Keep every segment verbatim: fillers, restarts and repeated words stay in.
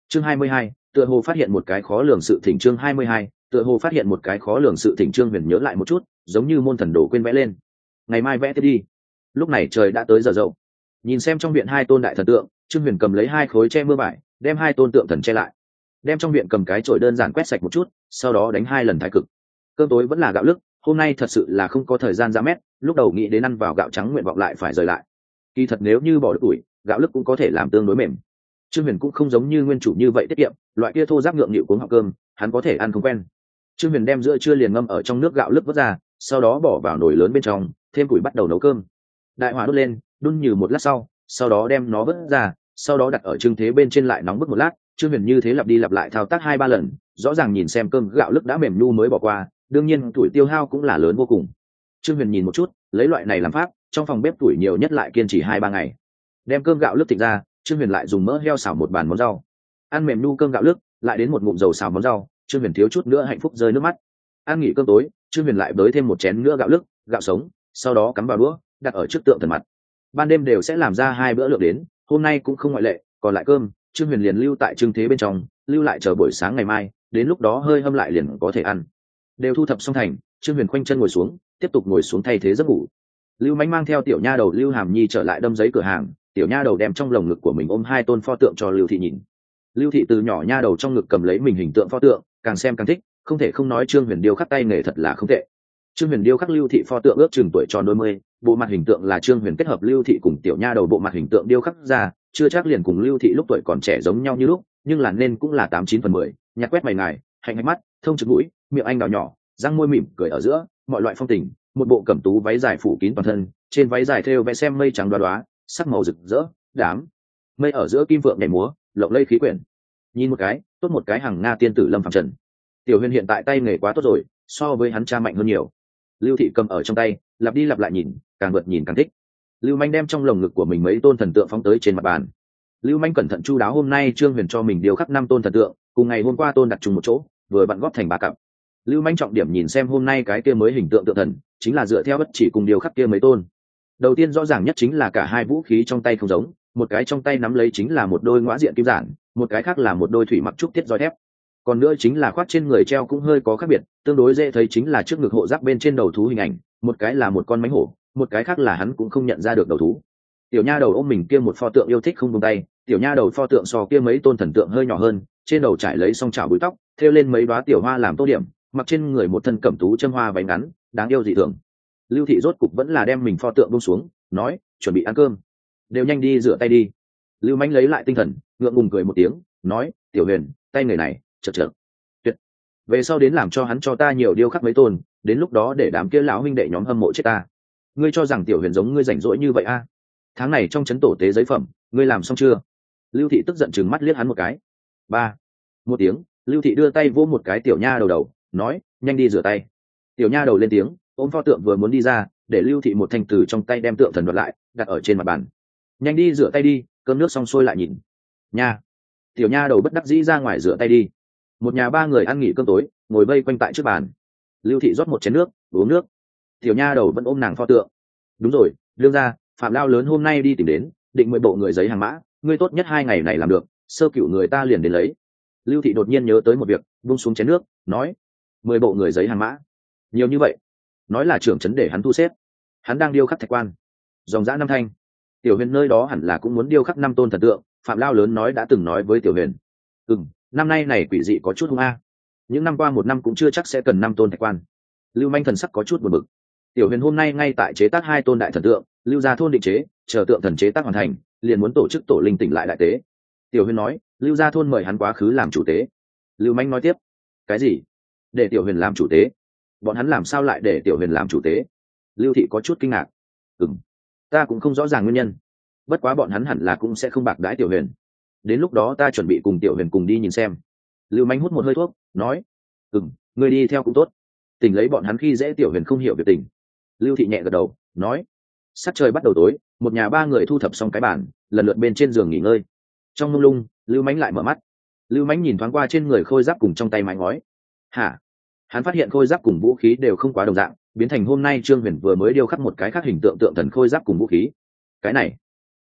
chương hai mươi hai, tựa hồ phát hiện một cái khó lường sự thỉnh chương hai mươi hai, tựa hồ phát hiện một cái khó lường sự thỉnh Trương Huyền nhớ lại một chút, giống như môn thần đồ quên vẽ lên. Ngày mai vẽ tiếp đi. Lúc này trời đã tới giờ dậu. Nhìn xem trong viện hai tôn đại thần tượng, Trương Huyền cầm lấy hai khối che mưa vải, đem hai tôn tượng thần che lại. Đem trong viện cầm cái chổi đơn giản quét sạch một chút, sau đó đánh hai lần thái cực. Cơm tối vẫn là gạo lứt, hôm nay thật sự là không có thời gian ra mét, lúc đầu nghĩ đến ăn vào gạo trắng nguyện vọng lại phải rời lại. Kỳ thật nếu như bỏ được tuổi, gạo lứt cũng có thể làm tương đối mềm. Trương Huyền cũng không giống như nguyên chủ như vậy tiết kiệm, loại kia thô ráp ngượng nghịu cuống họng cơm, hắn có thể ăn không quen. Trương Huyền đem giữa trưa liền ngâm ở trong nước gạo lứt vớt ra, sau đó bỏ vào nồi lớn bên trong, thêm củi bắt đầu nấu cơm. Đại hỏa đốt lên, đun như một lát sau, sau đó đem nó vớt ra, sau đó đặt ở trưng thế bên trên lại nóng bức một lát. Trương Huyền như thế lặp đi lặp lại thao tác hai ba lần, rõ ràng nhìn xem cơm gạo lứt đã mềm nhu mới bỏ qua, đương nhiên tuổi tiêu hao cũng là lớn vô cùng. Trương Huyền nhìn một chút, lấy loại này làm pháp, trong phòng bếp tuổi nhiều nhất lại kiên trì hai ba ngày. Đem cơm gạo lứt thịnh ra, Trương Huyền lại dùng mỡ heo xào một bàn món rau. Ăn mềm nhu cơm gạo lứt, lại đến một ngụm dầu xào món rau, Trương Huyền thiếu chút nữa hạnh phúc rơi nước mắt. Ăn nghỉ cơm tối, Trương Huyền lại bới thêm một chén nữa gạo lứt, gạo sống, sau đó cắm vào đũa, đặt ở trước tượng thần mặt. Ban đêm đều sẽ làm ra hai bữa lượng đến, hôm nay cũng không ngoại lệ, còn lại cơm, Trương Huyền liền lưu tại trưng thế bên trong, lưu lại chờ buổi sáng ngày mai, đến lúc đó hơi hâm lại liền có thể ăn. Đều thu thập xong thành, Trương Huyền khoanh chân ngồi xuống, tiếp tục ngồi xuống thay thế giấc ngủ. Lưu Mánh mang theo tiểu nha đầu Lưu Hàm Nhi trở lại đâm giấy cửa hàng, tiểu nha đầu đem trong lồng ngực của mình ôm hai tôn pho tượng cho Lưu Thị nhìn. Lưu Thị từ nhỏ nha đầu trong ngực cầm lấy mình hình tượng pho tượng, càng xem càng thích, không thể không nói Trương Huyền điêu khắc tay nghề thật là không tệ. Trương Huyền điêu khắc Lưu Thị pho tượng ước chừng tuổi tròn đôi mươi, bộ mặt hình tượng là Trương Huyền kết hợp Lưu Thị cùng tiểu nha đầu bộ mặt hình tượng điêu khắc ra, chưa chắc liền cùng Lưu Thị lúc tuổi còn trẻ giống nhau như lúc, nhưng là nên cũng là tám chín phần mười, nhạt quét mày ngài, hạnh hạnh mắt, thông trực mũi, miệng anh đào nhỏ, răng môi mỉm cười ở giữa, mọi loại phong tình, một bộ cẩm tú váy dài phủ kín toàn thân, trên váy dài thêu vẽ xem mây trắng đoá đoá, sắc màu rực rỡ, đám mây ở giữa kim vượng nhảy múa, lộng lây khí quyển. Nhìn một cái, tốt một cái hàng Nga tiên tử Lâm Phàm Trần. Tiểu Huyền hiện tại tay nghề quá tốt rồi, so với hắn cha mạnh hơn nhiều. Lưu Thị cầm ở trong tay, lặp đi lặp lại nhìn, càng vượt nhìn càng thích. Lưu Manh đem trong lồng ngực của mình mấy tôn thần tượng phóng tới trên mặt bàn. Lưu Manh cẩn thận chu đáo hôm nay Trương Huyền cho mình điều khắc năm tôn thần tượng, cùng ngày hôm qua tôn đặt chung một chỗ, vừa vặn góp thành ba cặp. Lưu Manh trọng điểm nhìn xem hôm nay cái kia mới hình tượng tượng thần, chính là dựa theo bất chỉ cùng điều khắc kia mấy tôn. Đầu tiên rõ ràng nhất chính là cả hai vũ khí trong tay không giống, một cái trong tay nắm lấy chính là một đôi ngõa diện kim giản, một cái khác là một đôi thủy mặc trúc tiết roi thép. Còn nữa chính là khoác trên người treo cũng hơi có khác biệt, tương đối dễ thấy chính là trước ngực hộ giáp bên trên đầu thú hình ảnh, một cái là một con mãnh hổ, một cái khác là hắn cũng không nhận ra được đầu thú. Tiểu nha đầu ôm mình kia một pho tượng yêu thích không buông tay, tiểu nha đầu pho tượng so kia mấy tôn thần tượng hơi nhỏ hơn, trên đầu trải lấy song chảo búi tóc, thêu lên mấy đóa tiểu hoa làm tô điểm, mặc trên người một thân cẩm tú châm hoa váy ngắn, đáng yêu dị thường. Lưu Thị rốt cục vẫn là đem mình pho tượng buông xuống, nói, chuẩn bị ăn cơm, đều nhanh đi rửa tay đi. Lưu Mánh lấy lại tinh thần, ngượng ngùng cười một tiếng, nói, Tiểu Huyền, tay người này, chật chật, tuyệt. Về sau đến làm cho hắn cho ta nhiều điêu khắc mấy tôn, đến lúc đó để đám kia lão huynh đệ nhóm hâm mộ chết ta. Ngươi cho rằng Tiểu Huyền giống ngươi rảnh rỗi như vậy a? À? Tháng này trong trấn tổ tế giấy phẩm, ngươi làm xong chưa? Lưu Thị tức giận chừng mắt liếc hắn một cái. Ba, một tiếng, Lưu Thị đưa tay vỗ một cái tiểu nha đầu đầu, nói, nhanh đi rửa tay. Tiểu nha đầu lên tiếng, ôm pho tượng vừa muốn đi ra, để Lưu Thị một thanh từ trong tay đem tượng thần đoạt lại, đặt ở trên mặt bàn. Nhanh đi rửa tay đi, cơm nước xong xuôi lại nhìn. Nha. Tiểu nha đầu bất đắc dĩ ra ngoài rửa tay đi. Một nhà ba người ăn nghỉ cơm tối, ngồi vây quanh tại trước bàn. Lưu Thị rót một chén nước, uống nước. Tiểu nha đầu vẫn ôm nàng pho tượng. Đúng rồi, đương ra, Phạm Lao lớn hôm nay đi tìm đến, định mười bộ người giấy hàng mã, ngươi tốt nhất hai ngày này làm được, sơ cửu người ta liền đến lấy. Lưu Thị đột nhiên nhớ tới một việc, buông xuống chén nước, nói, mười bộ người giấy hàng mã, nhiều như vậy, nói là trưởng trấn để hắn thu xếp, hắn đang điêu khắc thạch quan, dòng dã năm thanh. Tiểu Huyền nơi đó hẳn là cũng muốn điêu khắc năm tôn thần tượng, Phạm Lao lớn nói đã từng nói với Tiểu Huyền, ừm, năm nay này quỷ dị có chút hung a, những năm qua một năm cũng chưa chắc sẽ cần năm tôn thạch quan. Lưu Manh thần sắc có chút buồn bực. Tiểu Huyền hôm nay ngay tại chế tác hai tôn đại thần tượng, lưu gia thôn định chế, chờ tượng thần chế tác hoàn thành, liền muốn tổ chức tổ linh tỉnh lại đại tế. Tiểu Huyền nói, lưu gia thôn mời hắn quá khứ làm chủ tế. Lưu Manh nói tiếp, cái gì? Để Tiểu Huyền làm chủ tế? Bọn hắn làm sao lại để Tiểu Huyền làm chủ tế? Lưu Thị có chút kinh ngạc. Ừm, ta cũng không rõ ràng nguyên nhân, bất quá bọn hắn hẳn là cũng sẽ không bạc đãi Tiểu Huyền. Đến lúc đó ta chuẩn bị cùng Tiểu Huyền cùng đi nhìn xem. Lưu Manh hút một hơi thuốc, nói, ừm, ngươi đi theo cũng tốt, tỉnh lấy bọn hắn khi dễ Tiểu Huyền không hiểu việc tình. Lưu Thị nhẹ gật đầu, nói, sắc trời bắt đầu tối, một nhà ba người thu thập xong cái bàn, lần lượt bên trên giường nghỉ ngơi. Trong mông lung, Lưu Mánh lại mở mắt. Lưu Mánh nhìn thoáng qua trên người khôi giáp cùng trong tay mái ngói. Hả? Hắn phát hiện khôi giáp cùng vũ khí đều không quá đồng dạng, biến thành hôm nay Trương Huyền vừa mới điêu khắc một cái khác hình tượng tượng thần khôi giáp cùng vũ khí. Cái này,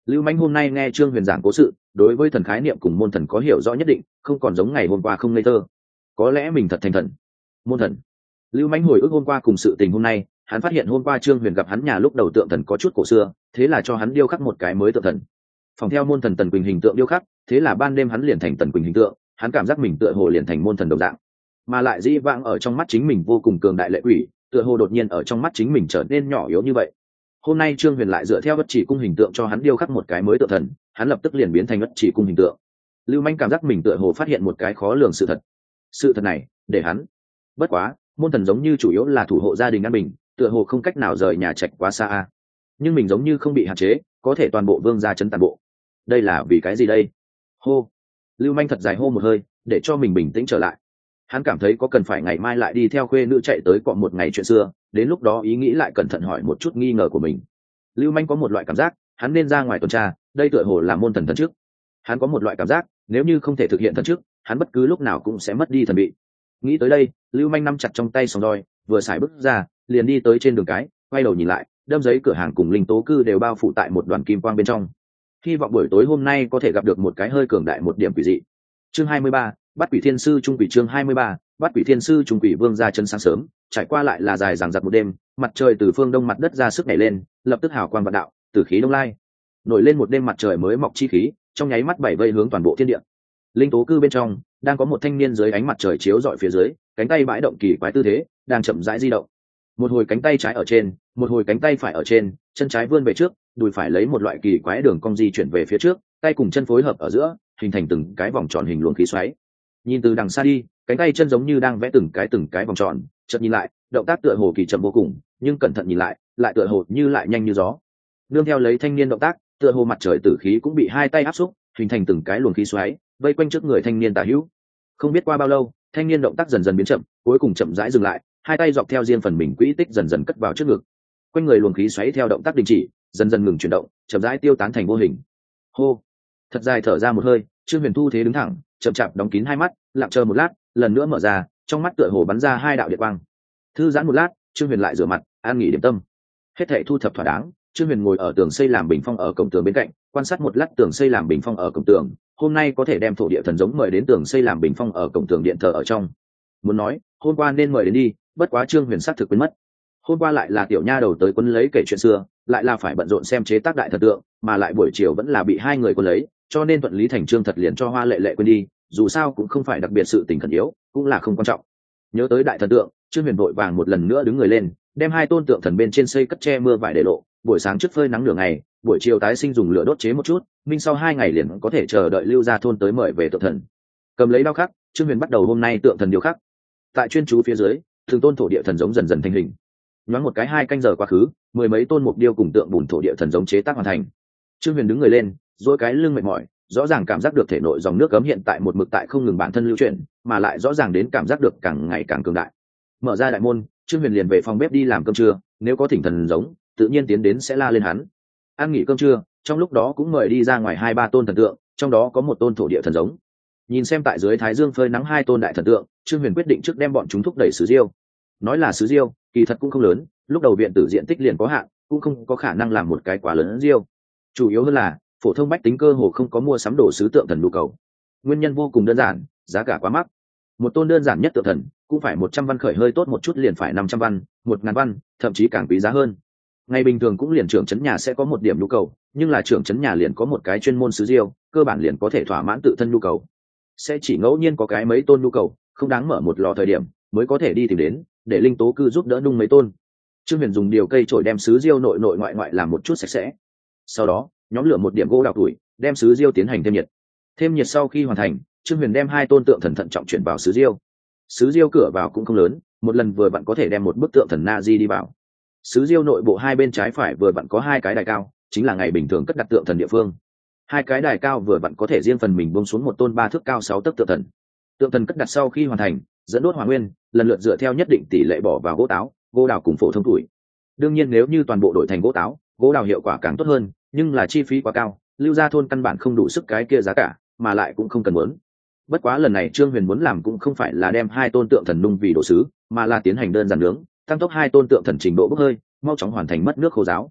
Lưu Manh hôm nay nghe Trương Huyền giảng cố sự, đối với thần khái niệm cùng môn thần có hiểu rõ nhất định, không còn giống ngày hôm qua không ngây thơ. Có lẽ mình thật thành thần. Môn thần. Lưu Manh hồi ức hôm qua cùng sự tình hôm nay, hắn phát hiện hôm qua Trương Huyền gặp hắn nhà lúc đầu tượng thần có chút cổ xưa, thế là cho hắn điêu khắc một cái mới tượng thần. Phòng theo môn thần Tần Quỳnh hình tượng điêu khắc, thế là ban đêm hắn liền thành Tần Quỳnh hình tượng, hắn cảm giác mình tựa hồ liền thành môn thần đồng dạng. Mà lại dĩ vãng ở trong mắt chính mình vô cùng cường đại lệ quỷ, tựa hồ đột nhiên ở trong mắt chính mình trở nên nhỏ yếu như vậy. Hôm nay Trương Huyền lại dựa theo Bất Chỉ cung hình tượng cho hắn điêu khắc một cái mới tượng thần, hắn lập tức liền biến thành Bất Chỉ cung hình tượng. Lưu Manh cảm giác mình tựa hồ phát hiện một cái khó lường sự thật. Sự thật này, để hắn bất quá, môn thần giống như chủ yếu là thủ hộ gia đình an bình, tựa hồ không cách nào rời nhà trạch quá xa a. Nhưng mình giống như không bị hạn chế, có thể toàn bộ vương gia trấn toàn bộ. Đây là vì cái gì đây? Hô. Lưu Manh thật dài hô một hơi, để cho mình bình tĩnh trở lại. Hắn cảm thấy có cần phải ngày mai lại đi theo khuê nữ chạy tới cọ một ngày chuyện xưa, đến lúc đó ý nghĩ lại cẩn thận hỏi một chút nghi ngờ của mình. Lưu Manh có một loại cảm giác, hắn nên ra ngoài tuần tra, đây tựa hồ là môn thần thần trước. Hắn có một loại cảm giác, nếu như không thể thực hiện thần trước, hắn bất cứ lúc nào cũng sẽ mất đi thần bị. Nghĩ tới đây, Lưu Manh nắm chặt trong tay sòng roi, vừa xài bước ra, liền đi tới trên đường cái, quay đầu nhìn lại, đâm giấy cửa hàng cùng linh tố cư đều bao phủ tại một đoàn kim quang bên trong. Hy vọng buổi tối hôm nay có thể gặp được một cái hơi cường đại một điểm quỷ dị. Chương hai mươi ba, Bắt Quỷ Thiên Sư trung quỷ chương hai mươi ba, Bắt Quỷ Thiên Sư trung quỷ vương ra chân sáng sớm, trải qua lại là dài dằng dặc một đêm, mặt trời từ phương đông mặt đất ra sức nhảy lên, lập tức hào quang vạn đạo, tử khí đông lai. Nổi lên một đêm mặt trời mới mọc chi khí, trong nháy mắt bảy vây hướng toàn bộ thiên địa. Linh tố cư bên trong, đang có một thanh niên dưới ánh mặt trời chiếu rọi phía dưới, cánh tay bãi động kỳ quái tư thế, đang chậm rãi di động. Một hồi cánh tay trái ở trên, một hồi cánh tay phải ở trên, chân trái vươn về trước, đùi phải lấy một loại kỳ quái đường cong di chuyển về phía trước, tay cùng chân phối hợp ở giữa, hình thành từng cái vòng tròn hình luồng khí xoáy. Nhìn từ đằng xa đi, cánh tay chân giống như đang vẽ từng cái từng cái vòng tròn, chợt nhìn lại, động tác tựa hồ kỳ chậm vô cùng, nhưng cẩn thận nhìn lại, lại tựa hồ như lại nhanh như gió. Nương theo lấy thanh niên động tác, tựa hồ mặt trời tử khí cũng bị hai tay áp xúc, hình thành từng cái luồng khí xoáy, vây quanh trước người thanh niên tả hữu. Không biết qua bao lâu, thanh niên động tác dần dần biến chậm, cuối cùng chậm rãi dừng lại, hai tay dọc theo riêng phần mình quỹ tích dần dần cất vào trước ngực. Quanh người luồng khí xoáy theo động tác đình chỉ, dần dần ngừng chuyển động, chậm rãi tiêu tán thành vô hình. Hô, thật dài thở ra một hơi, Trương Huyền thu thế đứng thẳng, chậm chạp đóng kín hai mắt, lặng chờ một lát, lần nữa mở ra, trong mắt tựa hồ bắn ra hai đạo điện quang. Thư giãn một lát, Trương Huyền lại rửa mặt, an nghỉ điểm tâm. Hết thảy thu thập thỏa đáng, Trương Huyền ngồi ở tường xây làm bình phong ở cổng tường bên cạnh, quan sát một lát tường xây làm bình phong ở cổng tường, hôm nay có thể đem thổ địa thần giống mời đến tường xây làm bình phong ở cổng tường điện thờ ở trong. Muốn nói, hôm qua nên mời đến đi, bất quá Trương Huyền xác thực quên mất. Hôm qua lại là tiểu nha đầu tới quấn lấy kể chuyện xưa, lại là phải bận rộn xem chế tác đại thần tượng, mà lại buổi chiều vẫn là bị hai người quấn lấy, cho nên thuận lý thành trương thật liền cho Hoa Lệ Lệ quên đi, dù sao cũng không phải đặc biệt sự tình khẩn yếu, cũng là không quan trọng. Nhớ tới đại thần tượng, Trương Huyền vội vàng một lần nữa đứng người lên, đem hai tôn tượng thần bên trên xây cất che mưa vải để lộ, buổi sáng trước phơi nắng nửa ngày, buổi chiều tái sinh dùng lửa đốt chế một chút, minh sau hai ngày liền có thể chờ đợi Lưu Gia thôn tới mời về tượng thần. Cầm lấy đao khắc, Trương Huyền bắt đầu hôm nay tượng thần điêu khắc. Tại chuyên chú phía dưới, từng tôn thổ địa thần giống dần dần thành hình. Nhoáng một cái hai canh giờ quá khứ, mười mấy tôn mục điêu cùng tượng bùn thổ địa thần giống chế tác hoàn thành. Trương Huyền đứng người lên, duỗi cái lưng mệt mỏi, rõ ràng cảm giác được thể nội dòng nước cấm hiện tại một mực tại không ngừng bản thân lưu chuyển, mà lại rõ ràng đến cảm giác được càng ngày càng cường đại. Mở ra đại môn, Trương Huyền liền về phòng bếp đi làm cơm trưa, nếu có thỉnh thần giống, tự nhiên tiến đến sẽ la lên hắn. Ăn nghỉ cơm trưa, trong lúc đó cũng mời đi ra ngoài hai ba tôn thần tượng, trong đó có một tôn thổ địa thần giống. Nhìn xem tại dưới thái dương phơi nắng hai tôn đại thần tượng, Trương Huyền quyết định trước đem bọn chúng thúc đẩy sứ diêu. Nói là sứ diêu, kỳ thật cũng không lớn, lúc đầu viện tử diện tích liền có hạn, cũng không có khả năng làm một cái quá lớn diêu. Chủ yếu hơn là phổ thông bách tính cơ hồ không có mua sắm đồ sứ tượng thần nhu cầu. Nguyên nhân vô cùng đơn giản, giá cả quá mắc. Một tôn đơn giản nhất tượng thần cũng phải một trăm văn khởi, hơi tốt một chút liền phải năm trăm văn, một ngàn văn, thậm chí càng quý giá hơn. Ngày bình thường cũng liền trưởng trấn nhà sẽ có một điểm nhu cầu, nhưng là trưởng trấn nhà liền có một cái chuyên môn sứ diêu, cơ bản liền có thể thỏa mãn tự thân nhu cầu. Sẽ chỉ ngẫu nhiên có cái mấy tôn nhu cầu, không đáng mở một lò thời điểm mới có thể đi tìm đến, để linh tố cư giúp đỡ nung mấy tôn. Trương Huyền dùng điều cây chổi đem sứ diêu nội nội ngoại ngoại làm một chút sạch sẽ. Sau đó, nhóm lửa một điểm gỗ đào tuổi, đem sứ diêu tiến hành thêm nhiệt. Thêm nhiệt sau khi hoàn thành, Trương Huyền đem hai tôn tượng thần thận trọng chuyển vào sứ diêu. Sứ diêu cửa vào cũng không lớn, một lần vừa vặn có thể đem một bức tượng thần na di đi vào. Sứ diêu nội bộ hai bên trái phải vừa vặn có hai cái đài cao, chính là ngày bình thường cất đặt tượng thần địa phương. Hai cái đài cao vừa vặn có thể riêng phần mình buông xuống một tôn ba thước cao sáu tấc tượng thần. Tượng thần cất đặt sau khi hoàn thành, dẫn đốt hỏa nguyên, lần lượt dựa theo nhất định tỷ lệ bỏ vào gỗ táo, gỗ đào cùng phổ thông tuổi. Đương nhiên nếu như toàn bộ đổi thành gỗ táo, gỗ đào hiệu quả càng tốt hơn, nhưng là chi phí quá cao, Lưu Gia thôn căn bản không đủ sức cái kia giá cả, mà lại cũng không cần muốn. Bất quá lần này Trương Huyền muốn làm cũng không phải là đem hai tôn tượng thần nung vì đồ sứ, mà là tiến hành đơn giản nướng, tăng tốc hai tôn tượng thần trình độ bốc hơi, mau chóng hoàn thành mất nước khô ráo.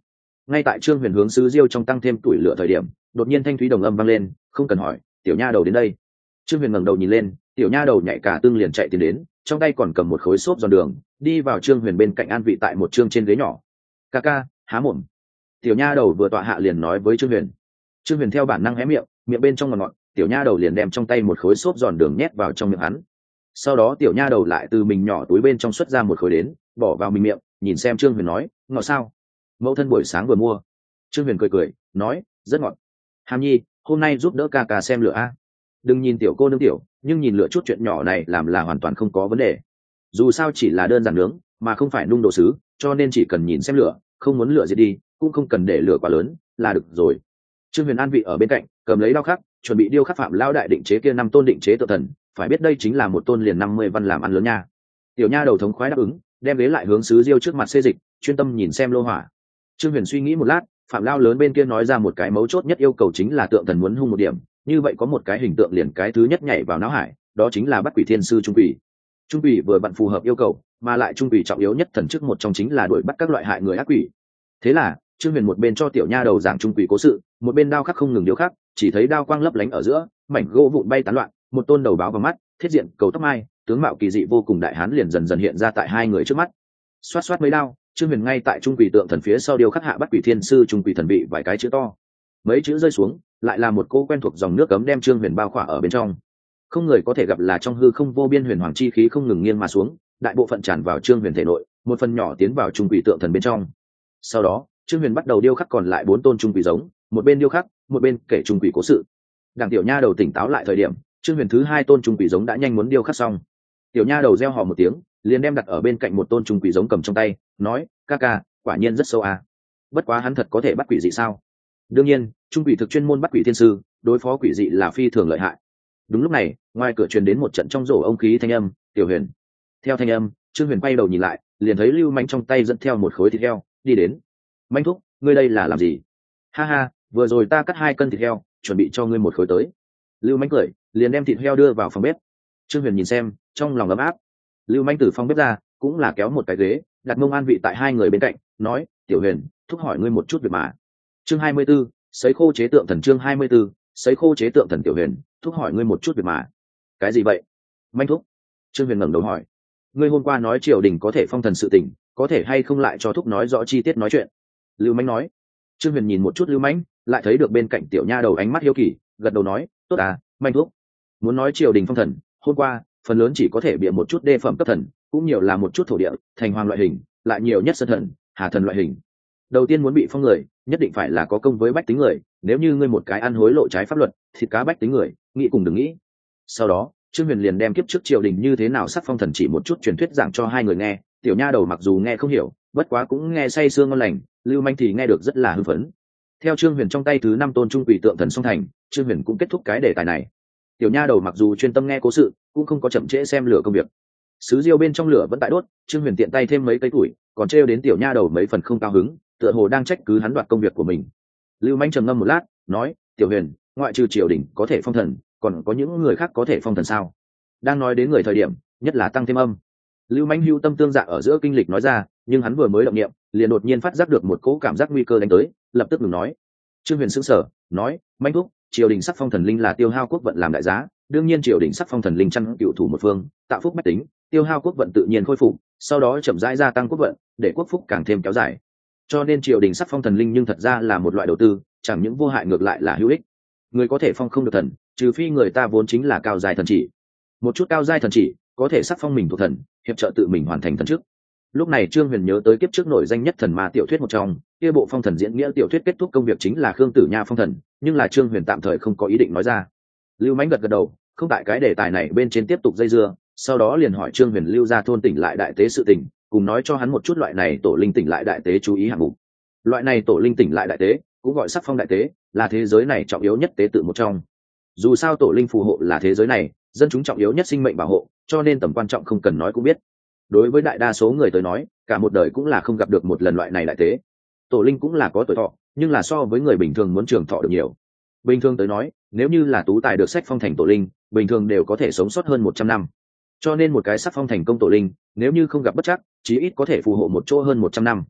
Ngay tại Trương Huyền hướng sứ diêu trong tăng thêm tuổi lửa thời điểm, đột nhiên thanh thúy đồng âm vang lên, không cần hỏi, tiểu nha đầu đến đây. Trương Huyền ngẩng đầu nhìn lên, tiểu nha đầu nhảy cả tương liền chạy tiến đến, trong tay còn cầm một khối xốp giòn đường, đi vào Trương Huyền bên cạnh an vị tại một trương trên ghế nhỏ. Ca ca, há mồm. Tiểu nha đầu vừa tọa hạ liền nói với Trương Huyền. Trương Huyền theo bản năng hé miệng, miệng bên trong ngọt ngọt, tiểu nha đầu liền đem trong tay một khối xốp giòn đường nhét vào trong miệng hắn. Sau đó tiểu nha đầu lại từ mình nhỏ túi bên trong xuất ra một khối đến, bỏ vào mình miệng, nhìn xem Trương Huyền nói, ngọt sao? Mẫu thân buổi sáng vừa mua. Trương Huyền cười cười, nói, rất ngọt. Hàm Nhi, hôm nay giúp đỡ ca ca xem lửa a. Đừng nhìn tiểu cô nương tiểu, nhưng nhìn lửa chút chuyện nhỏ này làm là hoàn toàn không có vấn đề. Dù sao chỉ là đơn giản nướng, mà không phải nung đồ sứ, cho nên chỉ cần nhìn xem lửa, không muốn lửa diệt đi, cũng không cần để lửa quá lớn, là được rồi. Trương Huyền an vị ở bên cạnh, cầm lấy đao khắc, chuẩn bị điêu khắc Phạm Lao đại định chế kia năm tôn định chế tự thần, phải biết đây chính là một tôn liền năm mươi văn làm ăn lớn nha. Tiểu nha đầu thống khoái đáp ứng, đem ghế lại hướng sứ diêu trước mặt xê dịch, chuyên tâm nhìn xem lô hỏa. Trương Huyền suy nghĩ một lát, Phạm Lao lớn bên kia nói ra một cái mấu chốt nhất yêu cầu chính là tượng thần muốn hung một điểm, như vậy có một cái hình tượng liền cái thứ nhất nhảy vào não hải, đó chính là Bắt Quỷ Thiên Sư Trung Quỷ. Trung Quỷ vừa vặn phù hợp yêu cầu, mà lại Trung Quỷ trọng yếu nhất thần chức một trong chính là đuổi bắt các loại hại người ác quỷ. Thế là Trương Huyền một bên cho tiểu nha đầu giảng Trung Quỷ cố sự, một bên đao khắc không ngừng điêu khắc, chỉ thấy đao quang lấp lánh ở giữa, mảnh gỗ vụn bay tán loạn, một tôn đầu báo vào mắt, thiết diện cầu tóc mai, tướng mạo kỳ dị vô cùng đại hán liền dần dần hiện ra tại hai người trước mắt. Xoát xoát mấy đao, Trương Huyền ngay tại Trung Quỷ tượng thần phía sau điêu khắc hạ Bắt Quỷ Thiên Sư Trung Quỷ thần vị vài cái chữ to. Mấy chữ rơi xuống, lại là một cô quen thuộc dòng nước cấm đem Trương Huyền bao khỏa ở bên trong. Không người có thể gặp là trong hư không vô biên huyền hoàng chi khí không ngừng nghiêng mà xuống, đại bộ phận tràn vào Trương Huyền thể nội, một phần nhỏ tiến vào Trung Quỷ tượng thần bên trong. Sau đó, Trương Huyền bắt đầu điêu khắc còn lại bốn tôn Trung Quỷ giống, một bên điêu khắc, một bên kể Trung Quỷ cố sự. Đặng tiểu nha đầu tỉnh táo lại thời điểm, Trương Huyền thứ hai tôn Trung Quỷ giống đã nhanh muốn điêu khắc xong. Tiểu nha đầu reo hò một tiếng, liền đem đặt ở bên cạnh một tôn Trung Quỷ giống cầm trong tay, nói, ca ca, quả nhiên rất sâu à. Bất quá hắn thật có thể bắt quỷ dị sao? Đương nhiên, Trung Quỷ thực chuyên môn bắt quỷ thiên sư, đối phó quỷ dị là phi thường lợi hại. Đúng lúc này, ngoài cửa truyền đến một trận trong rổ ông khí thanh âm, Tiểu Huyền. Theo thanh âm, Trương Huyền quay đầu nhìn lại, liền thấy Lưu Manh trong tay dẫn theo một khối thịt heo, đi đến. Manh thúc, ngươi đây là làm gì? Ha ha, vừa rồi ta cắt hai cân thịt heo, chuẩn bị cho ngươi một khối tới. Lưu Manh cười, liền đem thịt heo đưa vào phòng bếp. Trương Huyền nhìn xem, trong lòng ấm áp. Lưu Manh từ phòng bếp ra, cũng là kéo một cái ghế, đặt mông an vị tại hai người bên cạnh, nói, Tiểu Huyền, thúc hỏi ngươi một chút việc mà. Chương hai mươi 24, sấy khô chế tượng thần. Chương hai mươi 24, sấy khô chế tượng thần. Tiểu Huyền, thúc hỏi ngươi một chút việc mà. Cái gì vậy? Manh thúc. Trương Huyền ngẩng đầu hỏi, ngươi hôm qua nói triều đình có thể phong thần sự tình, có thể hay không lại cho thúc nói rõ chi tiết nói chuyện? Lưu Manh nói. Trương Huyền nhìn một chút Lưu Manh, lại thấy được bên cạnh tiểu nha đầu ánh mắt hiếu kỳ, gật đầu nói, tốt à, Manh thúc. Muốn nói triều đình phong thần, hôm qua phần lớn chỉ có thể bịa một chút đê phẩm cấp thần, cũng nhiều là một chút thổ địa, thành hoàng loại hình, lại nhiều nhất sơn thần, hà thần loại hình. Đầu tiên muốn bị phong người, nhất định phải là có công với bách tính người, nếu như ngươi một cái ăn hối lộ trái pháp luật, thịt cá bách tính người, nghĩ cùng đừng nghĩ. Sau đó, Trương Huyền liền đem kiếp trước triều đình như thế nào sắc phong thần chỉ một chút truyền thuyết giảng cho hai người nghe, tiểu nha đầu mặc dù nghe không hiểu, bất quá cũng nghe say sương ngon lành, Lưu Manh thì nghe được rất là hưng phấn. Theo Trương Huyền trong tay thứ năm tôn trung quỷ tượng thần song thành, Trương Huyền cũng kết thúc cái đề tài này. Tiểu nha đầu mặc dù chuyên tâm nghe cố sự, cũng không có chậm trễ xem lửa công việc. Sứ diêu bên trong lửa vẫn tại đốt, Trương Huyền tiện tay thêm mấy cây củi, còn trêu đến tiểu nha đầu mấy phần không cao hứng, tựa hồ đang trách cứ hắn đoạt công việc của mình. Lưu Manh trầm ngâm một lát, nói, Tiểu Huyền, ngoại trừ triều đình có thể phong thần, còn có những người khác có thể phong thần sao? Đang nói đến người thời điểm, nhất là tăng thêm âm. Lưu Manh hưu tâm tương dạ ở giữa kinh lịch nói ra, nhưng hắn vừa mới động niệm, liền đột nhiên phát giác được một cỗ cảm giác nguy cơ đánh tới, lập tức ngừng nói. Trương Huyền sững sờ, nói, Manh thúc, triều đình sắc phong thần linh là tiêu hao quốc vận làm đại giá, đương nhiên triều đình sắc phong thần linh chăn cựu thủ một phương, tạo phúc bách tính, tiêu hao quốc vận tự nhiên khôi phục, sau đó chậm rãi gia tăng quốc vận, để quốc phúc càng thêm kéo dài. Cho nên triều đình sắc phong thần linh nhưng thật ra là một loại đầu tư, chẳng những vô hại ngược lại là hữu ích. Người có thể phong không được thần, trừ phi người ta vốn chính là cao giai thần chỉ. Một chút cao giai thần chỉ có thể sắc phong mình thuộc thần, hiệp trợ tự mình hoàn thành thần chức. Lúc này Trương Huyền nhớ tới kiếp trước nổi danh nhất thần ma tiểu thuyết một trong, kia bộ phong thần diễn nghĩa tiểu thuyết kết thúc công việc chính là Khương Tử Nha phong thần, nhưng là Trương Huyền tạm thời không có ý định nói ra. Lưu Mãnh gật gật đầu, không tại cái đề tài này bên trên tiếp tục dây dưa, sau đó liền hỏi Trương Huyền lưu ra thôn tỉnh lại đại tế sự tình, cùng nói cho hắn một chút loại này tổ linh tỉnh lại đại tế chú ý hạng mục. Loại này tổ linh tỉnh lại đại tế, cũng gọi sắc phong đại tế, là thế giới này trọng yếu nhất tế tự một trong. Dù sao tổ linh phù hộ là thế giới này dân chúng trọng yếu nhất sinh mệnh bảo hộ, cho nên tầm quan trọng không cần nói cũng biết. Đối với đại đa số người tới nói, cả một đời cũng là không gặp được một lần loại này đại tế. Tổ linh cũng là có tuổi thọ, nhưng là so với người bình thường muốn trường thọ được nhiều. Bình thường tới nói, nếu như là tú tài được sách phong thành tổ linh, bình thường đều có thể sống sót hơn một trăm năm. Cho nên một cái sắc phong thành công tổ linh, nếu như không gặp bất trắc, chí ít có thể phù hộ một chỗ hơn một trăm năm.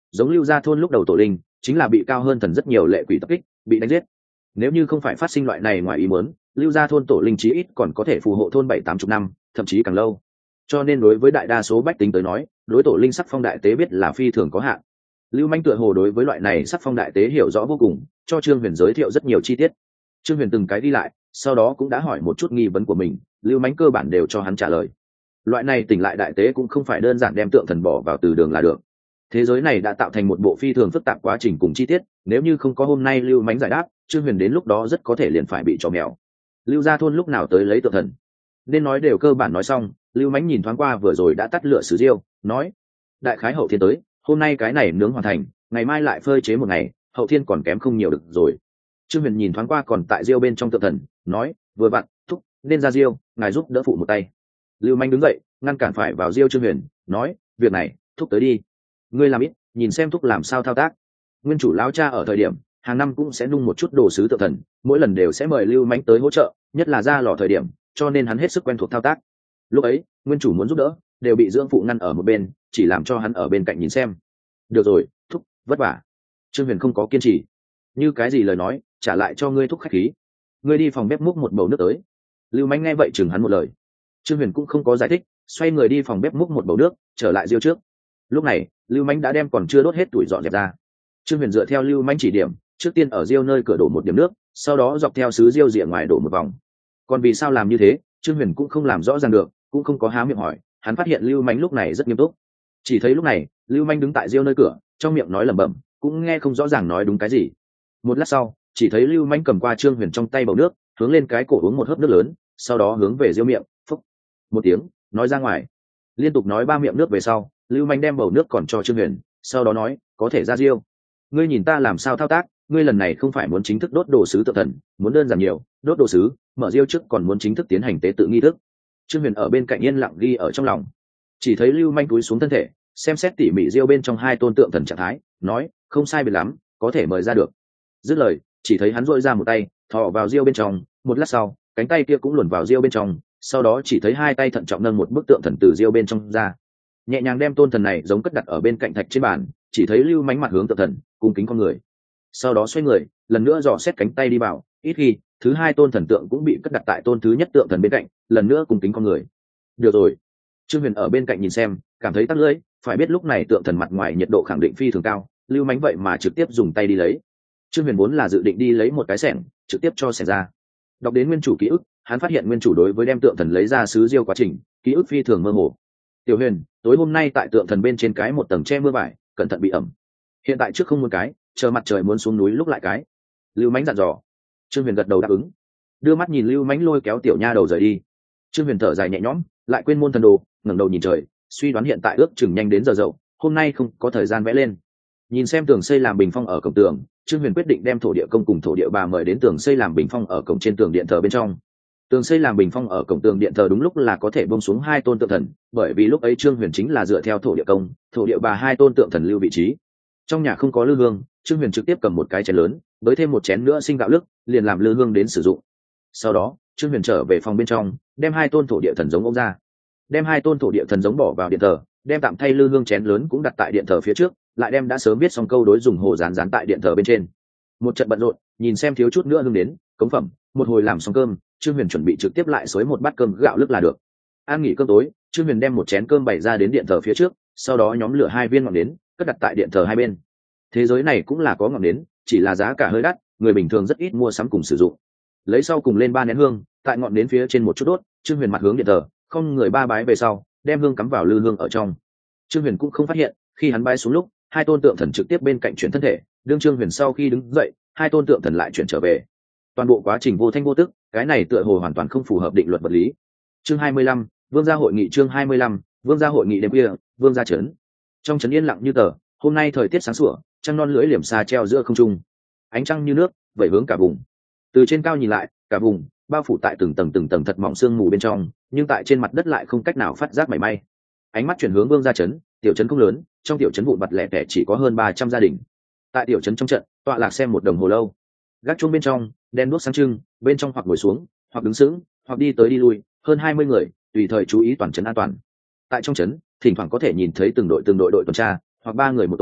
giống Lưu Gia thôn lúc đầu tổ linh chính là bị cao hơn thần rất nhiều lệ quỷ tập kích, bị đánh giết. Nếu như không phải phát sinh loại này ngoài ý muốn, Lưu Gia thôn tổ linh chí ít còn có thể phù hộ thôn bảy tám chục năm, thậm chí càng lâu. Cho nên đối với đại đa số bách tính tới nói, đối tổ linh sắc phong đại tế biết là phi thường có hạn. Lưu Manh tựa hồ đối với loại này sắc phong đại tế hiểu rõ vô cùng, cho Trương Huyền giới thiệu rất nhiều chi tiết. Trương Huyền từng cái đi lại, sau đó cũng đã hỏi một chút nghi vấn của mình, Lưu Manh cơ bản đều cho hắn trả lời. Loại này tỉnh lại đại tế cũng không phải đơn giản đem tượng thần bỏ vào từ đường là được. Thế giới này đã tạo thành một bộ phi thường phức tạp quá trình cùng chi tiết, nếu như không có hôm nay Lưu Manh giải đáp, Trương Huyền đến lúc đó rất có thể liền phải bị trò mèo. Lưu Gia thôn lúc nào tới lấy tượng thần? Nên nói đều cơ bản nói xong, Lưu Mánh nhìn thoáng qua vừa rồi đã tắt lửa sứ diêu, nói: đại khái hậu thiên tới, hôm nay cái này nướng hoàn thành, ngày mai lại phơi chế một ngày, hậu thiên còn kém không nhiều được rồi. Trương Huyền nhìn thoáng qua còn tại diêu bên trong tượng thần, nói: vừa vặn, thúc nên ra diêu, ngài giúp đỡ phụ một tay. Lưu Manh đứng dậy, ngăn cản phải vào diêu Trương Huyền, nói: việc này, thúc tới đi. Ngươi làm ít, nhìn xem thúc làm sao thao tác. Nguyên chủ lão cha ở thời điểm hàng năm cũng sẽ nung một chút đồ sứ tượng thần, mỗi lần đều sẽ mời Lưu Mánh tới hỗ trợ, nhất là ra lò thời điểm, cho nên hắn hết sức quen thuộc thao tác. Lúc ấy nguyên chủ muốn giúp đỡ, đều bị dưỡng phụ ngăn ở một bên, chỉ làm cho hắn ở bên cạnh nhìn xem. Được rồi, thúc vất vả. Trương Huyền không có kiên trì, như cái gì lời nói trả lại cho ngươi thúc khách khí. Ngươi đi phòng bếp múc một bầu nước tới. Lưu Mánh nghe vậy chừng hắn một lời. Trương Huyền cũng không có giải thích, xoay người đi phòng bếp múc một bầu nước, trở lại diêu trước. Lúc này Lưu Mánh đã đem còn chưa đốt hết tuổi dọn dẹp ra. Trương Huyền dựa theo Lưu Mánh chỉ điểm, trước tiên ở diêu nơi cửa đổ một điểm nước, sau đó dọc theo sứ diêu rìa ngoài đổ một vòng. Còn vì sao làm như thế, Trương Huyền cũng không làm rõ ràng được, cũng không có há miệng hỏi. Hắn phát hiện Lưu Mánh lúc này rất nghiêm túc. Chỉ thấy lúc này Lưu Mánh đứng tại diêu nơi cửa, trong miệng nói lẩm bẩm, cũng nghe không rõ ràng nói đúng cái gì. Một lát sau, chỉ thấy Lưu Mánh cầm qua Trương Huyền trong tay bầu nước, hướng lên cái cổ uống một hớp nước lớn, sau đó hướng về diêu miệng, phúc một tiếng, nói ra ngoài. Liên tục nói ba miệng nước về sau, Lưu Mánh đem bầu nước còn cho Trương Huyền, sau đó nói: có thể ra diêu. Ngươi nhìn ta làm sao thao tác, ngươi lần này không phải muốn chính thức đốt đồ sứ tượng thần, muốn đơn giản nhiều, đốt đồ sứ, mở diêu trước còn muốn chính thức tiến hành tế tự nghi thức. Trương Huyền ở bên cạnh yên lặng ghi ở trong lòng. Chỉ thấy Lưu Manh cúi xuống thân thể, xem xét tỉ mỉ diêu bên trong hai tôn tượng thần trạng thái, nói: không sai biệt lắm, có thể mời ra được. Dứt lời, chỉ thấy hắn duỗi ra một tay, thò vào diêu bên trong, một lát sau, cánh tay kia cũng luồn vào diêu bên trong, sau đó chỉ thấy hai tay thận trọng nâng một bức tượng thần từ diêu bên trong ra, nhẹ nhàng đem tôn thần này giống cất đặt ở bên cạnh thạch trên bàn. Chỉ thấy Lưu Mánh mặt hướng tượng thần, cung kính con người, sau đó xoay người, lần nữa dò xét cánh tay đi vào, ít khi thứ hai tôn thần tượng cũng bị cất đặt tại tôn thứ nhất tượng thần bên cạnh, lần nữa cung kính con người. Được rồi. Trương Huyền ở bên cạnh nhìn xem, cảm thấy tắc lưỡi, phải biết lúc này tượng thần mặt ngoài nhiệt độ khẳng định phi thường cao, Lưu Mánh vậy mà trực tiếp dùng tay đi lấy. Trương Huyền vốn là dự định đi lấy một cái xẻng, trực tiếp cho xẻng ra. Đọc đến nguyên chủ ký ức, hắn phát hiện nguyên chủ đối với đem tượng thần lấy ra sứ diêu quá trình, ký ức phi thường mơ hồ. Tiểu Huyền, tối hôm nay tại tượng thần bên trên cái một tầng che mưa vải, cẩn thận bị ẩm. Hiện tại trước không muốn cái, chờ mặt trời muốn xuống núi lúc lại cái. Lưu Mánh dặn dò. Trương Huyền gật đầu đáp ứng, đưa mắt nhìn Lưu Mánh lôi kéo tiểu nha đầu rời đi. Trương Huyền thở dài nhẹ nhõm, lại quên môn thần đồ, ngẩng đầu nhìn trời, suy đoán hiện tại ước chừng nhanh đến giờ dậu, hôm nay không có thời gian vẽ lên. Nhìn xem tường xây làm bình phong ở cổng tường, Trương Huyền quyết định đem thổ địa công cùng thổ địa bà mời đến tường xây làm bình phong ở cổng trên tường điện thờ bên trong. Tường xây làm bình phong ở cổng tường điện thờ đúng lúc là có thể bông xuống hai tôn tượng thần, bởi vì lúc ấy Trương Huyền chính là dựa theo thổ địa công, thổ địa bà hai tôn tượng thần lưu vị trí. Trong nhà không có lư hương, Trương Huyền trực tiếp cầm một cái chén lớn, với thêm một chén nữa sinh gạo lức, liền làm lư hương đến sử dụng. Sau đó, Trương Huyền trở về phòng bên trong, đem hai tôn thổ địa thần giống ôm ra, đem hai tôn thổ địa thần giống bỏ vào điện thờ, đem tạm thay lư hương chén lớn cũng đặt tại điện thờ phía trước, lại đem đã sớm viết xong câu đối dùng hồ dán dán tại điện thờ bên trên. Một trận bận rộn, nhìn xem thiếu chút nữa hương đến cống phẩm, một hồi làm xong cơm, Trương Huyền chuẩn bị trực tiếp lại xới một bát cơm gạo lức là được. Ăn nghỉ cơm tối, Trương Huyền đem một chén cơm bày ra đến điện thờ phía trước, sau đó nhóm lửa hai viên ngọn nến, cất đặt tại điện thờ hai bên. Thế giới này cũng là có ngọn nến, chỉ là giá cả hơi đắt, người bình thường rất ít mua sắm cùng sử dụng. Lấy sau cùng lên ba nén hương, tại ngọn nến phía trên một chút đốt, Trương Huyền mặt hướng điện thờ, không người ba bái về sau, đem hương cắm vào lư hương ở trong. Trương Huyền cũng không phát hiện, khi hắn bái xuống lúc, hai tôn tượng thần trực tiếp bên cạnh chuyển thân thể, đương Trương Huyền sau khi đứng dậy, hai tôn tượng thần lại chuyển trở về. Toàn bộ quá trình vô thanh vô tức, cái này tựa hồ hoàn toàn không phù hợp định luật vật lý. Chương hai mươi lăm, Vương gia hội nghị. Chương hai mươi lăm, Vương gia hội nghị. Đêm khuya, Vương gia trấn. Trong trấn yên lặng như tờ, hôm nay thời tiết sáng sủa, trăng non lưỡi liềm xa treo giữa không trung, ánh trăng như nước vẩy hướng cả vùng. Từ trên cao nhìn lại, cả vùng bao phủ tại từng tầng từng tầng thật mỏng sương mù bên trong, nhưng tại trên mặt đất lại không cách nào phát giác mảy may. Ánh mắt chuyển hướng Vương gia trấn, tiểu trấn không lớn, trong tiểu trấn vụn vặt lẻ tẻ chỉ có hơn ba trăm gia đình. Tại tiểu trấn trong trận, tọa lạc xem một đồng hồ lâu, gác chuông bên trong đen đuốc sáng trưng, bên trong hoặc ngồi xuống, hoặc đứng sững, hoặc đi tới đi lui, hơn hai mươi người tùy thời chú ý toàn trấn an toàn. Tại trong trấn, thỉnh thoảng có thể nhìn thấy từng đội từng đội đội tuần tra, hoặc ba người một tổ,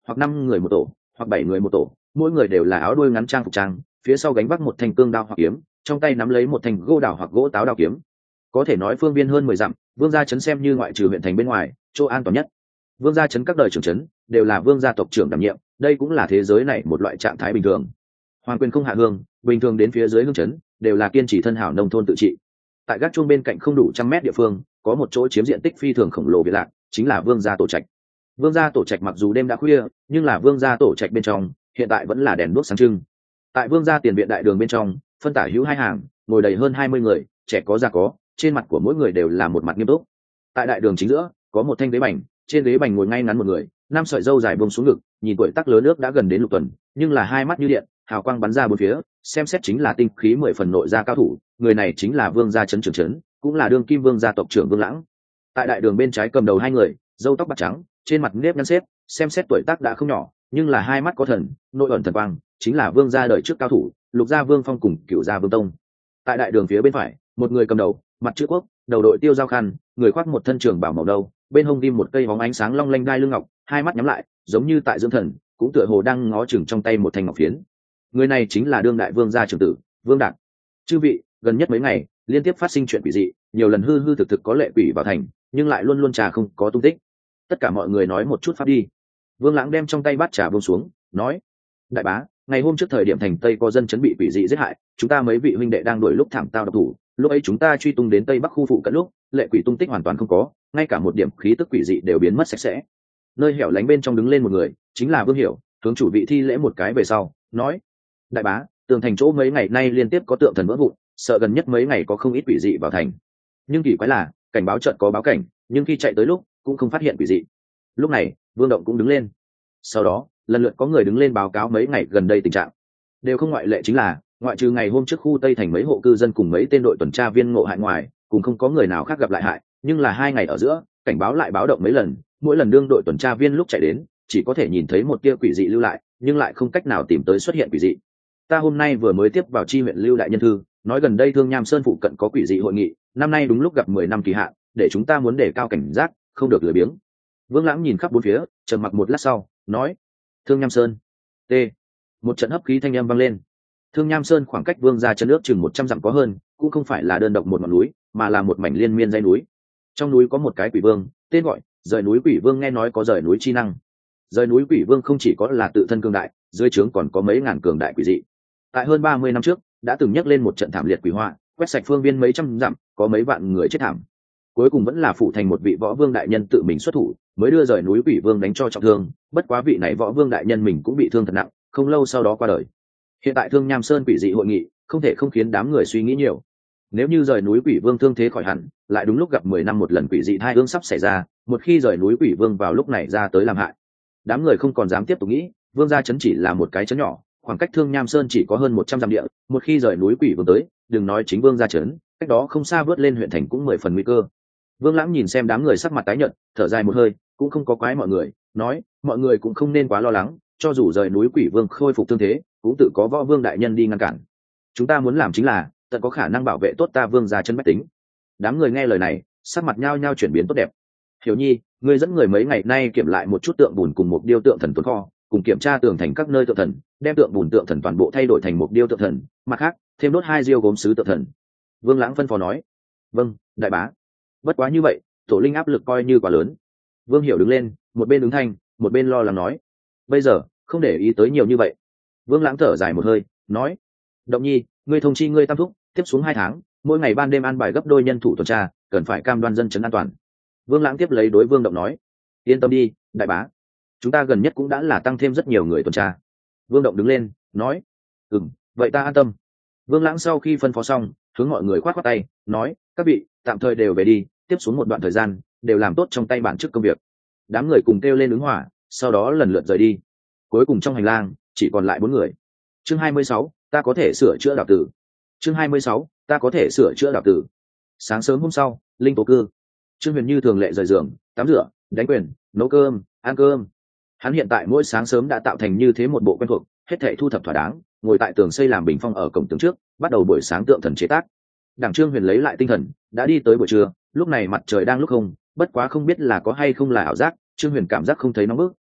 hoặc năm người một tổ hoặc bảy người một tổ, mỗi người đều là áo đuôi ngắn trang phục trang, phía sau gánh vác một thanh cương đao hoặc kiếm, trong tay nắm lấy một thanh gỗ đào hoặc gỗ táo đao kiếm. Có thể nói phương viên hơn mười dặm, vương gia trấn xem như ngoại trừ huyện thành bên ngoài chỗ an toàn nhất. Vương gia trấn các đời trưởng trấn đều là vương gia tộc trưởng đảm nhiệm, đây cũng là thế giới này một loại trạng thái bình thường. Hoàng quyền không hạ hương, bình thường đến phía dưới hương trấn đều là kiên trì thân hảo nông thôn tự trị. Tại gác chuông bên cạnh không đủ trăm mét địa phương, có một chỗ chiếm diện tích phi thường khổng lồ việt lạc, chính là vương gia tổ trạch. Vương gia tổ trạch mặc dù đêm đã khuya, nhưng là vương gia tổ trạch bên trong hiện tại vẫn là đèn đuốc sáng trưng. Tại vương gia tiền viện đại đường bên trong, phân tả hữu hai hàng, ngồi đầy hơn hai mươi người, trẻ có già có, trên mặt của mỗi người đều là một mặt nghiêm túc. Tại đại đường chính giữa có một thanh ghế bành, trên ghế bành ngồi ngay ngắn một người, năm sợi râu dài buông xuống ngực, nhìn tuổi tác lớn nước đã gần đến lục tuần, nhưng là hai mắt như điện, hào quang bắn ra bốn phía, xem xét chính là tinh khí mười phần nội gia cao thủ. Người này chính là vương gia trấn trưởng trấn, cũng là đương kim vương gia tộc trưởng Vương Lãng. Tại đại đường bên trái cầm đầu hai người, râu tóc bạc trắng, trên mặt nếp nhăn xếp, xem xét tuổi tác đã không nhỏ, nhưng là hai mắt có thần, nội ẩn thần quang, chính là vương gia đời trước cao thủ, lục gia Vương Phong cùng cựu gia Vương Tông. Tại đại đường phía bên phải, một người cầm đầu, mặt chữ quốc, đầu đội tiêu dao khăn, người khoác một thân trường bảo màu nâu, bên hông ghim một cây bóng ánh sáng long lanh đai lưng ngọc, hai mắt nhắm lại, giống như tại dưỡng thần, cũng tựa hồ đang ngó chừng trong tay một thanh ngọc phiến. Người này chính là đương đại vương gia trưởng tử, Vương Đạt. Chư vị, gần nhất mấy ngày liên tiếp phát sinh chuyện quỷ dị, nhiều lần hư hư thực thực có lệ quỷ vào thành, nhưng lại luôn luôn trà không có tung tích. Tất cả mọi người nói một chút pháp đi. Vương Lãng đem trong tay bát trà buông xuống, nói: đại bá, ngày hôm trước thời điểm thành Tây có dân chấn bị quỷ dị giết hại, chúng ta mấy vị huynh đệ đang đuổi lúc thảm tao độc thủ, lúc ấy chúng ta truy tung đến Tây Bắc khu phụ cận lúc, lệ quỷ tung tích hoàn toàn không có, ngay cả một điểm khí tức quỷ dị đều biến mất sạch sẽ. Nơi hẻo lánh bên trong đứng lên một người, chính là Vương Hiểu, hướng chủ vị thi lễ một cái về sau, nói: đại bá, tường thành chỗ mấy ngày nay liên tiếp có tượng thần vỡ vụn, sợ gần nhất mấy ngày có không ít quỷ dị vào thành. Nhưng kỳ quái là, cảnh báo trận có báo cảnh, nhưng khi chạy tới lúc cũng không phát hiện quỷ dị. Lúc này, Vương Động cũng đứng lên. Sau đó, lần lượt có người đứng lên báo cáo mấy ngày gần đây tình trạng. Đều không ngoại lệ chính là, ngoại trừ ngày hôm trước khu Tây thành mấy hộ cư dân cùng mấy tên đội tuần tra viên ngộ hại ngoài, cùng không có người nào khác gặp lại hại, nhưng là hai ngày ở giữa, cảnh báo lại báo động mấy lần, mỗi lần đương đội tuần tra viên lúc chạy đến, chỉ có thể nhìn thấy một tia quỷ dị lưu lại, nhưng lại không cách nào tìm tới xuất hiện quỷ dị. Ta hôm nay vừa mới tiếp vào chi huyện lưu đại nhân thư, nói gần đây Thương Nham Sơn phụ cận có quỷ dị hội nghị, năm nay đúng lúc gặp mười năm kỳ hạn, để chúng ta muốn đề cao cảnh giác, không được lười biếng. Vương Lãng nhìn khắp bốn phía, trầm mặc một lát sau, nói: Thương Nham Sơn. T. Một trận hấp khí thanh âm vang lên. Thương Nham Sơn khoảng cách Vương gia trấn ước chừng một trăm dặm có hơn, cũng không phải là đơn độc một ngọn núi, mà là một mảnh liên miên dãy núi. Trong núi có một cái quỷ vương, tên gọi Rời núi quỷ vương, nghe nói có rời núi chi năng. Rời núi quỷ vương không chỉ có là tự thân cường đại, dưới trướng còn có mấy ngàn cường đại quỷ dị. Tại hơn ba mươi năm trước, đã từng nhắc lên một trận thảm liệt quỷ họa, quét sạch phương viên mấy trăm dặm, có mấy vạn người chết thảm. Cuối cùng vẫn là phụ thành một vị võ vương đại nhân tự mình xuất thủ, mới đưa Rời núi quỷ vương đánh cho trọng thương, bất quá vị này võ vương đại nhân mình cũng bị thương thật nặng, không lâu sau đó qua đời. Hiện tại Thương Nham Sơn quỷ dị hội nghị, không thể không khiến đám người suy nghĩ nhiều. Nếu như Rời núi quỷ vương thương thế khỏi hẳn, lại đúng lúc gặp mười năm một lần quỷ dị thai ương sắp xảy ra, một khi Rời núi quỷ vương vào lúc này ra tới làm hại, đám người không còn dám tiếp tục nghĩ, vương gia trấn chỉ là một cái trấn nhỏ, khoảng cách Thương Nham Sơn chỉ có hơn một trăm dặm địa, một khi Rời núi quỷ vương tới, đừng nói chính vương gia trấn, cách đó không xa vớt lên huyện thành cũng mười phần nguy cơ. Vương Lãng nhìn xem đám người sắc mặt tái nhợt, thở dài một hơi, cũng không có quái mọi người, nói: mọi người cũng không nên quá lo lắng, cho dù Rời núi quỷ vương khôi phục thương thế, cũng tự có võ vương đại nhân đi ngăn cản. Chúng ta muốn làm chính là tận có khả năng bảo vệ tốt ta vương gia trấn bách tính. Đám người nghe lời này, sắc mặt nhao nhao chuyển biến tốt đẹp. Hiểu Nhi, ngươi dẫn người mấy ngày nay kiểm lại một chút tượng bùn cùng một điêu tượng thần tồn kho, cùng kiểm tra tường thành các nơi tượng thần, đem tượng bùn tượng thần toàn bộ thay đổi thành một điêu tượng thần, mặt khác thêm đốt hai diêu gốm sứ tượng thần. Vương Lãng phân phó nói: vâng, đại bá. Bất quá như vậy, tổ linh áp lực coi như quá lớn. Vương Hiểu đứng lên, một bên ứng thanh, một bên lo lắng nói: bây giờ không để ý tới nhiều như vậy. Vương Lãng thở dài một hơi, nói: Động Nhi, ngươi thông chi ngươi tam thúc, tiếp xuống hai tháng, mỗi ngày ban đêm an bài gấp đôi nhân thủ tuần tra, cần phải cam đoan dân chấn an toàn. Vương Lãng tiếp lấy đối Vương Động nói: yên tâm đi, đại bá, chúng ta gần nhất cũng đã là tăng thêm rất nhiều người tuần tra. Vương Động đứng lên, nói: ừm, vậy ta an tâm. Vương Lãng sau khi phân phó xong, hướng mọi người khoát khoát tay, nói: các vị tạm thời đều về đi, tiếp xuống một đoạn thời gian đều làm tốt trong tay bản chức công việc. Đám người cùng kêu lên ứng hỏa, sau đó lần lượt rời đi. Cuối cùng trong hành lang chỉ còn lại bốn người. Chương hai mươi sáu, ta có thể sửa chữa đạo tử. Chương hai mươi sáu, ta có thể sửa chữa đạo tử. Sáng sớm hôm sau, linh tố cư, Trương Huyền như thường lệ rời giường, tắm rửa, đánh quyền, nấu cơm, ăn cơm. Hắn hiện tại mỗi sáng sớm đã tạo thành như thế một bộ quen thuộc, hết thảy thu thập thỏa đáng, ngồi tại tường xây làm bình phong ở cổng tường trước, bắt đầu buổi sáng tượng thần chế tác. Đảng Trương Huyền lấy lại tinh thần, đã đi tới buổi trưa, lúc này mặt trời đang lúc không, bất quá không biết là có hay không là ảo giác, Trương Huyền cảm giác không thấy nóng bức,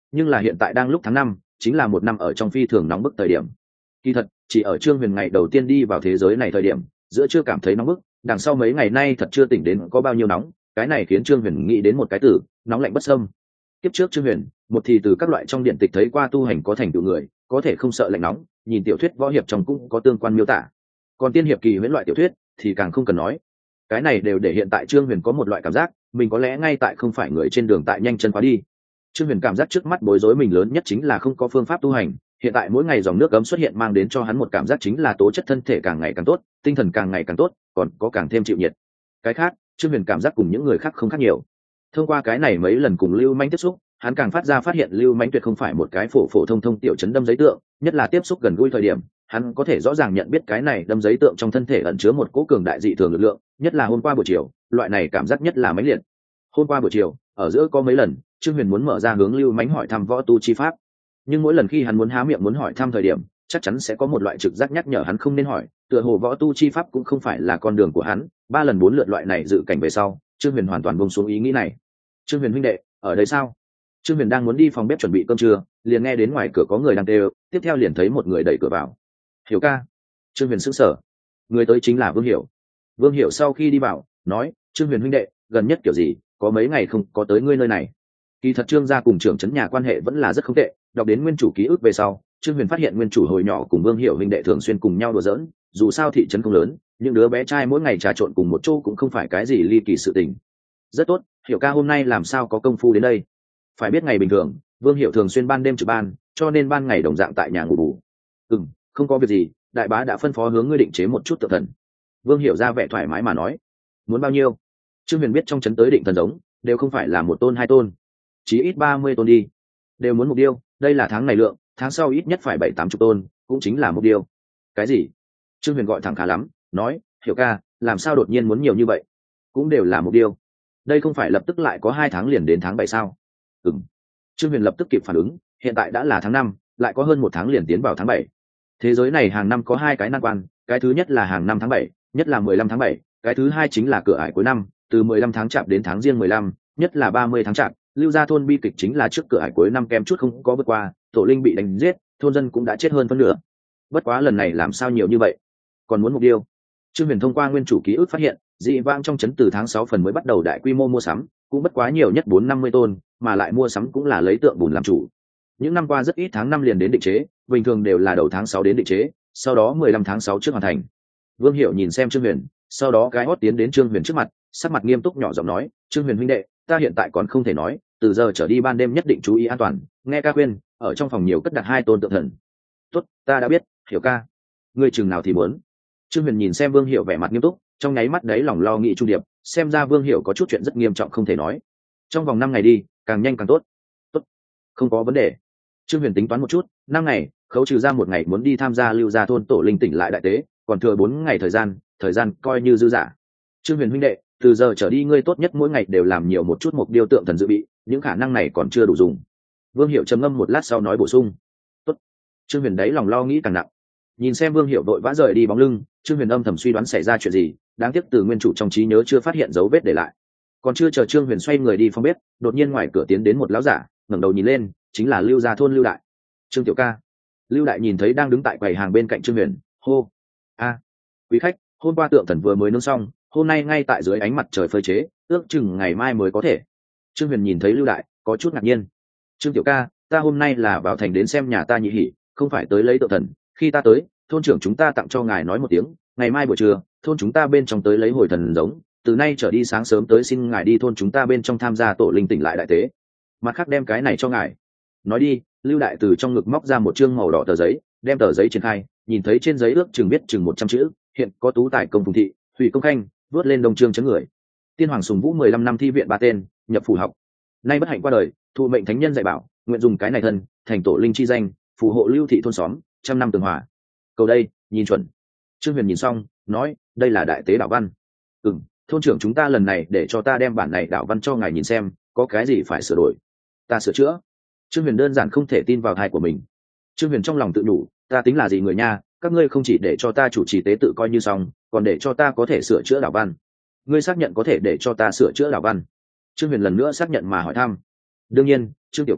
nhưng là hiện tại đang lúc tháng năm, chính là một năm ở trong phi thường nóng bức thời điểm. Kỳ thật chỉ ở Trương Huyền ngày đầu tiên đi vào thế giới này thời điểm, giữa chưa cảm thấy nóng bức, đằng sau mấy ngày nay thật chưa tỉnh đến có bao nhiêu nóng, cái này khiến Trương Huyền nghĩ đến một cái từ, nóng lạnh bất xâm. Kiếp trước Trương Huyền, một thì từ các loại trong điện tịch thấy qua tu hành có thành tựu người, có thể không sợ lạnh nóng, nhìn tiểu thuyết võ hiệp trong cũng có tương quan miêu tả. Còn tiên hiệp kỳ huyễn loại tiểu thuyết thì càng không cần nói. Cái này đều để hiện tại Trương Huyền có một loại cảm giác, mình có lẽ ngay tại không phải người trên đường tại nhanh chân quá đi. Trương Huyền cảm giác trước mắt bối rối mình lớn nhất chính là không có phương pháp tu hành, hiện tại mỗi ngày dòng nước ấm xuất hiện mang đến cho hắn một cảm giác chính là tố chất thân thể càng ngày càng tốt, tinh thần càng ngày càng tốt, còn có càng thêm chịu nhiệt. Cái khác, Trương Huyền cảm giác cùng những người khác không khác nhiều. Thông qua cái này mấy lần cùng Lưu Manh tiếp xúc, hắn càng phát ra phát hiện Lưu Manh tuyệt không phải một cái phổ phổ thông thông tiểu chấn đâm giấy tượng, nhất là tiếp xúc gần gũi thời điểm, hắn có thể rõ ràng nhận biết cái này đâm giấy tượng trong thân thể ẩn chứa một cỗ cường đại dị thường lực lượng, nhất là hôm qua buổi chiều, loại này cảm giác nhất là mãnh liệt. Hôm qua buổi chiều, ở giữa có mấy lần, Trương Huyền muốn mở ra hướng Lưu Mánh hỏi thăm võ tu chi pháp, nhưng mỗi lần khi hắn muốn há miệng muốn hỏi thăm thời điểm, chắc chắn sẽ có một loại trực giác nhắc nhở hắn không nên hỏi, tựa hồ võ tu chi pháp cũng không phải là con đường của hắn. Ba lần bốn lượt loại này dự cảnh về sau, Trương Huyền hoàn toàn buông xuống ý nghĩ này. Trương Huyền huynh đệ, ở đây sao? Trương Huyền đang muốn đi phòng bếp chuẩn bị cơm trưa, liền nghe đến ngoài cửa có người đang kêu, tiếp theo liền thấy một người đẩy cửa vào. Hiểu ca. Trương Huyền sững sờ. Người tới chính là Vương Hiểu. Vương Hiểu sau khi đi vào, nói, Trương Huyền huynh đệ, gần nhất kiểu gì, có mấy ngày không có tới ngươi nơi này. Kỳ thật Trương gia cùng trưởng trấn nhà quan hệ vẫn là rất không tệ, đọc đến nguyên chủ ký ức về sau, Trương Huyền phát hiện nguyên chủ hồi nhỏ cùng Vương Hiểu huynh đệ thường xuyên cùng nhau đùa giỡn, dù sao thị trấn không lớn, những đứa bé trai mỗi ngày trà trộn cùng một chỗ cũng không phải cái gì ly kỳ sự tình. Rất tốt, Hiểu ca hôm nay làm sao có công phu đến đây? Phải biết ngày bình thường, Vương Hiểu thường xuyên ban đêm trực ban, cho nên ban ngày đồng dạng tại nhà ngủ bù. Ừm, không có việc gì, đại bá đã phân phó hướng ngươi định chế một chút tự thần. Vương Hiểu ra vẻ thoải mái mà nói. Muốn bao nhiêu? Trương Huyền biết trong trấn tới định thần giống, đều không phải là một tôn hai tôn, chí ít ba mươi tôn đi. Đều muốn mục điêu, đây là tháng này lượng, tháng sau ít nhất phải bảy tám chục tôn, cũng chính là mục điêu. Cái gì? Trương Huyền gọi thẳng khá lắm, nói, Hiểu ca, làm sao đột nhiên muốn nhiều như vậy? Cũng đều là mục điêu. Đây không phải lập tức lại có hai tháng liền đến tháng bảy sao? Ừm. Trương Huyền lập tức kịp phản ứng, hiện tại đã là tháng năm, lại có hơn một tháng liền tiến vào tháng bảy. Thế giới này hàng năm có hai cái nan quan, cái thứ nhất là hàng năm tháng bảy, nhất là mười lăm tháng bảy, cái thứ hai chính là cửa ải cuối năm, từ mười lăm tháng chạp đến tháng giêng mười lăm, nhất là ba mươi tháng chạp. Lưu gia thôn bi kịch chính là trước cửa ải cuối năm kém chút không có vượt qua, tổ linh bị đánh giết, thôn dân cũng đã chết hơn phân nửa. Bất quá lần này làm sao nhiều như vậy? Còn muốn mục điêu? Trương Huyền thông qua nguyên chủ ký ức phát hiện, dị vãng trong trấn từ tháng sáu phần mới bắt đầu đại quy mô mua sắm, cũng bất quá nhiều nhất bốn năm mươi tôn, mà lại mua sắm cũng là lấy tượng bùn làm chủ. Những năm qua rất ít tháng năm liền đến định chế, bình thường đều là đầu tháng sáu đến định chế, sau đó mười lăm tháng sáu trước hoàn thành. Vương Hiểu nhìn xem Trương Huyền, sau đó cái hót tiến đến Trương Huyền trước mặt, sắc mặt nghiêm túc nhỏ giọng nói, Trương Huyền huynh đệ, ta hiện tại còn không thể nói, từ giờ trở đi ban đêm nhất định chú ý an toàn, nghe ca khuyên, ở trong phòng nhiều cất đặt hai tôn tượng thần. Tốt, ta đã biết, Hiểu ca. Ngươi chừng nào thì muốn? Trương Huyền nhìn xem Vương Hiểu vẻ mặt nghiêm túc, trong nháy mắt đấy lòng lo nghĩ trung điệp, xem ra Vương Hiểu có chút chuyện rất nghiêm trọng không thể nói. Trong vòng năm ngày đi, càng nhanh càng tốt. Tốt, không có vấn đề. Trương Huyền tính toán một chút, năm ngày, khấu trừ ra một ngày muốn đi tham gia Lưu gia thôn tổ linh tỉnh lại đại tế, còn thừa bốn ngày thời gian, thời gian coi như dư dả. Trương Huyền huynh đệ, từ giờ trở đi ngươi tốt nhất mỗi ngày đều làm nhiều một chút mục điêu tượng thần dự bị, những khả năng này còn chưa đủ dùng. Vương Hiểu trầm ngâm một lát sau nói bổ sung. Tốt. Trương Huyền đấy lòng lo nghĩ càng nặng. Nhìn xem Vương Hiểu vội vã rời đi bóng lưng, Trương Huyền âm thầm suy đoán xảy ra chuyện gì, đáng tiếc từ nguyên chủ trong trí nhớ chưa phát hiện dấu vết để lại. Còn chưa chờ Trương Huyền xoay người đi phòng bếp, đột nhiên ngoài cửa tiến đến một lão giả, ngẩng đầu nhìn lên, chính là Lưu gia thôn Lưu Đại. Trương tiểu ca. Lưu Đại nhìn thấy đang đứng tại quầy hàng bên cạnh Trương Huyền, hô: "A, quý khách, hôm qua tượng thần vừa mới nướng xong, hôm nay ngay tại dưới ánh mặt trời phơi chế, ước chừng ngày mai mới có thể." Trương Huyền nhìn thấy Lưu Đại, có chút ngạc nhiên. "Trương tiểu ca, ta hôm nay là vào thành đến xem nhà ta nhị hỉ, không phải tới lấy tượng thần, khi ta tới, thôn trưởng chúng ta tặng cho ngài nói một tiếng, ngày mai buổi trưa, thôn chúng ta bên trong tới lấy hồi thần giống, từ nay trở đi sáng sớm tới xin ngài đi thôn chúng ta bên trong tham gia tổ linh tỉnh lại đại tế. Mặt khác đem cái này cho ngài." Nói đi, Lưu Đại từ trong ngực móc ra một chương màu đỏ tờ giấy, đem tờ giấy triển khai, nhìn thấy trên giấy ước chừng viết chừng một trăm chữ, hiện có tú tài công phùng thị, thủy công khanh, vớt lên đông trương chấn người. Tiên hoàng sùng vũ mười lăm năm thi viện ba tên, nhập phủ học. Nay bất hạnh qua đời, thụ mệnh thánh nhân dạy bảo, nguyện dùng cái này thân, thành tổ linh chi danh, phù hộ lưu thị thôn xóm, trăm năm tường hòa. Cầu đây, nhìn chuẩn. Trương Huyền nhìn xong, nói, đây là đại tế đạo văn. Ừm, thôn trưởng chúng ta lần này để cho ta đem bản này đạo văn cho ngài nhìn xem, có cái gì phải sửa đổi, ta sửa chữa. Trương Huyền đơn giản không thể tin vào thai của mình. Trương Huyền trong lòng tự đủ, ta tính là gì người nha, các ngươi không chỉ để cho ta chủ trì tế tự coi như xong, còn để cho ta có thể sửa chữa đạo văn. Ngươi xác nhận có thể để cho ta sửa chữa đạo văn? Trương Huyền lần nữa xác nhận mà hỏi thăm. Đương nhiên, Trương tiểu ca,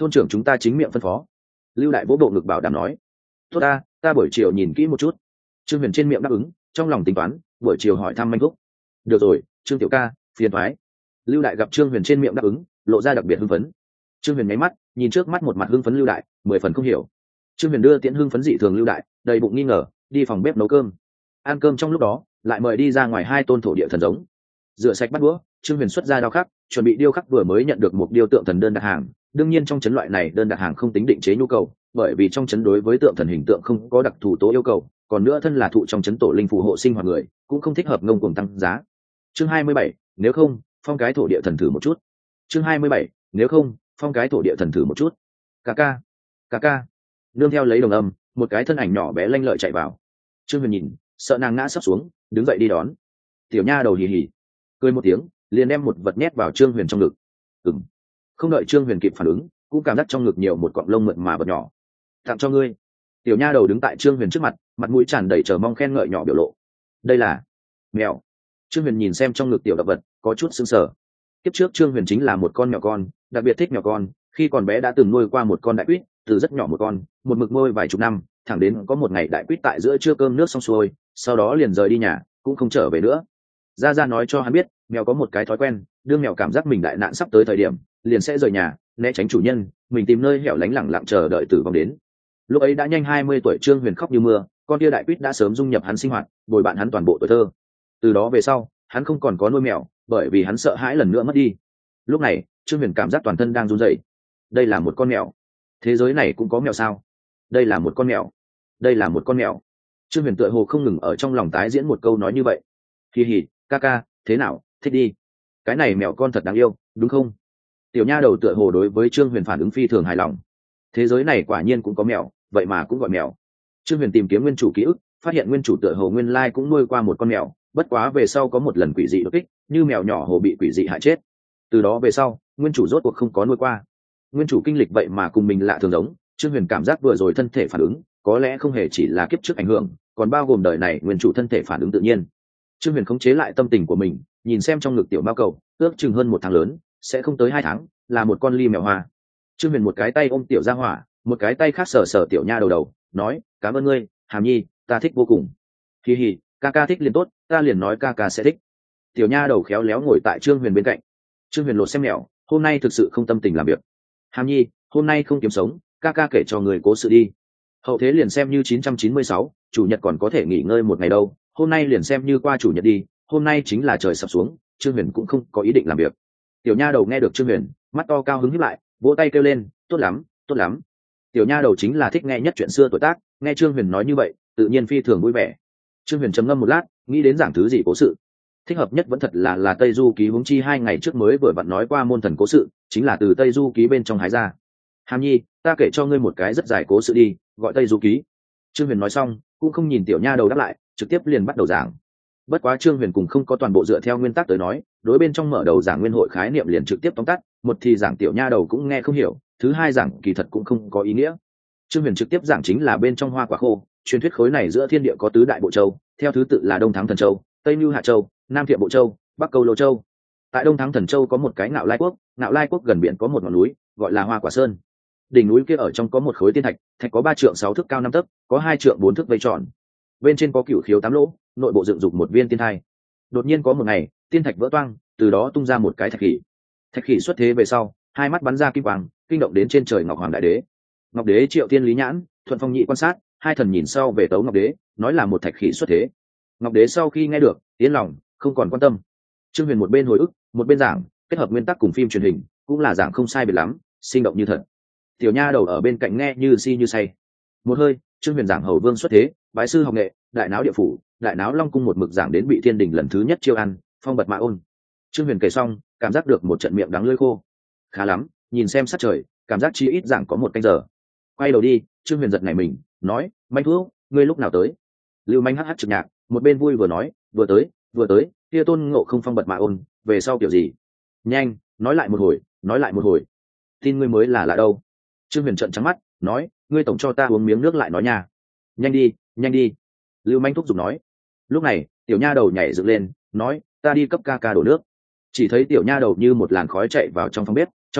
thôn trưởng chúng ta chính miệng phân phó. Lưu Đại vỗ bộ ngực bảo đảm nói. Tốt ta, ta buổi chiều nhìn kỹ một chút. Trương Huyền trên miệng đáp ứng, trong lòng tính toán buổi chiều hỏi thăm Manh Thúc. Được rồi, Trương tiểu ca, phiền thoái. Lưu Đại gặp Trương Huyền trên miệng đáp ứng, lộ ra đặc biệt hưng phấn. Trương Huyền nháy mắt, nhìn trước mắt một mặt hưng phấn Lưu Đại, mười phần không hiểu. Trương Huyền đưa tiễn hưng phấn dị thường Lưu Đại, đầy bụng nghi ngờ, đi phòng bếp nấu cơm. Ăn cơm trong lúc đó, lại mời đi ra ngoài hai tôn thổ địa thần giống. Rửa sạch bát đũa, Trương Huyền xuất ra đao khắc, chuẩn bị điêu khắc vừa mới nhận được một điêu tượng thần đơn đặt hàng. Đương nhiên trong trấn loại này đơn đặt hàng không tính định chế nhu cầu, bởi vì trong trấn đối với tượng thần hình tượng không có đặc thù tố yêu cầu, còn nữa thân là thụ trong trấn tổ linh phù hộ sinh hoạt người, cũng không thích hợp ngông cuồng tăng giá. Chương hai mươi bảy, nếu không, phong cái thổ địa thần thử một chút. Chương hai mươi bảy, nếu không, phong cái thổ địa thần thử một chút. Ca ca, ca ca. Nương theo lấy đồng âm, một cái thân ảnh nhỏ bé lanh lợi chạy vào. Trương Huyền nhìn, sợ nàng ngã sắp xuống, đứng dậy đi đón. Tiểu nha đầu hì hì, cười một tiếng, liền đem một vật nhét vào Trương Huyền trong ngực. Ừm. Không đợi Trương Huyền kịp phản ứng, cũng cảm giác trong ngực nhiều một cọng lông mượt mà vật nhỏ. Tặng cho ngươi. Tiểu nha đầu đứng tại Trương Huyền trước mặt, mặt mũi tràn đầy chờ mong khen ngợi nhỏ biểu lộ. Đây là mèo. Trương Huyền nhìn xem trong ngực tiểu động vật, có chút sững sờ. Kiếp trước Trương Huyền chính là một con mèo con, đặc biệt thích mèo con, khi còn bé đã từng nuôi qua một con đại quýt, từ rất nhỏ một con, một mực nuôi vài chục năm, thẳng đến có một ngày đại quýt tại giữa trưa cơm nước xong xuôi, sau đó liền rời đi nhà, cũng không trở về nữa. Gia Gia nói cho hắn biết, mèo có một cái thói quen, đương mèo cảm giác mình đại nạn sắp tới thời điểm, liền sẽ rời nhà, né tránh chủ nhân, mình tìm nơi hẻo lánh lặng lặng chờ đợi tử vong đến. Lúc ấy đã nhanh hai mươi tuổi, Trương Huyền khóc như mưa, con kia đại quýt đã sớm dung nhập hắn sinh hoạt, bồi bạn hắn toàn bộ tuổi thơ. Từ đó về sau, hắn không còn có nuôi mèo, bởi vì hắn sợ hãi lần nữa mất đi. Lúc này, Trương Huyền cảm giác toàn thân đang run rẩy. Đây là một con mèo. Thế giới này cũng có mèo sao? Đây là một con mèo. Đây là một con mèo. Trương Huyền tựa hồ không ngừng ở trong lòng tái diễn một câu nói như vậy. Hì hì, ca ca, thế nào, thích đi. Cái này mèo con thật đáng yêu, đúng không? Tiểu nha đầu tựa hồ đối với Trương Huyền phản ứng phi thường hài lòng. Thế giới này quả nhiên cũng có mèo, vậy mà cũng gọi mèo. Trương Huyền tìm kiếm nguyên chủ ký ức, phát hiện nguyên chủ tựa hồ nguyên lai cũng nuôi qua một con mèo, bất quá về sau có một lần quỷ dị đột kích, như mèo nhỏ hồ bị quỷ dị hại chết. Từ đó về sau, nguyên chủ rốt cuộc không có nuôi qua. Nguyên chủ kinh lịch vậy mà cùng mình lạ thường giống. Trương Huyền cảm giác vừa rồi thân thể phản ứng, có lẽ không hề chỉ là kiếp trước ảnh hưởng, còn bao gồm đời này nguyên chủ thân thể phản ứng tự nhiên. Trương Huyền khống chế lại tâm tình của mình, nhìn xem trong ngực tiểu mao cầu, ước chừng hơn một tháng lớn, sẽ không tới hai tháng, là một con ly mèo hoa. Trương Huyền một cái tay ôm tiểu gia hỏa, một cái tay khác sờ sờ tiểu nha đầu đầu, nói, cảm ơn ngươi, Hàm Nhi, ta thích vô cùng. Hi hi, ca ca thích liền tốt, ta liền nói ca ca sẽ thích. Tiểu nha đầu khéo léo ngồi tại Trương Huyền bên cạnh. Trương Huyền lột xem mèo, hôm nay thực sự không tâm tình làm việc. Hàm Nhi, hôm nay không kiếm sống, ca ca kể cho người cố sự đi. Hậu thế liền xem như chín trăm chín mươi sáu, chủ nhật còn có thể nghỉ ngơi một ngày đâu, hôm nay liền xem như qua chủ nhật đi, hôm nay chính là trời sập xuống, Trương Huyền cũng không có ý định làm việc. Tiểu nha đầu nghe được Trương Huyền, mắt to cao hứng híp lại, vỗ tay kêu lên, tốt lắm, tốt lắm. Tiểu nha đầu chính là thích nghe nhất chuyện xưa tuổi tác, nghe Trương Huyền nói như vậy, tự nhiên phi thường vui vẻ. Trương Huyền trầm ngâm một lát, nghĩ đến giảng thứ gì cố sự. Thích hợp nhất vẫn thật là là Tây Du Ký, huống chi hai ngày trước mới vừa vặn nói qua môn thần cố sự, chính là từ Tây Du Ký bên trong hái ra. Hàm Nhi, ta kể cho ngươi một cái rất dài cố sự đi, gọi Tây Du Ký. Trương Huyền nói xong, cũng không nhìn tiểu nha đầu đáp lại, trực tiếp liền bắt đầu giảng. Bất quá Trương Huyền cùng không có toàn bộ dựa theo nguyên tắc tới nói, đối bên trong mở đầu giảng nguyên hội khái niệm liền trực tiếp tóm tắt, một thì giảng tiểu nha đầu cũng nghe không hiểu, thứ hai giảng kỳ thật cũng không có ý nghĩa. Trương Huyền trực tiếp giảng chính là bên trong hoa quả khô, truyền thuyết khối này giữa thiên địa có tứ đại bộ châu, theo thứ tự là Đông Thắng Thần Châu, Tây Nưu Hạ Châu, Nam Thiệm Bộ Châu, Bắc Câu Lô Châu. Tại Đông Thắng Thần Châu có một cái Ngạo Lai Quốc, Ngạo Lai Quốc gần biển có một ngọn núi, gọi là Hoa Quả Sơn. Đỉnh núi kia ở trong có một khối tiên thạch, thạch có ba trượng sáu thước cao năm tấc, có hai trượng bốn thước vây tròn. Bên trên có cửu khiếu tám lỗ, nội bộ dựng dục một viên tiên thai. Đột nhiên có một ngày, tiên thạch vỡ toang, từ đó tung ra một cái thạch khỉ. Thạch khỉ xuất thế về sau, hai mắt bắn ra kim quang, kinh động đến trên trời Ngọc Hoàng Đại Đế. Ngọc Đế triệu tiên lý nhãn, thuận phong nhị quan sát, hai thần nhìn sau về tấu Ngọc Đế, nói là một thạch khỉ xuất thế. Ngọc Đế sau khi nghe được, yên lòng, không còn quan tâm. Trương Huyền một bên hồi ức, một bên giảng, kết hợp nguyên tắc cùng phim truyền hình, cũng là giảng không sai biệt lắm, sinh động như thật. Tiểu nha đầu ở bên cạnh nghe như si như say. Một hơi, Trương Huyền giảng Hầu Vương xuất thế, bái sư học nghệ, đại náo địa phủ, đại náo Long cung một mực giảng đến bị thiên đình lần thứ nhất chiêu ăn, phong bật mã ôn. Trương Huyền kể xong, cảm giác được một trận miệng đắng lưỡi khô. Khá lắm, nhìn xem sát trời, cảm giác chi ít giảng có một canh giờ. Quay đầu đi, Trương Huyền giật nảy mình, nói, Manh Thuốc, ngươi lúc nào tới? Lưu Manh hắc hắc trực nhạc, một bên vui vừa nói, vừa tới, vừa tới, kia tôn ngộ không phong bật mã ôn, về sau kiểu gì? Nhanh, nói lại một hồi, nói lại một hồi. Tin ngươi mới là lạ đâu. Trương Huyền trợn trắng mắt, nói, ngươi tổng cho ta uống miếng nước lại nói nha. Nhanh đi, nhanh đi. Lưu Manh thúc giục nói. Lúc này, tiểu nha đầu nhảy dựng lên, nói, ta đi cấp ca ca đổ nước. Chỉ thấy tiểu nha đầu như một làn khói chạy vào trong phòng bếp, trong chớp mắt,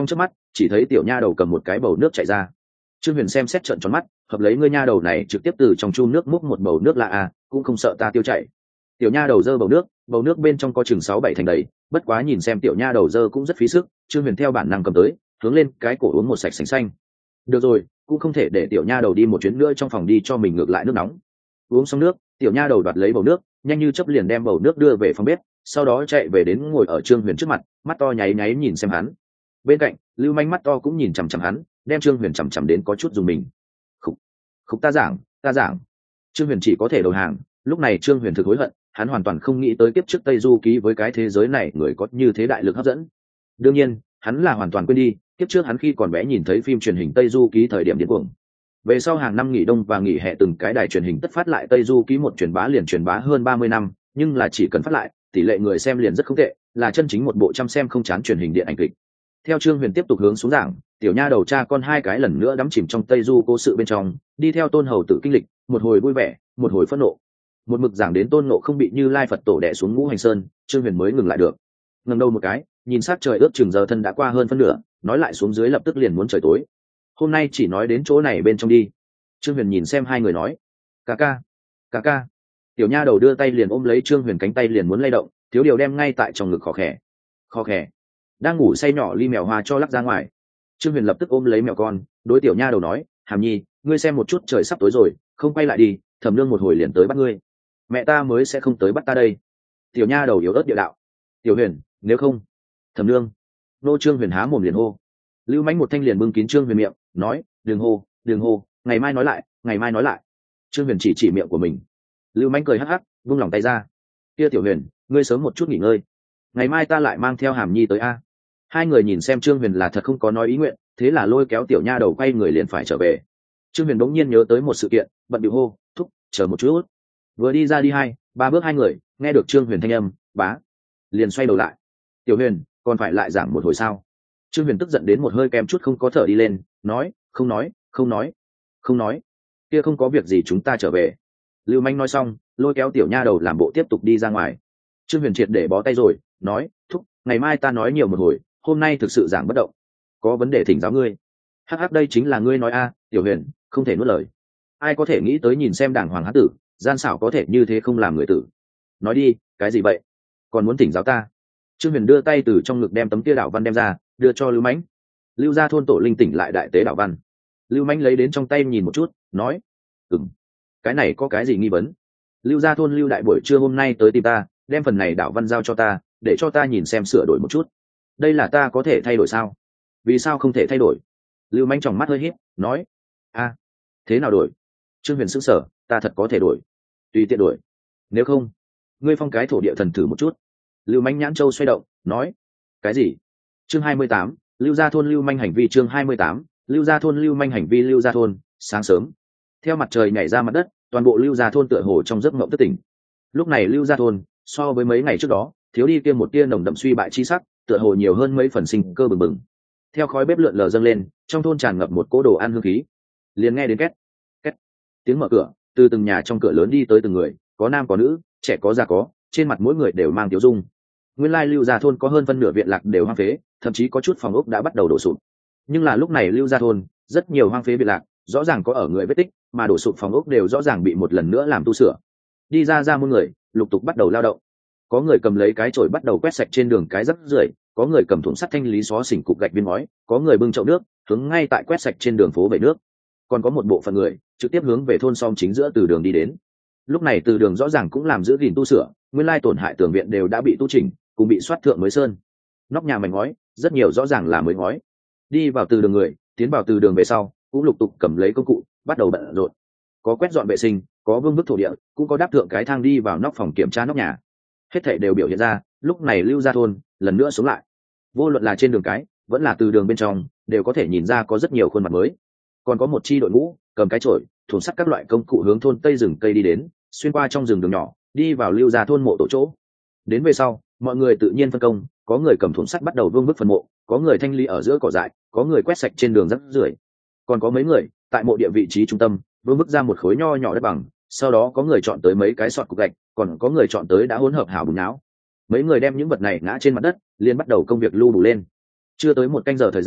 chỉ thấy tiểu nha đầu cầm một cái bầu nước chạy ra. Trương Huyền xem xét trợn tròn mắt, hợp lấy ngươi nha đầu này trực tiếp từ trong chu nước múc một bầu nước lạ à, cũng không sợ ta tiêu chảy. Tiểu nha đầu dơ bầu nước, bầu nước bên trong có chừng sáu bảy thành đầy, bất quá nhìn xem tiểu nha đầu dơ cũng rất phí sức, Trương Huyền theo bản năng cầm tới, hướng lên cái cổ uống một sạch sành xanh. Được rồi, cũng không thể để tiểu nha đầu đi một chuyến nữa trong phòng đi cho mình ngược lại nước nóng. Uống xong nước, tiểu nha đầu đoạt lấy bầu nước, nhanh như chớp liền đem bầu nước đưa về phòng bếp, sau đó chạy về đến ngồi ở Trương Huyền trước mặt, mắt to nháy nháy nhìn xem hắn. Bên cạnh, Lưu Manh mắt to cũng nhìn chằm chằm hắn, đem Trương Huyền chằm chằm đến có chút dùng mình. Khục, khục ta giảng, ta giảng. Trương Huyền chỉ có thể đầu hàng, lúc này Trương Huyền thực hối hận, hắn hoàn toàn không nghĩ tới kiếp trước Tây Du Ký với cái thế giới này người có như thế đại lực hấp dẫn. Đương nhiên, hắn là hoàn toàn quên đi, kiếp trước hắn khi còn bé nhìn thấy phim truyền hình Tây Du Ký thời điểm điên cuồng. Về sau hàng năm nghỉ đông và nghỉ hè từng cái đài truyền hình tất phát lại Tây Du Ký một truyền bá liền truyền bá hơn ba mươi năm, nhưng là chỉ cần phát lại, tỷ lệ người xem liền rất không tệ, là chân chính một bộ chăm xem không chán truyền hình điện ảnh kịch. Theo Trương Huyền tiếp tục hướng xuống giảng, tiểu nha đầu cha con hai cái lần nữa đắm chìm trong Tây Du cố sự bên trong, đi theo Tôn Hầu Tử kinh lịch, một hồi vui vẻ, một hồi phẫn nộ. Một mực giảng đến Tôn Ngộ không bị Như Lai Phật tổ đè xuống Ngũ Hành Sơn, Trương Huyền mới ngừng lại được. Ngẩng đầu một cái, nhìn sát trời ước chừng giờ thân đã qua hơn phân nửa, nói lại xuống dưới lập tức liền muốn trời tối. Hôm nay chỉ nói đến chỗ này bên trong đi. Trương Huyền nhìn xem hai người nói, ca ca, ca ca. Tiểu nha đầu đưa tay liền ôm lấy Trương Huyền cánh tay liền muốn lay động, thiếu điều đem ngay tại trong ngực khó khè, khó khè. Đang ngủ say nhỏ ly mèo hoa cho lắc ra ngoài. Trương Huyền lập tức ôm lấy mèo con, đối tiểu nha đầu nói, Hàm Nhi, ngươi xem một chút trời sắp tối rồi, không quay lại đi, Thẩm Nương một hồi liền tới bắt ngươi. Mẹ ta mới sẽ không tới bắt ta đây. Tiểu nha đầu yếu ớt địa đạo. Tiểu Huyền, nếu không, Thẩm Nương. Nô Trương Huyền há mồm liền hô. Lưu Mãnh một thanh liền bưng kín Trương Huyền miệng, nói, đừng hô, đừng hô, ngày mai nói lại, ngày mai nói lại. Trương Huyền chỉ chỉ miệng của mình. Lưu Mãnh cười hắc hắc, vung lòng tay ra. Kia Tiểu Huyền, ngươi sớm một chút nghỉ ngơi, ngày mai ta lại mang theo Hàm Nhi tới a. Hai người nhìn xem Trương Huyền là thật không có nói ý nguyện, thế là lôi kéo tiểu nha đầu quay người liền phải trở về. Trương Huyền đống nhiên nhớ tới một sự kiện, bận bịu hô, thúc, chờ một chút. Vừa đi ra đi hai, ba bước hai người, nghe được Trương Huyền thanh âm, bá, liền xoay đầu lại. Tiểu Huyền, còn phải lại giảng một hồi sao? Trương Huyền tức giận đến một hơi kém chút không có thở đi lên, nói, không nói, không nói, không nói. Kia không có việc gì chúng ta trở về. Lưu Manh nói xong, lôi kéo tiểu nha đầu làm bộ tiếp tục đi ra ngoài. Trương Huyền triệt để bó tay rồi, nói, thúc, ngày mai ta nói nhiều một hồi, hôm nay thực sự giảng bất động, có vấn đề thỉnh giáo ngươi. Hắc hắc, đây chính là ngươi nói a. Tiểu Huyền không thể nuốt lời. Ai có thể nghĩ tới nhìn xem đảng hoàng hán tử gian xảo có thể như thế không làm người tử. Nói đi, cái gì vậy, còn muốn thỉnh giáo ta? Trương Huyền đưa tay từ trong ngực đem tấm kia đạo văn đem ra, đưa cho Lưu Mãnh. Lưu gia thôn tổ linh tỉnh lại đại tế đạo văn. Lưu Mãnh lấy đến trong tay nhìn một chút, nói, ừm, cái này có cái gì nghi vấn? Lưu gia thôn Lưu đại buổi trưa hôm nay tới tìm ta, đem phần này đạo văn giao cho ta, để cho ta nhìn xem sửa đổi một chút. Đây là ta có thể thay đổi sao? Vì sao không thể thay đổi? Lưu Manh tròng mắt hơi híp, nói, a, thế nào đổi? Trương Huyền sững sờ, ta thật có thể đổi? Tùy tiện đổi. Nếu không, ngươi phong cái thổ địa thần thử một chút. Lưu Manh nhãn châu xoay động, nói, cái gì? Chương hai mươi tám, Lưu gia thôn Lưu Manh hành vi. Chương hai mươi tám, Lưu gia thôn Lưu Manh hành vi. Lưu gia thôn, sáng sớm, theo mặt trời nhảy ra mặt đất, toàn bộ Lưu gia thôn tựa hồ trong giấc mộng thất tỉnh. Lúc này Lưu gia thôn, so với mấy ngày trước đó, thiếu đi kia một tia nồng đậm suy bại chi sắc, tựa hồ nhiều hơn mấy phần sinh cơ bừng bừng. Theo khói bếp lượn lờ dâng lên, trong thôn tràn ngập một cỗ đồ ăn hương khí. Liền nghe đến két két tiếng mở cửa, từ từng nhà trong cửa lớn đi tới từng người, có nam có nữ, trẻ có già có, trên mặt mỗi người đều mang tiêu dung. Nguyên lai Lưu gia thôn có hơn phân nửa viện lạc đều hoang phế, thậm chí có chút phòng ốc đã bắt đầu đổ sụp. Nhưng là lúc này Lưu gia thôn, rất nhiều hoang phế viện lạc, rõ ràng có ở người vết tích, mà đổ sụp phòng ốc đều rõ ràng bị một lần nữa làm tu sửa. Đi ra ra muôn người, lục tục bắt đầu lao động. Có người cầm lấy cái chổi bắt đầu quét sạch trên đường cái rác rưởi, có người cầm thùng sắt thanh lý xó xỉnh cục gạch viên ngói, có người bưng chậu nước hướng ngay tại quét sạch trên đường phố bể nước, còn có một bộ phận người trực tiếp hướng về thôn xóm chính giữa từ đường đi đến. Lúc này từ đường rõ ràng cũng làm giữ gìn tu sửa, nguyên lai tổn hại tường viện đều đã bị tu chỉnh, cùng bị soát thượng mới sơn. Nóc nhà mảnh ngói rất nhiều rõ ràng là mới ngói. Đi vào từ đường người tiến vào từ đường về sau cũng lục tục cầm lấy công cụ bắt đầu bận rộn, có quét dọn vệ sinh, có vương bức thổ địa, cũng có đáp thượng cái thang đi vào nóc phòng kiểm tra nóc nhà. Hết thảy đều biểu hiện ra lúc này Lưu gia thôn lần nữa sống lại. Vô luận là trên đường cái vẫn là từ đường bên trong đều có thể nhìn ra có rất nhiều khuôn mặt mới. Còn có một chi đội ngũ cầm cái chổi thùng sắt các loại công cụ hướng thôn tây rừng cây đi đến, xuyên qua trong rừng đường nhỏ đi vào Lưu gia thôn mộ tổ chỗ. Đến về sau mọi người tự nhiên phân công, có người cầm thùng sắt bắt đầu vương bức phần mộ, có người thanh lý ở giữa cỏ dại, có người quét sạch trên đường rác rưởi, còn có mấy người tại mộ địa vị trí trung tâm vương bức ra một khối nho nhỏ đất bằng, sau đó có người chọn tới mấy cái sọt cục gạch, còn có người chọn tới đã hỗn hợp hảo bùn não. Mấy người đem những vật này ngã trên mặt đất liền bắt đầu công việc lưu đủ lên. Chưa tới một canh giờ thời gian,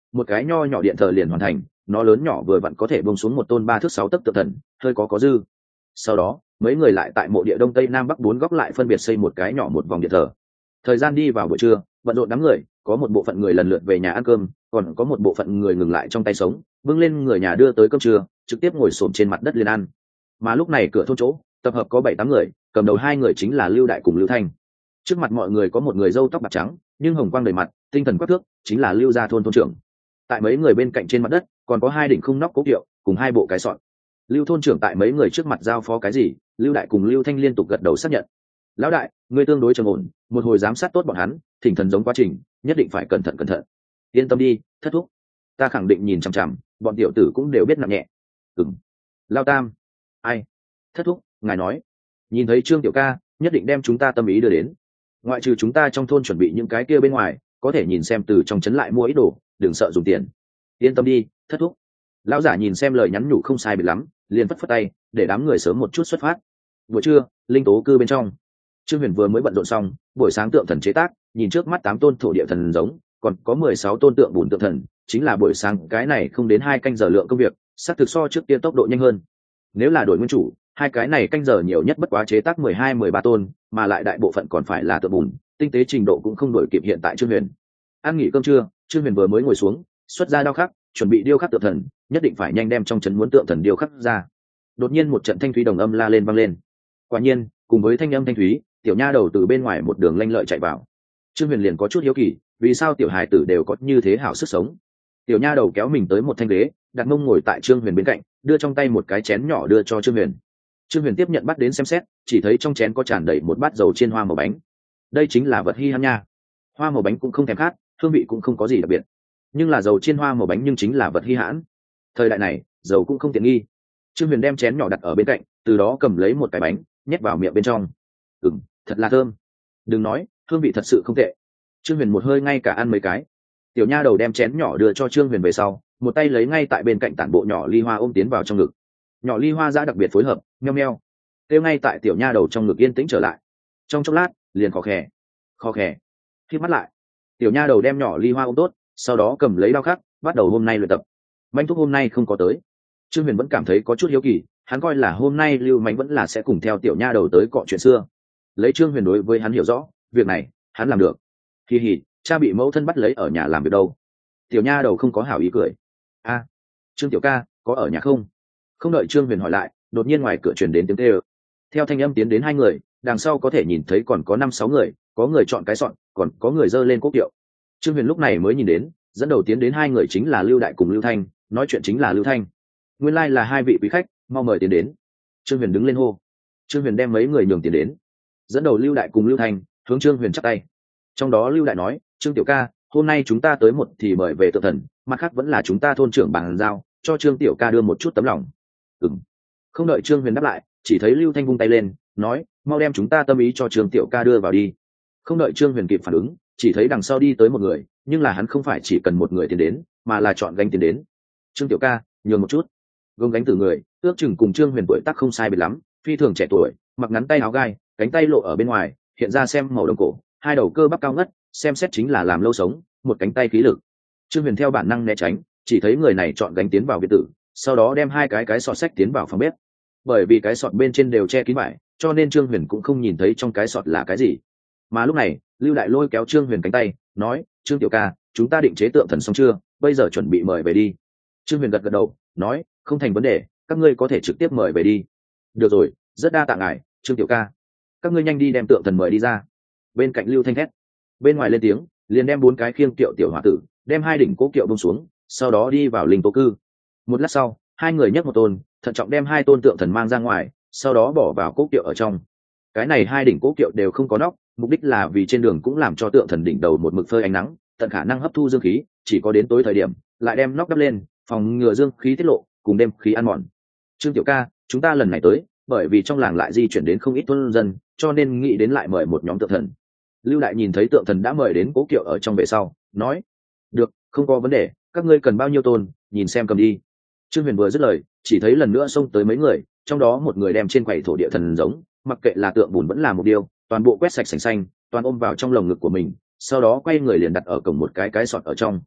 một cái nho nhỏ điện thờ liền hoàn thành, nó lớn nhỏ vừa vặn có thể bông xuống một tôn ba thước sáu tấc tượng thần, hơi có có dư. Sau đó mấy người lại tại mộ địa đông tây nam bắc bốn góc lại phân biệt xây một cái nhỏ một vòng điện thờ. Thời gian đi vào buổi trưa, bận rộn đám người, có một bộ phận người lần lượt về nhà ăn cơm, còn có một bộ phận người ngừng lại trong tay sống, bưng lên người nhà đưa tới cơm trưa, trực tiếp ngồi xổm trên mặt đất liền ăn. Mà lúc này cửa thôn chỗ tập hợp có bảy tám người, cầm đầu hai người chính là Lưu Đại cùng Lưu Thanh. Trước mặt mọi người có một người râu tóc bạc trắng nhưng hồng quang đầy mặt, tinh thần quắc thước, chính là Lưu gia thôn thôn trưởng. Tại mấy người bên cạnh trên mặt đất còn có hai đỉnh khung nóc cố kiệu cùng hai bộ cái sọn. Lưu thôn trưởng tại mấy người trước mặt giao phó cái gì, Lưu Đại cùng Lưu Thanh liên tục gật đầu xác nhận. Lão đại, ngươi tương đối trầm ổn, một hồi giám sát tốt bọn hắn, thỉnh thần giống quá trình, nhất định phải cẩn thận cẩn thận. Yên tâm đi, thất thúc, ta khẳng định nhìn chằm chằm, bọn tiểu tử cũng đều biết nặng nhẹ. Ừm. Lao tam. Ai? Thất thúc, ngài nói. Nhìn thấy Trương tiểu ca, nhất định đem chúng ta tâm ý đưa đến. Ngoại trừ chúng ta trong thôn chuẩn bị những cái kia bên ngoài, có thể nhìn xem từ trong trấn lại mua ít đồ, đừng sợ dùng tiền. Yên tâm đi, thất thúc. Lão giả nhìn xem lời nhắn nhủ không sai biệt lắm, liền phất phất tay, để đám người sớm một chút xuất phát. Buổi trưa, linh tố cư bên trong, Trương Huyền vừa mới bận rộn xong, buổi sáng tượng thần chế tác, nhìn trước mắt tám tôn thổ địa thần giống, còn có mười sáu tôn tượng bùn tượng thần, chính là buổi sáng cái này không đến hai canh giờ lượng công việc, sắp thực so trước kia tốc độ nhanh hơn. Nếu là đổi nguyên chủ, hai cái này canh giờ nhiều nhất bất quá chế tác mười hai mười ba tôn, mà lại đại bộ phận còn phải là tượng bùn, tinh tế trình độ cũng không đổi kịp hiện tại Trương Huyền. Ăn nghỉ cơm trưa, Trương Huyền vừa mới ngồi xuống, xuất ra đao khắc, chuẩn bị điêu khắc tượng thần, nhất định phải nhanh đem trong trấn muốn tượng thần điêu khắc ra. Đột nhiên một trận thanh thúy đồng âm la lên vang lên. Quả nhiên, cùng với thanh âm thanh thúy, tiểu nha đầu từ bên ngoài một đường lanh lợi chạy vào. Trương Huyền liền có chút hiếu kỳ, vì sao tiểu hài tử đều có như thế hảo sức sống. Tiểu nha đầu kéo mình tới một thanh ghế, đặt mông ngồi tại Trương Huyền bên cạnh, đưa trong tay một cái chén nhỏ đưa cho Trương Huyền. Trương Huyền tiếp nhận bắt đến xem xét, chỉ thấy trong chén có tràn đầy một bát dầu chiên hoa màu bánh. Đây chính là vật hi hăm nha. Hoa màu bánh cũng không thèm khát, hương vị cũng không có gì đặc biệt, nhưng là dầu chiên hoa màu bánh nhưng chính là vật hi hãn. Thời đại này, dầu cũng không tiện nghi. Trương Huyền đem chén nhỏ đặt ở bên cạnh, từ đó cầm lấy một cái bánh, nhét vào miệng bên trong. Ừm, thật là thơm. Đừng nói, hương vị thật sự không tệ. Trương Huyền một hơi ngay cả ăn mấy cái. Tiểu nha đầu đem chén nhỏ đưa cho Trương Huyền về sau, một tay lấy ngay tại bên cạnh tản bộ nhỏ ly hoa ôm tiến vào trong ngực. Nhỏ ly hoa ra đặc biệt phối hợp, nheo nheo. Kêu ngay tại tiểu nha đầu trong ngực yên tĩnh trở lại. Trong chốc lát, liền khó khè, khó khè. Khi mắt lại, tiểu nha đầu đem nhỏ ly hoa ôm tốt, sau đó cầm lấy đao khắc, bắt đầu hôm nay luyện tập. Manh thúc hôm nay không có tới. Trương Huyền vẫn cảm thấy có chút hiếu kỳ, hắn coi là hôm nay Lưu Mánh vẫn là sẽ cùng theo tiểu nha đầu tới cọ chuyện xưa. Lấy Trương Huyền đối với hắn hiểu rõ, việc này hắn làm được. Kỳ hỉ, cha bị mẫu thân bắt lấy ở nhà làm việc đâu? Tiểu nha đầu không có hảo ý cười. A, Trương tiểu ca, có ở nhà không? Không đợi Trương Huyền hỏi lại, đột nhiên ngoài cửa truyền đến tiếng kêu. Theo thanh âm tiến đến hai người, đằng sau có thể nhìn thấy còn có năm sáu người, có người chọn cái sọn, còn có người giơ lên quốc kiệu. Trương Huyền lúc này mới nhìn đến, dẫn đầu tiến đến hai người chính là Lưu Đại cùng Lưu Thanh, nói chuyện chính là Lưu Thanh. Nguyên lai like là hai vị quý khách, mau mời tiến đến. Trương Huyền đứng lên hô. Trương Huyền đem mấy người nhường tiến đến, dẫn đầu Lưu Đại cùng Lưu Thanh hướng Trương Huyền chắp tay. Trong đó Lưu Đại nói, Trương tiểu ca, hôm nay chúng ta tới một thì mời về tượng thần, mặt khác vẫn là chúng ta thôn trưởng bàn giao, cho Trương tiểu ca đưa một chút tấm lòng. Ừm. Không đợi Trương Huyền đáp lại, chỉ thấy Lưu Thanh vung tay lên, nói, mau đem chúng ta tâm ý cho Trương tiểu ca đưa vào đi. Không đợi Trương Huyền kịp phản ứng, chỉ thấy đằng sau đi tới một người, nhưng là hắn không phải chỉ cần một người tiến đến, mà là chọn gánh tiến đến. Trương tiểu ca, nhường một chút. Gông gánh từ người, ước chừng cùng Trương Huyền tuổi tác không sai biệt lắm, phi thường trẻ tuổi, mặc ngắn tay áo gai, cánh tay lộ ở bên ngoài, hiện ra xem màu đồng cổ, hai đầu cơ bắp cao ngất, xem xét chính là làm lâu sống, một cánh tay khí lực. Trương Huyền theo bản năng né tránh, chỉ thấy người này chọn gánh tiến vào biệt tử, sau đó đem hai cái cái sọt sách tiến vào phòng bếp. Bởi vì cái sọt bên trên đều che kín vải, cho nên Trương Huyền cũng không nhìn thấy trong cái sọt là cái gì. Mà lúc này, Lưu Đại lôi kéo Trương Huyền cánh tay, nói, Trương tiểu ca, chúng ta định chế tượng thần xong chưa, bây giờ chuẩn bị mời về đi. Trương Huyền gật gật đầu, nói, không thành vấn đề, các ngươi có thể trực tiếp mời về đi. Được rồi, rất đa tạ ngài, Trương tiểu ca, các ngươi nhanh đi đem tượng thần mời đi ra. Bên cạnh Lưu Thanh thét, bên ngoài lên tiếng, liền đem bốn cái khiêng kiệu tiểu hòa tử, đem hai đỉnh cố kiệu bông xuống, sau đó đi vào linh tố cư. Một lát sau, hai người nhấc một tôn, thận trọng đem hai tôn tượng thần mang ra ngoài, sau đó bỏ vào cố kiệu ở trong. Cái này hai đỉnh cố kiệu đều không có nóc, mục đích là vì trên đường cũng làm cho tượng thần đỉnh đầu một mực phơi ánh nắng, tận khả năng hấp thu dương khí, chỉ có đến tối thời điểm lại đem nóc đắp lên, phòng ngừa dương khí tiết lộ, cùng đêm khí ăn mòn. Trương tiểu ca, chúng ta lần này tới, bởi vì trong làng lại di chuyển đến không ít thôn dân, cho nên nghĩ đến lại mời một nhóm tượng thần. Lưu Đại nhìn thấy tượng thần đã mời đến cố kiệu ở trong về sau, nói, được, không có vấn đề, các ngươi cần bao nhiêu tôn, nhìn xem cầm đi. Trương Huyền vừa dứt lời, chỉ thấy lần nữa xông tới mấy người, trong đó một người đem trên quầy thổ địa thần giống, mặc kệ là tượng bùn vẫn là một điều, toàn bộ quét sạch sành xanh, toàn ôm vào trong lồng ngực của mình, sau đó quay người liền đặt ở cổng một cái cái sọt ở trong.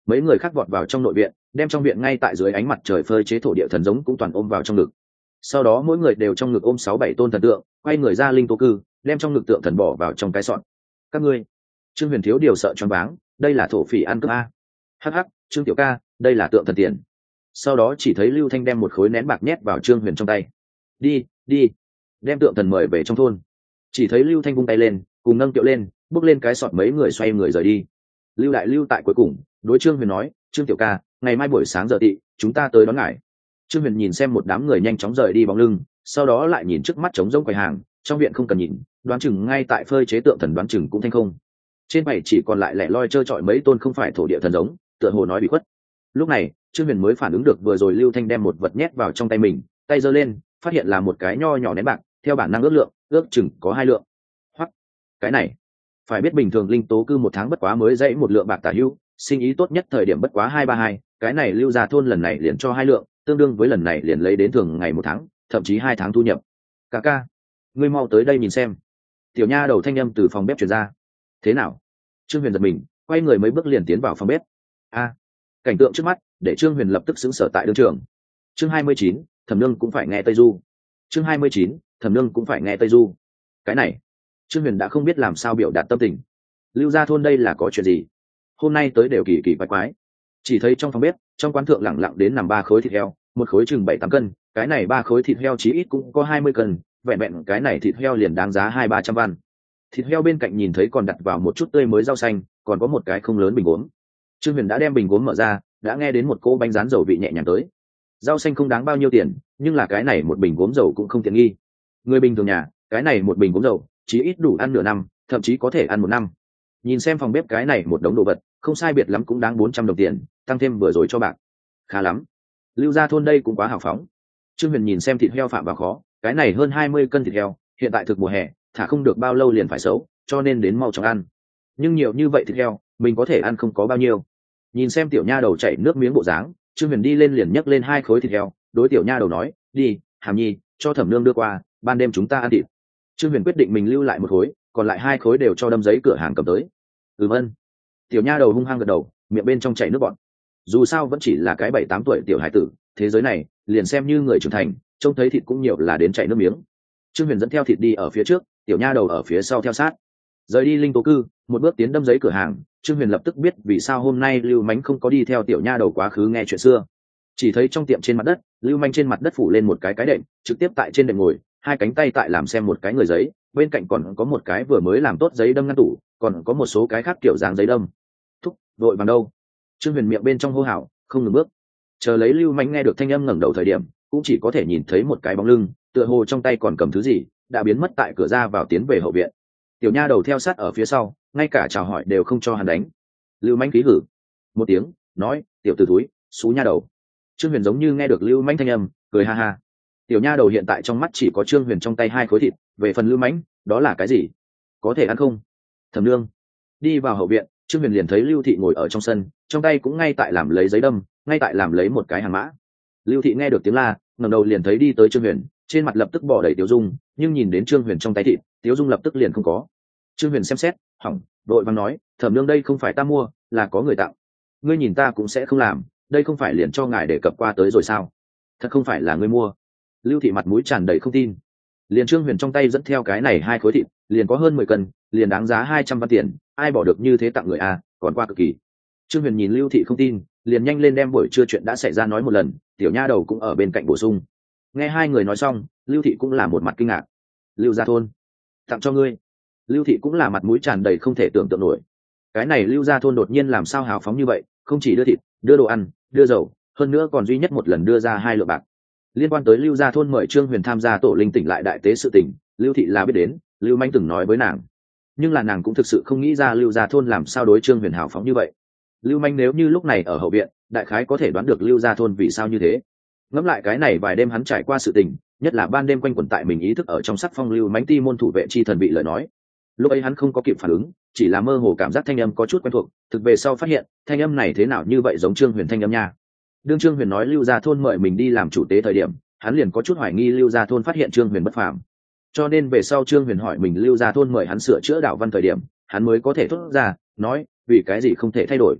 mấy người khác vọt vào trong nội viện, đem trong viện ngay tại dưới ánh mặt trời phơi chế thổ địa thần giống cũng toàn ôm vào trong ngực. Sau đó mỗi người đều trong ngực ôm sáu bảy tôn thần tượng, quay người ra linh tố cư, đem trong ngực tượng thần bỏ vào trong cái sọt. Các ngươi, Trương Huyền thiếu điều sợ choáng váng, đây là thổ phỉ ăn cướp a. Hắc hắc, Trương tiểu ca, đây là tượng thần tiền. Sau đó chỉ thấy Lưu Thanh đem một khối nén bạc nhét vào Trương Huyền trong tay. Đi, đi, đem tượng thần mời về trong thôn. Chỉ thấy Lưu Thanh vung tay lên, cùng nâng kiệu lên, bước lên cái sọt, mấy người xoay người rời đi. Lưu đại lưu tại cuối cùng đối Trương Huyền nói, Trương tiểu ca, ngày mai buổi sáng giờ tị chúng ta tới đón ngài. Trương Huyền nhìn xem một đám người nhanh chóng rời đi bóng lưng, sau đó lại nhìn trước mắt trống rỗng quầy hàng, trong viện không cần nhìn, đoán chừng ngay tại phơi chế tượng thần đoán chừng cũng thanh không. Trên bày chỉ còn lại lẻ loi trơ trọi mấy tôn không phải thổ địa thần giống, tựa hồ nói bị khuất. Lúc này Trương Huyền mới phản ứng được vừa rồi Lưu Thanh đem một vật nhét vào trong tay mình, tay giơ lên phát hiện là một cái nho nhỏ nén bạc, theo bản năng ước lượng ước chừng có hai lượng. Hoặc cái này, phải biết bình thường linh tố cư một tháng bất quá mới dãy một lượng bạc tả hữu, sinh ý tốt nhất thời điểm bất quá hai ba hai, cái này Lưu gia thôn lần này liền cho hai lượng, tương đương với lần này liền lấy đến thường ngày một tháng, thậm chí hai tháng thu nhập. Ca ca, ngươi mau tới đây nhìn xem. Tiểu nha đầu thanh âm từ phòng bếp truyền ra. Thế nào? Trương Huyền giật mình, quay người mấy bước liền tiến vào phòng bếp. A, cảnh tượng trước mắt để Trương Huyền lập tức xứng sở tại đương trường. Chương hai mươi chín, Thẩm Nương cũng phải nghe Tây Du. Chương hai mươi chín, Thẩm Nương cũng phải nghe Tây Du. Cái này, Trương Huyền đã không biết làm sao biểu đạt tâm tình. Lưu gia thôn đây là có chuyện gì? Hôm nay tới đều kỳ kỳ quái quái. Chỉ thấy trong phòng bếp, trong quán thượng lẳng lặng đến nằm ba khối thịt heo, một khối chừng bảy tám cân, cái này ba khối thịt heo chí ít cũng có hai mươi cân, vẹn vẹn cái này thịt heo liền đáng giá hai ba trăm văn. Thịt heo bên cạnh nhìn thấy còn đặt vào một chút tươi mới rau xanh, còn có một cái không lớn bình gốm. Trương Huyền đã đem bình gốm mở ra, đã nghe đến một cỗ bánh rán dầu vị nhẹ nhàng tới. Rau xanh không đáng bao nhiêu tiền, nhưng là cái này một bình gốm dầu cũng không tiện nghi. Người bình thường nhà, cái này một bình gốm dầu chí ít đủ ăn nửa năm, thậm chí có thể ăn một năm. Nhìn xem phòng bếp cái này một đống đồ vật, không sai biệt lắm cũng đáng bốn trăm đồng tiền, tăng thêm vừa rồi cho bạc. Khá lắm. Lưu gia thôn đây cũng quá hào phóng. Trương Huyền nhìn xem thịt heo phạm vào khó, cái này hơn hai mươi cân thịt heo, hiện tại thực mùa hè, thả không được bao lâu liền phải xấu, cho nên đến mau chóng ăn. Nhưng nhiều như vậy thịt heo, mình có thể ăn không có bao nhiêu. Nhìn xem tiểu nha đầu chảy nước miếng bộ dáng, Trương Huyền đi lên liền nhấc lên hai khối thịt heo, đối tiểu nha đầu nói, đi, Hàm Nhi, cho Thẩm Nương đưa qua, ban đêm chúng ta ăn thịt. Trương Huyền quyết định mình lưu lại một khối, còn lại hai khối đều cho đâm giấy cửa hàng cầm tới. Ừ vâng. Tiểu nha đầu hung hăng gật đầu, miệng bên trong chảy nước bọt. Dù sao vẫn chỉ là cái bảy tám tuổi tiểu hải tử, thế giới này liền xem như người trưởng thành, trông thấy thịt cũng nhiều là đến chảy nước miếng. Trương Huyền dẫn theo thịt đi ở phía trước, tiểu nha đầu ở phía sau theo sát. Rời đi linh tố cư, một bước tiến đâm giấy cửa hàng, Trương Huyền lập tức biết vì sao hôm nay Lưu Mánh không có đi theo tiểu nha đầu quá khứ nghe chuyện xưa. Chỉ thấy trong tiệm trên mặt đất, Lưu Manh trên mặt đất phủ lên một cái cái đệm, trực tiếp tại trên đệm ngồi, hai cánh tay tại làm xem một cái người giấy, bên cạnh còn có một cái vừa mới làm tốt giấy đâm ngăn tủ, còn có một số cái khác kiểu dáng giấy đâm. Thúc, vội vàng đâu? Trương Huyền miệng bên trong hô hào, không ngừng bước. Chờ lấy Lưu Manh nghe được thanh âm ngẩng đầu thời điểm, cũng chỉ có thể nhìn thấy một cái bóng lưng, tựa hồ trong tay còn cầm thứ gì, đã biến mất tại cửa ra vào tiến về hậu viện. Tiểu nha đầu theo sát ở phía sau, ngay cả chào hỏi đều không cho hắn đánh. Lưu Manh khí hử một tiếng, nói, tiểu tử thúi, xú nha đầu. Trương Huyền giống như nghe được Lưu Manh thanh âm, cười ha ha. Tiểu nha đầu hiện tại trong mắt chỉ có Trương Huyền trong tay hai khối thịt, về phần Lưu Manh, đó là cái gì? Có thể ăn không? Thẩm Nương. Đi vào hậu viện, Trương Huyền liền thấy Lưu Thị ngồi ở trong sân, trong tay cũng ngay tại làm lấy giấy đâm, ngay tại làm lấy một cái hàng mã. Lưu Thị nghe được tiếng la, ngẩng đầu liền thấy đi tới Trương Huyền, trên mặt lập tức bỏ đầy Tiếu Dung, nhưng nhìn đến Trương Huyền trong tay thịt, Tiếu Dung lập tức liền không có. Trương Huyền xem xét, hỏng, đội vàng nói, Thẩm Nương đây không phải ta mua, là có người tặng. Ngươi nhìn ta cũng sẽ không làm, đây không phải liền cho ngài để cập qua tới rồi sao? Thật không phải là ngươi mua. Lưu Thị mặt mũi tràn đầy không tin. Liền Trương Huyền trong tay dẫn theo cái này hai khối thịt, liền có hơn mười cân, liền đáng giá hai trăm văn tiền, ai bỏ được như thế tặng người a, còn qua cực kỳ. Trương Huyền nhìn Lưu Thị không tin, liền nhanh lên đem buổi trưa chuyện đã xảy ra nói một lần, tiểu nha đầu cũng ở bên cạnh bổ sung. Nghe hai người nói xong, Lưu Thị cũng là một mặt kinh ngạc. Lưu gia thôn tặng cho ngươi. Lưu Thị cũng là mặt mũi tràn đầy không thể tưởng tượng nổi. Cái này Lưu gia thôn đột nhiên làm sao hào phóng như vậy, không chỉ đưa thịt, đưa đồ ăn, đưa dầu, hơn nữa còn duy nhất một lần đưa ra hai lượng bạc. Liên quan tới Lưu gia thôn mời Trương Huyền tham gia tổ linh tỉnh lại đại tế sự tỉnh, Lưu Thị là biết đến, Lưu Manh từng nói với nàng, nhưng là nàng cũng thực sự không nghĩ ra Lưu gia thôn làm sao đối Trương Huyền hào phóng như vậy. Lưu Manh nếu như lúc này ở hậu viện, đại khái có thể đoán được Lưu gia thôn vì sao như thế. Ngẫm lại cái này vài đêm hắn trải qua sự tình, nhất là ban đêm quanh quẩn tại mình ý thức ở trong sắc phong Lưu Mánh ti môn thủ vệ chi thần bị lời nói. Lúc ấy hắn không có kịp phản ứng, chỉ là mơ hồ cảm giác thanh âm có chút quen thuộc, thực về sau phát hiện, thanh âm này thế nào như vậy giống Trương Huyền thanh âm nha. Đương Trương Huyền nói Lưu gia thôn mời mình đi làm chủ tế thời điểm, hắn liền có chút hoài nghi Lưu gia thôn phát hiện Trương Huyền bất phàm. Cho nên về sau Trương Huyền hỏi mình Lưu gia thôn mời hắn sửa chữa đạo văn thời điểm, hắn mới có thể thốt ra, nói, vì cái gì không thể thay đổi.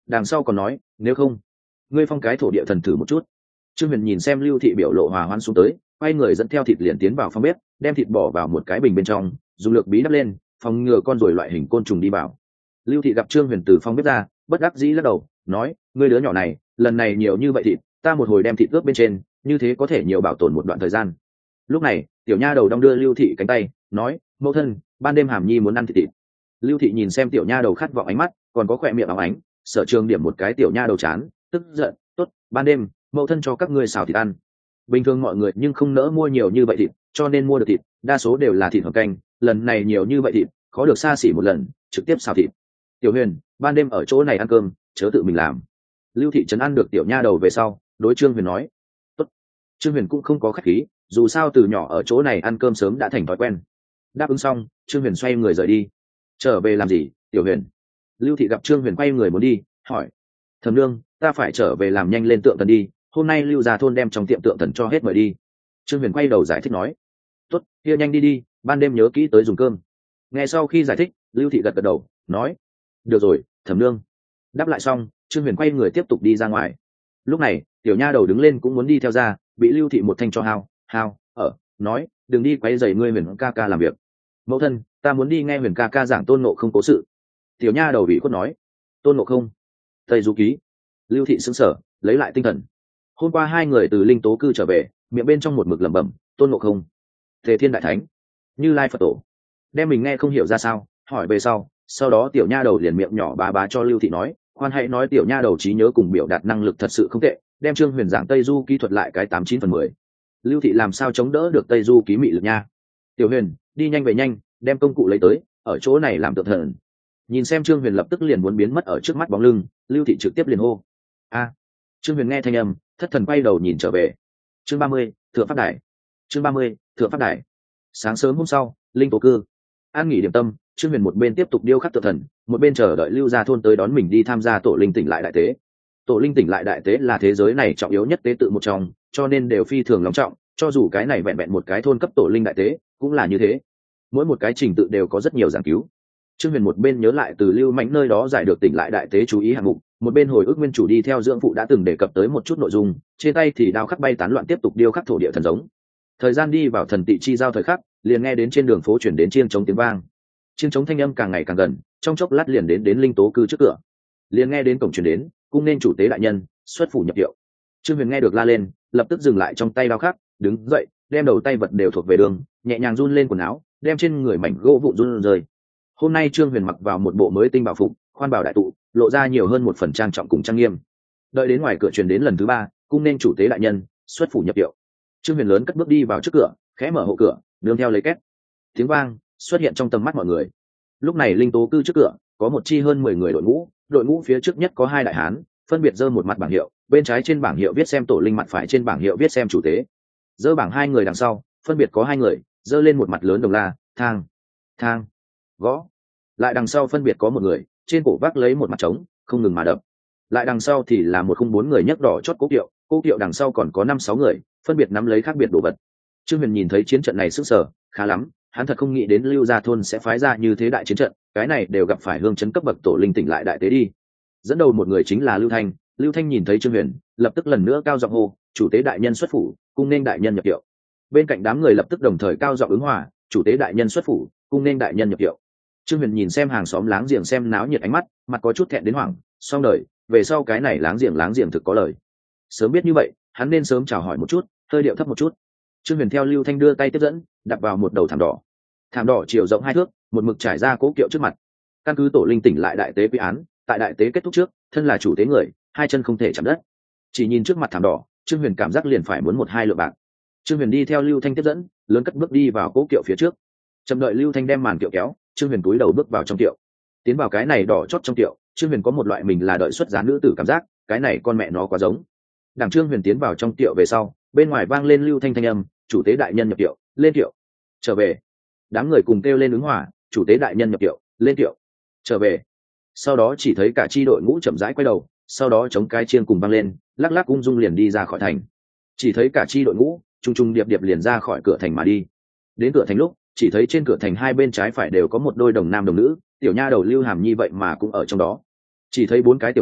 đằng sau còn nói nếu không ngươi phong cái thổ địa thần thử một chút. Trương Huyền nhìn xem Lưu Thị biểu lộ hòa hoãn xuống tới, quay người dẫn theo thịt liền tiến vào phòng bếp, đem thịt bỏ vào một cái bình bên trong, dùng lược bí đắp lên, phòng ngừa con ruồi loại hình côn trùng đi vào. Lưu Thị gặp Trương Huyền từ phòng bếp ra, bất đắc dĩ lắc đầu, nói: ngươi đứa nhỏ này, lần này nhiều như vậy thịt, ta một hồi đem thịt ướp bên trên, như thế có thể nhiều bảo tồn một đoạn thời gian. Lúc này, tiểu nha đầu đong đưa Lưu Thị cánh tay, nói: mẫu thân, ban đêm Hàm Nhi muốn ăn thịt thịt. Lưu Thị nhìn xem tiểu nha đầu khát vọng ánh mắt, còn có khỏe miệng óng ánh, Sở Trường điểm một cái tiểu nha đầu chán, tức giận: tốt, ban đêm mẫu thân cho các ngươi xào thịt ăn. Bình thường mọi người nhưng không nỡ mua nhiều như vậy thịt, cho nên mua được thịt đa số đều là thịt hầm canh, lần này nhiều như vậy thịt khó được xa xỉ một lần, trực tiếp xào thịt. Tiểu Huyền, ban đêm ở chỗ này ăn cơm, chớ tự mình làm. Lưu Thị trấn ăn được tiểu nha đầu về sau, đối Trương Huyền nói. Tốt. Trương Huyền cũng không có khách khí, dù sao từ nhỏ ở chỗ này ăn cơm sớm đã thành thói quen. Đáp ứng xong, Trương Huyền xoay người rời đi. Trở về làm gì, Tiểu Huyền? Lưu Thị gặp Trương Huyền quay người muốn đi, hỏi. Thẩm nương, ta phải trở về làm nhanh lên tượng thần đi, hôm nay Lưu gia thôn đem trong tiệm tượng thần cho hết mời đi. Trương Huyền quay đầu giải thích nói. Tốt, kia nhanh đi đi, ban đêm nhớ kỹ tới dùng cơm. Nghe sau khi giải thích, Lưu Thị gật gật đầu, nói. Được rồi, Thẩm nương. Đáp lại xong, Trương Huyền quay người tiếp tục đi ra ngoài. Lúc này, tiểu nha đầu đứng lên cũng muốn đi theo ra, bị Lưu Thị một thanh cho hao hao ở nói, đừng đi quấy rầy ngươi Huyền ca ca làm việc. Mẫu thân, ta muốn đi nghe Huyền ca ca giảng Tôn Ngộ Không cố sự. Tiểu nha đầu bị khuất nói. Tôn Ngộ Không? Tây Du Ký. Lưu Thị sững sờ, lấy lại tinh thần. Hôm qua hai người từ linh tố cư trở về, miệng bên trong một mực lẩm bẩm, Tôn Ngộ Không, Tề Thiên Đại Thánh, Như Lai Phật Tổ. Đem mình nghe không hiểu ra sao, hỏi về sau, sau đó tiểu nha đầu liền miệng nhỏ bá bá cho Lưu Thị nói, khoan hãy nói tiểu nha đầu trí nhớ cùng biểu đạt năng lực thật sự không tệ, đem Trương Huyền giảng Tây Du kỹ thuật lại cái tám chín phần mười. Lưu Thị làm sao chống đỡ được Tây Du ký mị lực nha. Tiểu Huyền, đi nhanh về nhanh, đem công cụ lấy tới, ở chỗ này làm tượng thần. Nhìn xem Trương Huyền lập tức liền muốn biến mất ở trước mắt bóng lưng, Lưu Thị trực tiếp liền hô. A. Trương Huyền nghe thanh âm, thất thần quay đầu nhìn trở về. Chương ba mươi, Thượng Pháp Đài. Chương ba mươi, Thượng Pháp Đài. Sáng sớm hôm sau, linh tố cư. An nghỉ điểm tâm, Trương Huyền một bên tiếp tục điêu khắc tượng thần, một bên chờ đợi Lưu gia thôn tới đón mình đi tham gia tổ linh tỉnh lại đại tế. Tổ linh tỉnh lại đại tế là thế giới này trọng yếu nhất tế tự một trong, cho nên đều phi thường long trọng, cho dù cái này vẹn vẹn một cái thôn cấp tổ linh đại tế, cũng là như thế. Mỗi một cái trình tự đều có rất nhiều giảng cứu. Trương Huyền một bên nhớ lại từ Lưu Mãnh nơi đó giải được tỉnh lại đại tế chú ý hạng mục, một bên hồi ức nguyên chủ đi theo dưỡng phụ đã từng đề cập tới một chút nội dung, trên tay thì đao khắc bay tán loạn tiếp tục điêu khắc thổ địa thần giống. Thời gian đi vào thần tị chi giao thời khắc, liền nghe đến trên đường phố chuyển đến chiêng trống tiếng vang. Chiêng trống thanh âm càng ngày càng gần, trong chốc lát liền đến đến linh tố cư trước cửa. Liền nghe đến cổng chuyển đến, cung nên chủ tế đại nhân xuất phủ nhập hiệu. Trương Huyền nghe được la lên, lập tức dừng lại trong tay đao khắc, đứng dậy, đem đầu tay vật đều thuộc về đường, nhẹ nhàng run lên quần áo, đem trên người mảnh gỗ vụn run rơi. Hôm nay Trương Huyền mặc vào một bộ mới tinh bảo phục, khoan bảo đại tụ, lộ ra nhiều hơn một phần trang trọng cùng trang nghiêm. Đợi đến ngoài cửa truyền đến lần thứ ba, cung nên chủ tế đại nhân xuất phủ nhập hiệu. Trương Huyền lớn cất bước đi vào trước cửa, khẽ mở hộ cửa, nương theo lấy két tiếng vang xuất hiện trong tầm mắt mọi người. Lúc này linh tố cư trước cửa có một chi hơn mười người đội ngũ, đội ngũ phía trước nhất có hai đại hán, phân biệt giơ một mặt bảng hiệu, bên trái trên bảng hiệu viết xem tổ linh, mặt phải trên bảng hiệu viết xem chủ tế. Giơ bảng hai người đằng sau, phân biệt có hai người giơ lên một mặt lớn đồng la, thang, thang, gõ. Lại đằng sau phân biệt có một người trên cổ vác lấy một mặt trống, không ngừng mà đập. Lại đằng sau thì là một khung bốn người nhấc đỏ chót cố kiệu, cố kiệu đằng sau còn có năm sáu người phân biệt nắm lấy khác biệt đồ vật. Trương Huyền nhìn thấy chiến trận này sức sở khá lắm, hắn thật không nghĩ đến Lưu gia thôn sẽ phái ra như thế đại chiến trận, cái này đều gặp phải hương chấn cấp bậc tổ linh tỉnh lại đại tế đi. Dẫn đầu một người chính là Lưu Thanh. Lưu Thanh nhìn thấy Trương Huyền, lập tức lần nữa cao giọng hô, chủ tế đại nhân xuất phủ, cung nên đại nhân nhập hiệu. Bên cạnh đám người lập tức đồng thời cao giọng ứng hòa, chủ tế đại nhân xuất phủ, cung nên đại nhân nhập hiệu. Trương Huyền nhìn xem hàng xóm láng giềng xem náo nhiệt ánh mắt, mặt có chút thẹn đến hoảng, xong đời, về sau cái này láng giềng láng giềng thực có lời. Sớm biết như vậy, hắn nên sớm chào hỏi một chút, hơi điệu thấp một chút. Trương Huyền theo Lưu Thanh đưa tay tiếp dẫn, đặt vào một đầu thảm đỏ. Thảm đỏ chiều rộng hai thước, một mực trải ra cố kiệu trước mặt. Căn cứ tổ linh tỉnh lại đại tế quy án, tại đại tế kết thúc trước, thân là chủ tế người, hai chân không thể chạm đất. Chỉ nhìn trước mặt thảm đỏ, Trương Huyền cảm giác liền phải muốn một hai lượng bạc. Trương Huyền đi theo Lưu Thanh tiếp dẫn, lớn cất bước đi vào cố kiệu phía trước. Chậm đợi Lưu Thanh đem màn kiệu kéo, Trương Huyền cúi đầu bước vào trong kiệu. Tiến vào cái này đỏ chót trong kiệu, Trương Huyền có một loại mình là đợi xuất giá nữ tử cảm giác, cái này con mẹ nó quá giống. Đằng Trương Huyền tiến vào trong kiệu về sau, bên ngoài vang lên Lưu Thanh thanh âm, chủ tế đại nhân nhập kiệu, lên kiệu, trở về. Đám người cùng kêu lên ứng hòa, chủ tế đại nhân nhập kiệu, lên kiệu, trở về. Sau đó chỉ thấy cả chi đội ngũ chậm rãi quay đầu, sau đó chống cái chiêng cùng vang lên, lắc lắc ung dung liền đi ra khỏi thành. Chỉ thấy cả chi đội ngũ trung trung điệp điệp liền ra khỏi cửa thành mà đi. Đến cửa thành lúc, chỉ thấy trên cửa thành hai bên trái phải đều có một đôi đồng nam đồng nữ, tiểu nha đầu Lưu Hàm Nhi vậy mà cũng ở trong đó. Chỉ thấy bốn cái tiểu hải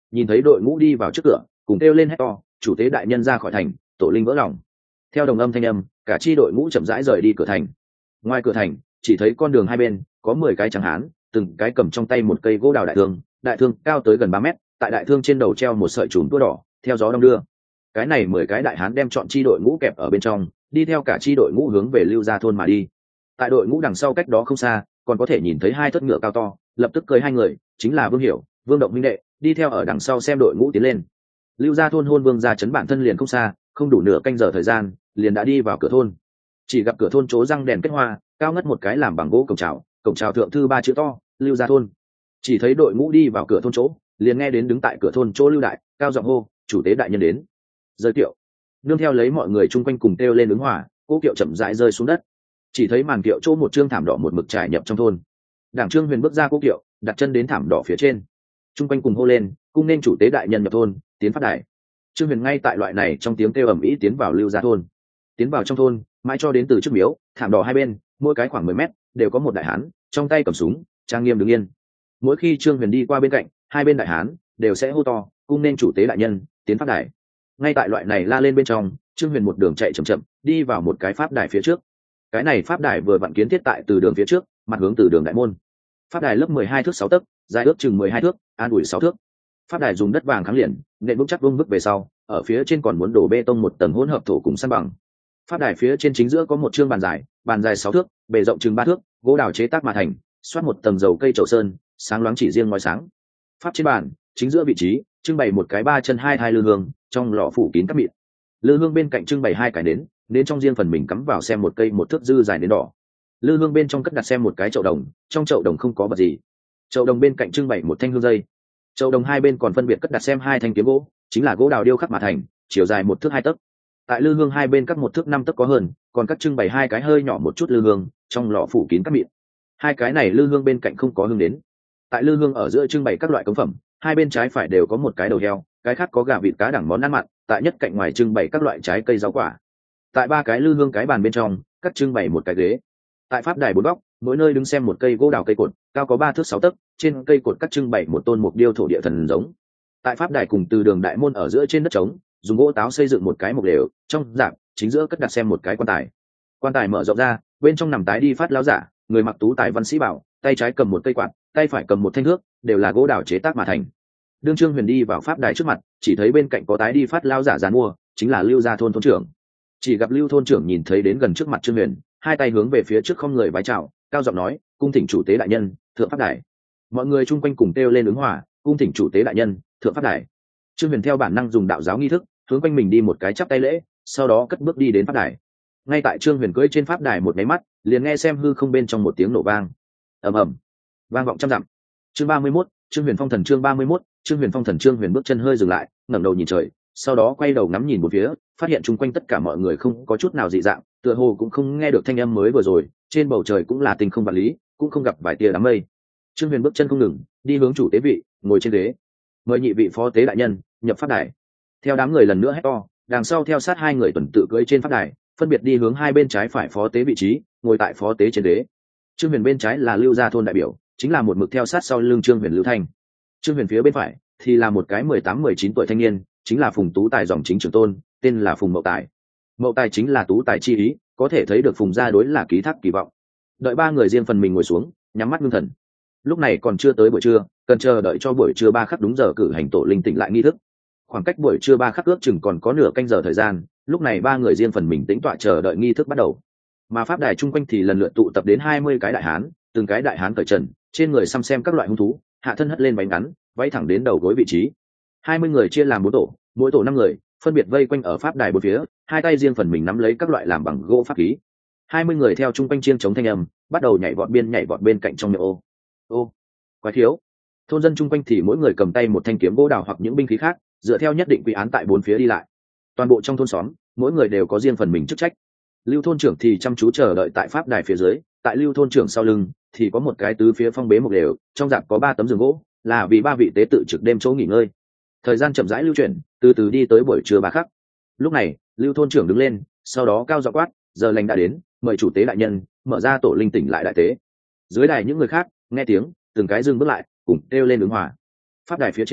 nhìn thấy đội ngũ đi vào trước cửa, cùng kêu lên hét to, chủ tế đại nhân ra khỏi thành, tổ linh vỡ lòng. Theo đồng âm thanh âm, cả chi đội ngũ chậm rãi rời đi cửa thành. Ngoài cửa thành, chỉ thấy con đường hai bên có mười cái tráng hán, từng cái cầm trong tay một cây gỗ đào đại thương, đại thương cao tới gần ba mét, tại đại thương trên đầu treo một sợi chùm tua đỏ, theo gió đong đưa. Cái này mười cái đại hán đem chọn chi đội ngũ kẹp ở bên trong, đi theo cả chi đội ngũ hướng về Lưu Gia thôn mà đi. Tại đội ngũ đằng sau cách đó không xa, còn có thể nhìn thấy hai thất ngựa cao to, lập tức cưỡi hai người, chính là Vương Hiểu, Vương Động minh đệ, đi theo ở đằng sau xem đội ngũ tiến lên. Lưu Gia thôn hôn Vương gia trấn bản thân liền không xa, không đủ nửa canh giờ thời gian, liền đã đi vào cửa thôn. Chỉ gặp cửa thôn chỗ răng đèn kết hoa, cao ngất một cái làm bằng gỗ cổng chào, cổng chào thượng thư ba chữ to, Lưu Gia thôn. Chỉ thấy đội ngũ đi vào cửa thôn chỗ, liền nghe đến đứng tại cửa thôn chỗ Lưu đại, cao giọng hô, chủ tế đại nhân đến. Rơi kiệu. Nương theo lấy mọi người chung quanh cùng kêu lên ứng hỏa, cỗ kiệu chậm rãi rơi xuống đất. Chỉ thấy màn kiệu chỗ một trương thảm đỏ một mực trải nhập trong thôn. Đảng Trương Huyền bước ra cỗ kiệu, đặt chân đến thảm đỏ phía trên. Chung quanh cùng hô lên, cung nên chủ tế đại nhân nhập thôn, tiến phát đài. Trương Huyền ngay tại loại này trong tiếng kêu ầm ĩ tiến vào Lưu Gia thôn. Tiến vào trong thôn, mãi cho đến từ trước miếu, thảm đỏ hai bên, mỗi cái khoảng mười mét, đều có một đại hán, trong tay cầm súng, trang nghiêm đứng yên. Mỗi khi Trương Huyền đi qua bên cạnh, hai bên đại hán đều sẽ hô to, cung nên chủ tế đại nhân, tiến phát đài. Ngay tại loại này la lên bên trong, Trương Huyền một đường chạy chậm chậm, đi vào một cái pháp đài phía trước. Cái này pháp đài vừa vặn kiến thiết tại từ đường phía trước, mặt hướng từ đường đại môn. Pháp đài lớp mười hai thước sáu tấc, dài ước chừng mười hai thước, an ủi sáu thước. Pháp đài dùng đất vàng kháng liền, nền vững chắc vững vức về sau, ở phía trên còn muốn đổ bê tông một tầng hỗn hợp thổ cùng san bằng. Pháp đài phía trên chính giữa có một trương bàn dài, bàn dài sáu thước, bề rộng chừng ba thước, gỗ đào chế tác mà thành, xoát một tầng dầu cây chậu sơn, sáng loáng chỉ riêng ngói sáng. Pháp trên bàn, chính giữa vị trí, trưng bày một cái ba chân hai thai lư hương, trong lọ phủ kín các mịn. Lư hương bên cạnh trưng bày hai cái nến, nến trong riêng phần mình cắm vào xem một cây một thước dư dài nến đỏ. Lư hương bên trong cất đặt xem một cái chậu đồng, trong chậu đồng không có vật gì. Chậu đồng bên cạnh trưng bày một thanh hương dây. Chậu đồng hai bên còn phân biệt cất đặt xem hai thanh kiếm gỗ, chính là gỗ đào điêu khắc mà thành, chiều dài một thước hai tấc. Tại lư hương hai bên các một thước năm tấc có hơn, còn cắt trưng bày hai cái hơi nhỏ một chút lư hương, trong lọ phủ kín các mịn. Hai cái này lư hương bên cạnh không có hương đến. Tại lư hương ở giữa trưng bày các loại cống phẩm, hai bên trái phải đều có một cái đầu heo, cái khác có gà vịt cá đẳng món ăn mặn, tại nhất cạnh ngoài trưng bày các loại trái cây rau quả. Tại ba cái lư hương cái bàn bên trong, cắt trưng bày một cái ghế. Tại pháp đài bốn góc, mỗi nơi đứng xem một cây gỗ đào cây cột, cao có ba thước sáu tấc, trên cây cột cắt trưng bày một tôn mục điêu thổ địa thần giống. Tại pháp đài cùng từ đường đại môn ở giữa trên đất trống, dùng gỗ táo xây dựng một cái mục đều, trong rạp chính giữa cất đặt xem một cái quan tài. Quan tài mở rộng ra, bên trong nằm tái đi phát lão giả, người mặc tú tài văn sĩ bảo, tay trái cầm một cây quạt, tay phải cầm một thanh thước, đều là gỗ đào chế tác mà thành. Đương Trương Huyền đi vào pháp đài trước mặt, chỉ thấy bên cạnh có tái đi phát lão giả giàn mua, chính là Lưu Gia thôn thôn trưởng. Chỉ gặp Lưu thôn trưởng nhìn thấy đến gần trước mặt Trương Huyền, hai tay hướng về phía trước không người vái chào, cao giọng nói, cung thỉnh chủ tế đại nhân, thượng pháp đài. Mọi người chung quanh cùng kêu lên ứng hòa, cung thỉnh chủ tế đại nhân, thượng pháp đài. Trương Huyền theo bản năng dùng đạo giáo nghi thức, hướng quanh mình đi một cái chắp tay lễ, sau đó cất bước đi đến pháp đài. Ngay tại Trương Huyền cưỡi trên pháp đài một cái mắt, liền nghe xem hư không bên trong một tiếng nổ vang, ầm ầm, vang vọng trăm dặm. Chương ba mươi mốt, Trương Huyền phong thần chương ba mươi mốt, Trương Huyền phong thần Trương Huyền bước chân hơi dừng lại, ngẩng đầu nhìn trời, sau đó quay đầu ngắm nhìn một phía, phát hiện chung quanh tất cả mọi người không có chút nào dị dạng, tựa hồ cũng không nghe được thanh âm mới vừa rồi, trên bầu trời cũng là tình không vật lý, cũng không gặp vài tia đám mây. Trương Huyền bước chân không ngừng, đi hướng chủ tế vị, ngồi trên ghế. Mời nhị vị phó tế đại nhân nhập pháp đài. Theo đám người lần nữa hét to, đằng sau theo sát hai người tuần tự cưỡi trên pháp đài, phân biệt đi hướng hai bên trái phải phó tế vị trí, ngồi tại phó tế trên ghế. Trương Huyền bên trái là Lưu Gia thôn đại biểu, chính là một mực theo sát sau lưng Trương Huyền Lưu Thanh. Trương Huyền phía bên phải thì là một cái mười tám mười chín tuổi thanh niên, chính là Phùng Tú Tài dòng chính trưởng tôn, tên là Phùng Mậu Tài. Mậu Tài chính là tú tài chi ý, có thể thấy được Phùng gia đối là ký thác kỳ vọng. Đợi ba người riêng phần mình ngồi xuống, nhắm mắt ngưng thần. Lúc này còn chưa tới buổi trưa, cần chờ đợi cho buổi trưa ba khắc đúng giờ cử hành tổ linh tỉnh lại nghi thức. Khoảng cách buổi trưa ba khắc ước chừng còn có nửa canh giờ thời gian, lúc này ba người riêng phần mình tĩnh tọa chờ đợi nghi thức bắt đầu. Mà pháp đài chung quanh thì lần lượt tụ tập đến hai mươi cái đại hán, từng cái đại hán cởi trần, trên người xăm xem các loại hung thú, hạ thân hất lên váy ngắn, váy thẳng đến đầu gối vị trí. hai mươi người chia làm bốn tổ, mỗi tổ năm người, phân biệt vây quanh ở pháp đài bốn phía, hai tay riêng phần mình nắm lấy các loại làm bằng gỗ pháp khí. hai mươi người theo chung quanh chiêng chống thanh âm, bắt đầu nhảy vọt biên nhảy vọt bên cạnh trong miệng ô. Ô, quái thiếu. Thôn dân chung quanh thì mỗi người cầm tay một thanh kiếm gỗ đào hoặc những binh khí khác, dựa theo nhất định quy án tại bốn phía đi lại. Toàn bộ trong thôn xóm, mỗi người đều có riêng phần mình chức trách. Lưu thôn trưởng thì chăm chú chờ đợi tại pháp đài phía dưới, tại Lưu thôn trưởng sau lưng thì có một cái tứ phía phong bế một đều, trong rạp có ba tấm giường gỗ, là vì ba vị tế tự trực đêm chỗ nghỉ ngơi. Thời gian chậm rãi lưu chuyển, từ từ đi tới buổi trưa ba khắc. Lúc này, Lưu thôn trưởng đứng lên, sau đó cao giọng quát, giờ lành đã đến, mời chủ tế đại nhân mở ra tổ linh tỉnh lại đại tế. Dưới đài những người khác nghe tiếng, từng cái dừng bước lại, cùng kêu lên ứng hòa. Pháp đài phía trên,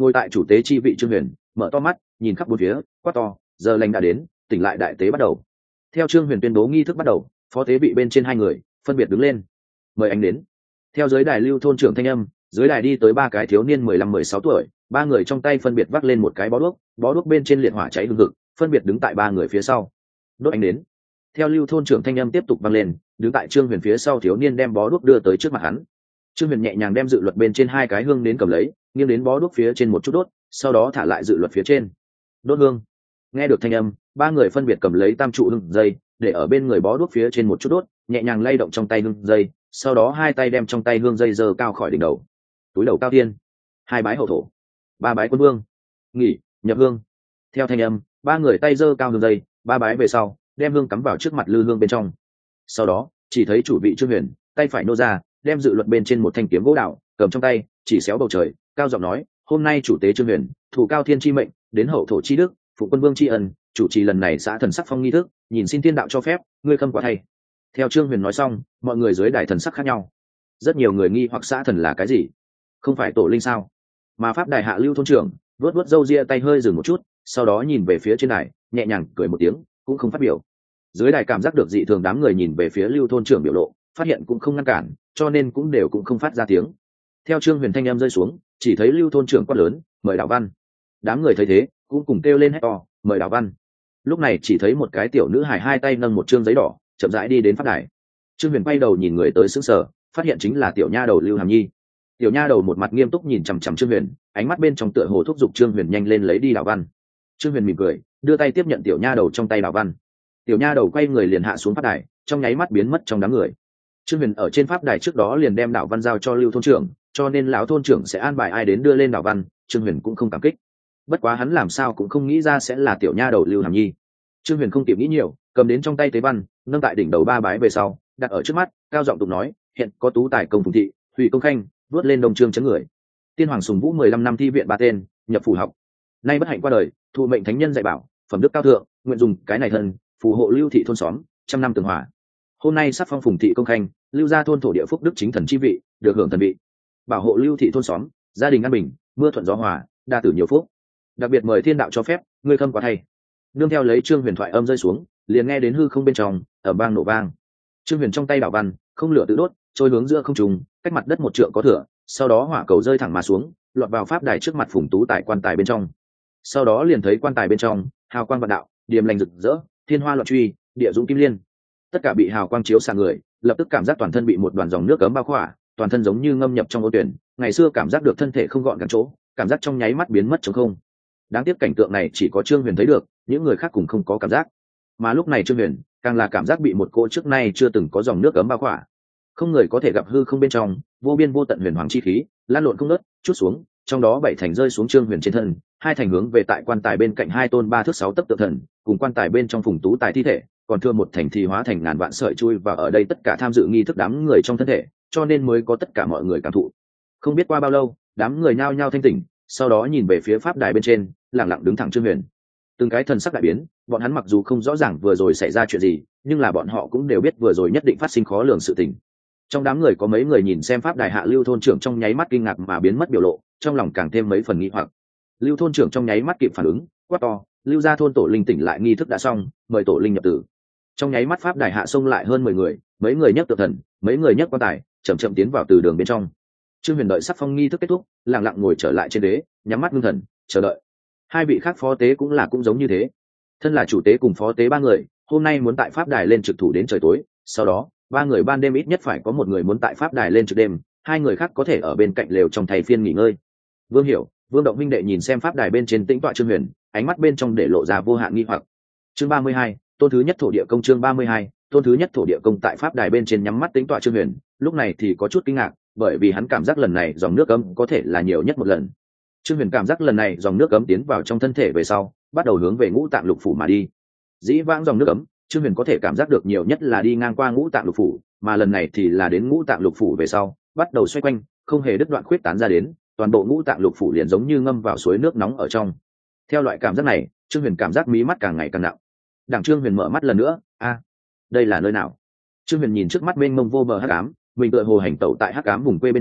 ngồi tại chủ tế chi vị trương huyền mở to mắt nhìn khắp bốn phía, quát to: giờ lành đã đến, tỉnh lại, đại tế bắt đầu. Theo trương huyền tuyên bố nghi thức bắt đầu, phó tế vị bên trên hai người phân biệt đứng lên, mời anh đến. Theo giới đài lưu thôn trưởng thanh âm, dưới đài đi tới ba cái thiếu niên mười lăm mười sáu tuổi, ba người trong tay phân biệt vác lên một cái bó đuốc, bó đuốc bên trên liệt hỏa cháy hừng hực, phân biệt đứng tại ba người phía sau. Đốt ánh đến. Theo lưu thôn trưởng thanh âm tiếp tục vang lên, đứng tại trương huyền phía sau thiếu niên đem bó đuốc đưa tới trước mặt hắn. Trương huyền nhẹ nhàng đem dự luật bên trên hai cái hương đến cầm lấy, nghiêng đến bó đuốc phía trên một chút đốt, sau đó thả lại dự luật phía trên. Đốt hương. Nghe được thanh âm, ba người phân biệt cầm lấy tam trụ hương dây, để ở bên người bó đuốc phía trên một chút đốt, nhẹ nhàng lay động trong tay hương dây, sau đó hai tay đem trong tay hương dây giơ cao khỏi đỉnh đầu. Túi đầu cao tiên, hai bái hậu thổ, ba bái quân vương, nghỉ nhập hương. Theo thanh âm, ba người tay giơ cao hương dây, ba bái về sau, đem hương cắm vào trước mặt lư hương bên trong. Sau đó chỉ thấy chủ vị trương huyền tay phải nô ra, đem dự luật bên trên một thanh kiếm gỗ đạo cầm trong tay, chỉ xéo bầu trời, cao giọng nói: hôm nay chủ tế trương huyền thủ cao thiên chi mệnh, đến hậu thổ chi đức, phụ quân vương tri ân, chủ trì lần này xã thần sắc phong nghi thức, nhìn xin thiên đạo cho phép, ngươi khâm quả thay. Theo trương huyền nói xong, mọi người dưới đài thần sắc khác nhau. Rất nhiều người nghi hoặc xã thần là cái gì, không phải tổ linh sao? Mà pháp đài hạ lưu thôn trưởng vuốt vuốt râu ria, tay hơi dừng một chút, sau đó nhìn về phía trên đài, nhẹ nhàng cười một tiếng, cũng không phát biểu. Dưới đài cảm giác được dị thường, đám người nhìn về phía lưu thôn trưởng biểu lộ, phát hiện cũng không ngăn cản, cho nên cũng đều cũng không phát ra tiếng. Theo trương huyền thanh em rơi xuống, chỉ thấy lưu thôn trưởng quát lớn: mời đạo văn. Đám người thấy thế cũng cùng kêu lên hét to: mời đạo văn. Lúc này chỉ thấy một cái tiểu nữ hài hai tay nâng một trương giấy đỏ, chậm rãi đi đến pháp đài. Trương huyền quay đầu nhìn người tới sững sờ, phát hiện chính là tiểu nha đầu lưu hàm nhi. Tiểu nha đầu một mặt nghiêm túc nhìn chằm chằm trương huyền, ánh mắt bên trong tựa hồ thúc giục trương huyền nhanh lên lấy đi đạo văn. Trương huyền mỉm cười, đưa tay tiếp nhận tiểu nha đầu trong tay đạo văn. Tiểu nha đầu quay người liền hạ xuống pháp đài, trong nháy mắt biến mất trong đám người. Trương huyền ở trên pháp đài trước đó liền đem đạo văn giao cho lưu thôn trưởng, cho nên lão thôn trưởng sẽ an bài ai đến đưa lên đạo văn, trương huyền cũng không cảm kích. Bất quá hắn làm sao cũng không nghĩ ra sẽ là tiểu nha đầu lưu hàm nhi. Trương huyền không kịp nghĩ nhiều, cầm đến trong tay tế văn, nâng tại đỉnh đầu ba bái về sau, đặt ở trước mắt, cao giọng tụng nói: hiện có tú tài công phùng thị, hủy công khanh, vuốt lên đông trương chấn người. Tiên hoàng sùng vũ mười lăm năm thi viện ba tên, nhập phủ học. Nay bất hạnh qua đời, thụ mệnh thánh nhân dạy bảo, phẩm đức cao thượng, nguyện dùng cái này thân phù hộ lưu thị thôn xóm trăm năm tường hòa. Hôm nay sắc phong phùng thị công khanh, lưu gia thôn thổ địa phúc đức chính thần chi vị, được hưởng thần vị, bảo hộ lưu thị thôn xóm gia đình an bình, mưa thuận gió hòa, đa tử nhiều phúc. Đặc biệt mời thiên đạo cho phép, ngươi khâm quả thay. Nương theo lấy trương huyền thoại âm rơi xuống, liền nghe đến hư không bên trong ở bang nổ vang. Trương huyền trong tay đảo văn không lửa tự đốt, trôi hướng giữa không trung, cách mặt đất một trượng có thửa, sau đó hỏa cầu rơi thẳng mà xuống, lọt vào pháp đài trước mặt phùng tú tài quan tài bên trong. Sau đó liền thấy quan tài bên trong hào quang vạn đạo, điềm lành rực rỡ, thiên hoa loạn truy, địa dũng kim liên, tất cả bị hào quang chiếu xạ người lập tức cảm giác toàn thân bị một đoàn dòng nước cấm bao khỏa, toàn thân giống như ngâm nhập trong ô tuyển. Ngày xưa cảm giác được thân thể không gọn gàng chỗ, cảm giác trong nháy mắt biến mất trống không. Đáng tiếc cảnh tượng này chỉ có trương huyền thấy được, những người khác cùng không có cảm giác. Mà lúc này trương huyền càng là cảm giác bị một cỗ trước nay chưa từng có dòng nước cấm bao khỏa, không người có thể gặp hư không bên trong vô biên vô tận huyền hoàng chi khí lan lộn không nớt, chút xuống, trong đó bảy thành rơi xuống trương huyền trên thân, hai thành hướng về tại quan tài bên cạnh hai tôn ba thước sáu tấc tượng thần cùng quan tài bên trong phùng tú tài thi thể, còn thương một thành thì hóa thành ngàn vạn sợi chui và ở đây tất cả tham dự nghi thức đám người trong thân thể, cho nên mới có tất cả mọi người cảm thụ. Không biết qua bao lâu, đám người nhao nhao thanh tỉnh, sau đó nhìn về phía pháp đài bên trên, lặng lặng đứng thẳng trương huyền. Từng cái thần sắc đại biến, bọn hắn mặc dù không rõ ràng vừa rồi xảy ra chuyện gì, nhưng là bọn họ cũng đều biết vừa rồi nhất định phát sinh khó lường sự tình. Trong đám người có mấy người nhìn xem pháp đài hạ lưu thôn trưởng trong nháy mắt kinh ngạc mà biến mất biểu lộ, trong lòng càng thêm mấy phần nghi hoặc. Lưu thôn trưởng trong nháy mắt kịp phản ứng, quát to: lưu gia thôn tổ linh tỉnh lại, nghi thức đã xong, mời tổ linh nhập tử. Trong nháy mắt pháp đài hạ xông lại hơn mười người, mấy người nhấc tượng thần, mấy người nhấc quan tài, chậm chậm tiến vào từ đường bên trong. Trương huyền đợi sắc phong nghi thức kết thúc, lặng lặng ngồi trở lại trên đế, nhắm mắt ngưng thần chờ đợi. Hai vị khác phó tế cũng là cũng giống như thế, thân là chủ tế cùng phó tế ba người hôm nay muốn tại pháp đài lên trực thủ đến trời tối, sau đó ba người ban đêm ít nhất phải có một người muốn tại pháp đài lên trực đêm, hai người khác có thể ở bên cạnh lều trong thầy phiên nghỉ ngơi. Vương Hiểu, Vương Động minh đệ nhìn xem pháp đài bên trên tĩnh tọa trương huyền, ánh mắt bên trong để lộ ra vô hạn nghi hoặc. Chương ba mươi hai, tôn thứ nhất thổ địa công. Chương ba mươi hai, tôn thứ nhất thổ địa công. Tại pháp đài bên trên nhắm mắt tĩnh tọa trương huyền lúc này thì có chút kinh ngạc, bởi vì hắn cảm giác lần này dòng nước cấm có thể là nhiều nhất một lần. Trương huyền cảm giác lần này dòng nước cấm tiến vào trong thân thể về sau, bắt đầu hướng về ngũ tạng lục phủ mà đi. Dĩ vãng dòng nước cấm Trương huyền có thể cảm giác được nhiều nhất là đi ngang qua ngũ tạng lục phủ, mà lần này thì là đến ngũ tạng lục phủ về sau bắt đầu xoay quanh, không hề đứt đoạn khuyết tán ra đến, toàn bộ ngũ tạng lục phủ liền giống như ngâm vào suối nước nóng ở trong. Theo loại cảm giác này, Trương huyền cảm giác mí mắt càng ngày càng nặng. Đảng Trương huyền mở mắt lần nữa, a, đây là nơi nào? Trương huyền nhìn trước mắt mênh mông vô bờ hắc ám, mình tựa hồ hành tẩu tại hắc ám vùng quê bên trên,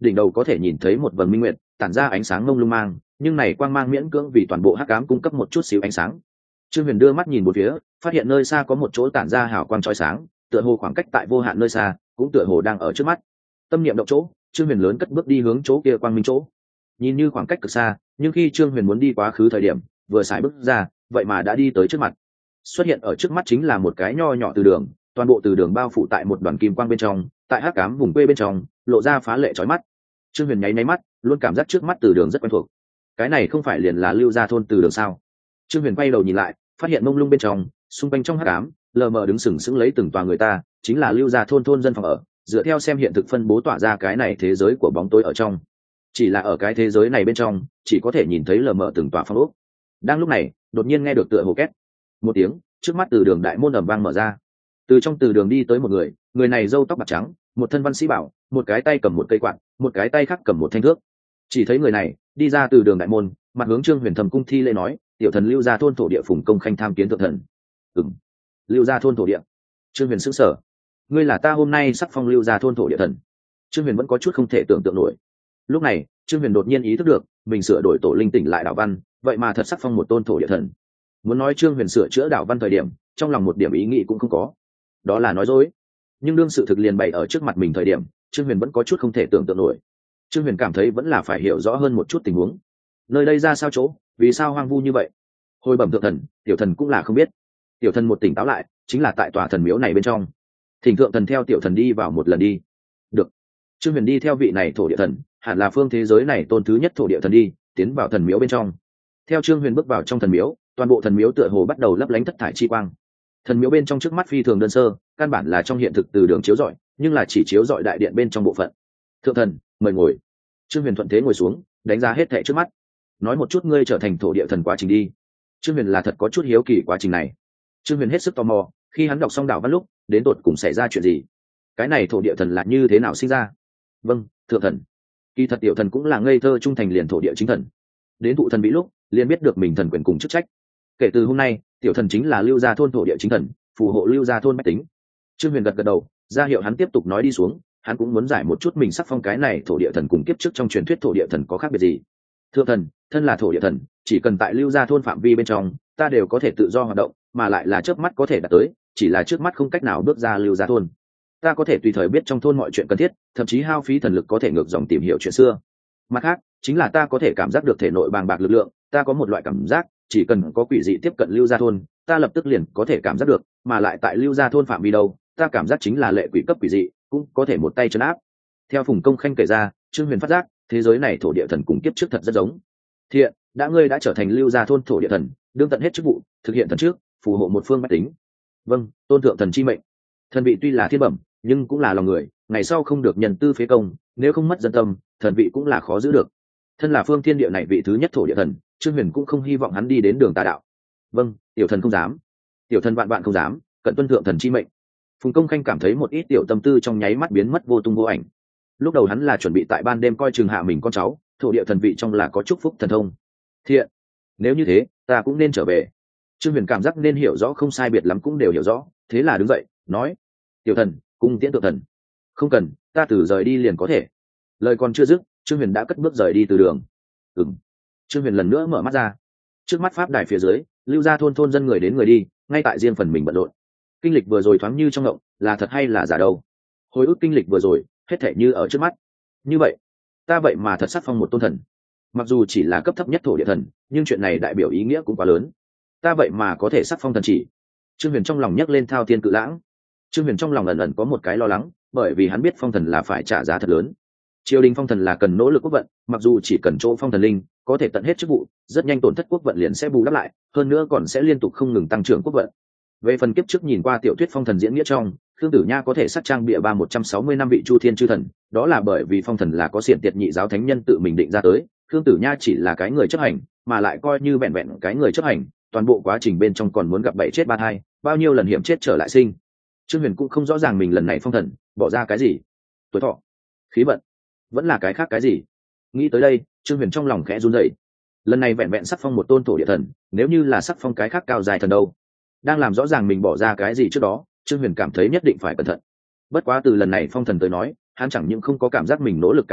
đỉnh đầu có thể nhìn thấy một vầng minh nguyệt tản ra ánh sáng mông lung mang, nhưng này quang mang miễn cưỡng vì toàn bộ hắc ám cung cấp một chút xíu ánh sáng. Trương Huyền đưa mắt nhìn một phía, phát hiện nơi xa có một chỗ tản ra hào quang chói sáng, tựa hồ khoảng cách tại vô hạn nơi xa, cũng tựa hồ đang ở trước mắt. Tâm niệm động chỗ, Trương Huyền lớn cất bước đi hướng chỗ kia quang minh chỗ. Nhìn như khoảng cách cực xa, nhưng khi Trương Huyền muốn đi quá khứ thời điểm, vừa xài bước ra, vậy mà đã đi tới trước mặt. Xuất hiện ở trước mắt chính là một cái nho nhỏ từ đường, toàn bộ từ đường bao phủ tại một đoàn kim quang bên trong, tại hắc ám vùng quê bên trong, lộ ra phá lệ chói mắt. Trương Huyền nháy nháy mắt, luôn cảm giác trước mắt từ đường rất quen thuộc. Cái này không phải liền là Lưu Gia thôn từ đường sao? Trương Huyền quay đầu nhìn lại, phát hiện mông lung bên trong, xung quanh trong hắc ám, lờ mờ đứng sừng sững lấy từng tòa người ta, chính là Lưu Gia thôn thôn dân phòng ở, dựa theo xem hiện thực phân bố tỏa ra cái này thế giới của bóng tối ở trong. Chỉ là ở cái thế giới này bên trong, chỉ có thể nhìn thấy lờ mờ từng tòa phong ốc. Đang lúc này, đột nhiên nghe được tựa hồ két một tiếng, trước mắt từ đường đại môn ầm vang mở ra. Từ trong từ đường đi tới một người, người này râu tóc bạc trắng, một thân văn sĩ bảo, một cái tay cầm một cây quạt, một cái tay khác cầm một thanh thước. Chỉ thấy người này đi ra từ đường đại môn, mặt hướng Trương Huyền thầm cung thi lễ nói: "Tiểu thần Lưu Gia thôn thổ địa Phùng Công Khanh tham kiến thượng thần." Ừm, Lưu Gia thôn thổ địa. Trương Huyền sững sờ. "Ngươi là ta hôm nay sắc phong Lưu Gia thôn thổ địa thần?" Trương Huyền vẫn có chút không thể tưởng tượng nổi. Lúc này, Trương Huyền đột nhiên ý thức được, mình sửa đổi tổ linh tỉnh lại đạo văn, vậy mà thật sắc phong một tôn thổ địa thần. Muốn nói Trương Huyền sửa chữa đạo văn thời điểm, trong lòng một điểm ý nghĩ cũng không có. Đó là nói dối. Nhưng đương sự thực liền bày ở trước mặt mình thời điểm, Trương Huyền vẫn có chút không thể tưởng tượng nổi. Trương Huyền cảm thấy vẫn là phải hiểu rõ hơn một chút tình huống. Nơi đây ra sao chỗ, vì sao hoang vu như vậy? Hồi bẩm thượng thần, tiểu thần cũng là không biết. Tiểu thần một tỉnh táo lại, chính là tại tòa thần miếu này bên trong. Thỉnh thượng thần theo tiểu thần đi vào một lần đi. Được. Trương Huyền đi theo vị này thổ địa thần, hẳn là phương thế giới này tôn thứ nhất thổ địa thần đi, tiến vào thần miếu bên trong. Theo Trương Huyền bước vào trong thần miếu, toàn bộ thần miếu tựa hồ bắt đầu lấp lánh thất thải chi quang. Thần miếu bên trong trước mắt phi thường đơn sơ, căn bản là trong hiện thực từ đường chiếu rọi, nhưng là chỉ chiếu rọi đại điện bên trong bộ phận. Thượng thần, mời ngồi. Trương Huyền thuận thế ngồi xuống, đánh giá hết thảy trước mắt. Nói một chút ngươi trở thành thổ địa thần quá trình đi. Trương Huyền là thật có chút hiếu kỳ quá trình này. Trương Huyền hết sức tò mò, khi hắn đọc xong đạo văn lúc, đến tột cùng xảy ra chuyện gì? Cái này thổ địa thần là như thế nào sinh ra? Vâng, thượng thần. Kỳ thật tiểu thần cũng là ngây thơ trung thành liền thổ địa chính thần. Đến thụ thần bị lúc, liền biết được mình thần quyền cùng chức trách. Kể từ hôm nay, tiểu thần chính là Lưu Gia thôn thổ địa chính thần, phù hộ Lưu Gia thôn bách tính. Trương Huyền gật gật đầu, ra hiệu hắn tiếp tục nói đi xuống, hắn cũng muốn giải một chút mình sắc phong cái này thổ địa thần cùng kiếp trước trong truyền thuyết thổ địa thần có khác biệt gì. Thượng thần, thân là thổ địa thần, chỉ cần tại Lưu Gia thôn phạm vi bên trong, ta đều có thể tự do hoạt động, mà lại là chớp mắt có thể đạt tới, chỉ là trước mắt không cách nào bước ra Lưu Gia thôn. Ta có thể tùy thời biết trong thôn mọi chuyện cần thiết, thậm chí hao phí thần lực có thể ngược dòng tìm hiểu chuyện xưa. Mặt khác, chính là ta có thể cảm giác được thể nội bàng bạc lực lượng, ta có một loại cảm giác, chỉ cần có quỷ dị tiếp cận Lưu Gia thôn, ta lập tức liền có thể cảm giác được, mà lại tại Lưu Gia thôn phạm vi đâu, ta cảm giác chính là lệ quỷ cấp quỷ dị, cũng có thể một tay trấn áp. Theo Phùng Công Khanh kể ra, Trương Huyền phát giác, thế giới này thổ địa thần cùng kiếp trước thật rất giống. Thiện, đã ngươi đã trở thành Lưu Gia thôn thổ địa thần, đương tận hết chức vụ, thực hiện thần trước, phù hộ một phương bách tính. Vâng, tôn thượng thần chi mệnh. Thần vị tuy là thiên bẩm, nhưng cũng là lòng người, ngày sau không được nhân tư phế công, nếu không mất dân tâm, thần vị cũng là khó giữ được. Thân là phương thiên địa này vị thứ nhất thổ địa thần, Trương Huyền cũng không hy vọng hắn đi đến đường tà đạo. Vâng, tiểu thần không dám. Tiểu thần vạn vạn không dám, cận tuân thượng thần chi mệnh. Phùng Công Khanh cảm thấy một ít tiểu tâm tư trong nháy mắt biến mất vô tung vô ảnh. Lúc đầu hắn là chuẩn bị tại ban đêm coi chừng hạ mình con cháu, thổ địa thần vị trong là có chúc phúc thần thông. Thiện, nếu như thế, ta cũng nên trở về. Trương Huyền cảm giác nên hiểu rõ không sai biệt lắm cũng đều hiểu rõ, thế là đứng dậy, nói: "Tiểu thần, cung tiễn thượng thần." "Không cần, ta từ rời đi liền có thể." Lời còn chưa dứt, Trương Huyền đã cất bước rời đi từ đường. Ừm. Trương Huyền lần nữa mở mắt ra. Trước mắt pháp đài phía dưới, Lưu Gia thôn thôn dân người đến người đi, ngay tại riêng phần mình bận rộn. Kinh lịch vừa rồi thoáng như trong ngộng, là thật hay là giả đâu? Hồi ức kinh lịch vừa rồi, hết thảy như ở trước mắt. Như vậy, ta vậy mà thật sắc phong một tôn thần. Mặc dù chỉ là cấp thấp nhất thổ địa thần, nhưng chuyện này đại biểu ý nghĩa cũng quá lớn. Ta vậy mà có thể sắc phong thần chỉ. Trương Huyền trong lòng nhấc lên thao thiên cự lãng. Trương Huyền trong lòng ẩn ẩn có một cái lo lắng, bởi vì hắn biết phong thần là phải trả giá thật lớn. Triều đình phong thần là cần nỗ lực quốc vận, mặc dù chỉ cần chỗ phong thần linh có thể tận hết chức vụ, rất nhanh tổn thất quốc vận liền sẽ bù đắp lại, hơn nữa còn sẽ liên tục không ngừng tăng trưởng quốc vận. Về phần kiếp trước nhìn qua tiểu thuyết phong thần diễn nghĩa trong, Khương Tử Nha có thể sát trang bịa ba một trăm sáu mươi năm vị Chu Thiên chư thần, đó là bởi vì phong thần là có xiển tiệt nhị giáo thánh nhân tự mình định ra tới, Khương Tử Nha chỉ là cái người chấp hành, mà lại coi như vẹn vẹn cái người chấp hành, toàn bộ quá trình bên trong còn muốn gặp bảy chết ba thai, bao nhiêu lần hiểm chết trở lại sinh. Trương Huyền cũng không rõ ràng mình lần này phong thần bỏ ra cái gì, tuổi thọ, khí vận, vẫn là cái khác cái gì. Nghĩ tới đây, Trương Huyền trong lòng khẽ run rẩy. Lần này vẹn vẹn sắc phong một tôn thổ địa thần, nếu như là sắc phong cái khác cao dài thần đâu? Đang làm rõ ràng mình bỏ ra cái gì trước đó, Trương Huyền cảm thấy nhất định phải cẩn thận. Bất quá từ lần này phong thần tới nói, hắn chẳng những không có cảm giác mình nỗ lực cái gì,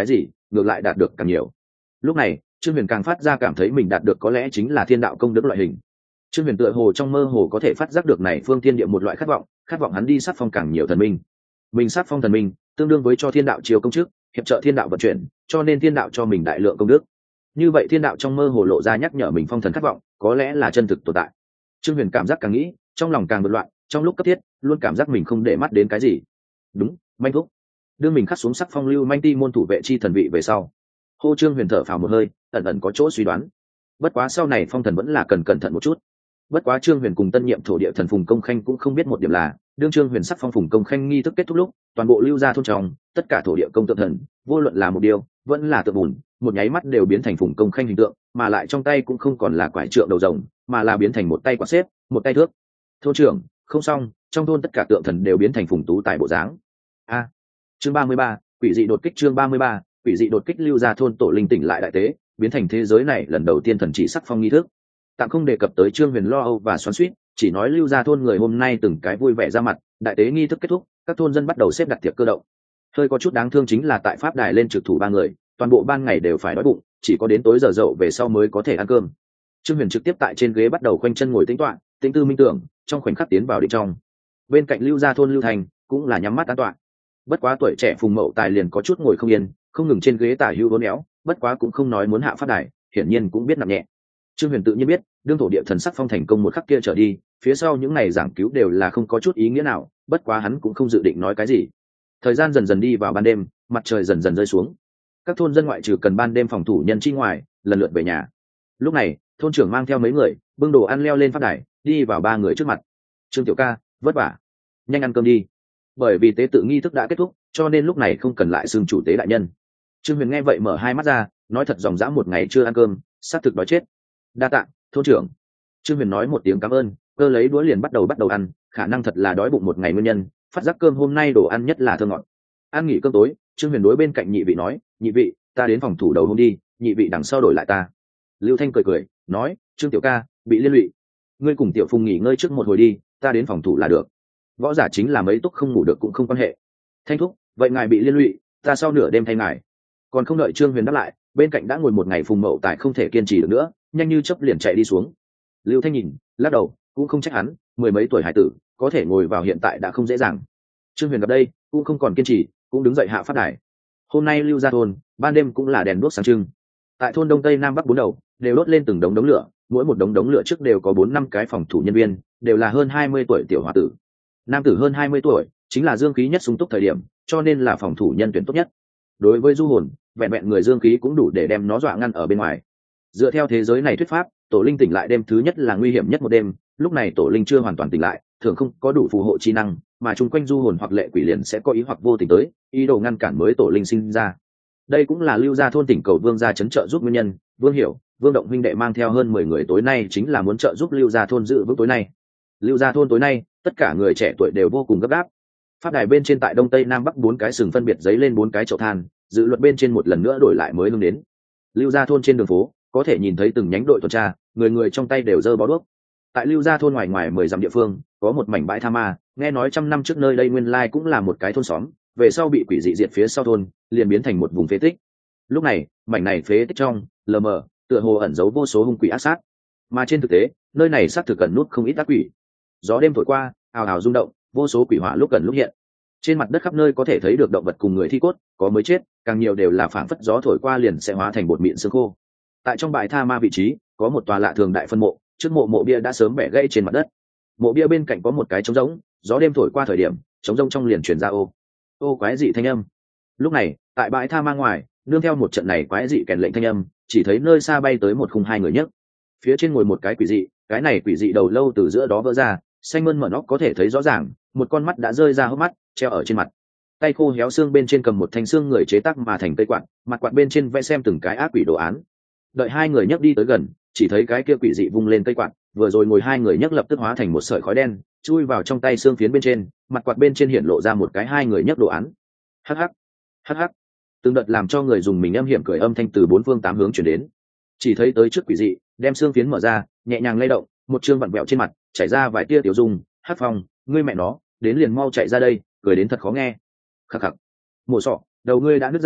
ngược lại đạt được càng nhiều. Lúc này Trương Huyền càng phát ra cảm thấy mình đạt được có lẽ chính là thiên đạo công đức loại hình. Trương Huyền tựa hồ trong mơ hồ có thể phát giác được này phương thiên địa một loại khát vọng, khát vọng hắn đi sát phong càng nhiều thần minh. Mình sát phong thần minh tương đương với cho thiên đạo chiếu công chức, hiệp trợ thiên đạo vận chuyển, cho nên thiên đạo cho mình đại lượng công đức. Như vậy thiên đạo trong mơ hồ lộ ra nhắc nhở mình phong thần khát vọng có lẽ là chân thực tồn tại. Trương Huyền cảm giác càng nghĩ trong lòng càng bực loạn, trong lúc cấp thiết luôn cảm giác mình không để mắt đến cái gì. Đúng, manh thúc đưa mình khắc xuống sắc phong lưu manh ti môn thủ vệ chi thần vị về sau, hô Trương Huyền thở phào một hơi, ẩn ẩn có chỗ suy đoán. Bất quá sau này phong thần vẫn là cần cẩn thận một chút. Bất quá Trương Huyền cùng tân nhiệm thổ địa thần Phùng Công Khanh cũng không biết một điểm là, đương Trương Huyền sắc phong Phùng Công Khanh nghi thức kết thúc lúc, toàn bộ lưu gia thôn trong tất cả thổ địa công tượng thần, vô luận là một điều vẫn là tượng bùn, một nháy mắt đều biến thành Phùng Công Khanh hình tượng, mà lại trong tay cũng không còn là quải trượng đầu rồng, mà là biến thành một tay quạt xếp, một tay thước. Thôn trưởng, không xong, trong thôn tất cả tượng thần đều biến thành Phùng Tú Tài bộ dáng. A. Chương ba mươi ba, quỷ dị đột kích. Chương ba mươi ba, quỷ dị đột kích. Lưu gia thôn tổ linh tỉnh lại đại tế, biến thành thế giới này lần đầu tiên thần chỉ sắc phong nghi thức. Tạm không đề cập tới Trương Huyền lo âu và xoắn xuýt, chỉ nói lưu gia thôn người hôm nay từng cái vui vẻ ra mặt, đại tế nghi thức kết thúc, các thôn dân bắt đầu xếp đặt tiệc cơ động. Hơi có chút đáng thương chính là tại pháp đài lên trực thủ ba người, toàn bộ ban ngày đều phải đói bụng, chỉ có đến tối giờ dậu về sau mới có thể ăn cơm. Trương Huyền trực tiếp tại trên ghế bắt đầu khoanh chân ngồi tĩnh tọa, tĩnh tư minh tưởng, trong khoảnh khắc tiến vào định trong. Bên cạnh lưu gia thôn Lưu Thành cũng là nhắm mắt an tọa. Bất quá tuổi trẻ Phùng Mậu Tài liền có chút ngồi không yên, không ngừng trên ghế tả hữu uốn éo, bất quá cũng không nói muốn hạ pháp đài, hiển nhiên cũng biết nặng nhẹ. Trương Huyền tự nhiên biết, đương thổ địa thần sắc phong thành công một khắc kia trở đi, phía sau những này giảng cứu đều là không có chút ý nghĩa nào, bất quá hắn cũng không dự định nói cái gì. Thời gian dần dần đi vào ban đêm, mặt trời dần dần rơi xuống. Các thôn dân ngoại trừ cần ban đêm phòng thủ nhân chi ngoài, lần lượt về nhà. Lúc này, thôn trưởng mang theo mấy người, bưng đồ ăn leo lên pháp đài, đi vào ba người trước mặt. Trương tiểu ca, vất vả, nhanh ăn cơm đi. Bởi vì tế tự nghi thức đã kết thúc, cho nên lúc này không cần lại xưng chủ tế đại nhân. Trương Huyền nghe vậy mở hai mắt ra, nói thật dòng dã một ngày chưa ăn cơm, xác thực đói chết. Đa tạ thôn trưởng. Trương Huyền nói một tiếng cảm ơn, cơ lấy đũa liền bắt đầu bắt đầu ăn, khả năng thật là đói bụng một ngày nguyên nhân, phát giác cơm hôm nay đồ ăn nhất là thơm ngọt. Ăn nghỉ cơm tối, Trương Huyền đối bên cạnh nhị vị nói, nhị vị, ta đến phòng thủ đầu hôm đi, nhị vị đằng sau đổi lại ta. Lưu Thanh cười cười nói, Trương tiểu ca bị liên lụy, ngươi cùng tiểu Phùng nghỉ ngơi trước một hồi đi, ta đến phòng thủ là được. Võ giả chính là mấy túc không ngủ được cũng không quan hệ. Thanh thúc, vậy ngài bị liên lụy, ta sau nửa đêm thay ngài. Còn không đợi Trương Huyền đáp lại, bên cạnh đã ngồi một ngày Phùng Mậu Tài không thể kiên trì được nữa, nhanh như chớp liền chạy đi xuống. Lưu Thanh nhìn, lắc đầu, cũng không trách hắn, mười mấy tuổi hải tử, có thể ngồi vào hiện tại đã không dễ dàng. Trương Huyền gặp đây, cũng không còn kiên trì, cũng đứng dậy hạ phát đài. Hôm nay Lưu gia thôn, ban đêm cũng là đèn đuốc sáng trưng. Tại thôn Đông Tây Nam Bắc bốn đầu, đều đốt lên từng đống đống lửa, mỗi một đống đống lửa trước đều có bốn năm cái phòng thủ nhân viên, đều là hơn hai mươi tuổi tiểu hòa tử. Nam tử hơn hai mươi tuổi, chính là dương khí nhất sung túc thời điểm, cho nên là phòng thủ nhân tuyển tốt nhất. Đối với du hồn, vẹn vẹn người dương khí cũng đủ để đem nó dọa ngăn ở bên ngoài. Dựa theo thế giới này thuyết pháp, tổ linh tỉnh lại đêm thứ nhất là nguy hiểm nhất một đêm, lúc này tổ linh chưa hoàn toàn tỉnh lại, thường không có đủ phù hộ chi năng, mà chung quanh du hồn hoặc lệ quỷ liền sẽ có ý hoặc vô tình tới, ý đồ ngăn cản mới tổ linh sinh ra. Đây cũng là Lưu gia thôn tỉnh cầu Vương gia trấn trợ giúp nguyên nhân. Vương Hiểu, Vương Động huynh đệ mang theo hơn mười người tối nay chính là muốn trợ giúp Lưu gia thôn giữ vững tối nay. Lưu gia thôn tối nay, tất cả người trẻ tuổi đều vô cùng gấp gáp. Pháp đài bên trên tại Đông Tây Nam Bắc bốn cái sừng phân biệt giấy lên bốn cái chậu than, dự luật bên trên một lần nữa đổi lại mới hương đến. Lưu gia thôn trên đường phố, có thể nhìn thấy từng nhánh đội tuần tra, người người trong tay đều giơ bó đuốc. Tại Lưu gia thôn ngoài ngoài mười dặm địa phương, có một mảnh bãi tha ma, nghe nói trăm năm trước nơi đây nguyên lai cũng là một cái thôn xóm, về sau bị quỷ dị diệt phía sau thôn, liền biến thành một vùng phế tích. Lúc này, mảnh này phế tích trong, lờ mờ, tựa hồ ẩn giấu vô số hung quỷ ác sát. Mà trên thực tế, nơi này xác thực ẩn nút không ít ác quỷ. Gió đêm thổi qua, ào ào rung động, vô số quỷ hỏa lúc gần lúc hiện. Trên mặt đất khắp nơi có thể thấy được động vật cùng người thi cốt, có mới chết, càng nhiều đều là phảng phất gió thổi qua liền sẽ hóa thành bột mịn xương khô. Tại trong bãi tha ma vị trí, có một tòa lạ thường đại phân mộ, trước mộ mộ bia đã sớm bẻ gãy trên mặt đất. Mộ bia bên cạnh có một cái trống rỗng, gió đêm thổi qua thời điểm, trống rỗng trong liền truyền ra ô ô quái dị thanh âm. Lúc này, tại bãi tha ma ngoài, nương theo một trận này quái dị kèn lệnh thanh âm, chỉ thấy nơi xa bay tới một khung hai người nhấc. Phía trên ngồi một cái quỷ dị, cái này quỷ dị đầu lâu từ giữa đó vỡ ra, xanh mơn mởn óc có thể thấy rõ ràng, một con mắt đã rơi ra hốc mắt, treo ở trên mặt. Tay khô héo xương bên trên cầm một thanh xương người chế tác mà thành cây quạt, mặt quạt bên trên vẽ xem từng cái ác quỷ đồ án. Đợi hai người nhấc đi tới gần, chỉ thấy cái kia quỷ dị vung lên cây quạt, vừa rồi ngồi hai người nhấc lập tức hóa thành một sợi khói đen, chui vào trong tay xương phiến bên trên, mặt quạt bên trên hiện lộ ra một cái hai người nhấc đồ án. Hắc hắc, hắc hắc. Từng đợt làm cho người dùng mình âm hiểm cười âm thanh từ bốn phương tám hướng truyền đến. Chỉ thấy tới trước quỷ dị, đem xương phiến mở ra, nhẹ nhàng lay động, một trương vặn vẹo trên mặt, chảy ra vài tia tiểu dung. Hắc Phong, ngươi mẹ nó, đến liền mau chạy ra đây, cười đến thật khó nghe. Khắc khắc. Mổ sọ, đầu ngươi đã nứt ra,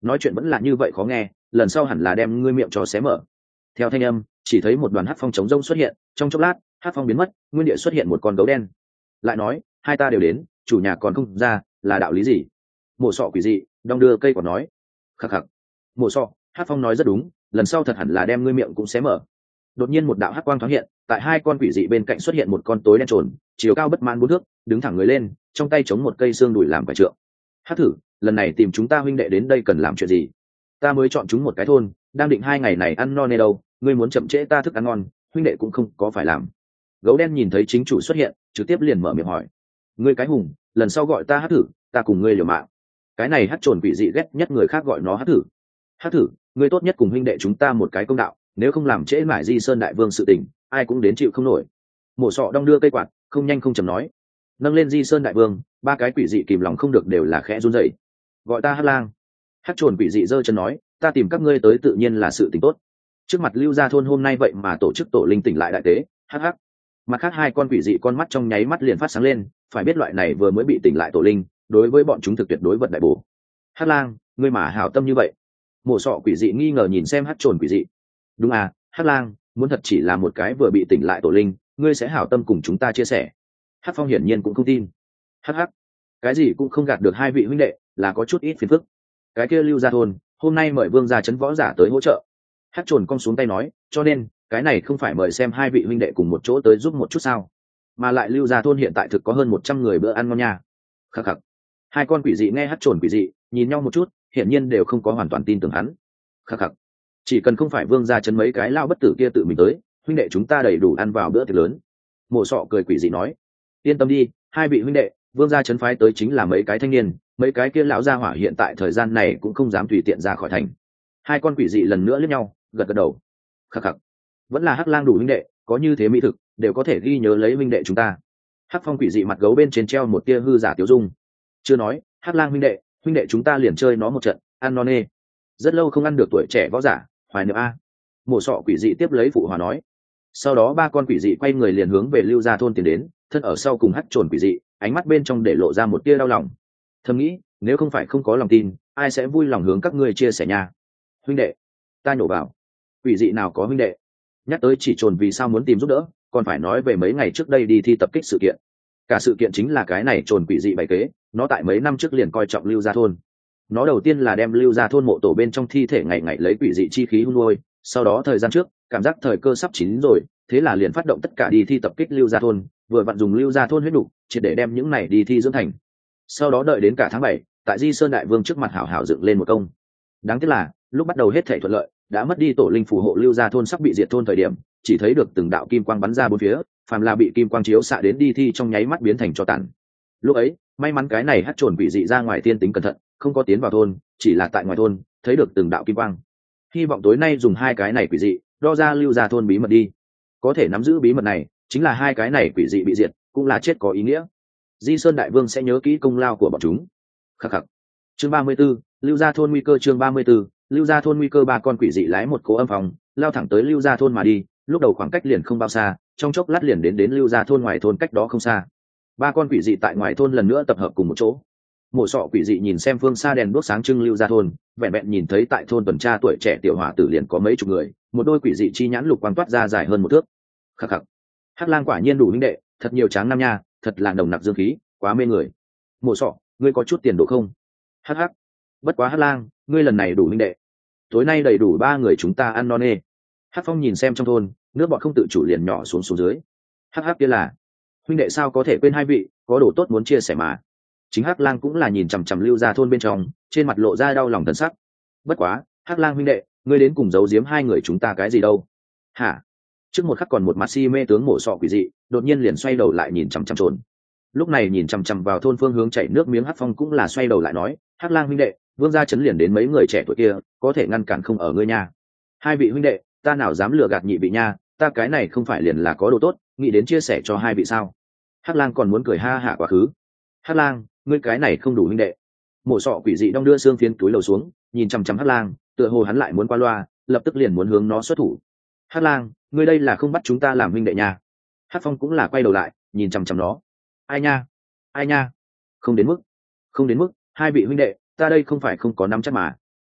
nói chuyện vẫn là như vậy khó nghe, lần sau hẳn là đem ngươi miệng cho xé mở. Theo thanh âm, chỉ thấy một đoàn hắc phong chống rông xuất hiện, trong chốc lát hắc phong biến mất, nguyên địa xuất hiện một con gấu đen. Lại nói, hai ta đều đến, chủ nhà còn không ra, là đạo lý gì? Mộ Sọ quỷ dị đong đưa cây quả nói. Khắc khắc. Mộ Sọ, hắc phong nói rất đúng, lần sau thật hẳn là đem ngươi miệng cũng xé mở. Đột nhiên một đạo hắc quang thoáng hiện, tại hai con quỷ dị bên cạnh xuất hiện một con tối đen trồn, chiều cao bất mãn bốn thước, đứng thẳng người lên, trong tay chống một cây xương đùi làm quả trượng. Hắc thử, lần này tìm chúng ta huynh đệ đến đây cần làm chuyện gì? Ta mới chọn chúng một cái thôn, đang định hai ngày này ăn no nê đâu, ngươi muốn chậm trễ ta thức ăn ngon, huynh đệ cũng không có phải làm. Gấu đen nhìn thấy chính chủ xuất hiện, trực tiếp liền mở miệng hỏi: ngươi cái hùng, lần sau gọi ta Hắc thử, ta cùng ngươi liều mạng. Cái này hắc trồn quỷ dị ghét nhất người khác gọi nó Hắc thử. Hắc thử, ngươi tốt nhất cùng huynh đệ chúng ta một cái công đạo, nếu không làm trễ mãi Di Sơn đại vương sự tình, ai cũng đến chịu không nổi. Mộ Sọ đong đưa cây quạt, không nhanh không chậm nói. Nâng lên Di Sơn đại vương, ba cái quỷ dị kìm lòng không được đều là khẽ run rẩy. Gọi ta Hắc lang. Hắc trồn quỷ dị giơ chân nói, ta tìm các ngươi tới tự nhiên là sự tình tốt. Trước mặt Lưu Gia thôn hôm nay vậy mà tổ chức tổ linh tỉnh lại đại tế, hắc hắc. Mặt khác hai con quỷ dị con mắt trong nháy mắt liền phát sáng lên, phải biết loại này vừa mới bị tỉnh lại tổ linh, đối với bọn chúng thực tuyệt đối vật đại bổ. Hắc lang, ngươi mà hảo tâm như vậy. Mộ Sọ quỷ dị nghi ngờ nhìn xem Hắc trồn quỷ dị. Đúng à, Hắc lang, muốn thật chỉ là một cái vừa bị tỉnh lại tổ linh, ngươi sẽ hảo tâm cùng chúng ta chia sẻ. Hắc phong hiển nhiên cũng không tin. Hắc hắc, cái gì cũng không gạt được hai vị huynh đệ, là có chút ít phiền phức. Cái kia Lưu Gia thôn hôm nay mời vương gia chấn võ giả tới hỗ trợ. Hắc trồn cong xuống tay nói, cho nên cái này không phải mời xem hai vị huynh đệ cùng một chỗ tới giúp một chút sao? Mà lại Lưu Gia thôn hiện tại thực có hơn một trăm người bữa ăn ngon nha. Khắc khắc. Hai con quỷ dị nghe Hắc trồn quỷ dị nhìn nhau một chút, hiển nhiên đều không có hoàn toàn tin tưởng hắn. Khắc khắc. Chỉ cần không phải vương gia chấn mấy cái lao bất tử kia tự mình tới, huynh đệ chúng ta đầy đủ ăn vào bữa tiệc lớn. Mộ Sọ cười quỷ dị nói, yên tâm đi, hai vị huynh đệ, vương gia chấn phái tới chính là mấy cái thanh niên, mấy cái kia lão gia hỏa hiện tại thời gian này cũng không dám tùy tiện ra khỏi thành. Hai con quỷ dị lần nữa liếc nhau, gật gật đầu. Khắc khắc, vẫn là Hắc lang đủ huynh đệ, có như thế mỹ thực đều có thể ghi nhớ lấy huynh đệ chúng ta. Hắc phong quỷ dị mặt gấu bên trên treo một tia hư giả tiêu dung, chưa nói, Hắc lang huynh đệ, huynh đệ chúng ta liền chơi nó một trận, ăn no nê. Rất lâu không ăn được tuổi trẻ võ giả, hoài niệm a. Mộ Sọ quỷ dị tiếp lấy phụ hòa nói. Sau đó ba con quỷ dị quay người liền hướng về Lưu Gia thôn tiến đến, thân ở sau cùng Hắc trồn quỷ dị, ánh mắt bên trong để lộ ra một tia đau lòng. Thầm nghĩ, nếu không phải không có lòng tin, ai sẽ vui lòng hướng các ngươi chia sẻ nhà. Huynh đệ, ta nhổ vào. Quỷ dị nào có huynh đệ? Nhắc tới chỉ trồn vì sao muốn tìm giúp đỡ, còn phải nói về mấy ngày trước đây đi thi tập kích sự kiện. Cả sự kiện chính là cái này trồn quỷ dị bày kế, nó tại mấy năm trước liền coi trọng Lưu Gia thôn. Nó đầu tiên là đem Lưu Gia thôn mộ tổ bên trong thi thể ngày ngày lấy quỷ dị chi khí hun nuôi, sau đó thời gian trước, cảm giác thời cơ sắp chín rồi, thế là liền phát động tất cả đi thi tập kích Lưu Gia thôn, vừa vặn dùng Lưu Gia thôn huyết đủ, chỉ để đem những này đi thi dưỡng thành. Sau đó đợi đến cả tháng bảy, tại Di Sơn đại vương trước mặt hảo hảo dựng lên một công. Đáng tiếc là, lúc bắt đầu hết thảy thuận lợi, đã mất đi tổ linh phù hộ Lưu Gia thôn sắp bị diệt thôn thời điểm, chỉ thấy được từng đạo kim quang bắn ra bốn phía, phàm là bị kim quang chiếu xạ đến đi thi trong nháy mắt biến thành tro tàn. Lúc ấy, may mắn cái này Hắc trồn quỷ dị ra ngoài tiên tính cẩn thận, không có tiến vào thôn, chỉ là tại ngoài thôn thấy được từng đạo kim quang. Hy vọng tối nay dùng hai cái này quỷ dị đo ra Lưu Gia thôn bí mật đi. Có thể nắm giữ bí mật này, chính là hai cái này quỷ dị bị diệt, cũng là chết có ý nghĩa. Di Sơn đại vương sẽ nhớ kỹ công lao của bọn chúng. Khắc khắc. Chương ba mươi 34, Lưu Gia thôn nguy cơ. Chương ba mươi 34, Lưu Gia thôn nguy cơ. Ba con quỷ dị lái một cỗ âm phòng, lao thẳng tới Lưu Gia thôn mà đi, lúc đầu khoảng cách liền không bao xa, trong chốc lát liền đến đến Lưu Gia thôn ngoài thôn cách đó không xa. Ba con quỷ dị tại ngoài thôn lần nữa tập hợp cùng một chỗ. Mộ Sọ quỷ dị nhìn xem phương xa đèn đuốc sáng trưng Lưu Gia thôn, vẹn vẹn nhìn thấy tại thôn tuần tra tuổi trẻ tiểu hỏa tử liền có mấy chục người, một đôi quỷ dị chi nhãn lục quang toát ra dài hơn một thước. Khắc khắc. Hắc lang quả nhiên đủ huynh đệ, thật nhiều tráng nam nha, thật là nồng nặc dương khí, quá mê người. Mộ Sọ, ngươi có chút tiền độ không? Hắc hắc. Bất quá Hắc lang, ngươi lần này đủ huynh đệ. Tối nay đầy đủ ba người chúng ta ăn no nê. Hắc phong nhìn xem trong thôn, nước bọt không tự chủ liền nhỏ xuống xuống dưới. Hắc hắc kia là, huynh đệ sao có thể quên hai vị, có đồ tốt muốn chia sẻ mà. Chính Hắc lang cũng là nhìn chằm chằm Lưu Gia thôn bên trong, trên mặt lộ ra đau lòng thần sắc. Bất quá, Hắc lang huynh đệ, ngươi đến cùng giấu giếm hai người chúng ta cái gì đâu? Hả? Trước một khắc còn một mặt si mê tướng Mộ Sọ quỷ dị, đột nhiên liền xoay đầu lại nhìn chằm chằm trồn. Lúc này nhìn chằm chằm vào thôn phương hướng chảy nước miếng Hắc phong cũng là xoay đầu lại nói, Hắc lang huynh đệ, vương gia chấn liền đến mấy người trẻ tuổi kia, có thể ngăn cản không ở ngươi nha. Hai vị huynh đệ, ta nào dám lừa gạt nhị vị nha, ta cái này không phải liền là có đồ tốt, nghĩ đến chia sẻ cho hai vị sao? Hắc lang còn muốn cười ha hả quá khứ. Hắc lang, ngươi cái này không đủ huynh đệ. Mộ Sọ quỷ dị đong đưa xương phiến túi lầu xuống, nhìn chằm chằm Hắc lang, tựa hồ hắn lại muốn qua loa, lập tức liền muốn hướng nó xuất thủ. Hắc lang, ngươi đây là không bắt chúng ta làm huynh đệ nha. Hắc phong cũng là quay đầu lại, nhìn chằm chằm nó. Ai nha, ai nha, không đến mức, không đến mức, hai vị huynh đệ, ta đây không phải không có nắm chắc mà.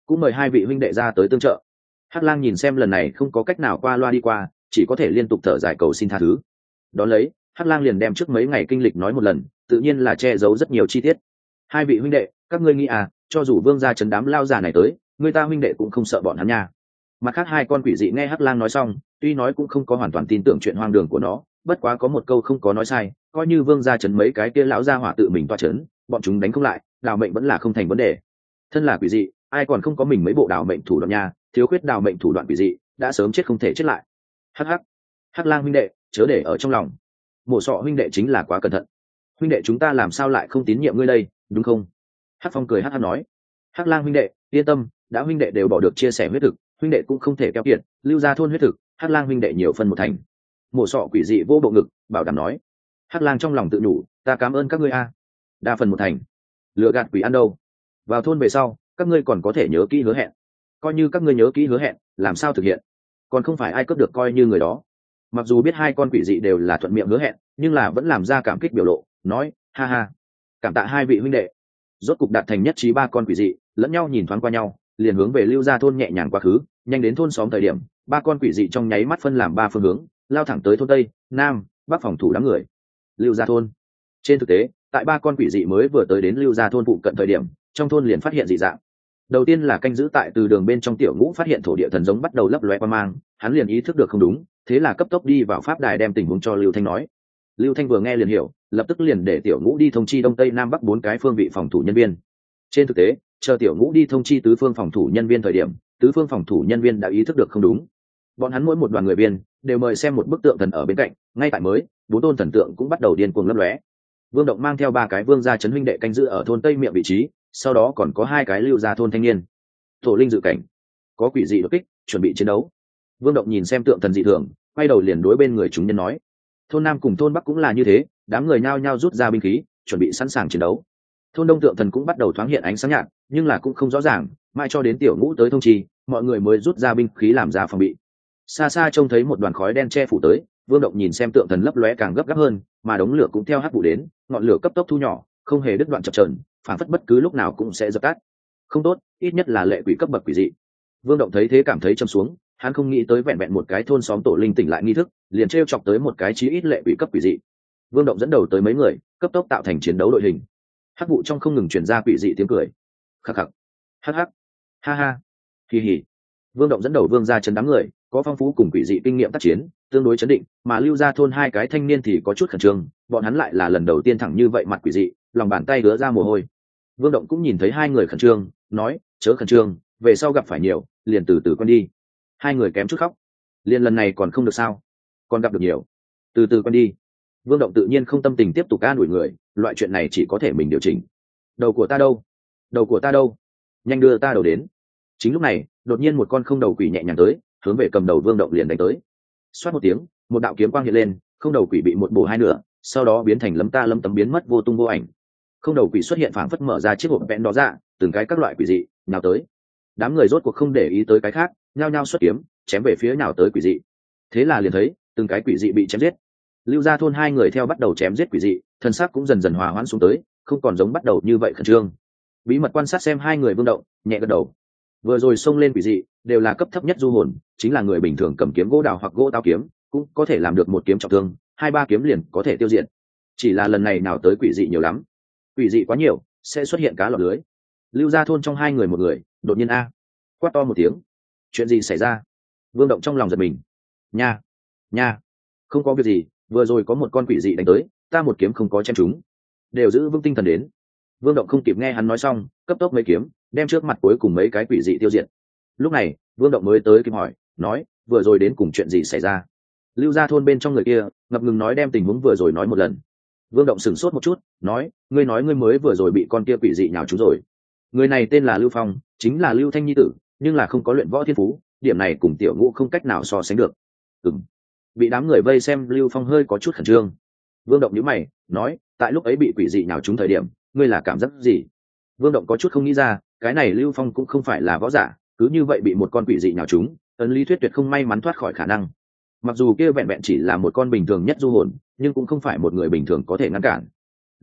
cũng mời hai vị huynh đệ ra tới tương trợ. Hắc Lang nhìn xem lần này không có cách nào qua loa đi qua, chỉ có thể liên tục thở dài cầu xin tha thứ. Đón lấy, Hắc Lang liền đem trước mấy ngày kinh lịch nói một lần, tự nhiên là che giấu rất nhiều chi tiết. Hai vị huynh đệ, các ngươi nghĩ à, cho dù vương gia trấn đám lao già này tới, người ta huynh đệ cũng không sợ bọn hắn nha. Mặt khác hai con quỷ dị nghe Hắc Lang nói xong, tuy nói cũng không có hoàn toàn tin tưởng chuyện hoang đường của nó, bất quá có một câu không có nói sai, coi như vương gia trấn mấy cái kia lão gia hỏa tự mình toa trấn, bọn chúng đánh không lại, đào mệnh vẫn là không thành vấn đề. Thân là quỷ dị, ai còn không có mình mấy bộ đào mệnh thủ đoạn nha, thiếu khuyết đào mệnh thủ đoạn quỷ dị, đã sớm chết không thể chết lại. Hắc hắc, Hắc Lang huynh đệ, chớ để ở trong lòng. Mộ Sọ huynh đệ chính là quá cẩn thận. Huynh đệ chúng ta làm sao lại không tín nhiệm ngươi đây, đúng không? Hắc Phong cười hắc hắc nói. Hắc Lang huynh đệ, yên tâm, đã huynh đệ đều bỏ được chia sẻ huyết thực, huynh đệ cũng không thể keo kiệt, lưu ra thôn huyết thực, Hắc Lang huynh đệ nhiều phân một thành. Mộ Sọ quỷ dị vô bộ ngực, bảo đảm nói. Hắc Lang trong lòng tự nhủ, ta cảm ơn các ngươi a. Đa phần một thành. Lừa gạt quỷ ăn đâu? Vào thôn về sau, các ngươi còn có thể nhớ kỹ hứa hẹn. Coi như các ngươi nhớ kỹ hứa hẹn, làm sao thực hiện? Còn không phải ai cướp được coi như người đó. Mặc dù biết hai con quỷ dị đều là thuận miệng hứa hẹn, nhưng là vẫn làm ra cảm kích biểu lộ, nói, ha ha, cảm tạ hai vị huynh đệ. Rốt cục đạt thành nhất trí, ba con quỷ dị lẫn nhau nhìn thoáng qua nhau, liền hướng về lưu gia thôn nhẹ nhàng quá khứ. Nhanh đến thôn xóm thời điểm, ba con quỷ dị trong nháy mắt phân làm ba phương hướng, lao thẳng tới thôn tây, nam, bắc phòng thủ đám người. Lưu gia thôn. Trên thực tế, tại ba con quỷ dị mới vừa tới đến lưu gia thôn phụ cận thời điểm, trong thôn liền phát hiện dị dạng. Đầu tiên là canh giữ tại từ đường bên trong tiểu ngũ phát hiện thổ địa thần giống bắt đầu lấp loe qua mang, hắn liền ý thức được không đúng, thế là cấp tốc đi vào pháp đài đem tình huống cho Lưu Thanh nói. Lưu Thanh vừa nghe liền hiểu, lập tức liền để tiểu ngũ đi thông chi đông tây nam bắc bốn cái phương vị phòng thủ nhân viên. Trên thực tế, chờ tiểu ngũ đi thông chi tứ phương phòng thủ nhân viên thời điểm, tứ phương phòng thủ nhân viên đã ý thức được không đúng. Bọn hắn mỗi một đoàn người viên đều mời xem một bức tượng thần ở bên cạnh, ngay tại mới, bốn tôn thần tượng cũng bắt đầu điên cuồng lấp lóe. Vương Động mang theo ba cái vương gia trấn huynh đệ canh giữ ở thôn tây miệng vị trí, sau đó còn có hai cái lưu gia thôn thanh niên. Tổ linh dự cảnh, có quỷ dị đột kích, chuẩn bị chiến đấu. Vương Động nhìn xem tượng thần dị thường, quay đầu liền đối bên người chúng nhân nói. Thôn nam cùng thôn bắc cũng là như thế, đám người nhao nhao rút ra binh khí, chuẩn bị sẵn sàng chiến đấu. Thôn đông tượng thần cũng bắt đầu thoáng hiện ánh sáng nhạt, nhưng là cũng không rõ ràng, mãi cho đến tiểu ngũ tới thông trì, mọi người mới rút ra binh khí làm ra phòng bị. Xa xa trông thấy một đoàn khói đen che phủ tới, Vương Động nhìn xem tượng thần lấp lóe càng gấp gáp hơn, mà đống lửa cũng theo hắc vụ đến, ngọn lửa cấp tốc thu nhỏ, không hề đứt đoạn chập chờn, phản phất bất cứ lúc nào cũng sẽ dập tắt. Không tốt, ít nhất là lệ quỷ cấp bậc quỷ dị. Vương Động thấy thế cảm thấy trầm xuống, hắn không nghĩ tới vẹn vẹn một cái thôn xóm tổ linh tỉnh lại nghi thức, liền trêu chọc tới một cái chí ít lệ quỷ cấp quỷ dị. Vương Động dẫn đầu tới mấy người, cấp tốc tạo thành chiến đấu đội hình. Hắc vụ trong không ngừng truyền ra quỷ dị tiếng cười. Khắc khắc, hắc hắc, ha ha, kỳ hỉ. Vương Động dẫn đầu vương gia trấn đám người, có phong phú cùng quỷ dị kinh nghiệm tác chiến, tương đối chấn định, mà lưu gia thôn hai cái thanh niên thì có chút khẩn trương, bọn hắn lại là lần đầu tiên thẳng như vậy mặt quỷ dị, lòng bàn tay đứa ra mồ hôi. Vương Động cũng nhìn thấy hai người khẩn trương, nói, chớ khẩn trương, về sau gặp phải nhiều, liền từ từ quen đi. Hai người kém chút khóc. Liền lần này còn không được sao? Còn gặp được nhiều, từ từ quen đi. Vương Động tự nhiên không tâm tình tiếp tục an ủi người, loại chuyện này chỉ có thể mình điều chỉnh. Đầu của ta đâu? Đầu của ta đâu? Nhanh đưa ta đầu đến. Chính lúc này, đột nhiên một con không đầu quỷ nhẹ nhàng tới, hướng về cầm đầu Vương Động liền đánh tới. Xoát một tiếng, một đạo kiếm quang hiện lên, không đầu quỷ bị một bổ hai nửa, sau đó biến thành lấm ta lấm tấm biến mất vô tung vô ảnh. Không đầu quỷ xuất hiện phảng phất mở ra chiếc hộp vẽn đó ra, từng cái các loại quỷ dị nhào tới. Đám người rốt cuộc không để ý tới cái khác, nhao nhao xuất kiếm chém về phía nào tới quỷ dị. Thế là liền thấy từng cái quỷ dị bị chém giết. Lưu gia thôn hai người theo bắt đầu chém giết quỷ dị, thân xác cũng dần dần hòa hoãn xuống tới, không còn giống bắt đầu như vậy khẩn trương. Bí mật quan sát xem hai người Vương Động, nhẹ gật đầu. Vừa rồi xông lên quỷ dị đều là cấp thấp nhất du hồn, chính là người bình thường cầm kiếm gỗ đào hoặc gỗ tao kiếm cũng có thể làm được một kiếm trọng thương, hai ba kiếm liền có thể tiêu diệt. Chỉ là lần này nào tới quỷ dị nhiều lắm, quỷ dị quá nhiều sẽ xuất hiện cá lọt lưới. Lưu gia thôn trong hai người một người đột nhiên a quát to một tiếng. Chuyện gì xảy ra? Vương Động trong lòng giật mình. Nha, nha, không có việc gì, vừa rồi có một con quỷ dị đánh tới, ta một kiếm không có chém chúng, đều giữ vững tinh thần đến. Vương Động không kịp nghe hắn nói xong, cấp tốc mấy kiếm đem trước mặt cuối cùng mấy cái quỷ dị tiêu diệt. Lúc này Vương Động mới tới kịp hỏi, nói, vừa rồi đến cùng chuyện gì xảy ra? Lưu gia thôn bên trong người kia ngập ngừng nói đem tình huống vừa rồi nói một lần. Vương Động sửng sốt một chút, nói, ngươi nói ngươi mới vừa rồi bị con kia quỷ dị nhào trúng rồi. Người này tên là Lưu Phong, chính là Lưu Thanh nhi tử, nhưng là không có luyện võ thiên phú, điểm này cùng tiểu ngũ không cách nào so sánh được. Ừm. Bị đám người vây xem Lưu Phong hơi có chút khẩn trương. Vương Động nhíu mày, nói, tại lúc ấy bị quỷ dị nhào trúng thời điểm, ngươi là cảm giác gì? Vương Động có chút không nghĩ ra, cái này Lưu Phong cũng không phải là võ giả, cứ như vậy bị một con quỷ dị nhào trúng, ấn lý thuyết tuyệt không may mắn thoát khỏi khả năng. Mặc dù kia vẹn vẹn chỉ là một con bình thường nhất du hồn, nhưng cũng không phải một người bình thường có thể ngăn cản.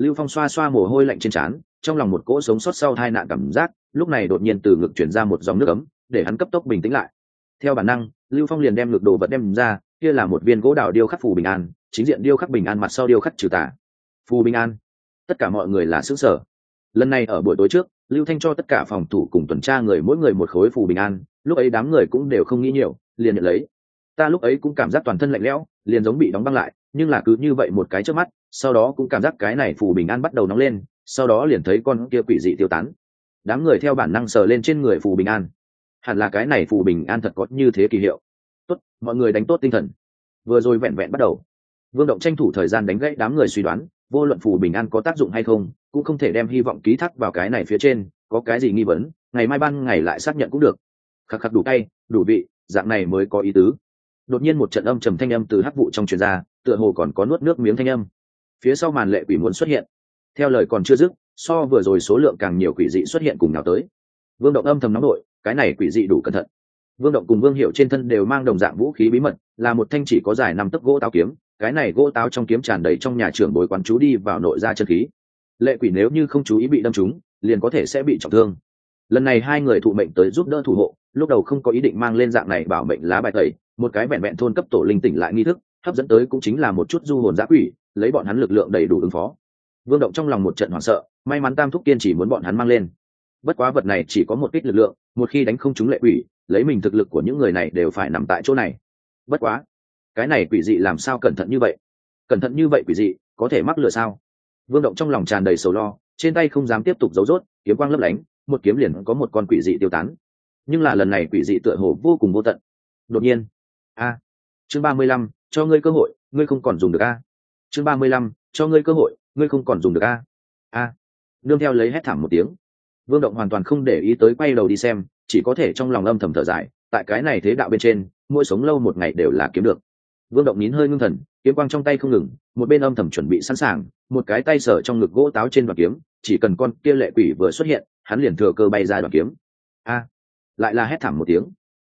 Lưu Phong xoa xoa mồ hôi lạnh trên trán, trong lòng một cỗ sống sót sau tai nạn cảm giác, lúc này đột nhiên từ ngực chuyển ra một dòng nước ấm, để hắn cấp tốc bình tĩnh lại. Theo bản năng, Lưu Phong liền đem ngực đồ vật đem ra, kia là một viên gỗ đào điêu khắc phù bình an, chính diện điêu khắc bình an, mặt sau điêu khắc trừ tà. Phù bình an. Tất cả mọi người là sửng sở. Lần này ở buổi tối trước, Lưu Thanh cho tất cả phòng thủ cùng tuần tra người mỗi người một khối phù bình an, lúc ấy đám người cũng đều không nghĩ nhiều, liền nhận lấy. Ta lúc ấy cũng cảm giác toàn thân lạnh lẽo, liền giống bị đóng băng lại, nhưng là cứ như vậy một cái trước mắt, sau đó cũng cảm giác cái này phù bình an bắt đầu nóng lên, sau đó liền thấy con kia quỷ dị tiêu tán. Đám người theo bản năng sờ lên trên người phù bình an, hẳn là cái này phù bình an thật có như thế kỳ hiệu. Tốt, mọi người đánh tốt tinh thần. Vừa rồi vẹn vẹn bắt đầu. Vương Động tranh thủ thời gian đánh gãy đám người suy đoán, vô luận phù bình an có tác dụng hay không, cũng không thể đem hy vọng ký thác vào cái này phía trên, có cái gì nghi vấn, ngày mai ban ngày lại xác nhận cũng được. Khắc khắc đủ cay, đủ vị, dạng này mới có ý tứ. Đột nhiên một trận âm trầm thanh âm từ hắc vụ trong truyền ra, tựa hồ còn có nuốt nước miếng thanh âm. Phía sau màn lệ quỷ muốn xuất hiện. Theo lời còn chưa dứt, so vừa rồi số lượng càng nhiều quỷ dị xuất hiện cùng nào tới. Vương Động âm thầm nóng nổi, cái này quỷ dị đủ cẩn thận. Vương Động cùng Vương Hiểu trên thân đều mang đồng dạng vũ khí bí mật, là một thanh chỉ có dài năm tấc gỗ táo kiếm, cái này gỗ táo trong kiếm tràn đầy trong nhà trưởng bồi quán chú đi vào nội ra chân khí. Lệ quỷ nếu như không chú ý bị đâm trúng, liền có thể sẽ bị trọng thương. Lần này hai người thụ mệnh tới giúp đỡ thủ hộ, lúc đầu không có ý định mang lên dạng này bảo mệnh lá bài tẩy, một cái vẹn vẹn thôn cấp tổ linh tỉnh lại nghi thức, hấp dẫn tới cũng chính là một chút du hồn dã quỷ, lấy bọn hắn lực lượng đầy đủ ứng phó. Vương Động trong lòng một trận hoảng sợ, may mắn Tam Thúc kiên chỉ muốn bọn hắn mang lên. Bất quá vật này chỉ có một kích lực lượng, một khi đánh không trúng lệ quỷ, lấy mình thực lực của những người này đều phải nằm tại chỗ này. Bất quá, cái này quỷ dị làm sao cẩn thận như vậy? Cẩn thận như vậy quỷ dị, có thể mắc lừa sao? Vương Động trong lòng tràn đầy sầu lo, trên tay không dám tiếp tục giấu rốt, kiếm quang lấp lánh, một kiếm liền có một con quỷ dị tiêu tán. Nhưng là lần này quỷ dị tựa hồ vô cùng vô tận. Đột nhiên, a, chương ba mươi lăm, cho ngươi cơ hội, ngươi không còn dùng được a. Chương ba mươi lăm, cho ngươi cơ hội, ngươi không còn dùng được a. A. Nương theo lấy hét thảm một tiếng. Vương Động hoàn toàn không để ý tới, quay đầu đi xem, chỉ có thể trong lòng âm thầm thở dài, tại cái này thế đạo bên trên, mỗi sống lâu một ngày đều là kiếm được. Vương Động nín hơi ngưng thần, kiếm quang trong tay không ngừng, một bên âm thầm chuẩn bị sẵn sàng, một cái tay sở trong ngực gỗ táo trên đoạn kiếm, chỉ cần con kia lệ quỷ vừa xuất hiện, hắn liền thừa cơ bay ra đoạn kiếm. A. Lại là hét thảm một tiếng.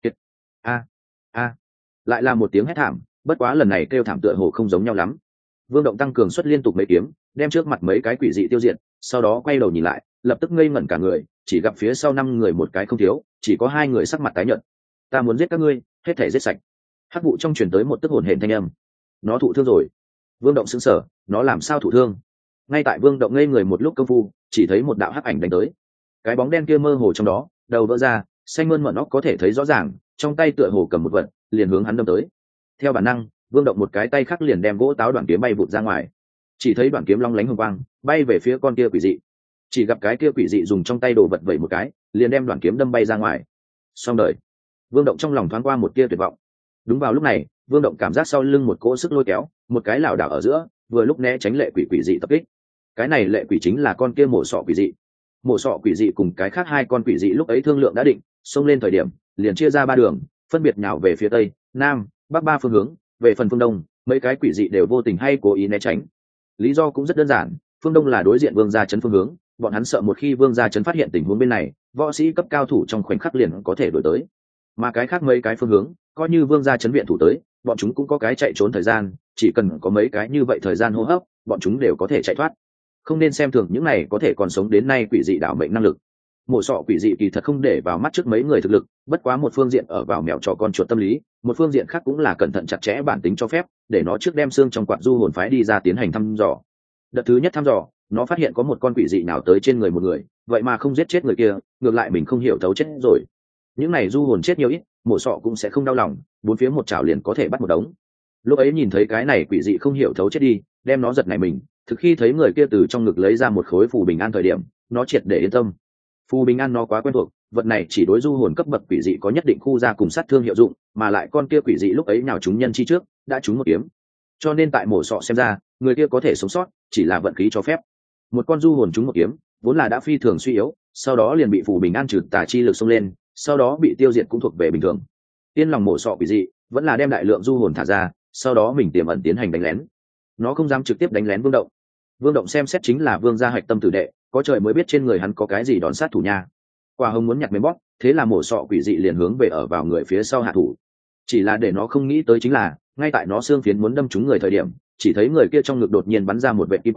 A. A. Lại là một tiếng hét thảm, bất quá lần này kêu thảm tựa hồ không giống nhau lắm. Vương Động tăng cường xuất liên tục mấy kiếm, đem trước mặt mấy cái quỷ dị tiêu diệt, sau đó quay đầu nhìn lại, lập tức ngây ngẩn cả người, chỉ gặp phía sau năm người một cái không thiếu, chỉ có hai người sắc mặt tái nhợt. Ta muốn giết các ngươi, hết thể giết sạch. Hắc vụ trong truyền tới một tức hồn hển thanh âm. Nó thụ thương rồi. Vương Động sững sờ, nó làm sao thụ thương? Ngay tại Vương Động ngây người một lúc công phu, chỉ thấy một đạo hắc ảnh đánh tới. Cái bóng đen kia mơ hồ trong đó, đầu vỡ ra, xanh mơn mởn óc có thể thấy rõ ràng, trong tay tựa hồ cầm một vật, liền hướng hắn đâm tới. Theo bản năng, Vương Động một cái tay khác liền đem gỗ táo đoạn kiếm bay vụt ra ngoài. Chỉ thấy đoạn kiếm long lánh hồng quang, bay về phía con kia quỷ dị. Chỉ gặp cái kia quỷ dị dùng trong tay đồ vật vẩy một cái, liền đem đoạn kiếm đâm bay ra ngoài. Xong đời. Vương Động trong lòng thoáng qua một tia tuyệt vọng. Đúng vào lúc này, Vương Động cảm giác sau lưng một cỗ sức lôi kéo, một cái lảo đảo ở giữa, vừa lúc né tránh lệ quỷ quỷ dị tập kích. Cái này lệ quỷ chính là con kia mổ sọ quỷ dị. Mổ sọ quỷ dị cùng cái khác hai con quỷ dị lúc ấy thương lượng đã định, xông lên thời điểm, liền chia ra ba đường, phân biệt nhào về phía tây, nam, bắc ba phương hướng. Về phần phương đông, mấy cái quỷ dị đều vô tình hay cố ý né tránh. Lý do cũng rất đơn giản, phương đông là đối diện Vương gia trấn phương hướng, bọn hắn sợ một khi Vương gia trấn phát hiện tình huống bên này, võ sĩ cấp cao thủ trong khoảnh khắc liền có thể đuổi tới. Mà cái khác mấy cái phương hướng, coi như Vương gia trấn viện thủ tới, bọn chúng cũng có cái chạy trốn thời gian, chỉ cần có mấy cái như vậy thời gian hô hấp, bọn chúng đều có thể chạy thoát. Không nên xem thường những này có thể còn sống đến nay quỷ dị đảo mệnh năng lực. Mổ sọ quỷ dị kỳ thật không để vào mắt trước mấy người thực lực, bất quá một phương diện ở vào mèo trò con chuột tâm lý, một phương diện khác cũng là cẩn thận chặt chẽ bản tính cho phép, để nó trước đem xương trong quạt du hồn phái đi ra tiến hành thăm dò. Đợt thứ nhất thăm dò, nó phát hiện có một con quỷ dị nào tới trên người một người, vậy mà không giết chết người kia, ngược lại mình không hiểu thấu chết rồi. Những này du hồn chết nhiều ít, mổ sọ cũng sẽ không đau lòng, bốn phía một chảo liền có thể bắt một đống. Lúc ấy nhìn thấy cái này quỷ dị không hiểu thấu chết đi, đem nó giật nảy mình, thực khi thấy người kia từ trong ngực lấy ra một khối phù bình an thời điểm, nó triệt để yên tâm. Phù bình an nó quá quen thuộc, vật này chỉ đối du hồn cấp bậc quỷ dị có nhất định khu ra cùng sát thương hiệu dụng, mà lại con kia quỷ dị lúc ấy nào chúng nhân chi trước, đã trúng một kiếm. Cho nên tại mổ sọ xem ra, người kia có thể sống sót, chỉ là vận khí cho phép. Một con du hồn trúng một kiếm, vốn là đã phi thường suy yếu, sau đó liền bị phù bình an trừ tà chi lực xông lên, sau đó bị tiêu diệt cũng thuộc về bình thường. Tiên lòng mổ sọ quỷ dị, vẫn là đem đại lượng du hồn thả ra, sau đó mình tiềm ẩn tiến hành đánh lén. Nó không dám trực tiếp đánh lén Vương Động. Vương Động xem xét chính là Vương gia hạch tâm tử đệ, có trời mới biết trên người hắn có cái gì đón sát thủ nha. Quả hồng muốn nhặt mềm bóp, thế là mổ sọ quỷ dị liền hướng về ở vào người phía sau hạ thủ. Chỉ là để nó không nghĩ tới chính là, ngay tại nó xương phiến muốn đâm trúng người thời điểm, chỉ thấy người kia trong ngực đột nhiên bắn ra một vệt kim quang,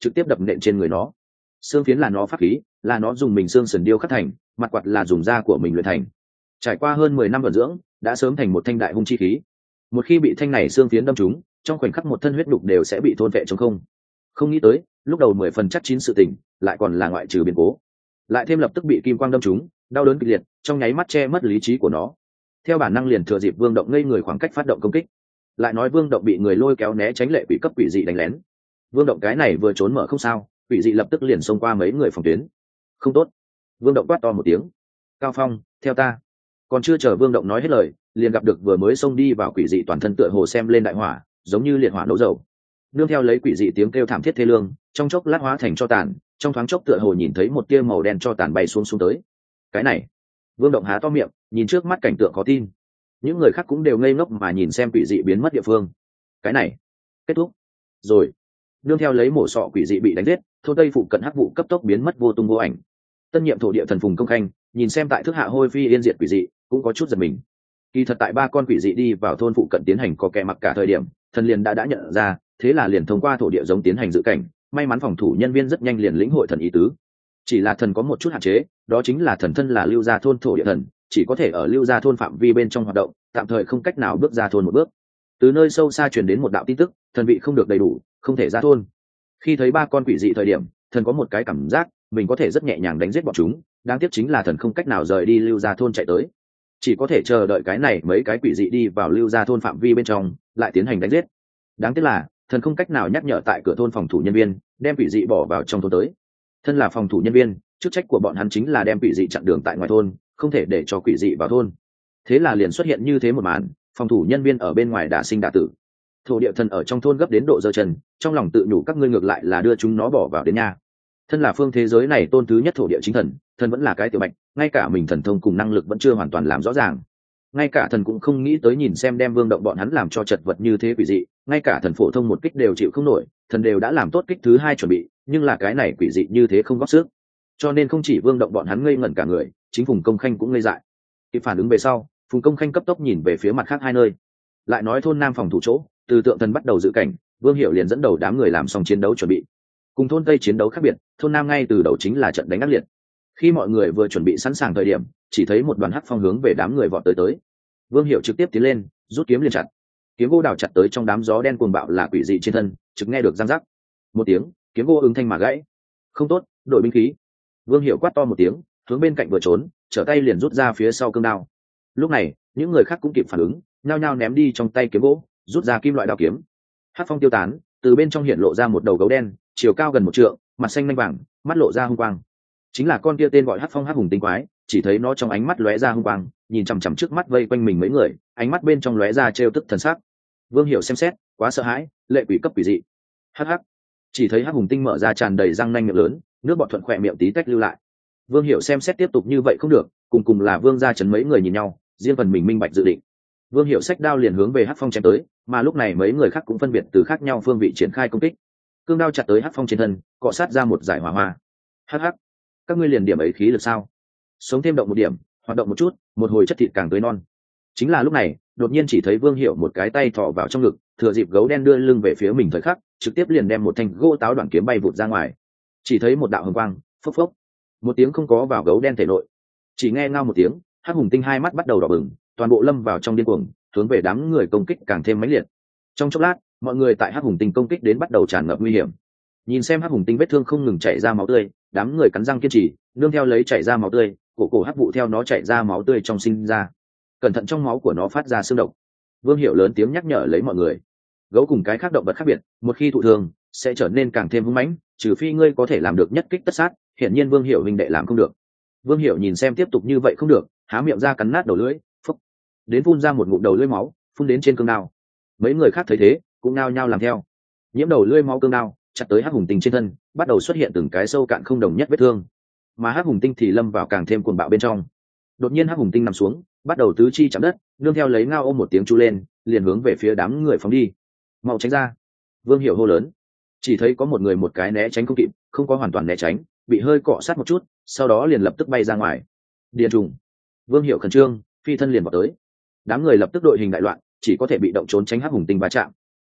trực tiếp đập nện trên người nó. Xương phiến là nó pháp khí, là nó dùng mình xương sườn điêu khắc thành, mặt quạt là dùng da của mình luyện thành. Trải qua hơn mười năm vận dưỡng, đã sớm thành một thanh đại hung chi khí. Một khi bị thanh này xương phiến đâm trúng, trong khoảnh khắc một thân huyết đục đều sẽ bị thôn vệ trống không. Không nghĩ tới, lúc đầu mười phần chắc chín sự tình, lại còn là ngoại trừ biến cố. Lại thêm lập tức bị kim quang đâm trúng, đau đớn kịch liệt, trong nháy mắt che mất lý trí của nó. Theo bản năng liền thừa dịp Vương Động ngây người khoảng cách phát động công kích. Lại nói Vương Động bị người lôi kéo né tránh lệ quỷ cấp quỷ dị đánh lén. Vương Động cái này vừa trốn mở không sao, quỷ dị lập tức liền xông qua mấy người phòng tuyến. Không tốt. Vương Động quát to một tiếng. Cao Phong, theo ta. Còn chưa chờ Vương Động nói hết lời, liền gặp được vừa mới xông đi vào quỷ dị toàn thân tựa hồ xem lên đại hỏa, giống như liệt hỏa nấu dầu. Nương theo lấy quỷ dị tiếng kêu thảm thiết thê lương, trong chốc lát hóa thành cho tàn, trong thoáng chốc tựa hồ nhìn thấy một tia màu đen cho tàn bay xuống xuống tới. Cái này, Vương Động há to miệng, nhìn trước mắt cảnh tượng khó tin. Những người khác cũng đều ngây ngốc mà nhìn xem quỷ dị biến mất địa phương. Cái này, kết thúc rồi. Nương theo lấy mổ sọ quỷ dị bị đánh giết, thôn tây phụ cận hắc vụ cấp tốc biến mất vô tung vô ảnh. Tân nhiệm thổ địa thần Phùng Công Khanh nhìn xem tại thức hạ hôi phi yên diệt quỷ dị, cũng có chút giật mình. Kỳ thật tại ba con quỷ dị đi vào thôn phụ cận tiến hành có kẻ mặc cả thời điểm, thần liền đã đã nhận ra, thế là liền thông qua thổ địa giống tiến hành dự cảnh. May mắn phòng thủ nhân viên rất nhanh liền lĩnh hội thần ý tứ. Chỉ là thần có một chút hạn chế, đó chính là thần thân là lưu gia thôn thổ địa thần, chỉ có thể ở lưu gia thôn phạm vi bên trong hoạt động, tạm thời không cách nào bước ra thôn một bước. Từ nơi sâu xa truyền đến một đạo tin tức, thần vị không được đầy đủ, không thể ra thôn. Khi thấy ba con quỷ dị thời điểm, thần có một cái cảm giác mình có thể rất nhẹ nhàng đánh giết bọn chúng, đáng tiếc chính là thần không cách nào rời đi lưu gia thôn chạy tới, chỉ có thể chờ đợi cái này mấy cái quỷ dị đi vào lưu gia thôn phạm vi bên trong lại tiến hành đánh giết. Đáng tiếc là thần không cách nào nhắc nhở tại cửa thôn phòng thủ nhân viên đem quỷ dị bỏ vào trong thôn tới. Thân là phòng thủ nhân viên, chức trách của bọn hắn chính là đem quỷ dị chặn đường tại ngoài thôn, không thể để cho quỷ dị vào thôn. Thế là liền xuất hiện như thế một màn, phòng thủ nhân viên ở bên ngoài đã sinh đã tử. Thổ địa thần ở trong thôn gấp đến độ giơ chân, trong lòng tự nhủ các ngươi ngược lại là đưa chúng nó bỏ vào đến nhà. Thân là phương thế giới này tôn thứ nhất thổ địa chính thần, thần vẫn là cái tiểu bạch, ngay cả mình thần thông cùng năng lực vẫn chưa hoàn toàn làm rõ ràng. Ngay cả thần cũng không nghĩ tới nhìn xem đem Vương Động bọn hắn làm cho chật vật như thế quỷ dị, ngay cả thần phổ thông một kích đều chịu không nổi, thần đều đã làm tốt kích thứ hai chuẩn bị, nhưng là cái này quỷ dị như thế không góp sức. Cho nên không chỉ Vương Động bọn hắn ngây ngẩn cả người, chính Phùng Công Khanh cũng ngây dại. Kịp phản ứng về sau, Phùng Công Khanh cấp tốc nhìn về phía mặt khác hai nơi. Lại nói thôn nam phòng thủ chỗ, từ tượng thần bắt đầu dự cảnh, Vương Hiểu liền dẫn đầu đám người làm xong chiến đấu chuẩn bị. Cùng thôn tây chiến đấu khác biệt, thôn nam ngay từ đầu chính là trận đánh ác liệt. Khi mọi người vừa chuẩn bị sẵn sàng thời điểm, chỉ thấy một đoàn hắc phong hướng về đám người vọt tới tới. Vương Hiểu trực tiếp tiến lên, rút kiếm liền chặt. Kiếm gỗ đào chặt tới trong đám gió đen cuồng bạo là quỷ dị trên thân, trực nghe được răng rắc. Một tiếng, kiếm gỗ ứng thanh mà gãy. Không tốt, đổi binh khí. Vương Hiểu quát to một tiếng, hướng bên cạnh vừa trốn, trở tay liền rút ra phía sau cương đao. Lúc này, những người khác cũng kịp phản ứng, nhao nhao ném đi trong tay kiếm gỗ, rút ra kim loại đao kiếm. Hắc phong tiêu tán, từ bên trong hiện lộ ra một đầu gấu đen, chiều cao gần một trượng, mặt xanh lanh vàng, mắt lộ ra hung quang. Chính là con kia tên gọi Hắc Phong Hắc Hùng tinh quái, chỉ thấy nó trong ánh mắt lóe ra hung quang, nhìn chằm chằm trước mắt vây quanh mình mấy người, ánh mắt bên trong lóe ra trêu tức thần sắc. Vương Hiểu xem xét, quá sợ hãi, lệ quỷ cấp quỷ dị. Hắc hắc. Chỉ thấy Hắc Hùng tinh mở ra tràn đầy răng nanh miệng lớn, nước bọt thuận khỏe miệng tí tách lưu lại. Vương Hiểu xem xét tiếp tục như vậy không được, cùng cùng là Vương gia chấn mấy người nhìn nhau, riêng phần mình minh bạch dự định. Vương Hiểu xách đao liền hướng về Hắc Phong chém tới, mà lúc này mấy người khác cũng phân biệt từ khác nhau phương vị triển khai công kích. Cương đao chặt tới Hắc Phong trên thân, cọ sát ra một giải hỏa hoa. Hắc hắc, các ngươi liền điểm ấy khí lực sao? Sống thêm động một điểm, hoạt động một chút, một hồi chất thịt càng tươi non. Chính là lúc này, đột nhiên chỉ thấy Vương Hiểu một cái tay thọ vào trong ngực, thừa dịp gấu đen đưa lưng về phía mình thời khắc, trực tiếp liền đem một thanh gỗ táo đoạn kiếm bay vụt ra ngoài. Chỉ thấy một đạo hồng quang, phốc phốc, một tiếng không có vào gấu đen thể nội. Chỉ nghe ngao một tiếng, Hắc Hùng tinh hai mắt bắt đầu đỏ bừng, toàn bộ lâm vào trong điên cuồng, hướng về đám người công kích càng thêm mãnh liệt. Trong chốc lát, mọi người tại Hắc Hùng tinh công kích đến bắt đầu tràn ngập nguy hiểm. Nhìn xem Hắc Hùng tinh vết thương không ngừng chảy ra máu tươi, đám người cắn răng kiên trì, nương theo lấy chảy ra máu tươi, cổ cổ hắc vụ theo nó chảy ra máu tươi trong sinh ra. Cẩn thận trong máu của nó phát ra xương độc. Vương Hiểu lớn tiếng nhắc nhở lấy mọi người. Gấu cùng cái khác động vật khác biệt, một khi thụ thương sẽ trở nên càng thêm hung mãnh, trừ phi ngươi có thể làm được nhất kích tất sát, hiển nhiên Vương Hiểu huynh đệ làm không được. Vương Hiểu nhìn xem tiếp tục như vậy không được, há miệng ra cắn nát đầu lưỡi, phốc, đến phun ra một ngụm đầu lưỡi máu, phun đến trên cương đao. Mấy người khác thấy thế, cũng nao nhao làm theo. Nhiễm đầu lưỡi máu cương đao chặt tới Hắc Hùng tinh trên thân, bắt đầu xuất hiện từng cái sâu cạn không đồng nhất vết thương. Mà Hắc Hùng tinh thì lâm vào càng thêm cuồng bạo bên trong. Đột nhiên Hắc Hùng tinh nằm xuống, bắt đầu tứ chi chạm đất, nương theo lấy ngao ôm một tiếng chu lên, liền hướng về phía đám người phóng đi. Mau tránh ra! Vương Hiểu hô lớn. Chỉ thấy có một người một cái né tránh không kịp, không có hoàn toàn né tránh, bị hơi cọ sát một chút, sau đó liền lập tức bay ra ngoài. Điên trùng! Vương Hiểu khẩn trương, phi thân liền vào tới. Đám người lập tức đội hình đại loạn, chỉ có thể bị động trốn tránh Hắc Hùng tinh va chạm.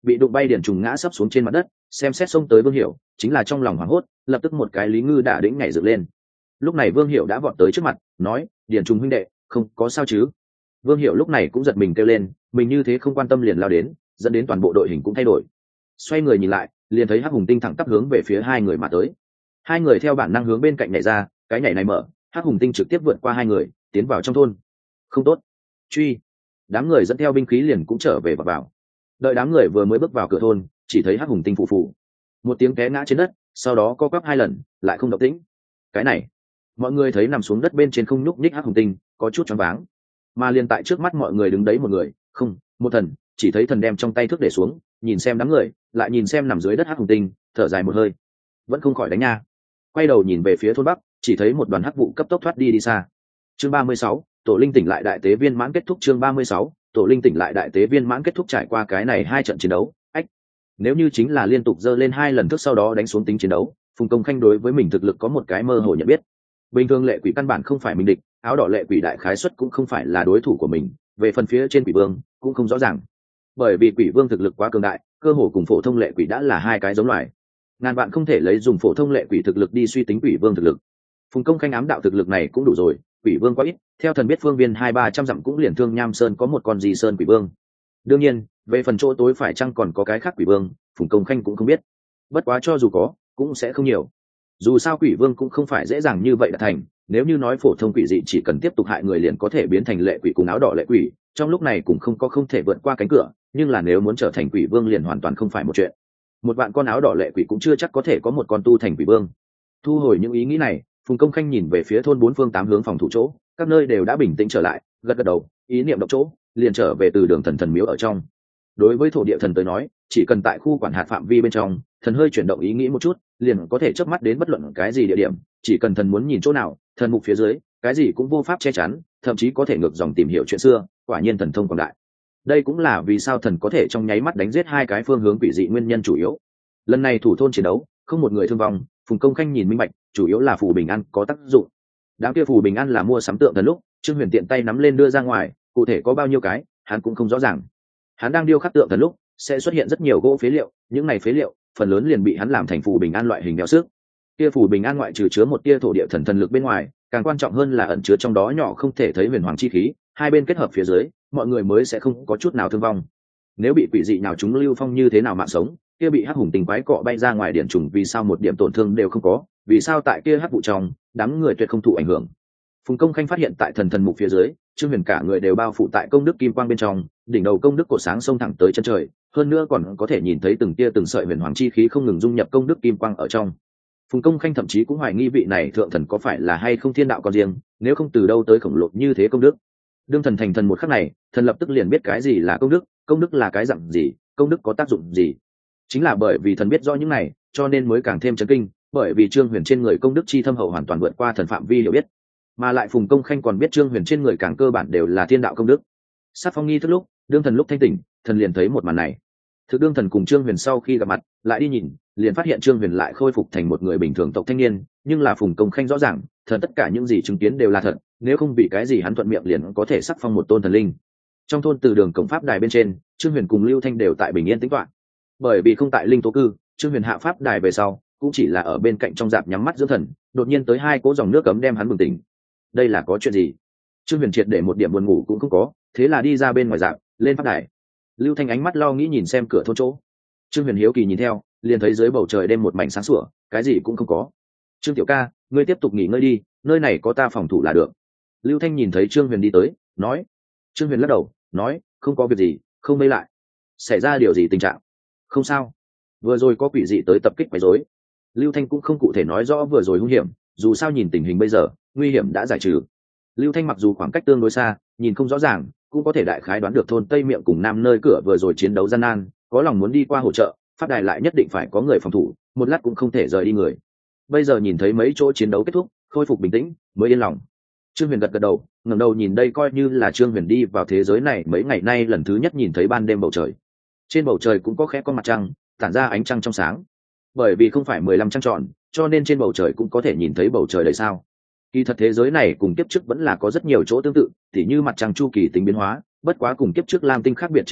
bị đụng bay điển trùng ngã sấp xuống trên mặt đất, xem xét xông tới Vương Hiểu, chính là trong lòng hoảng hốt, lập tức một cái Lý Ngư đã đĩnh nhảy dựng lên. Lúc này Vương Hiểu đã vọt tới trước mặt, nói: "Điển trùng huynh đệ, không có sao chứ?" Vương Hiểu lúc này cũng giật mình kêu lên, mình như thế không quan tâm liền lao đến, dẫn đến toàn bộ đội hình cũng thay đổi. Xoay người nhìn lại, liền thấy Hắc Hùng Tinh thẳng tắp hướng về phía hai người mà tới. Hai người theo bản năng hướng bên cạnh nhảy ra, cái nhảy này mở, Hắc Hùng Tinh trực tiếp vượt qua hai người, tiến vào trong thôn. Không tốt, truy! Đám người dẫn theo binh khí liền cũng trở về và vào. Đợi đám người vừa mới bước vào cửa thôn, chỉ thấy Hắc Hùng Tinh phụ phụ một tiếng té ngã trên đất, sau đó co quắp hai lần, lại không động tĩnh. Cái này, mọi người thấy nằm xuống đất bên trên không nhúc nhích Hắc Hùng Tinh, có chút choáng váng. Mà liền tại trước mắt mọi người đứng đấy một người, không, một thần, chỉ thấy thần đem trong tay thước để xuống, nhìn xem đám người, lại nhìn xem nằm dưới đất Hắc Hùng Tinh, thở dài một hơi, vẫn không khỏi đánh nha. Quay đầu nhìn về phía thôn bắc, chỉ thấy một đoàn hắc vụ cấp tốc thoát đi đi xa. Chương ba mươi sáu, tổ linh tỉnh lại đại tế viên mãn kết thúc. Chương ba mươi sáu, tổ linh tỉnh lại đại tế viên mãn kết thúc. Trải qua cái này hai trận chiến đấu, ách, nếu như chính là liên tục dơ lên hai lần thước sau đó đánh xuống tính chiến đấu, Phùng Công Khanh đối với mình thực lực có một cái mơ hồ nhận biết. Bình thường lệ quỷ căn bản không phải mình địch, áo đỏ lệ quỷ đại khái suất cũng không phải là đối thủ của mình, về phần phía trên quỷ vương cũng không rõ ràng, bởi vì quỷ vương thực lực quá cường đại, cơ hồ cùng phổ thông lệ quỷ đã là hai cái giống loài, ngàn bạn không thể lấy dùng phổ thông lệ quỷ thực lực đi suy tính quỷ vương thực lực. Phùng Công Khanh ám đạo thực lực này cũng đủ rồi, quỷ vương quá ít, theo thần biết phương viên hai ba trăm dặm cũng liền Thương Nham Sơn có một con gì sơn quỷ vương. Đương nhiên, về phần chỗ tối phải chăng còn có cái khác quỷ vương, Phùng Công Khanh cũng không biết. Bất quá cho dù có, cũng sẽ không nhiều. Dù sao quỷ vương cũng không phải dễ dàng như vậy đã thành, nếu như nói phổ thông quỷ dị chỉ cần tiếp tục hại người liền có thể biến thành lệ quỷ cùng áo đỏ lệ quỷ, trong lúc này cũng không có không thể vượt qua cánh cửa, nhưng là nếu muốn trở thành quỷ vương liền hoàn toàn không phải một chuyện. Một vạn con áo đỏ lệ quỷ cũng chưa chắc có thể có một con tu thành quỷ vương. Thu hồi những ý nghĩ này, Phùng Công Khanh nhìn về phía thôn bốn phương tám hướng phòng thủ chỗ, các nơi đều đã bình tĩnh trở lại, gật gật đầu, ý niệm động chỗ, liền trở về từ đường thần thần miếu ở trong. Đối với thổ địa thần tới nói, chỉ cần tại khu quản hạt phạm vi bên trong, thần hơi chuyển động ý nghĩ một chút, liền có thể chớp mắt đến bất luận cái gì địa điểm, chỉ cần thần muốn nhìn chỗ nào, thần mục phía dưới, cái gì cũng vô pháp che chắn, thậm chí có thể ngược dòng tìm hiểu chuyện xưa, quả nhiên thần thông quảng đại. Đây cũng là vì sao thần có thể trong nháy mắt đánh giết hai cái phương hướng quỷ dị nguyên nhân chủ yếu. Lần này thủ thôn chiến đấu, không một người thương vong, Phùng Công Khanh nhìn minh bạch, chủ yếu là phù bình an có tác dụng. Đám kia phù bình an là mua sắm tượng thần lúc, Trương Huyền tiện tay nắm lên đưa ra ngoài, cụ thể có bao nhiêu cái, hắn cũng không rõ ràng. Hắn đang điêu khắc tượng thần lúc, sẽ xuất hiện rất nhiều gỗ phế liệu, những này phế liệu, phần lớn liền bị hắn làm thành phù bình an loại hình đeo sức. Kia phù bình an ngoại trừ chứa một tia thổ địa thần thần lực bên ngoài, càng quan trọng hơn là ẩn chứa trong đó nhỏ không thể thấy huyền hoàng chi khí, hai bên kết hợp phía dưới, mọi người mới sẽ không có chút nào thương vong. Nếu bị quỷ dị nào chúng lưu phong như thế nào mạng sống, kia bị hắc hùng tình quái cọ bay ra ngoài điển trùng vì sao một điểm tổn thương đều không có, vì sao tại kia hắc vụ trong, đám người tuyệt không thụ ảnh hưởng. Phùng Công Khanh phát hiện tại thần thần mục phía dưới, Trương Huyền cả người đều bao phủ tại công đức kim quang bên trong, đỉnh đầu công đức cổ sáng xông thẳng tới chân trời, hơn nữa còn có thể nhìn thấy từng tia từng sợi huyền hoàng chi khí không ngừng dung nhập công đức kim quang ở trong. Phùng Công Khanh thậm chí cũng hoài nghi vị này thượng thần có phải là hay không thiên đạo con riêng, nếu không từ đâu tới khổng lồ như thế công đức. Đương thần thành thần một khắc này, thần lập tức liền biết cái gì là công đức, công đức là cái dặn gì, công đức có tác dụng gì. Chính là bởi vì thần biết rõ những này, cho nên mới càng thêm chấn kinh, bởi vì Trương Huyền trên người công đức chi thâm hậu hoàn toàn vượt qua thần phạm vi hiểu biết, mà lại Phùng Công Khanh còn biết Trương Huyền trên người càng cơ bản đều là thiên đạo công đức. Sát phong nghi thức lúc, đương thần lúc thanh tỉnh, thần liền thấy một màn này. Thực đương thần cùng Trương Huyền sau khi gặp mặt, lại đi nhìn, liền phát hiện Trương Huyền lại khôi phục thành một người bình thường tộc thanh niên, nhưng là Phùng Công Khanh rõ ràng, thần tất cả những gì chứng kiến đều là thật, nếu không vì cái gì hắn thuận miệng liền có thể sắc phong một tôn thần linh. Trong thôn từ đường cổng pháp đài bên trên, Trương Huyền cùng Lưu Thanh đều tại bình yên tĩnh toạn. Bởi vì không tại linh tố cư, Trương Huyền hạ pháp đài về sau, cũng chỉ là ở bên cạnh trong dạp nhắm mắt dưỡng thần, đột nhiên tới hai cỗ dòng nước cấm đem hắn bừng tỉnh. Đây là có chuyện gì? Trương Huyền triệt để một điểm buồn ngủ cũng không có, thế là đi ra bên ngoài dạp, lên pháp đài. Lưu Thanh ánh mắt lo nghĩ nhìn xem cửa thôn chỗ. Trương Huyền hiếu kỳ nhìn theo, liền thấy dưới bầu trời đêm một mảnh sáng sủa, cái gì cũng không có. Trương tiểu ca, ngươi tiếp tục nghỉ ngơi đi, nơi này có ta phòng thủ là được. Lưu Thanh nhìn thấy Trương Huyền đi tới, nói. Trương Huyền lắc đầu, nói, không có việc gì, không mây lại. Xảy ra điều gì tình trạng? Không sao. Vừa rồi có quỷ dị tới tập kích quấy rối. Lưu Thanh cũng không cụ thể nói rõ vừa rồi hung hiểm, dù sao nhìn tình hình bây giờ, nguy hiểm đã giải trừ. Lưu Thanh mặc dù khoảng cách tương đối xa, nhìn không rõ ràng, cũng có thể đại khái đoán được thôn Tây Miệng cùng Nam nơi cửa vừa rồi chiến đấu gian nan, có lòng muốn đi qua hỗ trợ, pháp đài lại nhất định phải có người phòng thủ, một lát cũng không thể rời đi người. Bây giờ nhìn thấy mấy chỗ chiến đấu kết thúc, khôi phục bình tĩnh, mới yên lòng. Trương Huyền gật gật đầu, ngẩng đầu nhìn đây coi như là Trương Huyền đi vào thế giới này mấy ngày nay lần thứ nhất nhìn thấy ban đêm bầu trời. Trên bầu trời cũng có khẽ con mặt trăng, tản ra ánh trăng trong sáng. Bởi vì không phải mười lăm trăng tròn, cho nên trên bầu trời cũng có thể nhìn thấy bầu trời đầy sao. Kỳ thật thế giới này cùng kiếp trước vẫn là có rất nhiều chỗ tương tự, tỉ như mặt trăng chu kỳ tính biến hóa, bất quá cùng kiếp trước Lam Tinh khác biệt chính là,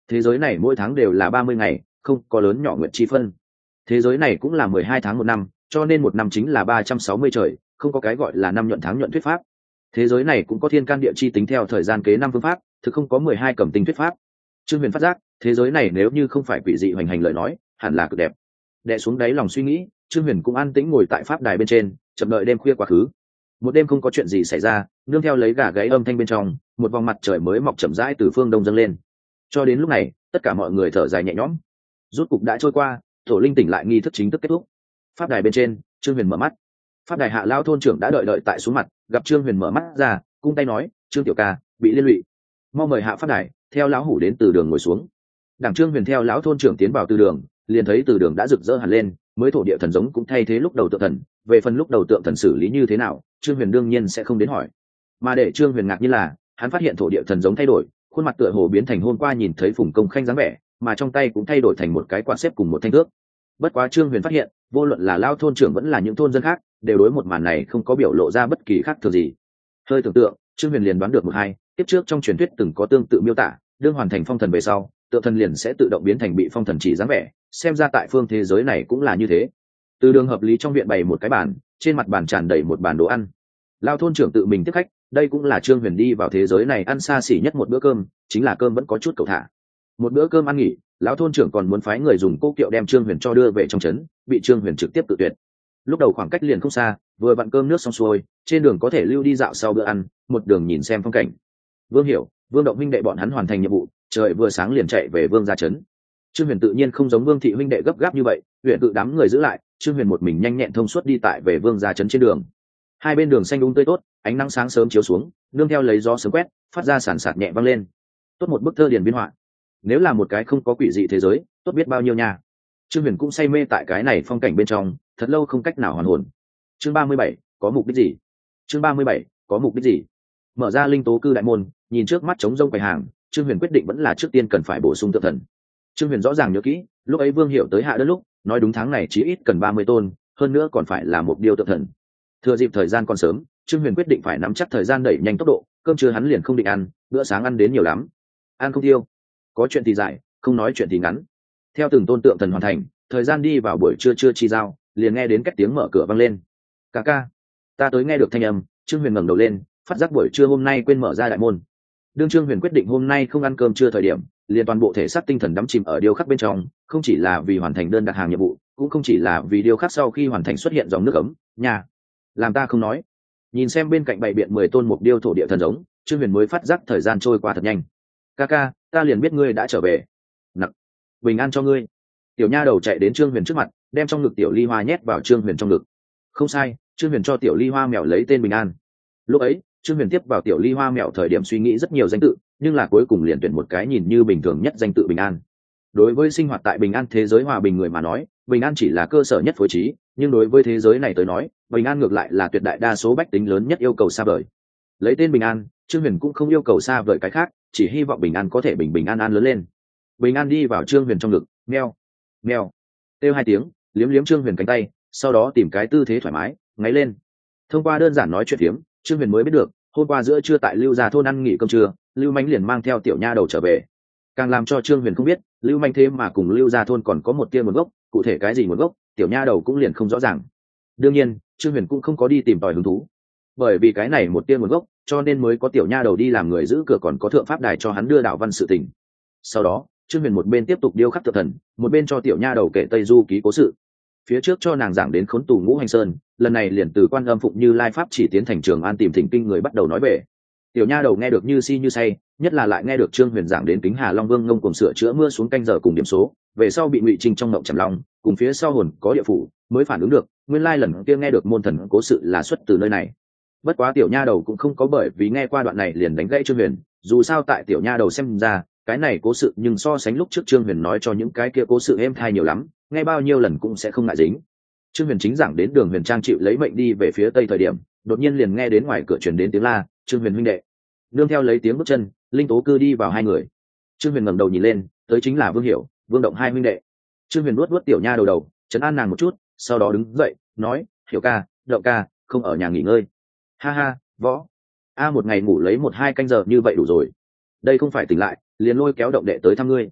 thế giới này mỗi tháng đều là ba mươi ngày, không có lớn nhỏ nguyện chi phân. Thế giới này cũng là mười hai tháng một năm, cho nên một năm chính là ba trăm sáu mươi trời, không có cái gọi là năm nhuận tháng nhuận thuyết pháp. Thế giới này cũng có thiên can địa chi tính theo thời gian kế năm phương pháp, thực không có mười hai cẩm tinh thuyết pháp. Trương Huyền phát giác, thế giới này nếu như không phải quỷ dị hoành hành lời nói, hẳn là cực đẹp. Đè xuống đáy lòng suy nghĩ, Trương Huyền cũng an tĩnh ngồi tại pháp đài bên trên, chậm đợi đêm khuya quá khứ. Một đêm không có chuyện gì xảy ra, nương theo lấy gà gáy âm thanh bên trong, một vòng mặt trời mới mọc chậm rãi từ phương đông dâng lên. Cho đến lúc này, tất cả mọi người thở dài nhẹ nhõm. Rút cục đã trôi qua, tổ linh tỉnh lại nghi thức chính thức kết thúc. Pháp đài bên trên, Trương Huyền mở mắt. Pháp đài hạ lao thôn trưởng đã đợi đợi tại xuống mặt, gặp Trương Huyền mở mắt ra, cung tay nói: "Trương tiểu ca, bị liên lụy, mau mời hạ pháp đài." Theo lão hủ đến từ đường ngồi xuống. Đảng Trương Huyền theo lão thôn trưởng tiến vào từ đường, liền thấy từ đường đã rực rỡ hẳn lên, mới thổ địa thần giống cũng thay thế lúc đầu tượng thần. Về phần lúc đầu tượng thần xử lý như thế nào, Trương Huyền đương nhiên sẽ không đến hỏi. Mà để Trương Huyền ngạc nhiên là, hắn phát hiện thổ địa thần giống thay đổi, khuôn mặt tựa hồ biến thành hôm qua nhìn thấy Phùng Công Khanh dáng vẻ, mà trong tay cũng thay đổi thành một cái quạt xếp cùng một thanh thước. Bất quá Trương Huyền phát hiện, vô luận là lao thôn trưởng vẫn là những thôn dân khác, đều đối một màn này không có biểu lộ ra bất kỳ khác thường gì. Hơi tưởng tượng, Trương Huyền liền đoán được một hai, tiếp trước trong truyền thuyết từng có tương tự miêu tả, đương hoàn thành phong thần về sau, tượng thần liền sẽ tự động biến thành bị phong thần chỉ dáng vẻ, xem ra tại phương thế giới này cũng là như thế. Từ đường hợp lý trong viện bày một cái bàn, trên mặt bàn tràn đầy một bàn đồ ăn. Lao thôn trưởng tự mình tiếp khách, đây cũng là Trương Huyền đi vào thế giới này ăn xa xỉ nhất một bữa cơm, chính là cơm vẫn có chút cầu thả. Một bữa cơm ăn nghỉ, lão thôn trưởng còn muốn phái người dùng cô kiệu đem Trương Huyền cho đưa về trong trấn, bị Trương Huyền trực tiếp tự tuyệt. Lúc đầu khoảng cách liền không xa, vừa vặn cơm nước xong xuôi, trên đường có thể lưu đi dạo sau bữa ăn, một đường nhìn xem phong cảnh. Vương Hiểu, Vương Động huynh đệ bọn hắn hoàn thành nhiệm vụ, trời vừa sáng liền chạy về Vương gia trấn. Trương Huyền tự nhiên không giống Vương thị huynh đệ gấp gáp như vậy, huyện tự đám người giữ lại, Trương Huyền một mình nhanh nhẹn thông suốt đi tại về Vương gia trấn trên đường. Hai bên đường xanh um tươi tốt, ánh nắng sáng sớm chiếu xuống, nương theo lấy gió sớm quét, phát ra sàn sạt nhẹ vang lên. Tốt một bức thơ điển biên họa. Nếu là một cái không có quỷ dị thế giới, tốt biết bao nhiêu nha. Trương Huyền cũng say mê tại cái này phong cảnh bên trong, thật lâu không cách nào hoàn hồn. Chương ba mươi bảy, có mục đích gì? Chương ba mươi bảy, có mục đích gì? Mở ra linh tố cư đại môn, nhìn trước mắt trống rông quầy hàng, Trương Huyền quyết định vẫn là trước tiên cần phải bổ sung tượng thần. Trương Huyền rõ ràng nhớ kỹ, lúc ấy Vương Hiểu tới hạ đơn lúc, nói đúng tháng này chí ít cần ba mươi tôn, hơn nữa còn phải là một điều tượng thần. Thừa dịp thời gian còn sớm, Trương Huyền quyết định phải nắm chắc thời gian đẩy nhanh tốc độ, cơm trưa hắn liền không định ăn, bữa sáng ăn đến nhiều lắm. Ăn không tiêu, có chuyện thì dài, không nói chuyện thì ngắn. Theo từng tôn tượng thần hoàn thành, thời gian đi vào buổi trưa trưa chi giao, liền nghe đến cách tiếng mở cửa vang lên. "Ca ca." Ta tới nghe được thanh âm, Trương Huyền ngẩng đầu lên, phát giác buổi trưa hôm nay quên mở ra đại môn. Đương Trương Huyền quyết định hôm nay không ăn cơm trưa thời điểm, liền toàn bộ thể xác tinh thần đắm chìm ở điêu khắc bên trong, không chỉ là vì hoàn thành đơn đặt hàng nhiệm vụ, cũng không chỉ là vì điêu khắc sau khi hoàn thành xuất hiện dòng nước ấm, nhà. Làm ta không nói. Nhìn xem bên cạnh bày biện mười tôn mục điêu thổ địa thần giống, Trương Huyền mới phát giác thời gian trôi qua thật nhanh. "Ca ca, ta liền biết ngươi đã trở về. Nặc, bình an cho ngươi." Tiểu nha đầu chạy đến Trương Huyền trước mặt, đem trong ngực tiểu ly hoa nhét vào Trương Huyền trong ngực. Không sai, Trương Huyền cho tiểu ly hoa mèo lấy tên Bình An. Lúc ấy, Trương Huyền tiếp vào tiểu ly hoa mèo thời điểm suy nghĩ rất nhiều danh tự, nhưng là cuối cùng liền tuyển một cái nhìn như bình thường nhất danh tự Bình An. Đối với sinh hoạt tại Bình An thế giới hòa bình người mà nói, Bình An chỉ là cơ sở nhất phối trí, nhưng đối với thế giới này tới nói, Bình An ngược lại là tuyệt đại đa số bách tính lớn nhất yêu cầu xa vời. Lấy tên Bình An, Trương Huyền cũng không yêu cầu xa vời cái khác, chỉ hy vọng Bình An có thể bình bình an an lớn lên. Bình An đi vào Trương Huyền trong ngực, meo, meo, kêu hai tiếng, liếm liếm Trương Huyền cánh tay, sau đó tìm cái tư thế thoải mái, ngáy lên. Thông qua đơn giản nói chuyện phiếm, Trương Huyền mới biết được, hôm qua giữa trưa tại Lưu Gia thôn ăn nghỉ cơm trưa, Lưu Mánh liền mang theo tiểu nha đầu trở về. Càng làm cho Trương Huyền không biết, Lưu Mánh thế mà cùng Lưu Gia thôn còn có một tia nguồn gốc, cụ thể cái gì nguồn gốc, tiểu nha đầu cũng liền không rõ ràng. Đương nhiên, Trương Huyền cũng không có đi tìm tòi hứng thú, bởi vì cái này một tia nguồn gốc, cho nên mới có tiểu nha đầu đi làm người giữ cửa, còn có thượng pháp đài cho hắn đưa đạo văn sự tình. Sau đó, Trương Huyền một bên tiếp tục điêu khắc tượng thần, một bên cho tiểu nha đầu kể Tây Du ký cố sự. Phía trước cho nàng giảng đến khốn tù Ngũ Hành Sơn, lần này liền từ Quan Âm Phụng Như Lai pháp chỉ tiến thành Trường An tìm thỉnh kinh người bắt đầu nói về. Tiểu nha đầu nghe được như si như say, nhất là lại nghe được Trương Huyền giảng đến Kính Hà Long Vương ngông cuồng sửa chữa mưa xuống canh giờ cùng điểm số, về sau bị Ngụy Trinh trong ngộng trầm long, cùng phía sau hồn có địa phủ, mới phản ứng được, nguyên lai lần kia nghe được môn thần cố sự là xuất từ nơi này. Bất quá tiểu nha đầu cũng không có bởi vì nghe qua đoạn này liền đánh gãy Trương Huyền, dù sao tại tiểu nha đầu xem ra, cái này cố sự nhưng so sánh lúc trước Trương Huyền nói cho những cái kia cố sự êm thai nhiều lắm, nghe bao nhiêu lần cũng sẽ không ngại dính. Trương Huyền chính giảng đến Đường Huyền Trang chịu lấy mệnh đi về phía tây thời điểm, đột nhiên liền nghe đến ngoài cửa truyền đến tiếng la, "Trương Huyền huynh đệ." Nương theo lấy tiếng bước chân, linh tố cư đi vào hai người. Trương Huyền ngẩng đầu nhìn lên, tới chính là Vương Hiểu, Vương Động hai huynh đệ. Trương Huyền nuốt nuốt tiểu nha đầu đầu, trấn an nàng một chút, sau đó đứng dậy, nói: "Hiểu ca, Động ca, không ở nhà nghỉ ngơi." "Ha ha, võ. A một ngày ngủ lấy một hai canh giờ như vậy đủ rồi. Đây không phải tỉnh lại, liền lôi kéo Động đệ tới thăm ngươi,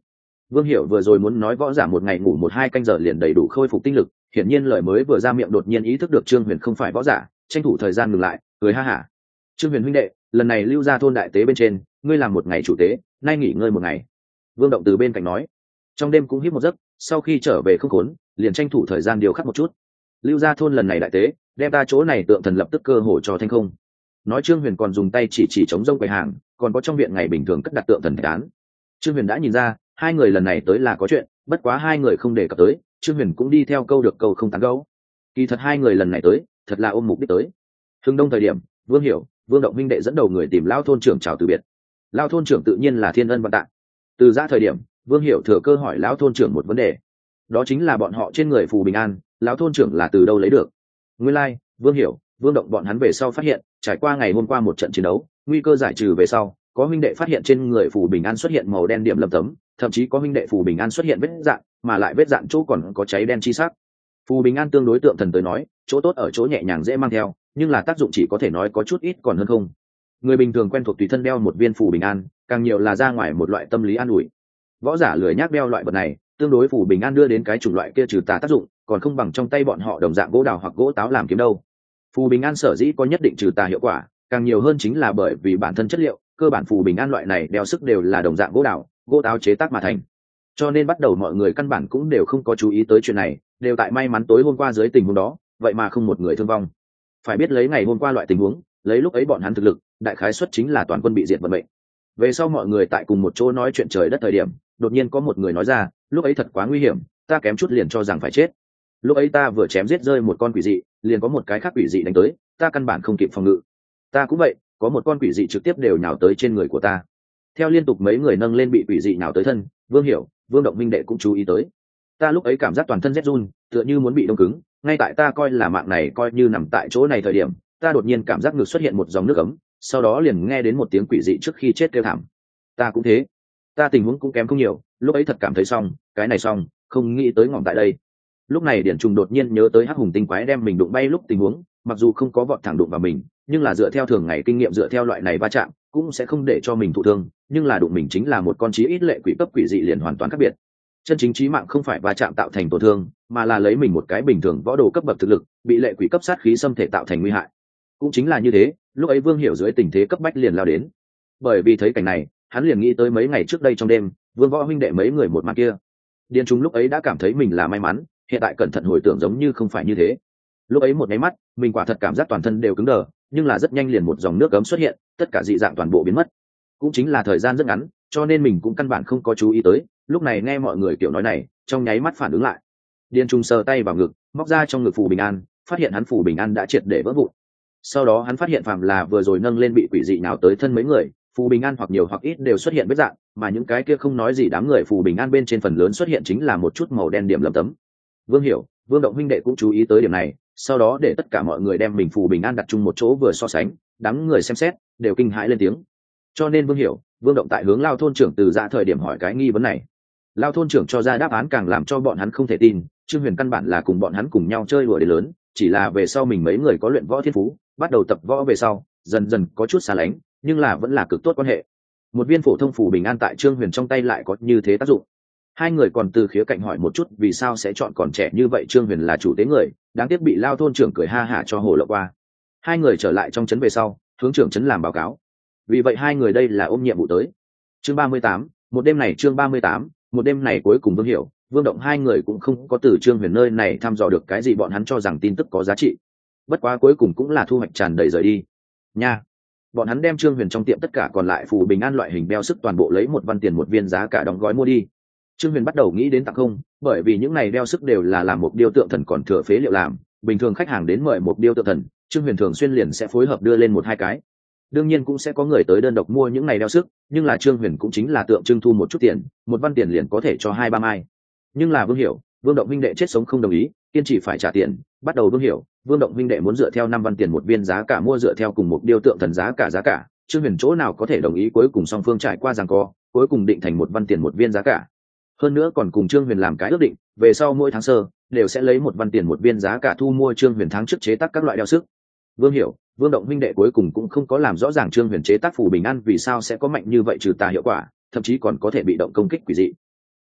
Vương Hiểu vừa rồi muốn nói võ giả một ngày ngủ một hai canh giờ liền đầy đủ khôi phục tinh lực, hiển nhiên lời mới vừa ra miệng đột nhiên ý thức được Trương Huyền không phải võ giả, tranh thủ thời gian ngừng lại, cười ha hả. Trương Huyền huynh đệ, lần này lưu ra thôn đại tế bên trên, ngươi làm một ngày chủ tế, nay nghỉ ngơi một ngày. Vương Động từ bên cạnh nói. Trong đêm cũng hít một giấc, sau khi trở về không khốn, liền tranh thủ thời gian điều khắc một chút. Lưu ra thôn lần này đại tế, đem ta chỗ này tượng thần lập tức cơ hội cho thanh không. Nói Trương Huyền còn dùng tay chỉ chỉ chống rông quầy hàng, còn có trong viện ngày bình thường cất đặt tượng thần án. Trương Huyền đã nhìn ra, hai người lần này tới là có chuyện, bất quá hai người không đề cập tới, Trương Huyền cũng đi theo câu được câu không tán gẫu. Kỳ thật hai người lần này tới, thật là ôm mục đích tới. Hưng đông thời điểm, Vương Hiểu, Vương Động minh đệ dẫn đầu người tìm Lao thôn trưởng chào từ biệt. Lao thôn trưởng tự nhiên là thiên ân vạn tạ. Từ ra thời điểm, Vương Hiểu thừa cơ hỏi lão thôn trưởng một vấn đề, đó chính là bọn họ trên người phù bình an, lão thôn trưởng là từ đâu lấy được. Nguyên lai, like, Vương Hiểu, Vương Động bọn hắn về sau phát hiện, trải qua ngày hôm qua một trận chiến đấu, nguy cơ giải trừ về sau, có huynh đệ phát hiện trên người phù bình an xuất hiện màu đen điểm lấm tấm, thậm chí có huynh đệ phù bình an xuất hiện vết dạn, mà lại vết dạn chỗ còn có cháy đen chi sắc. Phù bình an tương đối tượng thần tới nói, chỗ tốt ở chỗ nhẹ nhàng dễ mang theo, nhưng là tác dụng chỉ có thể nói có chút ít còn hơn không. Người bình thường quen thuộc tùy thân đeo một viên phù bình an, càng nhiều là ra ngoài một loại tâm lý an ủi. Võ giả lười nhác đeo loại vật này, tương đối phù bình an đưa đến cái chủng loại kia trừ tà tác dụng, còn không bằng trong tay bọn họ đồng dạng gỗ đào hoặc gỗ táo làm kiếm đâu. Phù bình an sở dĩ có nhất định trừ tà hiệu quả, càng nhiều hơn chính là bởi vì bản thân chất liệu, cơ bản phù bình an loại này đeo sức đều là đồng dạng gỗ đào, gỗ táo chế tác mà thành. Cho nên bắt đầu mọi người căn bản cũng đều không có chú ý tới chuyện này, đều tại may mắn tối hôm qua dưới tình huống đó, vậy mà không một người thương vong. Phải biết lấy ngày hôm qua loại tình huống, lấy lúc ấy bọn hắn thực lực, đại khái suất chính là toàn quân bị diệt vận mệnh. Về sau mọi người tại cùng một chỗ nói chuyện trời đất thời điểm, đột nhiên có một người nói ra, lúc ấy thật quá nguy hiểm, ta kém chút liền cho rằng phải chết. Lúc ấy ta vừa chém giết rơi một con quỷ dị, liền có một cái khác quỷ dị đánh tới, ta căn bản không kịp phòng ngự. Ta cũng vậy, có một con quỷ dị trực tiếp đều nhào tới trên người của ta. Theo liên tục mấy người nâng lên bị quỷ dị nhào tới thân, Vương Hiểu, Vương Động minh đệ cũng chú ý tới. Ta lúc ấy cảm giác toàn thân rét run, tựa như muốn bị đông cứng, ngay tại ta coi là mạng này coi như nằm tại chỗ này thời điểm, ta đột nhiên cảm giác ngực xuất hiện một dòng nước ấm, sau đó liền nghe đến một tiếng quỷ dị trước khi chết kêu thảm. Ta cũng thế, ta tình huống cũng kém không nhiều, lúc ấy thật cảm thấy xong, cái này xong, không nghĩ tới ngỏm tại đây. Lúc này Điển Trùng đột nhiên nhớ tới hắc hùng tinh quái đem mình đụng bay lúc tình huống, mặc dù không có vọt thẳng đụng vào mình, nhưng là dựa theo thường ngày kinh nghiệm dựa theo loại này va chạm, cũng sẽ không để cho mình thụ thương, nhưng là đụng mình chính là một con chí ít lệ quỷ cấp quỷ dị liền hoàn toàn khác biệt. Chân chính chí mạng không phải va chạm tạo thành tổn thương, mà là lấy mình một cái bình thường võ đồ cấp bậc thực lực, bị lệ quỷ cấp sát khí xâm thể tạo thành nguy hại. Cũng chính là như thế, lúc ấy Vương Hiểu dưới tình thế cấp bách liền lao đến. Bởi vì thấy cảnh này, hắn liền nghĩ tới mấy ngày trước đây trong đêm, Vương Võ huynh đệ mấy người một màn kia. Điền Trung lúc ấy đã cảm thấy mình là may mắn, hiện tại cẩn thận hồi tưởng giống như không phải như thế. Lúc ấy một cái mắt, mình quả thật cảm giác toàn thân đều cứng đờ, nhưng là rất nhanh liền một dòng nước cấm xuất hiện, tất cả dị dạng toàn bộ biến mất. Cũng chính là thời gian rất ngắn, cho nên mình cũng căn bản không có chú ý tới, lúc này nghe mọi người kiểu nói này, trong nháy mắt phản ứng lại. Điền Trung sờ tay vào ngực, móc ra trong ngực phù bình an, phát hiện hắn phù bình an đã triệt để vỡ vụn. Sau đó hắn phát hiện phàm là vừa rồi nâng lên bị quỷ dị nào tới thân mấy người, phù bình an hoặc nhiều hoặc ít đều xuất hiện vết dạng, mà những cái kia không nói gì đám người phù bình an bên trên phần lớn xuất hiện chính là một chút màu đen điểm lấm tấm. Vương Hiểu, Vương Động huynh đệ cũng chú ý tới điểm này, sau đó để tất cả mọi người đem mình phù bình an đặt chung một chỗ vừa so sánh, đám người xem xét đều kinh hãi lên tiếng. Cho nên Vương Hiểu, Vương Động tại hướng Lao thôn trưởng từ ra thời điểm hỏi cái nghi vấn này. Lao thôn trưởng cho ra đáp án càng làm cho bọn hắn không thể tin, Trương Huyền căn bản là cùng bọn hắn cùng nhau chơi đùa đến lớn, chỉ là về sau mình mấy người có luyện võ thiên phú, bắt đầu tập võ về sau, dần dần có chút xa lánh, nhưng là vẫn là cực tốt quan hệ. Một viên phổ thông phù bình an tại Trương Huyền trong tay lại có như thế tác dụng. Hai người còn từ khía cạnh hỏi một chút vì sao sẽ chọn còn trẻ như vậy Trương Huyền là chủ tế người, đáng tiếc bị Lao thôn trưởng cười ha hả cho hồ lộ qua. Hai người trở lại trong trấn về sau, hướng trưởng trấn làm báo cáo. Vì vậy hai người đây là ôm nhiệm vụ tới. Chương ba mươi tám, một đêm này chương ba mươi tám, một đêm này cuối cùng Vương Hiểu, Vương Động hai người cũng không có từ Trương Huyền nơi này thăm dò được cái gì bọn hắn cho rằng tin tức có giá trị. Bất quá cuối cùng cũng là thu hoạch tràn đầy rời đi. Nha. Bọn hắn đem Trương Huyền trong tiệm tất cả còn lại phù bình an loại hình đeo sức toàn bộ lấy một văn tiền một viên giá cả đóng gói mua đi. Trương Huyền bắt đầu nghĩ đến tặng không, bởi vì những này đeo sức đều là làm một điêu tượng thần còn thừa phế liệu làm, bình thường khách hàng đến mời một điêu tượng thần, Trương Huyền thường xuyên liền sẽ phối hợp đưa lên một hai cái. Đương nhiên cũng sẽ có người tới đơn độc mua những này đeo sức, nhưng là Trương Huyền cũng chính là tượng trưng thu một chút tiền, một văn tiền liền có thể cho hai ba mai. Nhưng là Vương Hiểu, Vương Động huynh đệ chết sống không đồng ý, kiên trì phải trả tiền, bắt đầu Vương Hiểu, Vương Động huynh đệ muốn dựa theo năm văn tiền một viên giá cả mua dựa theo cùng một điêu tượng thần giá cả giá cả, Trương Huyền chỗ nào có thể đồng ý, cuối cùng song phương trải qua giằng co, cuối cùng định thành một văn tiền một viên giá cả. Hơn nữa còn cùng Trương Huyền làm cái ước định, về sau mỗi tháng sơ đều sẽ lấy một văn tiền một viên giá cả thu mua Trương Huyền tháng trước chế tác các loại đeo sức. Vương Hiểu, Vương Động huynh đệ cuối cùng cũng không có làm rõ ràng Trương Huyền chế tác phù bình an vì sao sẽ có mạnh như vậy trừ tà hiệu quả, thậm chí còn có thể bị động công kích quỷ dị.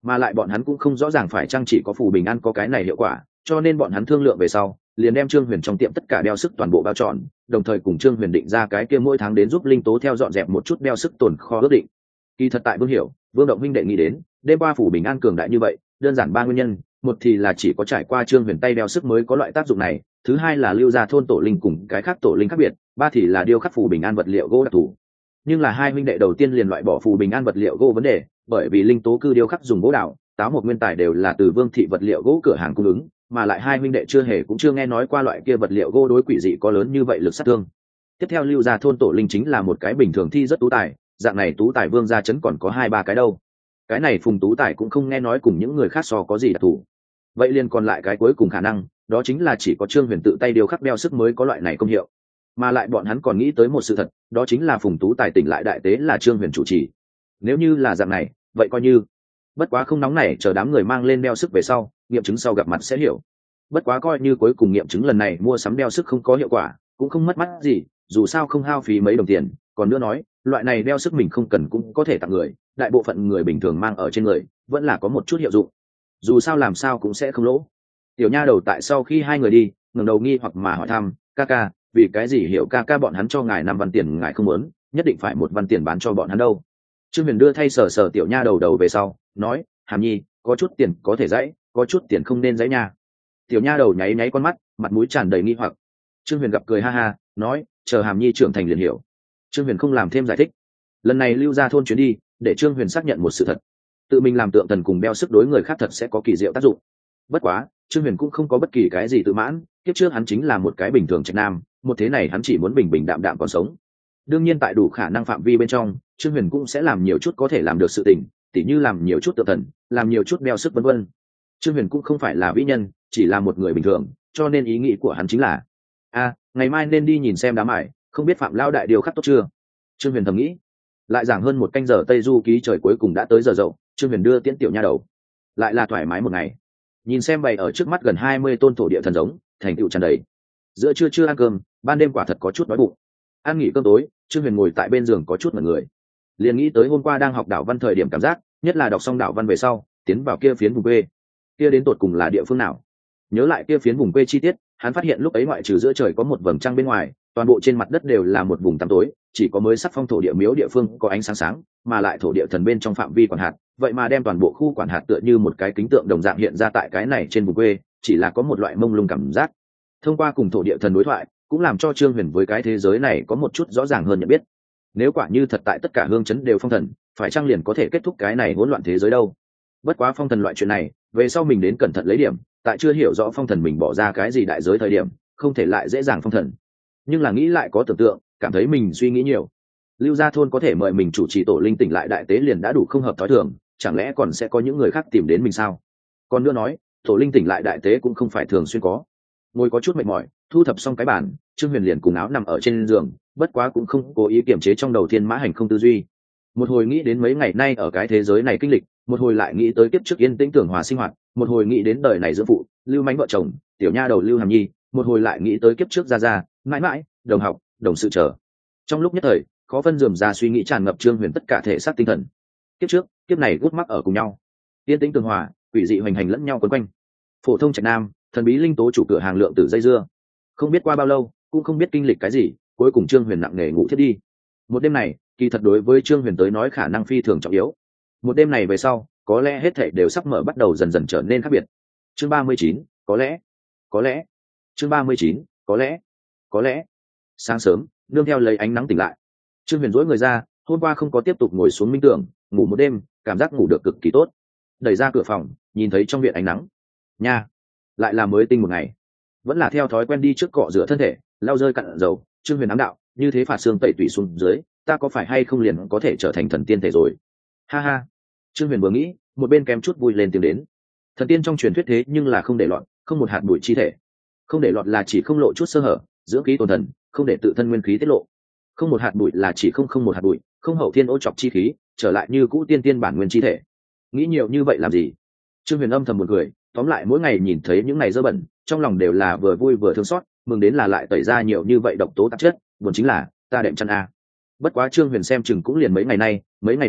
mà lại bọn hắn cũng không rõ ràng phải chăng chỉ có phù bình an có cái này hiệu quả, cho nên bọn hắn thương lượng về sau liền đem Trương Huyền trong tiệm tất cả đeo sức toàn bộ bao trọn, đồng thời cùng Trương Huyền định ra cái kia mỗi tháng đến giúp linh tố theo dọn dẹp một chút đeo sức tồn kho ước định. Kỳ thật tại Vương Hiểu, Vương Động huynh đệ nghĩ đến, đêm qua phủ bình an cường đại như vậy, đơn giản ba nguyên nhân, một thì là chỉ có trải qua Trương Huyền tay đeo sức mới có loại tác dụng này, thứ hai là lưu ra thôn tổ linh cùng cái khác tổ linh khác biệt, ba thì là điêu khắc phủ bình an vật liệu gỗ đặc thù. Nhưng là hai huynh đệ đầu tiên liền loại bỏ phủ bình an vật liệu gỗ vấn đề, bởi vì linh tố cư điêu khắc dùng gỗ đào, táo một nguyên tài đều là từ Vương thị vật liệu gỗ cửa hàng cung ứng, mà lại hai huynh đệ chưa hề cũng chưa nghe nói qua loại kia vật liệu gỗ đối quỷ dị có lớn như vậy lực sát thương. Tiếp theo lưu ra thôn tổ linh chính là một cái bình thường thi rất tú tài, dạng này tú tài Vương gia chấn còn có hai ba cái đâu. Cái này Phùng tú tài cũng không nghe nói cùng những người khác so có gì đặc thù. Vậy liền còn lại cái cuối cùng khả năng, đó chính là chỉ có Trương Huyền tự tay điêu khắc đeo sức mới có loại này công hiệu. Mà lại bọn hắn còn nghĩ tới một sự thật, đó chính là Phùng tú tài tỉnh lại đại tế là Trương Huyền chủ trì. Nếu như là dạng này, vậy coi như. Bất quá không nóng này chờ đám người mang lên đeo sức về sau, nghiệm chứng sau gặp mặt sẽ hiểu. Bất quá coi như cuối cùng nghiệm chứng lần này mua sắm đeo sức không có hiệu quả, cũng không mất mắt gì, dù sao không hao phí mấy đồng tiền. Còn nữa nói, loại này đeo sức mình không cần cũng có thể tặng người, đại bộ phận người bình thường mang ở trên người vẫn là có một chút hiệu dụng, dù sao làm sao cũng sẽ không lỗ. Tiểu nha đầu tại sau khi hai người đi ngẩng đầu nghi hoặc mà hỏi thăm, ca ca, vì cái gì Hiểu ca ca bọn hắn cho ngài năm văn tiền ngài không muốn, nhất định phải một văn tiền bán cho bọn hắn đâu? Trương Huyền đưa thay sờ sờ tiểu nha đầu đầu về sau nói, Hàm Nhi, có chút tiền có thể dãy, có chút tiền không nên dãy nha. Tiểu nha đầu nháy nháy con mắt, mặt mũi tràn đầy nghi hoặc. Trương Huyền gặp cười ha ha, nói, chờ Hàm Nhi trưởng thành liền hiểu. Trương Huyền không làm thêm giải thích. Lần này lưu ra thôn chuyến đi, để Trương Huyền xác nhận một sự thật, tự mình làm tượng thần cùng đeo sức đối người khác thật sẽ có kỳ diệu tác dụng. Bất quá Trương Huyền cũng không có bất kỳ cái gì tự mãn, kiếp trước hắn chính là một cái bình thường trạch nam, một thế này hắn chỉ muốn bình bình đạm đạm còn sống. Đương nhiên tại đủ khả năng phạm vi bên trong, Trương Huyền cũng sẽ làm nhiều chút có thể làm được sự tình, tỉ như làm nhiều chút tượng thần, làm nhiều chút đeo sức vân vân. Trương Huyền cũng không phải là vĩ nhân, chỉ là một người bình thường, cho nên ý nghĩ của hắn chính là, a, ngày mai nên đi nhìn xem đám ải, không biết Phạm lão đại điều khắc tốt chưa? Trương Huyền thầm nghĩ. Lại giảng hơn một canh giờ Tây Du ký trời cuối cùng đã tới giờ dậu, Trương Huyền đưa tiễn tiểu nha đầu. Lại là thoải mái một ngày. Nhìn xem bày ở trước mắt gần hai mươi tôn thổ địa thần giống, thành tựu tràn đầy. Giữa trưa chưa ăn cơm, ban đêm quả thật có chút đói bụng. Ăn nghỉ cơm tối, Trương Huyền ngồi tại bên giường có chút mẩn người. Liền nghĩ tới hôm qua đang học đạo văn thời điểm cảm giác, nhất là đọc xong đạo văn về sau, tiến vào kia phiến vùng quê. Kia đến tột cùng là địa phương nào? Nhớ lại kia phiến vùng quê chi tiết, hắn phát hiện lúc ấy ngoại trừ giữa trời có một vầng trăng bên ngoài, toàn bộ trên mặt đất đều là một vùng tăm tối, chỉ có mới sắc phong thổ địa miếu địa phương có ánh sáng sáng, mà lại thổ địa thần bên trong phạm vi quản hạt, vậy mà đem toàn bộ khu quản hạt tựa như một cái kính tượng đồng dạng hiện ra tại cái này trên vùng quê, chỉ là có một loại mông lung cảm giác. Thông qua cùng thổ địa thần đối thoại, cũng làm cho Trương Huyền với cái thế giới này có một chút rõ ràng hơn nhận biết. Nếu quả như thật tại tất cả hương chấn đều phong thần, phải chăng liền có thể kết thúc cái này hỗn loạn thế giới đâu? Bất quá phong thần loại chuyện này, về sau mình đến cẩn thận lấy điểm, tại chưa hiểu rõ phong thần mình bỏ ra cái gì đại giới thời điểm, không thể lại dễ dàng phong thần. Nhưng là nghĩ lại có tưởng tượng, cảm thấy mình suy nghĩ nhiều. Lưu gia thôn có thể mời mình chủ trì tổ linh tỉnh lại đại tế liền đã đủ không hợp thói thường, chẳng lẽ còn sẽ có những người khác tìm đến mình sao? Còn nữa nói, tổ linh tỉnh lại đại tế cũng không phải thường xuyên có. Ngồi có chút mệt mỏi, thu thập xong cái bàn, Trương Huyền liền cùng áo nằm ở trên giường, bất quá cũng không cố ý kiềm chế trong đầu thiên mã hành không tư duy. Một hồi nghĩ đến mấy ngày nay ở cái thế giới này kinh lịch, một hồi lại nghĩ tới kiếp trước yên tĩnh tưởng hòa sinh hoạt, một hồi nghĩ đến đời này dưỡng phụ, Lưu Mánh vợ chồng, tiểu nha đầu Lưu Hàm Nhi, một hồi lại nghĩ tới kiếp trước gia gia, mãi mãi, đồng học, đồng sự chờ. Trong lúc nhất thời, khó phân rườm rà suy nghĩ tràn ngập Trương Huyền tất cả thể xác tinh thần. Kiếp trước, kiếp này gút mắc ở cùng nhau, yên tĩnh tường hòa, quỷ dị hoành hành lẫn nhau quấn quanh. Phổ thông trạch nam, thần bí linh tố chủ cửa hàng lượng tử dây dưa. Không biết qua bao lâu, cũng không biết kinh lịch cái gì, cuối cùng Trương Huyền nặng nề ngủ thiết đi. Một đêm này, kỳ thật đối với Trương Huyền tới nói khả năng phi thường trọng yếu. Một đêm này về sau, có lẽ hết thảy đều sắp mở bắt đầu dần dần trở nên khác biệt. Chương ba mươi chín, có lẽ, có lẽ. Chương ba mươi chín, có lẽ, có lẽ. Sáng sớm, nương theo lấy ánh nắng tỉnh lại. Trương Huyền duỗi người ra, hôm qua không có tiếp tục ngồi xuống minh tưởng, ngủ một đêm, cảm giác ngủ được cực kỳ tốt. Đẩy ra cửa phòng, nhìn thấy trong viện ánh nắng. Nha, lại là mới tinh một ngày. Vẫn là theo thói quen đi trước cọ rửa thân thể, lau rơi cặn dầu, Trương Huyền ám đạo, như thế phạt xương tẩy tủy xuống dưới, ta có phải hay không liền có thể trở thành thần tiên thể rồi? Ha ha. Trương Huyền vừa nghĩ, một bên kém chút vui lên tiếng đến. Thần tiên trong truyền thuyết thế nhưng là không để lọt, không một hạt bụi chi thể. Không để lọt là chỉ không lộ chút sơ hở, dưỡng khí tồn thần, không để tự thân nguyên khí tiết lộ. Không một hạt bụi là chỉ không không một hạt bụi, không hậu thiên ô chọc chi khí, trở lại như cũ tiên tiên bản nguyên chi thể. Nghĩ nhiều như vậy làm gì? Trương Huyền âm thầm một người, tóm lại mỗi ngày nhìn thấy những ngày dơ bẩn, trong lòng đều là vừa vui vừa thương xót, mừng đến là lại tẩy ra nhiều như vậy độc tố tạp chất, buồn chính là ta đệm chăn a. Bất quá Trương Huyền xem chừng cũng liền mấy ngày nay, mấy ngày nữa,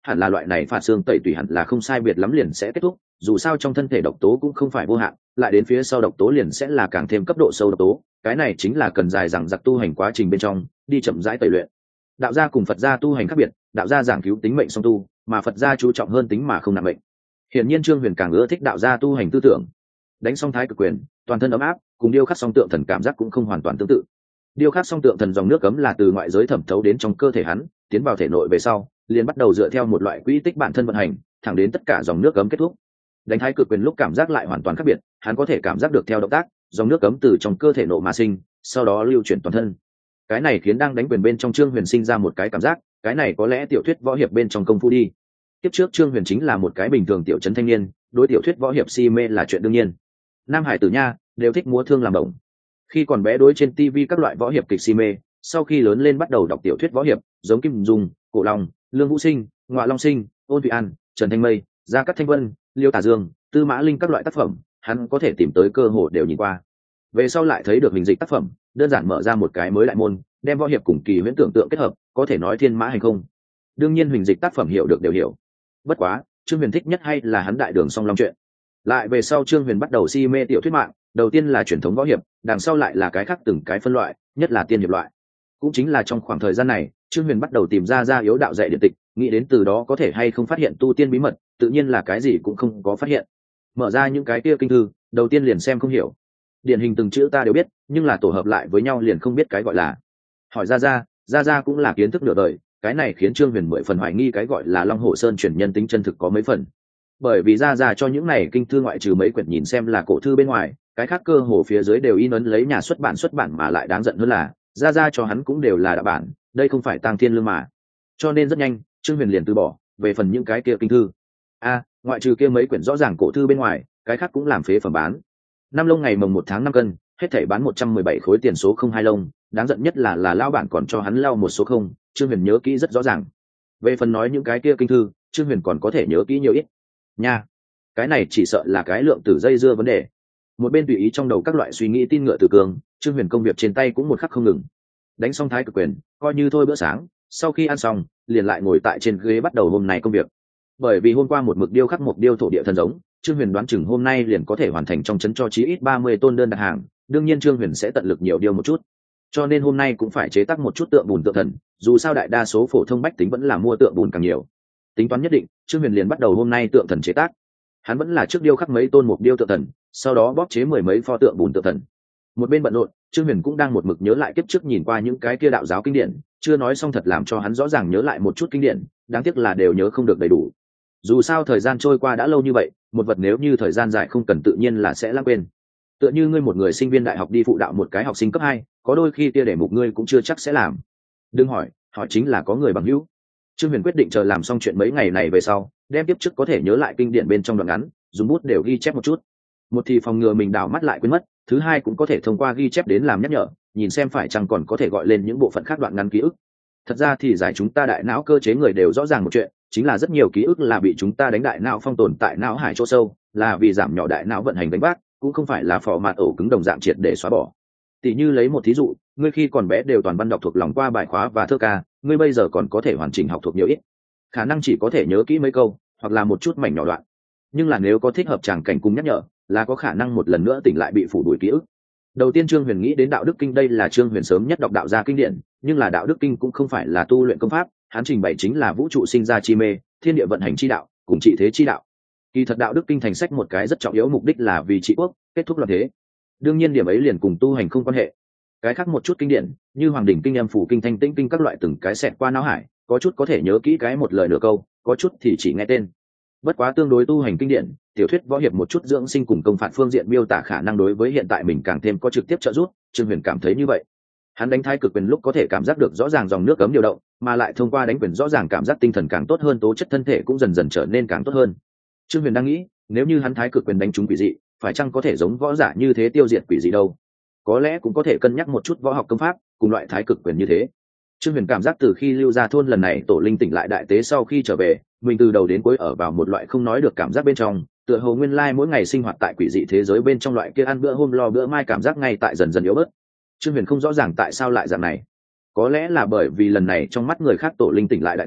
hẳn là loại này phạt xương tẩy tùy hẳn là không sai biệt lắm liền sẽ kết thúc, dù sao trong thân thể độc tố cũng không phải vô hạn, lại đến phía sau độc tố liền sẽ là càng thêm cấp độ sâu độc tố, cái này chính là cần dài dằng dặc tu hành quá trình bên trong đi chậm rãi tẩy luyện. Đạo gia cùng Phật gia tu hành khác biệt, đạo gia giảng cứu tính mệnh song tu, mà Phật gia chú trọng hơn tính mà không nặng mệnh. Hiển nhiên Trương Huyền càng ưa thích đạo gia tu hành tư tưởng. Đánh xong thái cực quyền, toàn thân ấm áp, cùng điêu khắc song tượng thần cảm giác cũng không hoàn toàn tương tự. Điêu khắc song tượng thần dòng nước cấm là từ ngoại giới thẩm thấu đến trong cơ thể hắn, tiến vào thể nội về sau, liền bắt đầu dựa theo một loại quỹ tích bản thân vận hành, thẳng đến tất cả dòng nước cấm kết thúc. Đánh thái cực quyền lúc cảm giác lại hoàn toàn khác biệt, hắn có thể cảm giác được theo động tác, dòng nước cấm từ trong cơ thể nổ mà sinh, sau đó lưu chuyển toàn thân. Cái này khiến đang đánh quyền bên trong Trương Huyền sinh ra một cái cảm giác, cái này có lẽ tiểu thuyết võ hiệp bên trong công phu đi. Tiếp trước Trương Huyền chính là một cái bình thường tiểu trấn thanh niên, đối tiểu thuyết võ hiệp si mê là chuyện đương nhiên. Nam hải tử nha, đều thích múa thương làm động. Khi còn bé đối trên ti vi các loại võ hiệp kịch si mê, sau khi lớn lên bắt đầu đọc tiểu thuyết võ hiệp, giống Kim Dung, Cổ Long, Lương Vũ Sinh, Ngọa Long Sinh, Ôn Thụy An, Trần Thanh Mây, Gia Cát Thanh Vân, Liêu Tả Dương, Tư Mã Linh các loại tác phẩm, hắn có thể tìm tới cơ hội đều nhìn qua. Về sau lại thấy được hình dịch tác phẩm, đơn giản mở ra một cái mới đại môn, đem võ hiệp cùng kỳ huyễn tưởng tượng kết hợp, có thể nói thiên mã hành không. Đương nhiên hình dịch tác phẩm hiểu được đều hiểu. Bất quá, Trương Huyền thích nhất hay là hắn đại đường song long chuyện. Lại về sau Trương Huyền bắt đầu si mê tiểu thuyết mạng, đầu tiên là truyền thống võ hiệp, đằng sau lại là cái khác từng cái phân loại, nhất là tiên hiệp loại. Cũng chính là trong khoảng thời gian này, Trương Huyền bắt đầu tìm ra gia yếu đạo dạy điện tịch, nghĩ đến từ đó có thể hay không phát hiện tu tiên bí mật, tự nhiên là cái gì cũng không có phát hiện. Mở ra những cái kia kinh thư, đầu tiên liền xem không hiểu. Điển hình từng chữ ta đều biết, nhưng là tổ hợp lại với nhau liền không biết cái gọi là. Hỏi ra ra, ra ra cũng là kiến thức nửa đời, cái này khiến Trương Huyền mười phần hoài nghi cái gọi là Long Hổ Sơn truyền nhân tính chân thực có mấy phần. Bởi vì ra ra cho những này kinh thư ngoại trừ mấy quyển nhìn xem là cổ thư bên ngoài, cái khác cơ hồ phía dưới đều in ấn lấy nhà xuất bản xuất bản, mà lại đáng giận hơn là ra ra cho hắn cũng đều là đạo bản, đây không phải tàng thiên lương mà. Cho nên rất nhanh Trương Huyền liền từ bỏ về phần những cái kia kinh thư. A, à, ngoại trừ kia mấy quyển rõ ràng cổ thư bên ngoài, cái khác cũng làm phế phẩm bán. Năm lông ngày mồng một tháng năm cân, hết thảy bán một trăm mười bảy khối tiền số không hai lông, đáng giận nhất là là lao bản còn cho hắn lao một số không, Trương Huyền nhớ kỹ rất rõ ràng. Về phần nói những cái kia kinh thư, Trương Huyền còn có thể nhớ kỹ nhiều ít. Nha, cái này chỉ sợ là cái lượng tử dây dưa vấn đề. Một bên tùy ý trong đầu các loại suy nghĩ tin ngựa từ cường, Trương Huyền công việc trên tay cũng một khắc không ngừng. Đánh xong thái cực quyền, coi như thôi bữa sáng, sau khi ăn xong, liền lại ngồi tại trên ghế bắt đầu hôm nay công việc. Bởi vì hôm qua một mực điêu khắc một điêu thổ địa thần giống, Trương Huyền đoán chừng hôm nay liền có thể hoàn thành trong trấn cho chí ít ba mươi tôn đơn đặt hàng, đương nhiên Trương Huyền sẽ tận lực nhiều điêu một chút. Cho nên hôm nay cũng phải chế tác một chút tượng bùn tượng thần, dù sao đại đa số phổ thông bách tính vẫn là mua tượng bùn càng nhiều. Tính toán nhất định, Trương Huyền liền bắt đầu hôm nay tượng thần chế tác. Hắn vẫn là trước điêu khắc mấy tôn một điêu tượng thần, sau đó bóp chế mười mấy pho tượng bùn tượng thần. Một bên bận rộn, Trương Huyền cũng đang một mực nhớ lại kiếp trước nhìn qua những cái kia đạo giáo kinh điển, chưa nói xong thật làm cho hắn rõ ràng nhớ lại một chút kinh điển, đáng tiếc là đều nhớ không được đầy đủ. Dù sao thời gian trôi qua đã lâu như vậy, một vật nếu như thời gian dài không cần tự nhiên là sẽ lãng quên. Tựa như ngươi một người sinh viên đại học đi phụ đạo một cái học sinh cấp hai, có đôi khi kia để mục ngươi cũng chưa chắc sẽ làm. Đừng hỏi, hỏi chính là có người bằng hữu. Trương Huyền quyết định chờ làm xong chuyện mấy ngày này về sau, đem tiếp trước có thể nhớ lại kinh điển bên trong đoạn ngắn, dùng bút đều ghi chép một chút. Một thì phòng ngừa mình đảo mắt lại quên mất, thứ hai cũng có thể thông qua ghi chép đến làm nhắc nhở, nhìn xem phải chăng còn có thể gọi lên những bộ phận khác đoạn ngắn ký ức. Thật ra thì giải chúng ta đại não cơ chế người đều rõ ràng một chuyện, chính là rất nhiều ký ức là bị chúng ta đánh đại não phong tồn tại não hải chỗ sâu, là vì giảm nhỏ đại não vận hành đánh vác, cũng không phải là phò mạt ổ cứng đồng dạng triệt để xóa bỏ. Tỷ như lấy một thí dụ, ngươi khi còn bé đều toàn văn đọc thuộc lòng qua bài khóa và thơ ca, ngươi bây giờ còn có thể hoàn chỉnh học thuộc nhiều ít, khả năng chỉ có thể nhớ kỹ mấy câu hoặc là một chút mảnh nhỏ đoạn, nhưng là nếu có thích hợp tràng cảnh cùng nhắc nhở, là có khả năng một lần nữa tỉnh lại bị phủ đuổi ký ức. Đầu tiên Trương Huyền nghĩ đến đạo đức kinh, đây là Trương Huyền sớm nhất đọc đạo gia kinh điển, nhưng là đạo đức kinh cũng không phải là tu luyện công pháp, hắn trình bày chính là vũ trụ sinh ra chi mê, thiên địa vận hành chi đạo, cùng trị thế chi đạo. Kỳ thật đạo đức kinh thành sách một cái rất trọng yếu mục đích là vì trị quốc, kết thúc loạn thế. Đương nhiên điểm ấy liền cùng tu hành không quan hệ. Cái khác một chút kinh điển, như Hoàng đỉnh kinh, Âm phủ kinh, Thanh tĩnh kinh các loại từng cái xẹt qua não hải, có chút có thể nhớ kỹ cái một lời nửa câu, có chút thì chỉ nghe tên. Bất quá tương đối tu hành kinh điển, tiểu thuyết võ hiệp một chút dưỡng sinh cùng công phạt phương diện miêu tả khả năng đối với hiện tại mình càng thêm có trực tiếp trợ giúp, Trương Huyền cảm thấy như vậy. Hắn đánh thái cực quyền lúc có thể cảm giác được rõ ràng dòng nước cấm điều động, mà lại thông qua đánh quyền rõ ràng cảm giác tinh thần càng tốt hơn, tố chất thân thể cũng dần dần trở nên càng tốt hơn. Trương Huyền đang nghĩ, nếu như hắn thái cực quyền đánh trúng quỷ dị, phải chăng có thể giống võ giả như thế tiêu diệt quỷ dị đâu? Có lẽ cũng có thể cân nhắc một chút võ học công pháp cùng loại thái cực quyền như thế. Trương Huyền cảm giác từ khi lưu ra thôn lần này tổ linh tỉnh lại đại tế sau khi trở về, mình từ đầu đến cuối ở vào một loại không nói được cảm giác bên trong, tựa hồ nguyên lai mỗi ngày sinh hoạt tại quỷ dị thế giới bên trong, loại kia ăn bữa hôm lo bữa mai cảm giác ngay tại dần dần yếu bớt. Trương Huyền không rõ ràng tại sao lại dạng này, có lẽ là bởi vì lần này trong mắt người khác tổ linh tỉnh lại đại tế,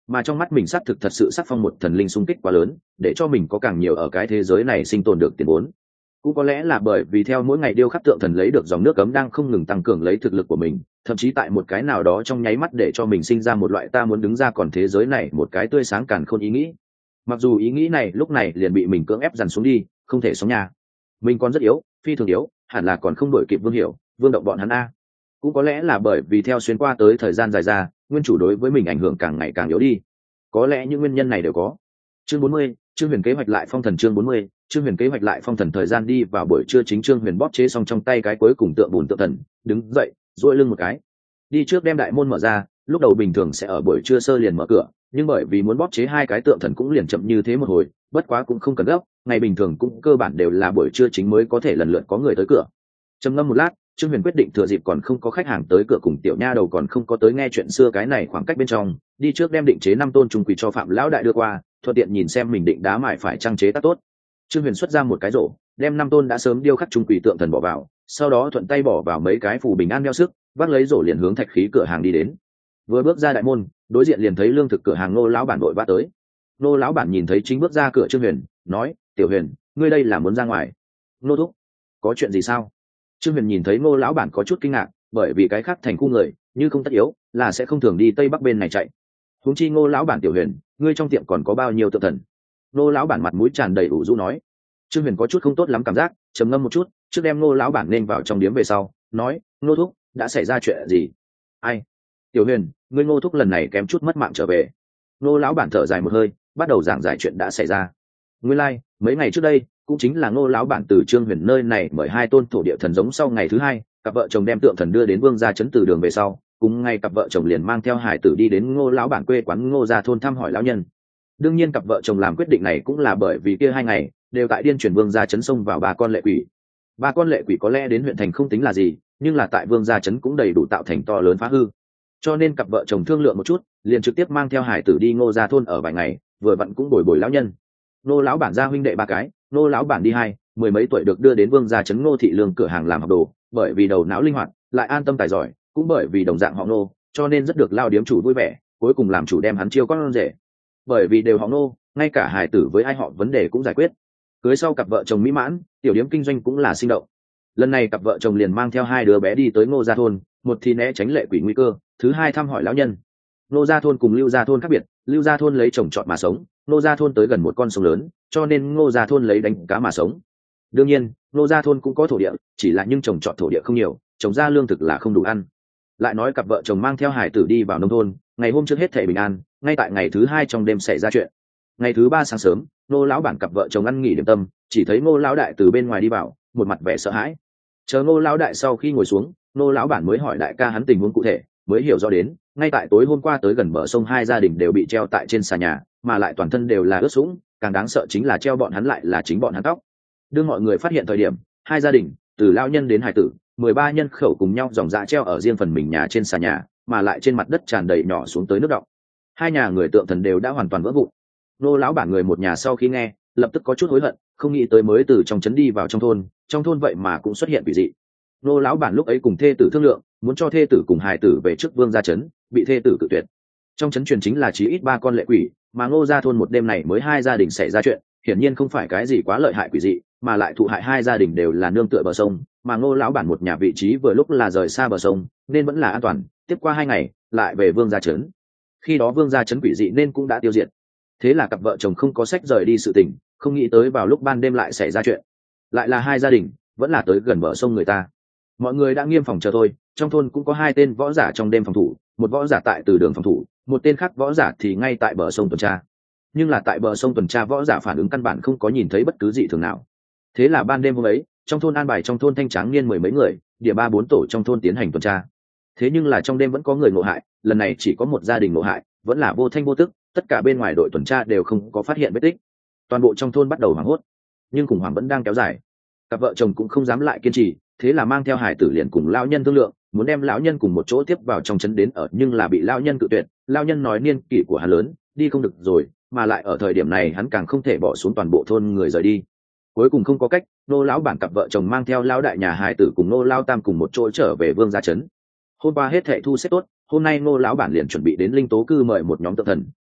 mà trong mắt mình xác thực thật sự sắc phong một thần linh xung kích quá lớn, để cho mình có càng nhiều ở cái thế giới này sinh tồn được tiền vốn. Cũng có lẽ là bởi vì theo mỗi ngày điêu khắc tượng thần lấy được dòng nước cấm đang không ngừng tăng cường lấy thực lực của mình, thậm chí tại một cái nào đó trong nháy mắt để cho mình sinh ra một loại ta muốn đứng ra còn thế giới này một cái tươi sáng càn khôn ý nghĩ. Mặc dù ý nghĩ này lúc này liền bị mình cưỡng ép dằn xuống đi, không thể sống nhà. Mình còn rất yếu, phi thường yếu, hẳn là còn không đổi kịp Vương Hiểu, Vương Động bọn hắn a. Cũng có lẽ là bởi vì theo xuyên qua tới thời gian dài ra, nguyên chủ đối với mình ảnh hưởng càng ngày càng yếu đi. Có lẽ những nguyên nhân này đều có. Chương bốn mươi, Trương Huyền kế hoạch lại phong thần chương bốn mươi, Trương Huyền kế hoạch lại phong thần thời gian đi vào buổi trưa chính Trương Huyền bóp chế xong trong tay cái cuối cùng tượng bùn tượng thần, đứng dậy, duỗi lưng một cái. Đi trước đem đại môn mở ra, lúc đầu bình thường sẽ ở buổi trưa sơ liền mở cửa, nhưng bởi vì muốn bóp chế hai cái tượng thần cũng liền chậm như thế một hồi, bất quá cũng không cần gấp, ngày bình thường cũng cơ bản đều là buổi trưa chính mới có thể lần lượt có người tới cửa. Trầm ngâm một lát, Trương Huyền quyết định thừa dịp còn không có khách hàng tới cửa cùng tiểu nha đầu còn không có tới nghe chuyện xưa cái này khoảng cách bên trong, đi trước đem định chế năm tôn trung quỷ cho Phạm lão đại đưa qua, thuận tiện nhìn xem mình định đá mài phải trang chế tác tốt. Trương Huyền xuất ra một cái rổ, đem năm tôn đã sớm điêu khắc trung quỷ tượng thần bỏ vào, sau đó thuận tay bỏ vào mấy cái phù bình an đeo sức, vác lấy rổ liền hướng thạch khí cửa hàng đi đến. Vừa bước ra đại môn, đối diện liền thấy lương thực cửa hàng Nô lão bản đội vã tới. Nô lão bản nhìn thấy chính bước ra cửa Trương Huyền, nói: "Tiểu Huyền, ngươi đây là muốn ra ngoài?" "Nô thúc, có chuyện gì sao?" Trương Huyền nhìn thấy Nô lão bản có chút kinh ngạc, bởi vì cái khác thành khu người, như không tất yếu, là sẽ không thường đi tây bắc bên này chạy. Huống chi Ngô lão bản Tiểu Huyền, ngươi trong tiệm còn có bao nhiêu tượng thần? Nô lão bản mặt mũi tràn đầy ủ rũ nói. Trương Huyền có chút không tốt lắm cảm giác, trầm ngâm một chút, trước đem Nô lão bản nên vào trong điếm về sau, nói: "Nô thúc, đã xảy ra chuyện gì?" "Ai?" "Tiểu Huyền, ngươi Ngô thúc lần này kém chút mất mạng trở về." Nô lão bản thở dài một hơi, bắt đầu giảng giải chuyện đã xảy ra. Nguyên lai, like, mấy ngày trước đây, cũng chính là Ngô lão bản từ Trương Huyền nơi này mời hai tôn thổ địa thần giống sau ngày thứ hai, cặp vợ chồng đem tượng thần đưa đến Vương gia trấn từ đường về sau, cùng ngay cặp vợ chồng liền mang theo hải tử đi đến Ngô lão bản quê quán Ngô gia thôn thăm hỏi lão nhân. Đương nhiên cặp vợ chồng làm quyết định này cũng là bởi vì kia hai ngày đều tại điên chuyển Vương gia trấn xông vào ba con lệ quỷ. Ba con lệ quỷ có lẽ đến huyện thành không tính là gì, nhưng là tại Vương gia trấn cũng đầy đủ tạo thành to lớn phá hư. Cho nên cặp vợ chồng thương lượng một chút, liền trực tiếp mang theo hải tử đi Ngô gia thôn ở vài ngày, vừa vặn cũng bồi bồi lão nhân. Nô lão bản gia huynh đệ ba cái, nô lão bản đi hai, mười mấy tuổi được đưa đến Vương gia trấn Ngô thị lương cửa hàng làm học đồ, bởi vì đầu não linh hoạt, lại an tâm tài giỏi, cũng bởi vì đồng dạng họ Nô, cho nên rất được lao điếm chủ vui vẻ, cuối cùng làm chủ đem hắn chiêu con rể. Bởi vì đều họ Nô, ngay cả hài tử với ai họ vấn đề cũng giải quyết. Cưới sau cặp vợ chồng mỹ mãn, tiểu điếm kinh doanh cũng là sinh động. Lần này cặp vợ chồng liền mang theo hai đứa bé đi tới Ngô gia thôn, một thì né tránh lệ quỷ nguy cơ, thứ hai thăm hỏi lão nhân. Ngô gia thôn cùng Lưu gia thôn khác biệt, Lưu gia thôn lấy trồng trọt mà sống, Ngô gia thôn tới gần một con sông lớn, cho nên Ngô gia thôn lấy đánh cá mà sống. Đương nhiên, Ngô gia thôn cũng có thổ địa, chỉ là nhưng trồng trọt thổ địa không nhiều, trồng ra lương thực là không đủ ăn. Lại nói cặp vợ chồng mang theo hải tử đi vào nông thôn, ngày hôm trước hết thảy bình an, ngay tại ngày thứ hai trong đêm xảy ra chuyện. Ngày thứ ba sáng sớm, Ngô lão bản cặp vợ chồng ăn nghỉ điểm tâm, chỉ thấy Ngô lão đại từ bên ngoài đi vào, một mặt vẻ sợ hãi. Chờ Ngô lão đại sau khi ngồi xuống, Ngô lão bản mới hỏi đại ca hắn tình huống cụ thể, mới hiểu rõ đến, ngay tại tối hôm qua tới gần bờ sông hai gia đình đều bị treo tại trên xà nhà, mà lại toàn thân đều là ướt sũng, càng đáng sợ chính là treo bọn hắn lại là chính bọn hắn tóc. Đưa mọi người phát hiện thời điểm, hai gia đình, từ lão nhân đến hải tử, mười ba nhân khẩu cùng nhau dòng dã treo ở riêng phần mình nhà trên xà nhà, mà lại trên mặt đất tràn đầy nhỏ xuống tới nước đọng. Hai nhà người tượng thần đều đã hoàn toàn vỡ vụn. Nô lão bản người một nhà sau khi nghe, lập tức có chút hối hận, không nghĩ tới mới từ trong trấn đi vào trong thôn, trong thôn vậy mà cũng xuất hiện quỷ dị. Nô lão bản lúc ấy cùng thê tử thương lượng, muốn cho thê tử cùng hài tử về trước Vương gia trấn, bị thê tử cự tuyệt. Trong trấn truyền chính là chí ít ba con lệ quỷ, mà Ngô gia thôn một đêm này mới hai gia đình xảy ra chuyện, hiển nhiên không phải cái gì quá lợi hại quỷ dị, mà lại thụ hại hai gia đình đều là nương tựa bờ sông, mà Ngô lão bản một nhà vị trí vừa lúc là rời xa bờ sông, nên vẫn là an toàn. Tiếp qua hai ngày, lại về Vương gia trấn. Khi đó Vương gia trấn quỷ dị nên cũng đã tiêu diệt. Thế là cặp vợ chồng không có sách rời đi sự tình, không nghĩ tới vào lúc ban đêm lại xảy ra chuyện. Lại là hai gia đình, vẫn là tới gần bờ sông người ta. Mọi người đã nghiêm phòng chờ thôi, trong thôn cũng có hai tên võ giả trong đêm phòng thủ, một võ giả tại từ đường phòng thủ, một tên khác võ giả thì ngay tại bờ sông tuần tra. Nhưng là tại bờ sông tuần tra võ giả phản ứng căn bản không có nhìn thấy bất cứ gì thường nào. Thế là ban đêm hôm ấy, trong thôn an bài trong thôn thanh tráng niên mười mấy người, địa ba bốn tổ trong thôn tiến hành tuần tra. Thế nhưng là trong đêm vẫn có người ngộ hại, lần này chỉ có một gia đình ngộ hại, vẫn là vô thanh vô tức, tất cả bên ngoài đội tuần tra đều không có phát hiện vết tích. Toàn bộ trong thôn bắt đầu hoảng hốt, nhưng khủng hoảng vẫn đang kéo dài. Cặp vợ chồng cũng không dám lại kiên trì, thế là mang theo hải tử liền cùng lão nhân thương lượng, muốn đem lão nhân cùng một chỗ tiếp vào trong trấn đến ở, nhưng là bị lão nhân cự tuyệt. Lão nhân nói niên kỷ của hắn lớn, đi không được rồi, mà lại ở thời điểm này hắn càng không thể bỏ xuống toàn bộ thôn người rời đi. Cuối cùng không có cách, nô lão bản cặp vợ chồng mang theo lão đại nhà hải tử cùng nô lão tam cùng một chỗ trở về Vương gia trấn. Hôm qua hết thảy thu xếp tốt, hôm nay nô lão bản liền chuẩn bị đến linh tố cư mời một nhóm tượng thần,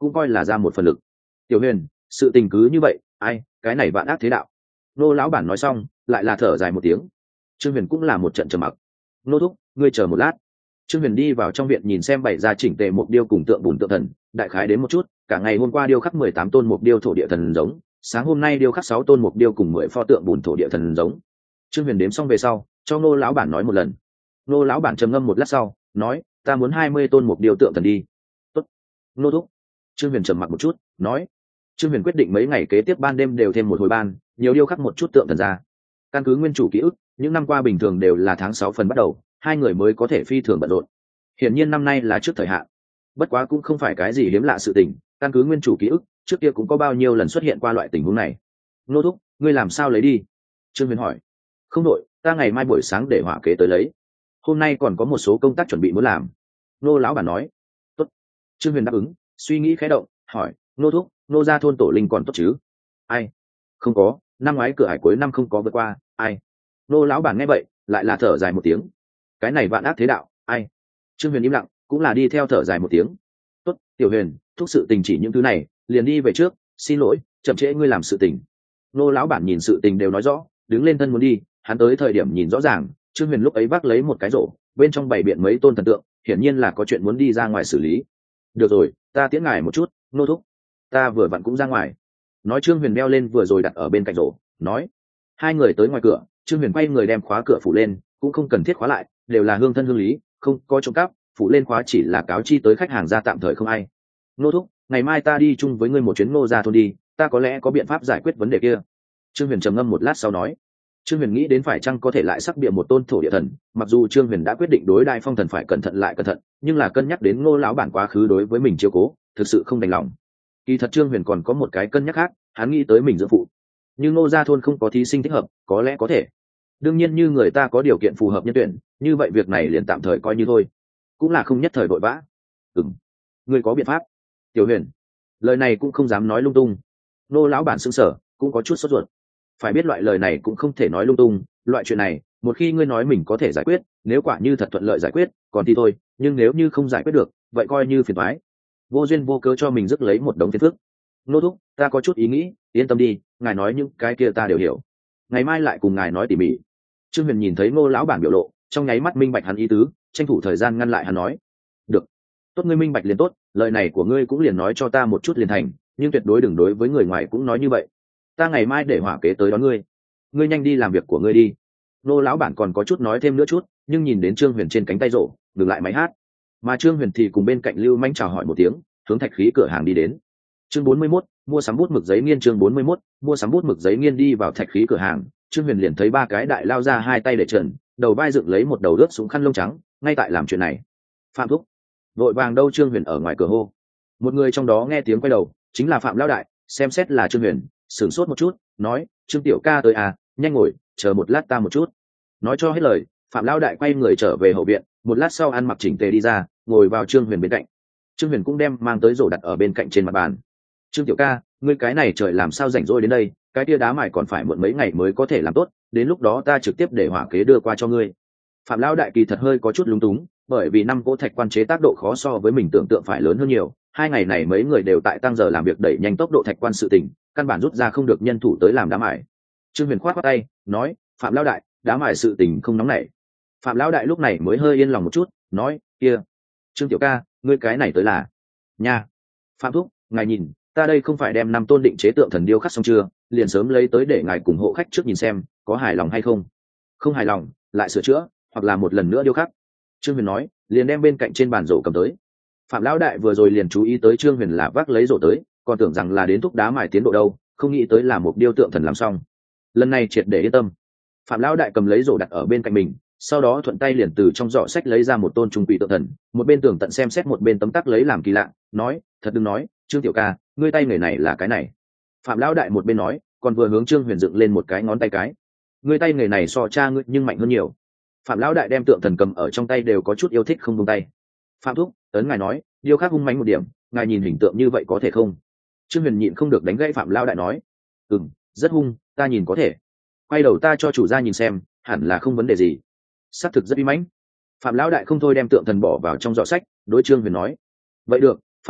cũng coi là ra một phần lực. Tiểu Huyền, sự tình cứ như vậy, ai, cái này vạn ác thế đạo. Nô lão bản nói xong, lại là thở dài một tiếng. Trương Huyền cũng là một trận trầm mặc. Nô thúc, ngươi chờ một lát. Trương Huyền đi vào trong viện nhìn xem bày ra chỉnh tề một điêu cùng tượng bùn tượng thần, đại khái đến một chút, cả ngày hôm qua điêu khắc mười tám tôn một điêu thổ địa thần giống, sáng hôm nay điêu khắc sáu tôn một điêu cùng mười pho tượng bùn thổ địa thần giống. Trương Huyền đếm xong về sau, cho Nô lão bản nói một lần. Nô lão bản trầm ngâm một lát sau, nói, ta muốn hai mươi tôn một điêu tượng thần đi. Tốt. Nô thúc. Trương Huyền trầm mặc một chút, nói. Trương Huyền quyết định mấy ngày kế tiếp ban đêm đều thêm một hồi ban, nhiều điêu khắc một chút tượng thần ra. Căn cứ nguyên chủ ký ức, những năm qua bình thường đều là tháng sáu phần bắt đầu, hai người mới có thể phi thường bận rộn. Hiển nhiên năm nay là trước thời hạn. Bất quá cũng không phải cái gì hiếm lạ sự tình, căn cứ nguyên chủ ký ức, trước kia cũng có bao nhiêu lần xuất hiện qua loại tình huống này. Nô thúc, ngươi làm sao lấy đi? Trương Huyền hỏi. Không đội, ta ngày mai buổi sáng để hỏa kế tới lấy. Hôm nay còn có một số công tác chuẩn bị muốn làm. Nô lão bản nói. Tốt. Trương Huyền đáp ứng, suy nghĩ khẽ động, hỏi, nô thúc, nô gia thôn tổ linh còn tốt chứ? Ai? Không có, năm ngoái cửa hải cuối năm không có vượt qua. Ai? Nô lão bản nghe vậy, lại là thở dài một tiếng. Cái này vạn ác thế đạo, ai? Trương Huyền im lặng, cũng là đi theo thở dài một tiếng. Tốt, Tiểu Huyền, thúc sự tình chỉ những thứ này, liền đi về trước, xin lỗi, chậm trễ ngươi làm sự tình. Nô lão bản nhìn sự tình đều nói rõ, đứng lên thân muốn đi, hắn tới thời điểm nhìn rõ ràng, Trương Huyền lúc ấy vác lấy một cái rổ, bên trong bày biện mấy tôn thần tượng, hiển nhiên là có chuyện muốn đi ra ngoài xử lý. Được rồi, ta tiễn ngài một chút, nô thúc. Ta vừa vặn cũng ra ngoài. Nói Trương Huyền đeo lên vừa rồi đặt ở bên cạnh rổ, nói. Hai người tới ngoài cửa, Trương Huyền quay người đem khóa cửa phủ lên, cũng không cần thiết khóa lại, đều là hương thân hương lý, không có trộm cắp, phủ lên khóa chỉ là cáo chi tới khách hàng ra tạm thời không ai. Nô thúc, ngày mai ta đi chung với ngươi một chuyến Ngô gia thôn đi, ta có lẽ có biện pháp giải quyết vấn đề kia. Trương Huyền trầm ngâm một lát sau nói. Trương Huyền nghĩ đến phải chăng có thể lại sắc bịa một tôn thổ địa thần, mặc dù Trương Huyền đã quyết định đối đại phong thần phải cẩn thận lại cẩn thận, nhưng là cân nhắc đến Ngô lão bản quá khứ đối với mình chiếu cố, thực sự không đành lòng. Kỳ thật Trương Huyền còn có một cái cân nhắc khác, hắn nghĩ tới mình dưỡng phụ. Nhưng Ngô gia thôn không có thí sinh thích hợp, có lẽ có thể. Đương nhiên như người ta có điều kiện phù hợp nhân tuyển, như vậy việc này liền tạm thời coi như thôi, cũng là không nhất thời vội vã. Ừm, ngươi có biện pháp? Tiểu Huyền, lời này cũng không dám nói lung tung. Ngô lão bản sững sờ, cũng có chút sốt ruột. Phải biết loại lời này cũng không thể nói lung tung, loại chuyện này, một khi ngươi nói mình có thể giải quyết, nếu quả như thật thuận lợi giải quyết, còn thì thôi, nhưng nếu như không giải quyết được, vậy coi như phiền toái. Vô duyên vô cớ cho mình rước lấy một đống phiền phức. Nô thúc, ta có chút ý nghĩ, yên tâm đi, ngài nói những cái kia ta đều hiểu. Ngày mai lại cùng ngài nói tỉ mỉ. Trương Huyền nhìn thấy Ngô lão bản biểu lộ, trong nháy mắt minh bạch hắn ý tứ, tranh thủ thời gian ngăn lại hắn nói. Được, tốt, ngươi minh bạch liền tốt, lời này của ngươi cũng liền nói cho ta một chút liền thành, nhưng tuyệt đối đừng đối với người ngoài cũng nói như vậy. Ta ngày mai để hỏa kế tới đón ngươi, ngươi nhanh đi làm việc của ngươi đi. Ngô lão bản còn có chút nói thêm nữa chút, nhưng nhìn đến Trương Huyền trên cánh tay rổ, ngừng lại máy hát. Mà Trương Huyền thì cùng bên cạnh Lưu Manh chào hỏi một tiếng, hướng thạch khí cửa hàng đi đến. Chương bốn mươi mốt, mua sắm bút mực giấy nghiên. Chương bốn mươi mốt, mua sắm bút mực giấy nghiên. Đi vào thạch khí cửa hàng, Trương Huyền liền thấy ba cái đại lao ra hai tay để trần, đầu vai dựng lấy một đầu rớt xuống khăn lông trắng, ngay tại làm chuyện này. Phạm thúc, vội vàng đâu? Trương Huyền ở ngoài cửa hô. Một người trong đó nghe tiếng quay đầu, chính là Phạm lão đại, xem xét là Trương Huyền, sửng sốt một chút, nói, Trương tiểu ca tới à, nhanh ngồi, chờ một lát ta một chút. Nói cho hết lời, Phạm lão đại quay người trở về hậu viện, một lát sau ăn mặc chỉnh tề đi ra, ngồi vào Trương Huyền bên cạnh. Trương Huyền cũng đem mang tới rổ đặt ở bên cạnh trên mặt bàn. Trương tiểu ca, ngươi cái này trời làm sao rảnh rỗi đến đây, cái tia đá mài còn phải muộn mấy ngày mới có thể làm tốt, đến lúc đó ta trực tiếp để hỏa kế đưa qua cho ngươi. Phạm lão đại kỳ thật hơi có chút lúng túng, bởi vì năm cỗ thạch quan chế tác độ khó so với mình tưởng tượng phải lớn hơn nhiều, hai ngày này mấy người đều tại tăng giờ làm việc đẩy nhanh tốc độ thạch quan sự tình, căn bản rút ra không được nhân thủ tới làm đá mài. Trương Huyền khoát khoát tay, nói, Phạm lão đại, đá mài sự tình không nóng nảy. Phạm lão đại lúc này mới hơi yên lòng một chút, nói, kia, Trương tiểu ca, ngươi cái này tới là nha. Phạm thúc, ngài nhìn, ta đây không phải đem năm tôn định chế tượng thần điêu khắc xong chưa, liền sớm lấy tới để ngài cùng hộ khách trước nhìn xem có hài lòng hay không. Không hài lòng lại sửa chữa, hoặc là một lần nữa điêu khắc. Trương Huyền nói, liền đem bên cạnh trên bàn rổ cầm tới. Phạm lão đại vừa rồi liền chú ý tới Trương Huyền là vác lấy rổ tới, còn tưởng rằng là đến thúc đá mài tiến độ đâu, không nghĩ tới là một điêu tượng thần làm xong. Lần này triệt để yên tâm. Phạm lão đại cầm lấy rổ đặt ở bên cạnh mình, sau đó thuận tay liền từ trong giỏ sách lấy ra một tôn trung quỷ tượng thần, một bên tường tận xem xét một bên tấm tắc lấy làm kỳ lạ, nói, thật đừng nói, Trương tiểu ca, ngươi tay người này là cái này. Phạm lão đại một bên nói, còn vừa hướng Trương Huyền dựng lên một cái ngón tay cái. Ngươi tay người này so cha ngươi nhưng mạnh hơn nhiều. Phạm lão đại đem tượng thần cầm ở trong tay đều có chút yêu thích không buông tay. Phạm thúc, ấn ngài nói, điêu khắc hung mãnh một điểm, ngài nhìn hình tượng như vậy có thể không? Trương Huyền nhịn không được đánh gãy Phạm lão đại nói, ừm, rất hung, ta nhìn có thể. Quay đầu ta cho chủ gia nhìn xem, hẳn là không vấn đề gì. Xác thực rất uy mãnh. Phạm lão đại không thôi đem tượng thần bỏ vào trong giỏ sách, đối Trương Huyền nói, vậy được, Phạm thúc,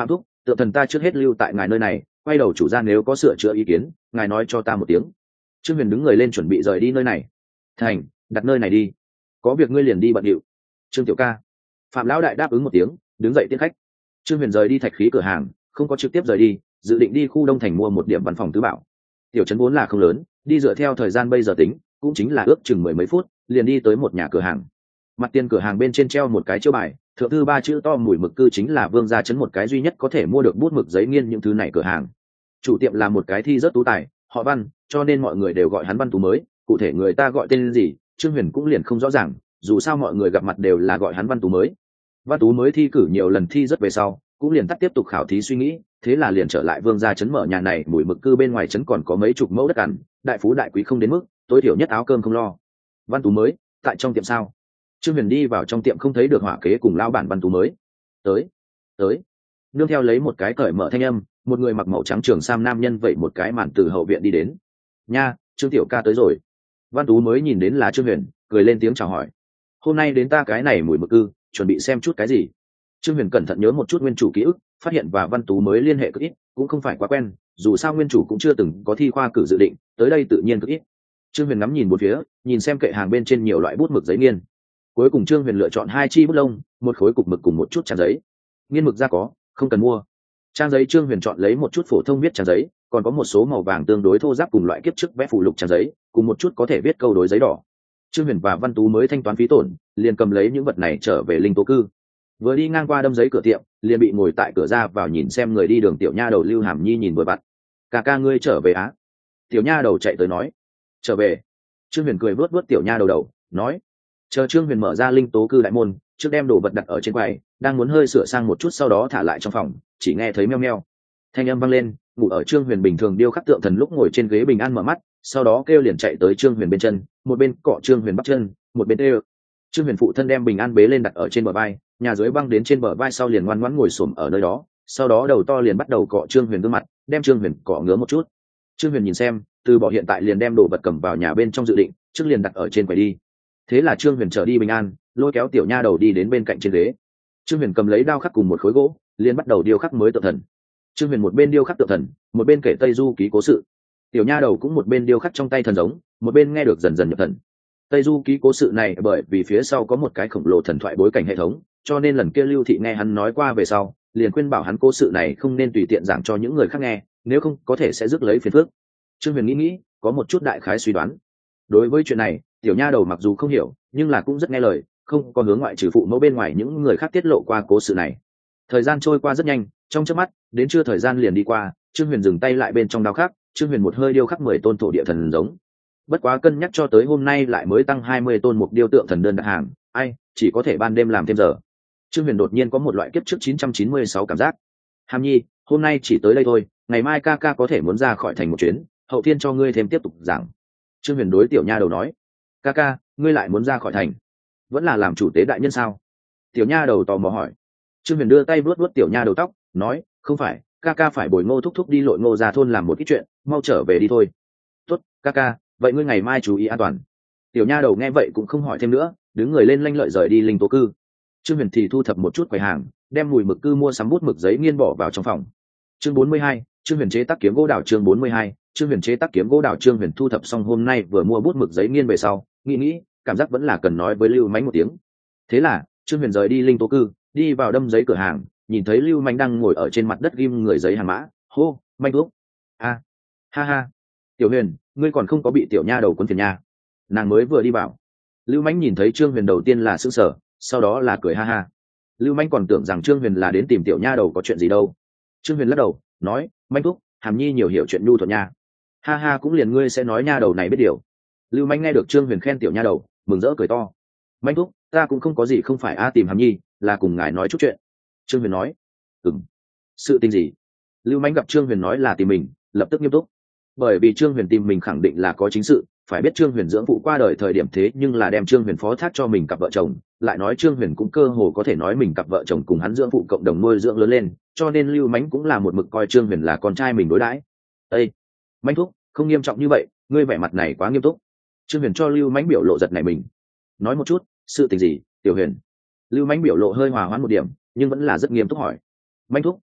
tượng thần ta trước hết lưu tại ngài nơi này, quay đầu chủ gia nếu có sửa chữa ý kiến ngài nói cho ta một tiếng. Trương Huyền đứng người lên chuẩn bị rời đi nơi này. Thành, đặt nơi này đi, có việc ngươi liền đi bận điệu. Trương tiểu ca. Phạm lão đại đáp ứng một tiếng, đứng dậy tiếp khách. Trương Huyền rời đi thạch khí cửa hàng, không có trực tiếp rời đi, dự định đi khu Đông Thành mua một điểm văn phòng tứ bảo. Tiểu trấn vốn là không lớn, đi dựa theo thời gian bây giờ tính cũng chính là ước chừng mười mấy phút liền đi tới một nhà cửa hàng. Mặt tiền cửa hàng bên trên treo một cái chiếu bài, thượng thư ba chữ to mùi mực cư chính là Vương gia trấn một cái duy nhất có thể mua được bút mực giấy nghiên những thứ này cửa hàng. Chủ tiệm là một cái thi rất tú tài, họ Văn, cho nên mọi người đều gọi hắn Văn Tú mới, cụ thể người ta gọi tên gì Trương Huyền cũng liền không rõ ràng, dù sao mọi người gặp mặt đều là gọi hắn Văn Tú mới. Văn Tú mới thi cử nhiều lần thi rất về sau cũng liền tắt tiếp tục khảo thí suy nghĩ, thế là liền trở lại Vương gia trấn mở nhà này. Mùi mực cư bên ngoài trấn còn có mấy chục mẫu đất cằn, đại phú đại quý không đến mức, tối thiểu nhất áo cơm không lo. Văn Tú mới tại trong tiệm sao? Trương Huyền đi vào trong tiệm không thấy được hỏa kế cùng lao bản Văn Tú mới. Tới, tới. Nương theo lấy một cái cởi mở thanh âm, một người mặc màu trắng trường sam nam nhân vẩy một cái màn từ hậu viện đi đến. Nha, Trương tiểu ca tới rồi. Văn Tú mới nhìn đến là Trương Huyền, cười lên tiếng chào hỏi. Hôm nay đến ta cái này mùi mực cư, chuẩn bị xem chút cái gì? Trương Huyền cẩn thận nhớ một chút nguyên chủ ký ức, phát hiện và Văn Tú mới liên hệ cực ít, cũng không phải quá quen, dù sao nguyên chủ cũng chưa từng có thi khoa cử dự định, tới đây tự nhiên cực ít. Trương Huyền ngắm nhìn bốn phía, nhìn xem kệ hàng bên trên nhiều loại bút mực giấy nghiên. Cuối cùng Trương Huyền lựa chọn hai chi bút lông, một khối cục mực cùng một chút trang giấy. Nghiên mực ra có, không cần mua. Trang giấy Trương Huyền chọn lấy một chút phổ thông viết trang giấy, còn có một số màu vàng tương đối thô ráp cùng loại kiếp trước vẽ phụ lục trang giấy, cùng một chút có thể viết câu đối giấy đỏ. Trương Huyền và Văn Tú mới thanh toán phí tổn, liền cầm lấy những vật này trở về linh tố cư. Vừa đi ngang qua đâm giấy cửa tiệm, liền bị ngồi tại cửa ra vào nhìn xem người đi đường tiểu nha đầu Lưu Hàm Nhi nhìn vừa vặn. Ca ca ngươi trở về á? Tiểu nha đầu chạy tới nói. Trở về. Trương Huyền cười vuốt vuốt tiểu nha đầu đầu, nói. Chờ Trương Huyền mở ra linh tố cư đại môn, trước đem đồ vật đặt ở trên quầy, đang muốn hơi sửa sang một chút sau đó thả lại trong phòng, chỉ nghe thấy meo meo thanh âm vang lên. Ngủ ở Trương Huyền bình thường điêu khắc tượng thần lúc ngồi trên ghế bình an mở mắt, sau đó kêu liền chạy tới Trương Huyền bên chân, một bên cọ Trương Huyền bắp chân, một bên kêu. Trương Huyền phụ thân đem bình an bế lên đặt ở trên bờ vai, nhà dưới băng đến trên bờ vai sau liền ngoan ngoãn ngồi xổm ở nơi đó, sau đó đầu to liền bắt đầu cọ Trương Huyền gương mặt, đem Trương Huyền cọ ngứa một chút. Trương Huyền nhìn xem, từ bỏ hiện tại liền đem đồ vật cầm vào nhà bên trong dự định, trước liền đặt ở trên quầy đi. Thế là Trương Huyền trở đi bình an, lôi kéo tiểu nha đầu đi đến bên cạnh trên ghế. Trương Huyền cầm lấy đao khắc cùng một khối gỗ, liền bắt đầu điêu khắc mới tượng thần. Trương Huyền một bên điêu khắc tượng thần, một bên kể Tây Du ký cố sự. Tiểu nha đầu cũng một bên điêu khắc trong tay thần giống, một bên nghe được dần dần nhập thần. Tây Du ký cố sự này bởi vì phía sau có một cái khổng lồ thần thoại bối cảnh hệ thống, cho nên lần kia Lưu Thị nghe hắn nói qua về sau, liền khuyên bảo hắn cố sự này không nên tùy tiện giảng cho những người khác nghe, nếu không có thể sẽ rước lấy phiền phức. Trương Huyền nghĩ nghĩ, có một chút đại khái suy đoán. Đối với chuyện này, tiểu nha đầu mặc dù không hiểu, nhưng là cũng rất nghe lời, không có hướng ngoại trừ phụ mẫu bên ngoài những người khác tiết lộ qua cố sự này. Thời gian trôi qua rất nhanh, trong chớp mắt, đến trưa thời gian liền đi qua, Trương Huyền dừng tay lại bên trong đao khắc, Trương Huyền một hơi điêu khắc mười tôn thổ địa thần giống. Bất quá cân nhắc cho tới hôm nay lại mới tăng hai mươi tôn mục điêu tượng thần đơn đặt hàng, ai, chỉ có thể ban đêm làm thêm giờ. Trương Huyền đột nhiên có một loại kiếp trước chín trăm chín mươi sáu cảm giác. Hàm Nhi, hôm nay chỉ tới đây thôi, ngày mai ca ca có thể muốn ra khỏi thành một chuyến, hậu thiên cho ngươi thêm tiếp tục giảng. Trương Huyền đối tiểu nha đầu nói. Ca ca, ngươi lại muốn ra khỏi thành, vẫn là làm chủ tế đại nhân sao? Tiểu nha đầu tò mò hỏi. Trương Huyền đưa tay vuốt vuốt tiểu nha đầu tóc, nói, không phải, ca ca phải bồi Ngô thúc thúc đi lội Ngô ra thôn làm một ít chuyện, mau trở về đi thôi. Tốt, ca ca, vậy ngươi ngày mai chú ý an toàn. Tiểu nha đầu nghe vậy cũng không hỏi thêm nữa, đứng người lên lanh lợi rời đi linh tố cư. Trương Huyền thì thu thập một chút quầy hàng, đem mùi mực cư mua sắm bút mực giấy nghiên bỏ vào trong phòng. Chương bốn mươi hai, Trương Huyền chế tác kiếm gỗ đào. Chương bốn mươi hai, Trương Huyền chế tác kiếm gỗ đào. Trương Huyền thu thập xong hôm nay vừa mua bút mực giấy nghiên về sau, nghĩ nghĩ, cảm giác vẫn là cần nói với Lưu Mánh một tiếng. Thế là Trương Huyền rời đi linh tố cư, đi vào đâm giấy cửa hàng, nhìn thấy Lưu Mánh đang ngồi ở trên mặt đất ghim người giấy hàng mã, hô, Mánh thuốc. A, ha ha, Tiểu Huyền, ngươi còn không có bị tiểu nha đầu quấn phiền nha. Nàng mới vừa đi vào. Lưu Mánh nhìn thấy Trương Huyền đầu tiên là sững sờ, sau đó là cười ha ha. Lưu Mánh còn tưởng rằng Trương Huyền là đến tìm tiểu nha đầu có chuyện gì đâu. Trương Huyền lắc đầu, nói, Mánh thúc, Hàm Nhi nhiều hiểu chuyện nhu thuận nha. Ha ha, cũng liền ngươi sẽ nói nha đầu này biết điều. Lưu Mánh nghe được Trương Huyền khen tiểu nha đầu, mừng rỡ cười to. Mánh thúc, ta cũng không có gì không phải a tìm Hàm Nhi, là cùng ngài nói chút chuyện. Trương Huyền nói, ừm, sự tình gì? Lưu Mánh gặp Trương Huyền nói là tìm mình, lập tức nghiêm túc. Bởi vì Trương Huyền tìm mình khẳng định là có chính sự, phải biết Trương Huyền dưỡng phụ qua đời thời điểm thế nhưng là đem Trương Huyền phó thác cho mình cặp vợ chồng, lại nói Trương Huyền cũng cơ hồ có thể nói mình cặp vợ chồng cùng hắn dưỡng phụ cộng đồng nuôi dưỡng lớn lên, cho nên Lưu Mánh cũng là một mực coi Trương Huyền là con trai mình đối đãi. Ê, Mánh thúc, không nghiêm trọng như vậy, ngươi vẻ mặt này quá nghiêm túc. Trương Huyền cho Lưu Mánh biểu lộ giật này mình. Nói một chút, sự tình gì, Tiểu Huyền? Lưu Mánh biểu lộ hơi hòa hoãn một điểm, nhưng vẫn là rất nghiêm túc hỏi. Mánh thúc,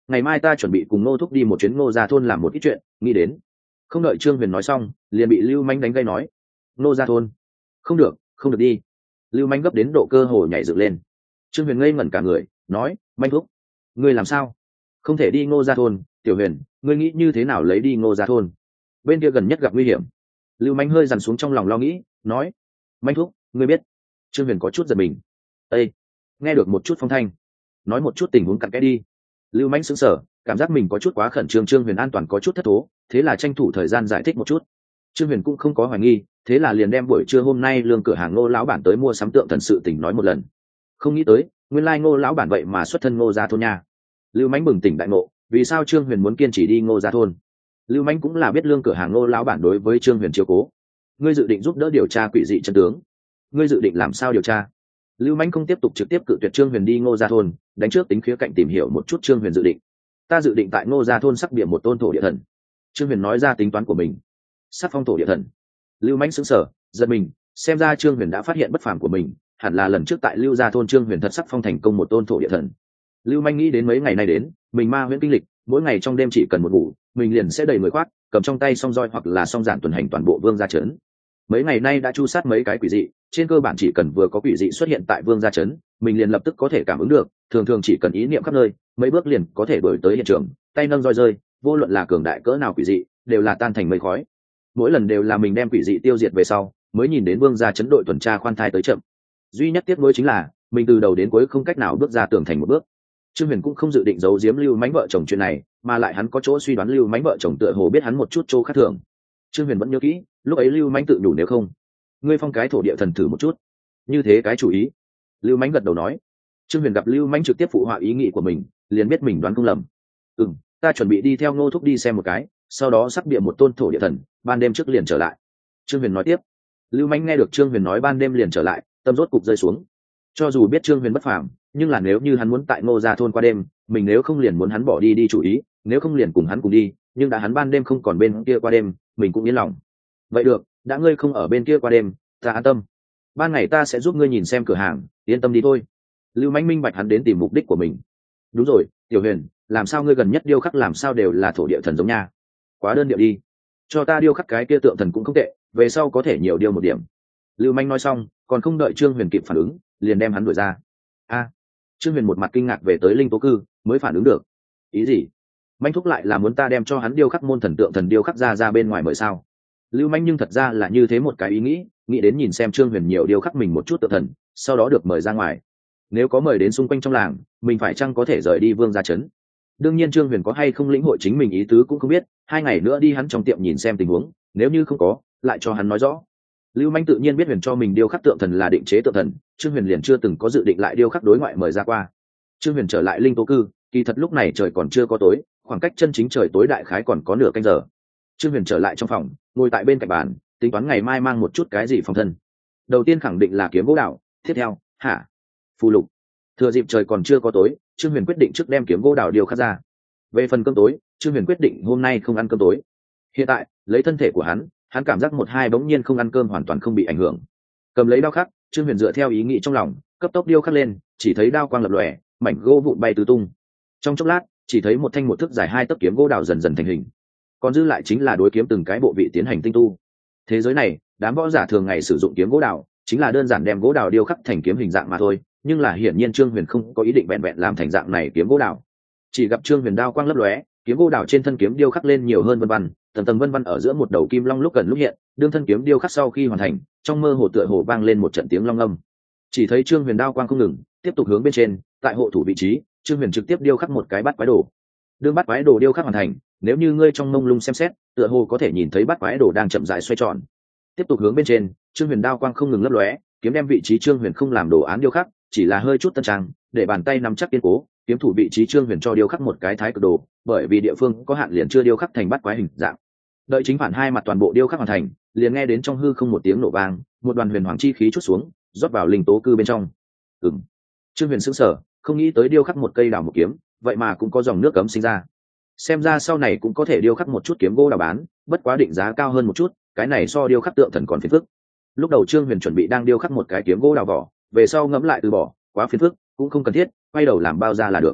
ngày mai ta chuẩn bị cùng ngô thúc đi một chuyến ngô gia thôn làm một ít chuyện, nghĩ đến. Không đợi trương huyền nói xong liền bị lưu manh đánh gây nói. Ngô gia thôn? Không được, không được đi. Lưu manh gấp đến độ cơ hồ nhảy dựng lên. Trương huyền ngây ngẩn cả người, nói, manh thúc, ngươi làm sao? Không thể đi ngô gia thôn. Tiểu huyền, ngươi nghĩ như thế nào lấy đi ngô gia thôn? Bên kia gần nhất gặp nguy hiểm. Lưu manh hơi dằn xuống trong lòng lo nghĩ, nói, manh thúc, ngươi biết. Trương huyền có chút giật mình. Ê, nghe được một chút phong thanh, nói một chút tình huống cặn kẽ đi. Lưu manh sững sờ, cảm giác mình có chút quá khẩn trương. Trương huyền an toàn có chút thất thố, thế là tranh thủ thời gian giải thích một chút. Trương huyền cũng không có hoài nghi, thế là liền đem buổi trưa hôm nay lương cửa hàng ngô lão bản tới mua sắm tượng thần sự tình nói một lần. Không nghĩ tới nguyên lai ngô lão bản vậy mà xuất thân ngô gia thôn nha. Lưu manh bừng tỉnh đại ngộ, vì sao Trương huyền muốn kiên trì đi ngô gia thôn. Lưu manh cũng là biết lương cửa hàng ngô lão bản đối với Trương huyền chiếu cố. Ngươi dự định giúp đỡ điều tra quỷ dị chân tướng? Ngươi dự định làm sao điều tra? Lưu manh không tiếp tục trực tiếp cự tuyệt Trương huyền đi ngô gia thôn, đánh trước tính khía cạnh tìm hiểu một chút Trương huyền dự định. Ta dự định tại ngô gia thôn sắc biệt một tôn thổ địa thần. Trương huyền nói ra tính toán của mình. Sắc phong thổ địa thần. Lưu manh sững sờ, giật mình, xem ra Trương huyền đã phát hiện bất phàm của mình, hẳn là lần trước tại lưu gia thôn Trương huyền thật sắc phong thành công một tôn thổ địa thần. Lưu manh nghĩ đến mấy ngày nay đến mình ma huyễn kinh lịch, mỗi ngày trong đêm chỉ cần một ngủ mình liền sẽ đầy người khoác, cầm trong tay song roi hoặc là song giản tuần hành toàn bộ vương gia trấn. Mấy ngày nay đã chu sát mấy cái quỷ dị, trên cơ bản chỉ cần vừa có quỷ dị xuất hiện tại vương gia trấn, mình liền lập tức có thể cảm ứng được, thường thường chỉ cần ý niệm khắp nơi, mấy bước liền có thể đuổi tới hiện trường, tay nâng roi rơi, vô luận là cường đại cỡ nào quỷ dị đều là tan thành mây khói. Mỗi lần đều là mình đem quỷ dị tiêu diệt về sau mới nhìn đến vương gia trấn đội tuần tra khoan thai tới chậm. Duy nhất tiếc nuối chính là mình từ đầu đến cuối không cách nào bước ra tường thành một bước. Trương huyền cũng không dự định giấu giếm lưu mánh vợ chồng chuyện này, mà lại hắn có chỗ suy đoán lưu mánh vợ chồng tựa hồ biết hắn một chút chỗ khác thường. Trương huyền vẫn nhớ kỹ lúc ấy lưu mánh tự nhủ, nếu không ngươi phong cái thổ địa thần thử một chút, như thế cái chủ ý. Lưu mánh gật đầu nói. Trương huyền gặp lưu mánh trực tiếp phụ họa ý nghĩ của mình, liền biết mình đoán không lầm. Ừ, ta chuẩn bị đi theo ngô thúc đi xem một cái, sau đó sắp bịa một tôn thổ địa thần, ban đêm trước liền trở lại. Trương huyền nói tiếp. Lưu mánh nghe được Trương huyền nói ban đêm liền trở lại, tâm rốt cục rơi xuống. Cho dù biết Trương huyền bất phàm, nhưng là nếu như hắn muốn tại ngô gia thôn qua đêm, mình nếu không liền muốn hắn bỏ đi đi chủ ý, nếu không liền cùng hắn cùng đi, nhưng đã hắn ban đêm không còn bên kia qua đêm, mình cũng yên lòng. Vậy được, đã ngươi không ở bên kia qua đêm, ta an tâm. Ban ngày ta sẽ giúp ngươi nhìn xem cửa hàng, yên tâm đi thôi. Lưu mánh minh bạch hắn đến tìm mục đích của mình. Đúng rồi, Tiểu huyền, làm sao ngươi gần nhất điêu khắc làm sao đều là thổ địa thần giống nha? Quá đơn điệu đi. Cho ta điêu khắc cái kia tượng thần cũng không tệ, về sau có thể nhiều điêu một điểm. Lưu manh nói xong còn không đợi Trương huyền kịp phản ứng liền đem hắn đuổi ra. A. Trương huyền một mặt kinh ngạc về tới linh tố cư mới phản ứng được. Ý gì? Manh thúc lại là muốn ta đem cho hắn điêu khắc môn thần tượng thần điêu khắc ra ra bên ngoài mời sao? Lưu manh nhưng thật ra là như thế một cái ý nghĩ, nghĩ đến nhìn xem Trương huyền nhiều điêu khắc mình một chút tượng thần, sau đó được mời ra ngoài. Nếu có mời đến xung quanh trong làng, mình phải chăng có thể rời đi vương gia trấn? Đương nhiên Trương huyền có hay không lĩnh hội chính mình ý tứ cũng không biết, hai ngày nữa đi hắn trong tiệm nhìn xem tình huống, nếu như không có lại cho hắn nói rõ. Lưu manh tự nhiên biết huyền cho mình điêu khắc tượng thần là định chế tượng thần, Trương huyền liền chưa từng có dự định lại điêu khắc đối ngoại mời ra qua. Trương huyền trở lại linh tố cư, kỳ thật lúc này trời còn chưa có tối, khoảng cách chân chính trời tối đại khái còn có nửa canh giờ. Trương huyền trở lại trong phòng, ngồi tại bên cạnh bàn tính toán ngày mai mang một chút cái gì phòng thân. Đầu tiên khẳng định là kiếm gỗ đào, tiếp theo hả phù lục. Thừa dịp trời còn chưa có tối, Trương huyền quyết định trước đem kiếm gỗ đào điêu khắc ra. Về phần cơm tối, Trương huyền quyết định hôm nay không ăn cơm tối. Hiện tại lấy thân thể của hắn, hắn cảm giác một hai bỗng nhiên không ăn cơm hoàn toàn không bị ảnh hưởng. Cầm lấy đao khắc, Trương huyền dựa theo ý nghĩ trong lòng cấp tốc điêu khắc lên, chỉ thấy đao quang lập lòe, mảnh gỗ vụn bay tứ tung. Trong chốc lát chỉ thấy một thanh một thước dài hai tấc kiếm gỗ đào dần dần thành hình, còn dư lại chính là đối kiếm từng cái bộ vị tiến hành tinh tu. Thế giới này đám võ giả thường ngày sử dụng kiếm gỗ đào chính là đơn giản đem gỗ đào điêu khắc thành kiếm hình dạng mà thôi, nhưng là hiển nhiên Trương huyền không có ý định vẹn vẹn làm thành dạng này kiếm gỗ đào. Chỉ gặp Trương huyền đao quang lấp lóe, kiếm gỗ đào trên thân kiếm điêu khắc lên nhiều hơn vân vân, tầng tầng vân vân ở giữa một đầu kim long lúc gần lúc hiện, đương thân kiếm điêu khắc sau khi hoàn thành, trong mơ hồ tựa hồ vang lên một trận tiếng long âm. Chỉ thấy Trương huyền đao quang không ngừng tiếp tục hướng bên trên, tại hộ thủ vị trí Trương huyền trực tiếp điêu khắc một cái bát quái đồ. Đương bát quái đồ điêu khắc hoàn thành, nếu như ngươi trong mông lung xem xét, tựa hồ có thể nhìn thấy bát quái đồ đang chậm rãi xoay tròn. Tiếp tục hướng bên trên, Trương huyền đao quang không ngừng lấp lóe, kiếm đem vị trí Trương huyền không làm đồ án điêu khắc, chỉ là hơi chút tân trang, để bàn tay nắm chắc kiên cố, kiếm thủ vị trí Trương huyền cho điêu khắc một cái thái cực đồ, bởi vì địa phương có hạn liền chưa điêu khắc thành bát quái hình dạng. Đợi chính phản hai mặt toàn bộ điêu khắc hoàn thành, liền nghe đến trong hư không một tiếng nổ vang, một đoàn huyền hoàng chi khí chút xuống, rót vào linh tố cư bên trong. Ừm. Trương huyền sững sờ, không nghĩ tới điêu khắc một cây đào một kiếm, vậy mà cũng có dòng nước cấm sinh ra. Xem ra sau này cũng có thể điêu khắc một chút kiếm gỗ đào bán, bất quá định giá cao hơn một chút, cái này so điêu khắc tượng thần còn phiền phức. Lúc đầu Trương huyền chuẩn bị đang điêu khắc một cái kiếm gỗ đào vỏ, về sau ngẫm lại từ bỏ, quá phiền phức, cũng không cần thiết, quay đầu làm bao ra là được.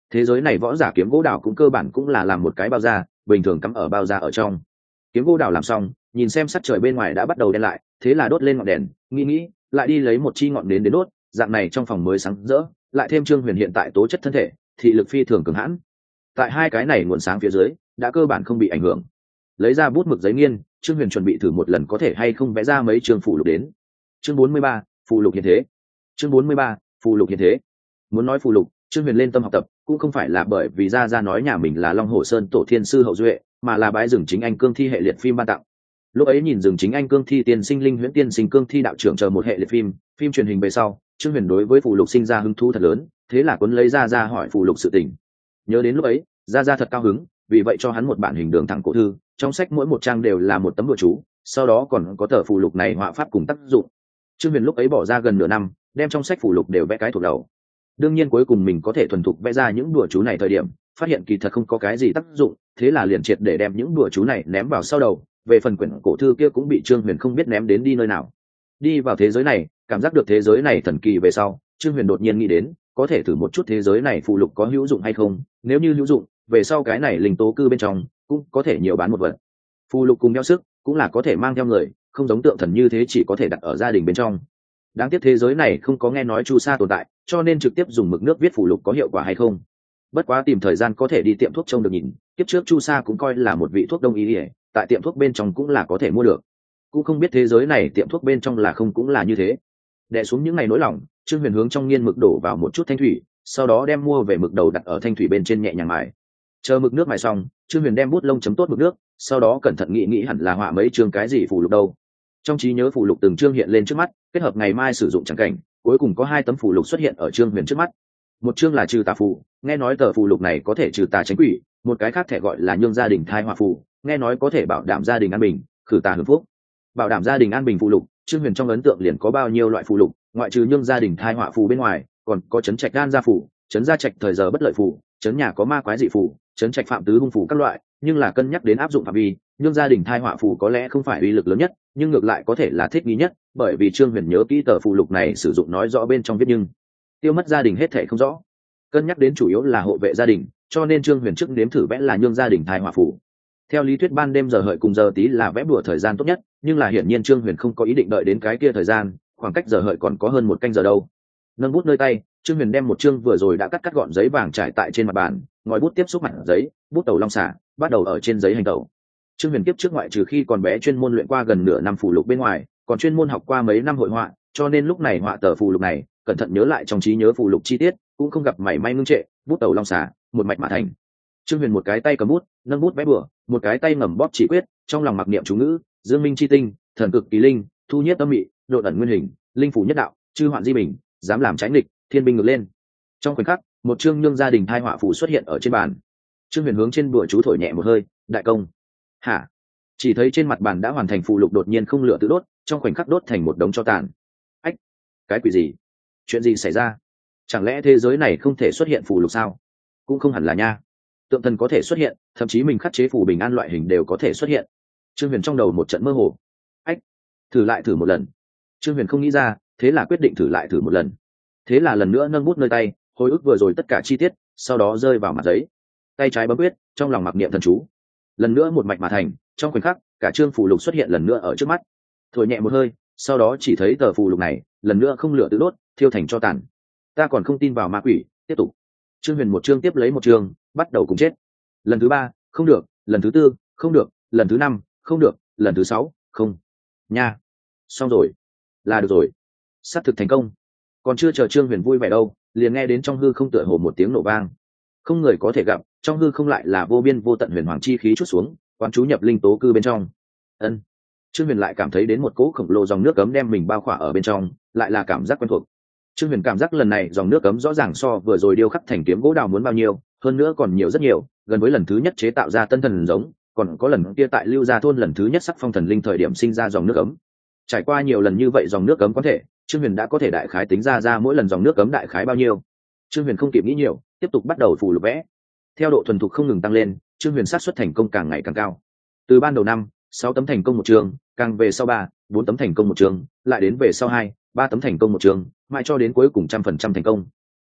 thế giới này võ giả kiếm gỗ đào cũng cơ bản cũng là làm một cái bao da bình thường cắm ở bao da ở trong. Kiếm gỗ đào làm xong, nhìn xem sắc trời bên ngoài đã bắt đầu đen lại, thế là đốt lên ngọn đèn, nghĩ nghĩ lại đi lấy một chi ngọn nến đến đốt, dạng này trong phòng mới sáng rỡ, lại thêm Trương Huyền hiện tại tố chất thân thể thị lực phi thường cường hãn, tại hai cái này nguồn sáng phía dưới đã cơ bản không bị ảnh hưởng. Lấy ra bút mực giấy nghiên, Trương Huyền chuẩn bị thử một lần có thể hay không vẽ ra mấy chương phù lục đến. Chương bốn mươi ba, phù lục hiện thế. Chương bốn mươi ba, phù lục hiện thế. Muốn nói phù lục, Trương Huyền lên tâm học tập cũng không phải là bởi vì gia gia nói nhà mình là Long Hổ Sơn tổ thiên sư hậu duệ, mà là bái rừng chính anh cương thi hệ liệt phim ban tặng. Lúc ấy nhìn rừng chính anh cương thi tiên sinh linh huyễn tiên sinh cương thi đạo trưởng chờ một hệ liệt phim phim truyền hình về sau, Trương Huyền đối với phù lục sinh ra hứng thú thật lớn, thế là cuốn lấy gia gia hỏi phù lục sự tình. Nhớ đến lúc ấy, gia gia thật cao hứng, vì vậy cho hắn một bản hình đường thẳng cổ thư, trong sách mỗi một trang đều là một tấm bùa chú, sau đó còn có tờ phù lục này họa pháp cùng tác dụng. Trương Huyền lúc ấy bỏ ra gần nửa năm, đem trong sách phù lục đều vẽ cái thuộc đầu. Đương nhiên cuối cùng mình có thể thuần thục vẽ ra những đùa chú này thời điểm, phát hiện kỳ thật không có cái gì tác dụng, thế là liền triệt để đem những đùa chú này ném vào sau đầu. Về phần quyển cổ thư kia cũng bị Trương Huyền không biết ném đến đi nơi nào. Đi vào thế giới này, cảm giác được thế giới này thần kỳ về sau, Trương Huyền đột nhiên nghĩ đến, có thể thử một chút thế giới này phù lục có hữu dụng hay không, nếu như hữu dụng, về sau cái này linh tố cư bên trong cũng có thể nhiều bán một vật. Phù lục cùng đeo sức cũng là có thể mang theo người, không giống tượng thần như thế chỉ có thể đặt ở gia đình bên trong. Đáng tiếc thế giới này không có nghe nói chu sa tồn tại, cho nên trực tiếp dùng mực nước viết phù lục có hiệu quả hay không. Bất quá tìm thời gian có thể đi tiệm thuốc trông được nhìn, kiếp trước chu sa cũng coi là một vị thuốc đông y ỉa, tại tiệm thuốc bên trong cũng là có thể mua được. Cũng không biết thế giới này tiệm thuốc bên trong là không cũng là như thế. Đè xuống những ngày nỗi lòng, Trương Huyền hướng trong nghiên mực đổ vào một chút thanh thủy, sau đó đem mua về mực đầu đặt ở thanh thủy bên trên nhẹ nhàng mài. Chờ mực nước mài xong, Trương Huyền đem bút lông chấm tốt mực nước, sau đó cẩn thận nghĩ nghĩ hẳn là họa mấy chương cái gì phù lục đâu. Trong trí nhớ phù lục từng chương hiện lên trước mắt, kết hợp ngày mai sử dụng chẳng cảnh, cuối cùng có hai tấm phù lục xuất hiện ở Trương Huyền trước mắt. Một chương là trừ tà phù, nghe nói tờ phù lục này có thể trừ tà tránh quỷ, một cái khác thẻ gọi là nhường gia đình thai họa phù, nghe nói có thể bảo đảm gia đình an bình, khử tà hưởng phúc. Bảo đảm gia đình an bình phù lục, Trương Huyền trong ấn tượng liền có bao nhiêu loại phù lục, ngoại trừ nhường gia đình thai họa phù bên ngoài, còn có chấn trạch gan gia phù, chấn gia trạch thời giờ bất lợi phù, chấn nhà có ma quái dị phù, chấn trạch phạm tứ hung phù các loại, nhưng là cân nhắc đến áp dụng phạm vi, nhường gia đình thai họa phù có lẽ không phải uy lực lớn nhất, nhưng ngược lại có thể là thích nghi nhất, bởi vì Trương Huyền nhớ kỹ tờ phù lục này sử dụng nói rõ bên trong viết nhưng tiêu mất gia đình hết thể không rõ. Cân nhắc đến chủ yếu là hộ vệ gia đình, cho nên Trương Huyền trước đếm thử vẽ là nhường gia đình thai họa phù. Theo lý thuyết ban đêm giờ hợi cùng giờ tí là vẽ bùa thời gian tốt nhất, nhưng là hiển nhiên Trương Huyền không có ý định đợi đến cái kia thời gian, khoảng cách giờ hợi còn có hơn một canh giờ đâu. Nâng bút nơi tay, Trương Huyền đem một chương vừa rồi đã cắt cắt gọn giấy vàng trải tại trên mặt bàn, ngòi bút tiếp xúc mặt giấy, bút tẩu long xả, bắt đầu ở trên giấy hành tẩu. Trương Huyền kiếp trước ngoại trừ khi còn bé chuyên môn luyện qua gần nửa năm phù lục bên ngoài, còn chuyên môn học qua mấy năm hội họa, cho nên lúc này họa tờ phù lục này, cẩn thận nhớ lại trong trí nhớ phù lục chi tiết, cũng không gặp mảy may ngưng trệ, bút tẩu long xả, một mạch mà thành. Trương Huyền một cái tay cầm bút, nâng bút vẽ bừa, một cái tay ngầm bóp chỉ quyết, trong lòng mặc niệm chú ngữ, Dương Minh chi tinh, thần cực kỳ linh, thu nhiếp tâm mị, độ ẩn nguyên hình, linh phủ nhất đạo, chư hoạn di bình, dám làm trái nghịch, thiên binh ngược lên. Trong khoảnh khắc, một chương nhương gia đình thai họa phù xuất hiện ở trên bàn. Trương Huyền hướng trên bùa chú thổi nhẹ một hơi, đại công. Hả? Chỉ thấy trên mặt bàn đã hoàn thành phù lục đột nhiên không lửa tự đốt, trong khoảnh khắc đốt thành một đống tro tàn. Ách, cái quỷ gì? Chuyện gì xảy ra? Chẳng lẽ thế giới này không thể xuất hiện phù lục sao? Cũng không hẳn là nha. Tượng thần có thể xuất hiện, thậm chí mình khắc chế phù bình an loại hình đều có thể xuất hiện. Trương Huyền trong đầu một trận mơ hồ. Ách, thử lại thử một lần. Trương Huyền không nghĩ ra, thế là quyết định thử lại thử một lần. Thế là lần nữa nâng bút nơi tay, hồi ức vừa rồi tất cả chi tiết, sau đó rơi vào mặt giấy. Tay trái bấm quyết, trong lòng mặc niệm thần chú. Lần nữa một mạch mà thành, trong khoảnh khắc, cả chương phù lục xuất hiện lần nữa ở trước mắt. Thổi nhẹ một hơi, sau đó chỉ thấy tờ phù lục này, lần nữa không lửa tự đốt, thiêu thành tro tàn. Ta còn không tin vào ma quỷ, tiếp tục. Trương Huyền một chương tiếp lấy một chương, bắt đầu cùng chết. Lần thứ ba, không được, lần thứ tư, không được, lần thứ năm, không được, lần thứ sáu, không. Nha. Xong rồi. Là được rồi. Sắp thực thành công. Còn chưa chờ Trương Huyền vui vẻ đâu, liền nghe đến trong hư không tựa hồ một tiếng nổ vang. Không người có thể gặp, trong hư không lại là vô biên vô tận huyền hoàng chi khí chút xuống, quán chú nhập linh tố cư bên trong. Ân. Trương Huyền lại cảm thấy đến một cỗ khổng lồ dòng nước cấm đem mình bao khỏa ở bên trong, lại là cảm giác quen thuộc. Trương Huyền cảm giác lần này dòng nước cấm rõ ràng so vừa rồi điêu khắc thành kiếm gỗ đào muốn bao nhiêu, hơn nữa còn nhiều rất nhiều, gần với lần thứ nhất chế tạo ra tân thần giống, còn có lần kia tại Lưu Gia thôn lần thứ nhất sắc phong thần linh thời điểm sinh ra dòng nước cấm. Trải qua nhiều lần như vậy dòng nước cấm có thể, Trương Huyền đã có thể đại khái tính ra ra mỗi lần dòng nước cấm đại khái bao nhiêu. Trương Huyền không kịp nghĩ nhiều, tiếp tục bắt đầu phù lục vẽ. Theo độ thuần thục không ngừng tăng lên, Trương Huyền xác suất thành công càng ngày càng cao. Từ ban đầu năm, sáu tấm thành công một trường, càng về sau ba, bốn tấm thành công một trường, lại đến về sau hai, ba tấm thành công một trường, mãi cho đến cuối cùng trăm phần trăm thành công.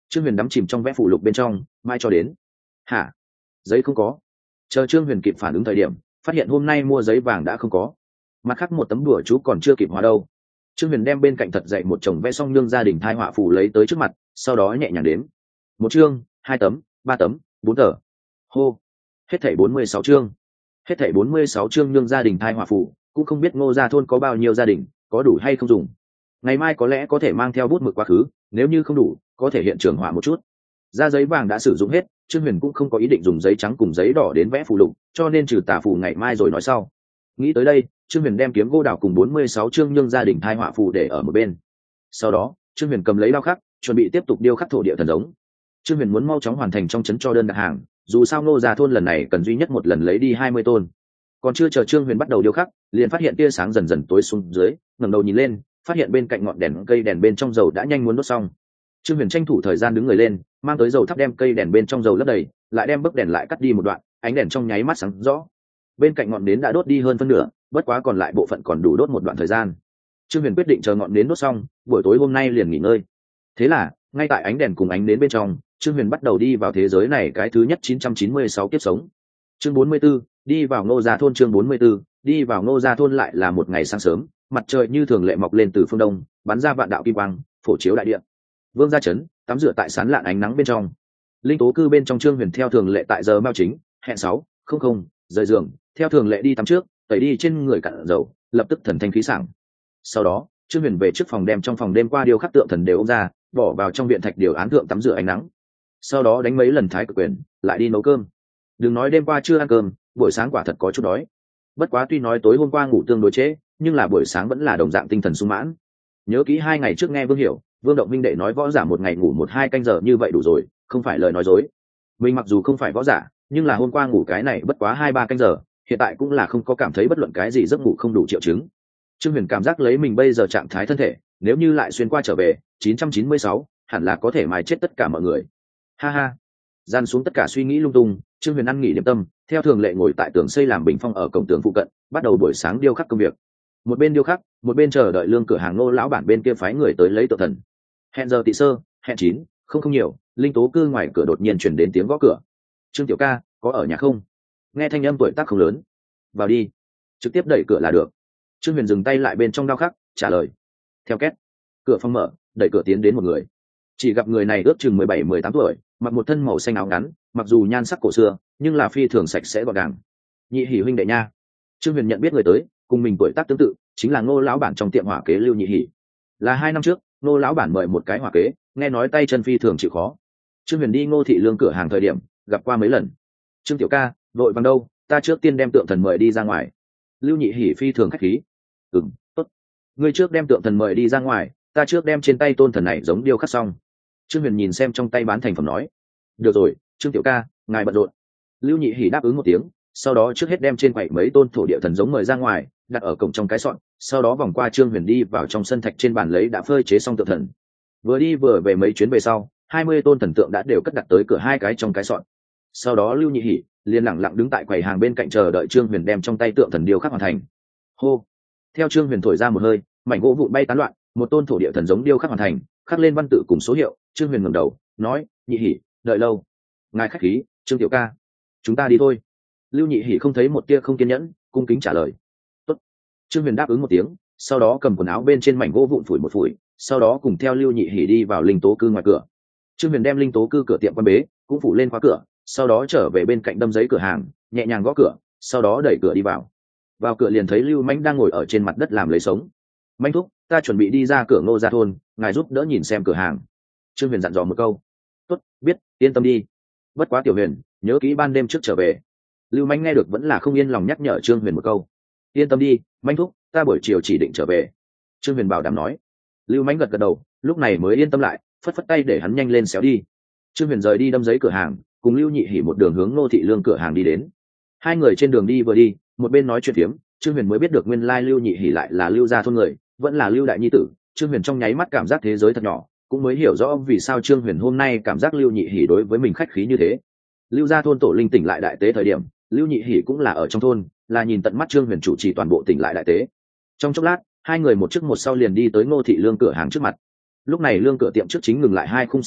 Trương Huyền đắm chìm trong vẽ phụ lục bên trong, mai cho đến. Hả? Giấy không có. Chờ Trương Huyền kịp phản ứng thời điểm, phát hiện hôm nay mua giấy vàng đã không có. Mặt khác một tấm đùa chú còn chưa kịp hóa đâu. Trương Huyền đem bên cạnh thật dậy một chồng vẽ xong nhương gia đình thai họa phù lấy tới trước mặt, sau đó nhẹ nhàng đếm. Một chương, hai tấm, ba tấm, bốn tờ. Hô. Hết thảy bốn mươi sáu chương. Hết thảy bốn mươi sáu chương nhương gia đình thai họa phù, cũng không biết Ngô gia thôn có bao nhiêu gia đình, có đủ hay không dùng. Ngày mai có lẽ có thể mang theo bút mực quá khứ, nếu như không đủ, có thể hiện trường họa một chút. Da giấy vàng đã sử dụng hết, Trương Huyền cũng không có ý định dùng giấy trắng cùng giấy đỏ đến vẽ phù lục, cho nên trừ tà phù ngày mai rồi nói sau. Nghĩ tới đây, Trương Huyền đem kiếm gỗ đào cùng bốn mươi sáu chương nhương gia đình thai họa phù để ở một bên. Sau đó, Trương Huyền cầm lấy đao khắc, chuẩn bị tiếp tục điêu khắc thổ địa thần giống. Trương Huyền muốn mau chóng hoàn thành trong trấn cho đơn đặt hàng, dù sao Ngô gia thôn lần này cần duy nhất một lần lấy đi hai mươi tôn. Còn chưa chờ Trương Huyền bắt đầu điêu khắc, liền phát hiện tia sáng dần dần tối xuống dưới, ngẩng đầu nhìn lên, phát hiện bên cạnh ngọn đèn cây đèn bên trong dầu đã nhanh muốn đốt xong. Trương Huyền tranh thủ thời gian đứng người lên, mang tới dầu thắp đem cây đèn bên trong dầu lấp đầy, lại đem bấc đèn lại cắt đi một đoạn, ánh đèn trong nháy mắt sáng rõ. Bên cạnh ngọn nến đã đốt đi hơn phân nửa, bất quá còn lại bộ phận còn đủ đốt một đoạn thời gian. Trương Huyền quyết định chờ ngọn nến đốt xong, buổi tối hôm nay liền nghỉ ngơi. Thế là, ngay tại ánh đèn cùng ánh nến bên trong, Trương Huyền bắt đầu đi vào thế giới này cái thứ nhất chín trăm chín mươi sáu kiếp sống. Chương bốn mươi 44, đi vào Ngô gia thôn. Chương bốn mươi 44, đi vào Ngô gia thôn. Lại là một ngày sáng sớm, mặt trời như thường lệ mọc lên từ phương đông, bắn ra vạn đạo kim quang, phổ chiếu đại địa. Vương gia trấn, tắm rửa tại sán lạn ánh nắng bên trong. Linh tố cư bên trong, Trương Huyền theo thường lệ tại giờ mao chính, hẹn sáu, không không, rời giường, theo thường lệ đi tắm trước, tẩy đi trên người cặn dầu, lập tức thần thanh khí sảng. Sau đó, Trương Huyền về trước phòng đem trong phòng đêm qua điêu khắc tượng thần đều ôm ra, bỏ vào trong viện thạch điều án thượng tắm rửa ánh nắng. Sau đó đánh mấy lần thái cực quyền, lại đi nấu cơm. Đừng nói đêm qua chưa ăn cơm, buổi sáng quả thật có chút đói. Bất quá tuy nói tối hôm qua ngủ tương đối trễ, nhưng là buổi sáng vẫn là đồng dạng tinh thần sung mãn. Nhớ kỹ hai ngày trước nghe Vương Hiểu, Vương Động Minh đệ nói võ giả một ngày ngủ một hai canh giờ như vậy đủ rồi, không phải lời nói dối. Mình mặc dù không phải võ giả, nhưng là hôm qua ngủ cái này bất quá hai ba canh giờ, hiện tại cũng là không có cảm thấy bất luận cái gì giấc ngủ không đủ triệu chứng. Trương Huyền cảm giác lấy mình bây giờ trạng thái thân thể, nếu như lại xuyên qua trở về chín trăm chín mươi sáu, hẳn là có thể mài chết tất cả mọi người. Ha ha. Gian xuống tất cả suy nghĩ lung tung, Trương Huyền ăn nghỉ điểm tâm, theo thường lệ ngồi tại tường xây làm bình phong ở cổng tường phụ cận, bắt đầu buổi sáng điêu khắc công việc. Một bên điêu khắc, một bên chờ đợi lương cửa hàng Ngô lão bản bên kia phái người tới lấy tượng thần. Hẹn giờ tị sơ, hẹn chín, không không nhiều, linh tố cư ngoài cửa đột nhiên truyền đến tiếng gõ cửa. Trương tiểu ca, có ở nhà không? Nghe thanh âm tuổi tác không lớn. Vào đi. Trực tiếp đẩy cửa là được. Trương Huyền dừng tay lại bên trong đao khắc, trả lời. Theo két. Cửa phòng mở, đẩy cửa tiến đến một người. Chỉ gặp người này ước chừng mười bảy mười tám tuổi, mặc một thân màu xanh áo ngắn, mặc dù nhan sắc cổ xưa, nhưng là phi thường sạch sẽ gọn gàng. Nhị Hỉ huynh đệ nha. Trương Huyền nhận biết người tới, cùng mình tuổi tác tương tự, chính là Ngô lão bản trong tiệm hỏa kế Lưu Nhị Hỉ. Là hai năm trước, Ngô lão bản mời một cái hỏa kế, nghe nói tay chân phi thường chịu khó. Trương Huyền đi Ngô thị lương cửa hàng thời điểm, gặp qua mấy lần. Trương tiểu ca, vội bằng đâu, ta trước tiên đem tượng thần mời đi ra ngoài. Lưu Nhị Hỉ phi thường khách khí. Ừm, tốt. Ngươi trước đem tượng thần mời đi ra ngoài, ta trước đem trên tay tôn thần này giống điêu khắc xong. Trương Huyền nhìn xem trong tay bán thành phẩm nói. Được rồi, Trương tiểu ca, ngài bận rộn. Lưu Nhị Hỉ đáp ứng một tiếng, sau đó trước hết đem trên quầy mấy tôn thổ địa thần giống mời ra ngoài, đặt ở cổng trong cái sọn, sau đó vòng qua Trương Huyền đi vào trong sân thạch trên bàn lấy đã phơi chế xong tượng thần. Vừa đi vừa về mấy chuyến về sau, hai mươi tôn thần tượng đã đều cất đặt tới cửa hai cái trong cái sọn. Sau đó Lưu Nhị Hỉ liền lặng lặng đứng tại quầy hàng bên cạnh chờ đợi Trương Huyền đem trong tay tượng thần điêu khắc hoàn thành. Hô. Theo Trương Huyền thổi ra một hơi, mảnh gỗ vụn bay tán loạn, một tôn thổ địa thần giống điêu khắc hoàn thành, khắc lên văn tự cùng số hiệu. Trương Huyền ngẩng đầu, nói: Nhị Hỉ, đợi lâu. Ngài khách khí, Trương tiểu ca. Chúng ta đi thôi. Lưu Nhị Hỉ không thấy một tia không kiên nhẫn, cung kính trả lời. Tốt. Trương Huyền đáp ứng một tiếng, sau đó cầm quần áo bên trên mảnh gỗ vụn phủi một phủi, sau đó cùng theo Lưu Nhị Hỉ đi vào linh tố cư ngoài cửa. Trương Huyền đem linh tố cư cửa tiệm quan bế, cũng phủ lên khóa cửa, sau đó trở về bên cạnh đâm giấy cửa hàng, nhẹ nhàng gõ cửa, sau đó đẩy cửa đi vào. Vào cửa liền thấy Lưu Mãnh đang ngồi ở trên mặt đất làm lấy sống. Mãnh thúc, ta chuẩn bị đi ra cửa Ngô gia thôn, ngài giúp đỡ nhìn xem cửa hàng. Trương Huyền dặn dò một câu. Tốt, biết, yên tâm đi. Bất quá Tiểu Huyền, nhớ kỹ ban đêm trước trở về. Lưu Mãnh nghe được vẫn là không yên lòng nhắc nhở Trương Huyền một câu. Yên tâm đi, Mãnh thúc, ta buổi chiều chỉ định trở về. Trương Huyền bảo đảm nói. Lưu Mãnh gật gật đầu, lúc này mới yên tâm lại, phất phất tay để hắn nhanh lên xéo đi. Trương Huyền rời đi đâm giấy cửa hàng, cùng Lưu Nhị Hỉ một đường hướng Ngô thị lương cửa hàng đi đến. Hai người trên đường đi vừa đi, một bên nói chuyện phiếm, Trương Huyền mới biết được nguyên lai Lưu Nhị Hỉ lại là Lưu gia thôn người, vẫn là Lưu đại nhi tử. Trương Huyền trong nháy mắt cảm giác thế giới thật nhỏ, cũng mới hiểu rõ vì sao Trương Huyền hôm nay cảm giác Lưu Nhị Hỉ đối với mình khách khí như thế. Lưu gia thôn tổ linh tỉnh lại đại tế thời điểm, Lưu Nhị Hỉ cũng là ở trong thôn, là nhìn tận mắt Trương Huyền chủ trì toàn bộ tỉnh lại đại tế. Trong chốc lát, hai người một trước một sau liền đi tới Ngô thị lương cửa hàng trước mặt. Lúc này lương cửa tiệm trước chính ngừng lại hai khung xe ngựa,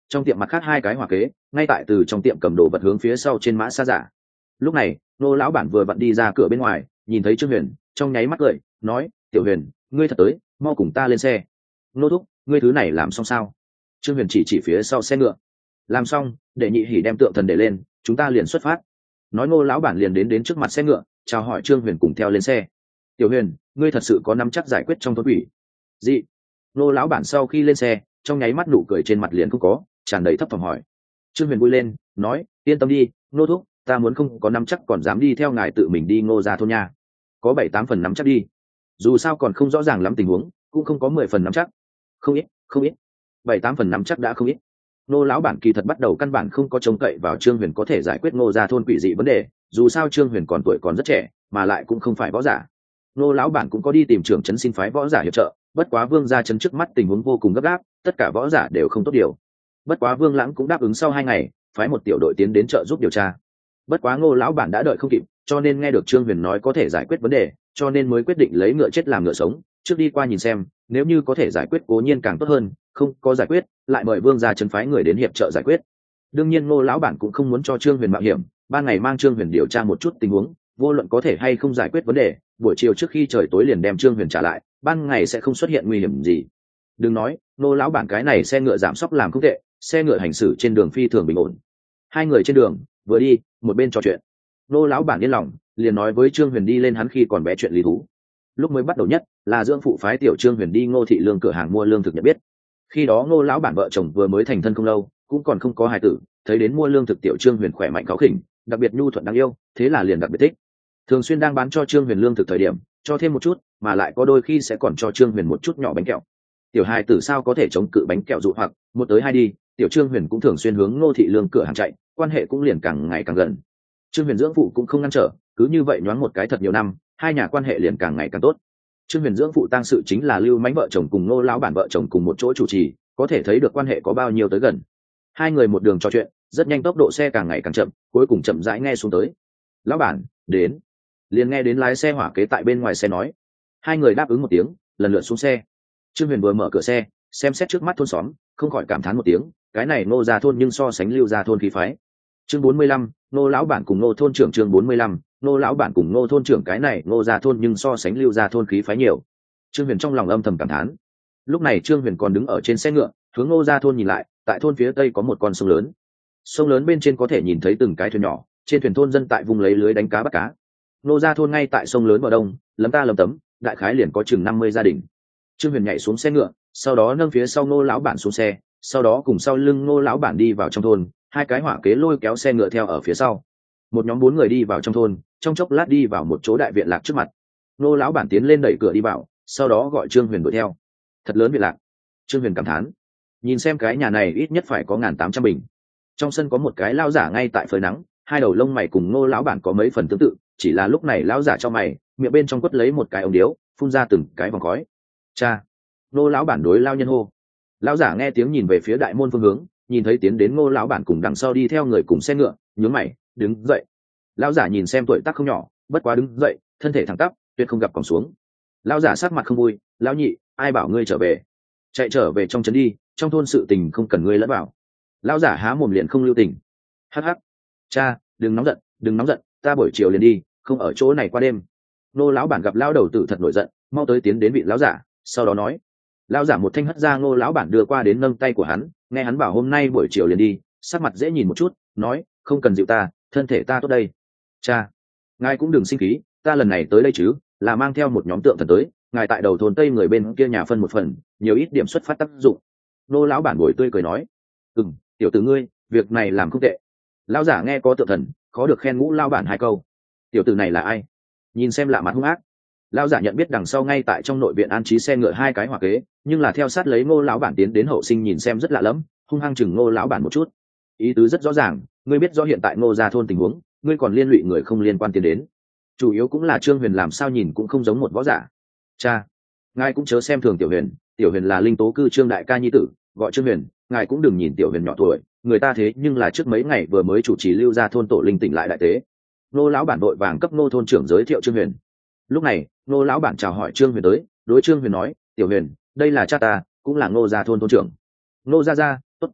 trong tiệm mặt khác hai cái hỏa kế ngay tại từ trong tiệm cầm đồ vật hướng phía sau trên mã xa giả. Lúc này nô lão bản vừa vặn đi ra cửa bên ngoài, nhìn thấy Trương Huyền, trong nháy mắt cười nói, tiểu Huyền, ngươi thật tới, mau cùng ta lên xe. Nô thúc, ngươi thứ này làm xong sao? Trương Huyền chỉ chỉ phía sau xe ngựa. Làm xong, để nhị hỉ đem tượng thần để lên, chúng ta liền xuất phát. Nói nô lão bản liền đến đến trước mặt xe ngựa, chào hỏi Trương Huyền cùng theo lên xe. Tiểu Huyền, ngươi thật sự có nắm chắc giải quyết trong thôn quỷ? Dị. Nô lão bản sau khi lên xe, trong nháy mắt nụ cười trên mặt liền không có, tràn đầy thấp thỏm hỏi. Trương Huyền vui lên, nói, yên tâm đi, nô thúc, ta muốn không có nắm chắc còn dám đi theo ngài tự mình đi Ngô gia thôn nha. Có bảy tám phần nắm chắc đi. Dù sao còn không rõ ràng lắm tình huống, cũng không có mười phần nắm chắc. Không ít, không ít. Bảy tám phần nắm chắc đã không ít. Nô lão bản kỳ thật bắt đầu căn bản không có trông cậy vào Trương Huyền có thể giải quyết Ngô gia thôn quỷ dị vấn đề, dù sao Trương Huyền còn tuổi còn rất trẻ, mà lại cũng không phải võ giả. Nô lão bản cũng có đi tìm trưởng trấn xin phái võ giả hiệp trợ, bất quá Vương gia trấn trước mắt tình huống vô cùng gấp gáp, tất cả võ giả đều không tốt điều. Bất quá Vương Lãng cũng đáp ứng sau hai ngày, phái một tiểu đội tiến đến trợ giúp điều tra. Bất quá Ngô lão bản đã đợi không kịp, cho nên nghe được Trương Huyền nói có thể giải quyết vấn đề, cho nên mới quyết định lấy ngựa chết làm ngựa sống, trước đi qua nhìn xem, nếu như có thể giải quyết cố nhiên càng tốt hơn, không có giải quyết, lại mời Vương gia trấn phái người đến hiệp trợ giải quyết. Đương nhiên Ngô lão bản cũng không muốn cho Trương Huyền mạo hiểm, ban ngày mang Trương Huyền điều tra một chút tình huống, vô luận có thể hay không giải quyết vấn đề, buổi chiều trước khi trời tối liền đem Trương Huyền trả lại, ban ngày sẽ không xuất hiện nguy hiểm gì. Đừng nói, Ngô lão bản cái này xe ngựa giảm sóc làm không tệ, xe ngựa hành xử trên đường phi thường bình ổn. Hai người trên đường vừa đi một bên trò chuyện. Ngô lão bản yên lòng, liền nói với Trương Huyền đi lên hắn khi còn bé chuyện lý thú. Lúc mới bắt đầu nhất là dưỡng phụ phái tiểu Trương Huyền đi Ngô thị lương cửa hàng mua lương thực nhận biết. Khi đó Ngô lão bản vợ chồng vừa mới thành thân không lâu, cũng còn không có hài tử, thấy đến mua lương thực tiểu Trương Huyền khỏe mạnh cáu khỉnh, đặc biệt nhu thuận đáng yêu, thế là liền đặc biệt thích. Thường xuyên đang bán cho Trương Huyền lương thực thời điểm, cho thêm một chút, mà lại có đôi khi sẽ còn cho Trương Huyền một chút nhỏ bánh kẹo. Tiểu hài tử sao có thể chống cự bánh kẹo dụ hoặc, một tới hai đi, tiểu Trương Huyền cũng thường xuyên hướng Ngô thị lương cửa hàng chạy, quan hệ cũng liền càng ngày càng gần. Trương Huyền dưỡng phụ cũng không ngăn trở, cứ như vậy nhoáng một cái thật nhiều năm, hai nhà quan hệ liền càng ngày càng tốt. Trương Huyền dưỡng phụ tang sự chính là Lưu Mánh vợ chồng cùng Ngô lão bản vợ chồng cùng một chỗ chủ trì, có thể thấy được quan hệ có bao nhiêu tới gần. Hai người một đường trò chuyện, rất nhanh tốc độ xe càng ngày càng chậm, cuối cùng chậm rãi nghe xuống tới. Lão bản, đến. Liền nghe đến lái xe hỏa kế tại bên ngoài xe nói. Hai người đáp ứng một tiếng, lần lượt xuống xe. Trương Huyền vừa mở cửa xe, xem xét trước mắt thôn xóm, không khỏi cảm thán một tiếng, cái này Ngô gia thôn nhưng so sánh Lưu gia thôn khí phái. Chương bốn mươi lăm, Ngô lão bản cùng Ngô thôn trưởng. Chương bốn mươi lăm, Ngô lão bản cùng Ngô thôn trưởng. Cái này Ngô gia thôn nhưng so sánh Lưu gia thôn khí phái nhiều. Trương Huyền trong lòng âm thầm cảm thán. Lúc này Trương Huyền còn đứng ở trên xe ngựa, hướng Ngô gia thôn nhìn lại, tại thôn phía tây có một con sông lớn. Sông lớn bên trên có thể nhìn thấy từng cái thuyền nhỏ, trên thuyền thôn dân tại vùng lấy lưới đánh cá bắt cá. Ngô gia thôn ngay tại sông lớn bờ đông, lấm ta lấm tấm, đại khái liền có chừng năm mươi gia đình. Trương Huyền nhảy xuống xe ngựa, sau đó nâng phía sau Ngô lão bản xuống xe, sau đó cùng sau lưng Ngô lão bản đi vào trong thôn, hai cái hỏa kế lôi kéo xe ngựa theo ở phía sau. Một nhóm bốn người đi vào trong thôn, trong chốc lát đi vào một chỗ đại viện lạc trước mặt. Ngô lão bản tiến lên đẩy cửa đi vào, sau đó gọi Trương Huyền đuổi theo. Thật lớn viện lạc. Trương Huyền cảm thán, nhìn xem cái nhà này ít nhất phải có ngàn tám trăm bình. Trong sân có một cái lão giả ngay tại phơi nắng, hai đầu lông mày cùng Ngô lão bản có mấy phần tương tự, chỉ là lúc này lão giả cho mày, miệng bên trong quất lấy một cái ống điếu, phun ra từng cái vòng khói. Cha. Ngô lão bản đối lao nhân hô. Lão giả nghe tiếng nhìn về phía đại môn phương hướng, nhìn thấy tiến đến Ngô lão bản cùng đằng sau đi theo người cùng xe ngựa, nhướng mày, đứng dậy. Lão giả nhìn xem tuổi tác không nhỏ, bất quá đứng dậy, thân thể thẳng tắp, tuyệt không gặp còng xuống. Lão giả sắc mặt không vui, lão nhị, ai bảo ngươi trở về? Chạy trở về trong trấn đi, trong thôn sự tình không cần ngươi lẫn vào. Lão giả há mồm liền không lưu tình. Hắc hắc. Cha, đừng nóng giận, đừng nóng giận, ta buổi chiều liền đi, không ở chỗ này qua đêm. Ngô lão bản gặp lão đầu tử thật nổi giận, mau tới tiến đến vị lão giả, sau đó nói. Lão giả một thanh hất ra Ngô lão bản đưa qua đến nâng tay của hắn, nghe hắn bảo hôm nay buổi chiều liền đi, sắc mặt dễ nhìn một chút, nói, không cần dịu ta, thân thể ta tốt đây. Cha, ngài cũng đừng sinh khí, ta lần này tới đây chứ, là mang theo một nhóm tượng thần tới, ngài tại đầu thôn tây người bên kia nhà phân một phần, nhiều ít điểm xuất phát tác dụng. Ngô lão bản bồi tươi cười nói, ừm, tiểu tử ngươi, việc này làm không tệ. Lão giả nghe có tượng thần, khó được khen ngũ lão bản hai câu. Tiểu tử này là ai? Nhìn xem lạ mặt hung ác. Lão giả nhận biết đằng sau ngay tại trong nội viện an trí xe ngựa hai cái hỏa kế, nhưng là theo sát lấy Ngô lão bản tiến đến hậu sinh nhìn xem rất lạ lẫm, hung hăng chừng Ngô lão bản một chút. Ý tứ rất rõ ràng, ngươi biết rõ hiện tại Ngô gia thôn tình huống, ngươi còn liên lụy người không liên quan tiến đến. Chủ yếu cũng là Trương Huyền làm sao nhìn cũng không giống một võ giả. Cha, ngài cũng chớ xem thường Tiểu Huyền, Tiểu Huyền là linh tố cư Trương đại ca nhi tử, gọi Trương Huyền, ngài cũng đừng nhìn Tiểu Huyền nhỏ tuổi, người ta thế nhưng là trước mấy ngày vừa mới chủ trì Lưu gia thôn tổ linh tỉnh lại đại tế. Ngô lão bản đội vàng cấp Ngô thôn trưởng giới thiệu Trương Huyền. Lúc này Ngô lão bản chào hỏi Trương Huyền tới, đối Trương Huyền nói, Tiểu Huyền, đây là cha ta, cũng là Ngô gia thôn thôn trưởng. Ngô gia gia, tốt.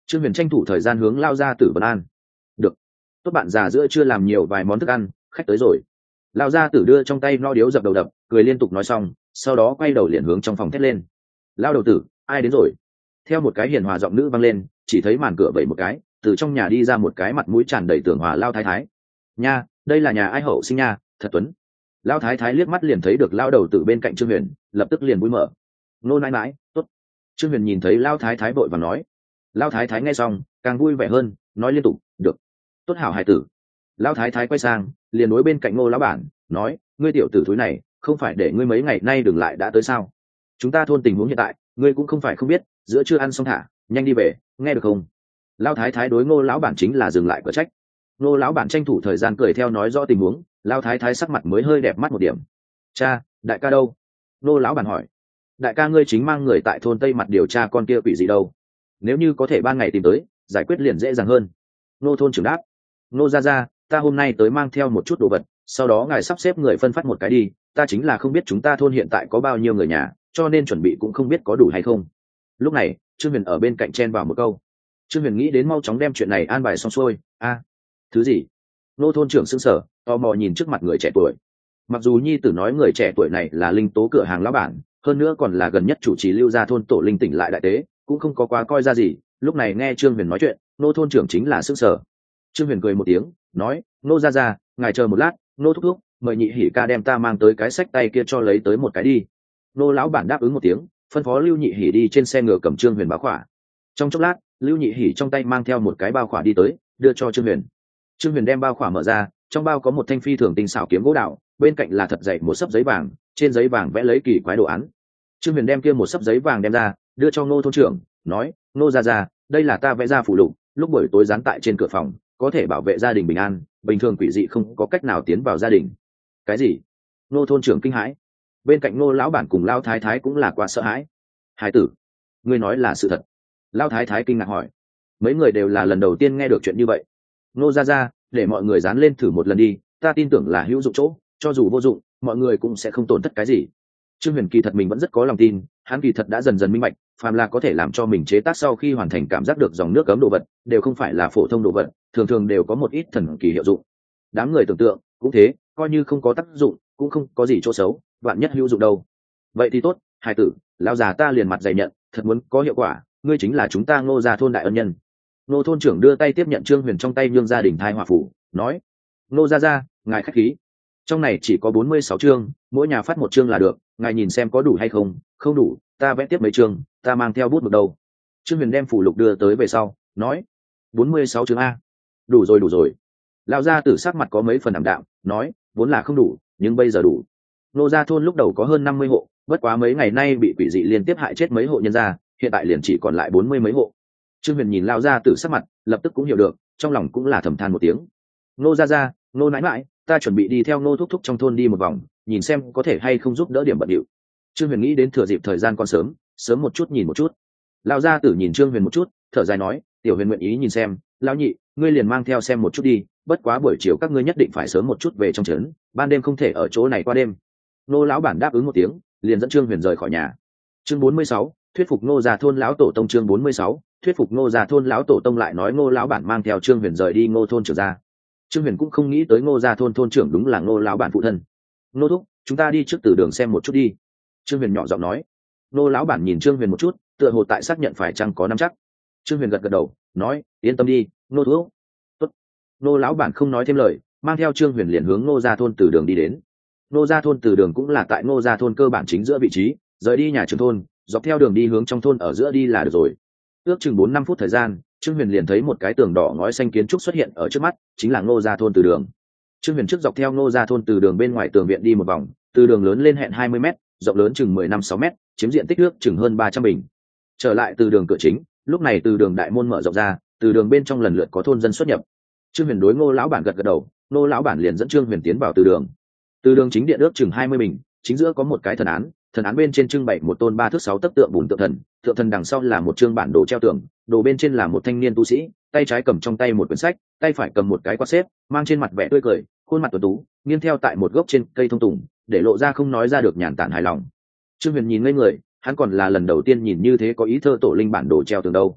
Trương Huyền tranh thủ thời gian hướng lao gia tử vấn an. Được, tốt bạn già giữa chưa làm nhiều vài món thức ăn, khách tới rồi. Lao gia tử đưa trong tay no điếu dập đầu đập, cười liên tục nói xong, sau đó quay đầu liền hướng trong phòng thét lên. Lao đầu tử, ai đến rồi? Theo một cái hiền hòa giọng nữ vang lên, chỉ thấy màn cửa vẩy một cái, từ trong nhà đi ra một cái mặt mũi tràn đầy tưởng hòa lao thái thái. Nha, đây là nhà ai hậu sinh nha, thật tuấn. Lao thái thái liếc mắt liền thấy được lao đầu tử bên cạnh Trương Huyền, lập tức liền vui mở. Nô nãi nãi, tốt. Trương Huyền nhìn thấy lao thái thái vội và nói. Lao thái thái nghe xong càng vui vẻ hơn, nói liên tục, được, tốt hảo hài tử. Lao thái thái quay sang liền đối bên cạnh Ngô lão bản nói, ngươi tiểu tử thúi này không phải để ngươi mấy ngày nay đừng lại đã tới sao? Chúng ta thôn tình huống hiện tại ngươi cũng không phải không biết, giữa chưa ăn xong thả nhanh đi về, nghe được không? Lao thái thái đối Ngô lão bản chính là dừng lại cửa trách. Ngô lão bản tranh thủ thời gian cười theo nói rõ tình huống. Lao thái thái sắc mặt mới hơi đẹp mắt một điểm. Cha, đại ca đâu? Ngô lão bản hỏi. Đại ca ngươi chính mang người tại thôn tây mặt điều tra con kia quỷ gì đâu, nếu như có thể ban ngày tìm tới giải quyết liền dễ dàng hơn. Nô thôn trưởng đáp. Nô ra ra, ta hôm nay tới mang theo một chút đồ vật, sau đó ngài sắp xếp người phân phát một cái đi, ta chính là không biết chúng ta thôn hiện tại có bao nhiêu người nhà, cho nên chuẩn bị cũng không biết có đủ hay không. Lúc này Trương Huyền ở bên cạnh chen vào một câu. Trương Huyền nghĩ đến mau chóng đem chuyện này an bài xong xuôi. A, thứ gì? Nô thôn trưởng sững sờ, tò mò nhìn trước mặt người trẻ tuổi. Mặc dù nhi tử nói người trẻ tuổi này là linh tố cửa hàng lão bản, hơn nữa còn là gần nhất chủ trì lưu gia thôn tổ linh tỉnh lại đại tế, cũng không có quá coi ra gì. Lúc này nghe Trương Huyền nói chuyện, nô thôn trưởng chính là sững sờ. Trương Huyền cười một tiếng nói, nô ra ra, ngài chờ một lát, nô thúc thúc mời nhị hỉ ca đem ta mang tới cái sách tay kia cho lấy tới một cái đi. Nô lão bản đáp ứng một tiếng, phân phó Lưu Nhị Hỉ đi trên xe ngựa cầm Trương Huyền báo khỏa. Trong chốc lát Lưu Nhị Hỉ trong tay mang theo một cái bao khỏa đi tới, đưa cho Trương Huyền. Trương Huyền đem bao khỏa mở ra, trong bao có một thanh phi thường tinh xảo kiếm gỗ đạo, bên cạnh là thật dày một xấp giấy vàng, trên giấy vàng vẽ lấy kỳ quái đồ án. Trương Huyền đem kia một xấp giấy vàng đem ra, đưa cho Ngô thôn trưởng, nói, Ngô gia gia, đây là ta vẽ ra phù lục, lúc buổi tối dán tại trên cửa phòng, có thể bảo vệ gia đình bình an, bình thường quỷ dị không có cách nào tiến vào gia đình. Cái gì? Ngô thôn trưởng kinh hãi. Bên cạnh Ngô lão bản cùng Lão thái thái cũng là quá sợ hãi. Hải tử, ngươi nói là sự thật? Lão thái thái kinh ngạc hỏi. Mấy người đều là lần đầu tiên nghe được chuyện như vậy. Ngô gia gia, để mọi người dán lên thử một lần đi, ta tin tưởng là hữu dụng chỗ, cho dù vô dụng mọi người cũng sẽ không tổn thất cái gì. Trương Huyền kỳ thật mình vẫn rất có lòng tin, hắn kỳ thật đã dần dần minh bạch, phàm là có thể làm cho mình chế tác sau khi hoàn thành cảm giác được dòng nước cấm đồ vật, đều không phải là phổ thông đồ vật, thường thường đều có một ít thần kỳ hiệu dụng. Đám người tưởng tượng cũng thế, coi như không có tác dụng cũng không có gì chỗ xấu, vạn nhất hữu dụng đâu. Vậy thì tốt, hải tử, lão già ta liền mặt dày nhận, thật muốn có hiệu quả, ngươi chính là chúng ta Ngô gia thôn đại ân nhân. Ngô thôn trưởng đưa tay tiếp nhận Trương Huyền trong tay nhương gia đình thai hỏa phủ, nói, Ngô gia gia, ngài khách khí. Trong này chỉ có bốn mươi sáu chương, mỗi nhà phát một chương là được, ngài nhìn xem có đủ hay không, không đủ ta vẽ tiếp mấy chương, ta mang theo bút mực đầu. Trương Huyền đem phủ lục đưa tới về sau, nói, bốn mươi sáu chương a, đủ rồi đủ rồi. Lão gia tử sắc mặt có mấy phần ảm đạm, nói, vốn là không đủ nhưng bây giờ đủ. Nô gia thôn lúc đầu có hơn năm mươi hộ, bất quá mấy ngày nay bị quỷ dị liên tiếp hại chết mấy hộ nhân gia, hiện tại liền chỉ còn lại bốn mươi mấy hộ. Trương Huyền nhìn lão gia tử sắc mặt, lập tức cũng hiểu được, trong lòng cũng là thầm than một tiếng. Nô gia gia, nô nãi nãi, ta chuẩn bị đi theo nô thúc thúc trong thôn đi một vòng, nhìn xem có thể hay không giúp đỡ điểm bận điệu. Trương Huyền nghĩ đến thừa dịp thời gian còn sớm, sớm một chút nhìn một chút. Lão gia tử nhìn Trương Huyền một chút, thở dài nói, tiểu Huyền nguyện ý nhìn xem, lão nhị, ngươi liền mang theo xem một chút đi, bất quá buổi chiều các ngươi nhất định phải sớm một chút về trong trấn, ban đêm không thể ở chỗ này qua đêm. Nô lão bản đáp ứng một tiếng, liền dẫn Trương Huyền rời khỏi nhà. Chương bốn mươi sáu, thuyết phục Ngô gia thôn lão tổ tông. Chương bốn mươi sáu, thuyết phục Ngô gia thôn lão tổ tông. Lại nói Ngô lão bản mang theo Trương Huyền rời đi Ngô thôn trưởng gia. Trương Huyền cũng không nghĩ tới Ngô gia thôn thôn trưởng đúng là Ngô lão bản phụ thân. Ngô thúc, chúng ta đi trước từ đường xem một chút đi. Trương Huyền nhỏ giọng nói. Ngô lão bản nhìn Trương Huyền một chút, tựa hồ tại xác nhận phải chăng có nắm chắc. Trương Huyền gật gật đầu, nói, yên tâm đi, Ngô thúc. Tốt. Ngô lão bản không nói thêm lời, mang theo Trương Huyền liền hướng Ngô gia thôn từ đường đi đến. Ngô gia thôn từ đường cũng là tại Ngô gia thôn cơ bản chính giữa vị trí, rời đi nhà trưởng thôn, dọc theo đường đi hướng trong thôn ở giữa đi là được rồi. Ước chừng bốn năm phút thời gian, Trương Huyền liền thấy một cái tường đỏ ngói xanh kiến trúc xuất hiện ở trước mắt, chính là Ngô gia thôn từ đường. Trương Huyền trước dọc theo Ngô gia thôn từ đường bên ngoài tường viện đi một vòng, từ đường lớn lên hẹn hai mươi mét, rộng lớn chừng mười năm sáu mét, chiếm diện tích nước chừng hơn ba trăm bình. Trở lại từ đường cửa chính, lúc này từ đường đại môn mở rộng ra, từ đường bên trong lần lượt có thôn dân xuất nhập. Trương Huyền đối Ngô lão bản gật gật đầu, Ngô lão bản liền dẫn Trương Huyền tiến vào từ đường. Từ đường chính điện ước chừng hai mươi bình, chính giữa có một cái thần án, thần án bên trên trưng bày một tôn ba thước sáu tấc tượng bùn tượng thần, tượng thần đằng sau là một chương bản đồ treo tường, đồ bên trên là một thanh niên tu sĩ, tay trái cầm trong tay một quyển sách, tay phải cầm một cái quạt xếp, mang trên mặt vẻ tươi cười, khuôn mặt tuấn tú, nghiêng theo tại một gốc trên cây thông tùng, để lộ ra không nói ra được nhàn tản hài lòng. Trương Huyền nhìn ngây người, hắn còn là lần đầu tiên nhìn như thế có ý thơ tổ linh bản đồ treo tường đâu.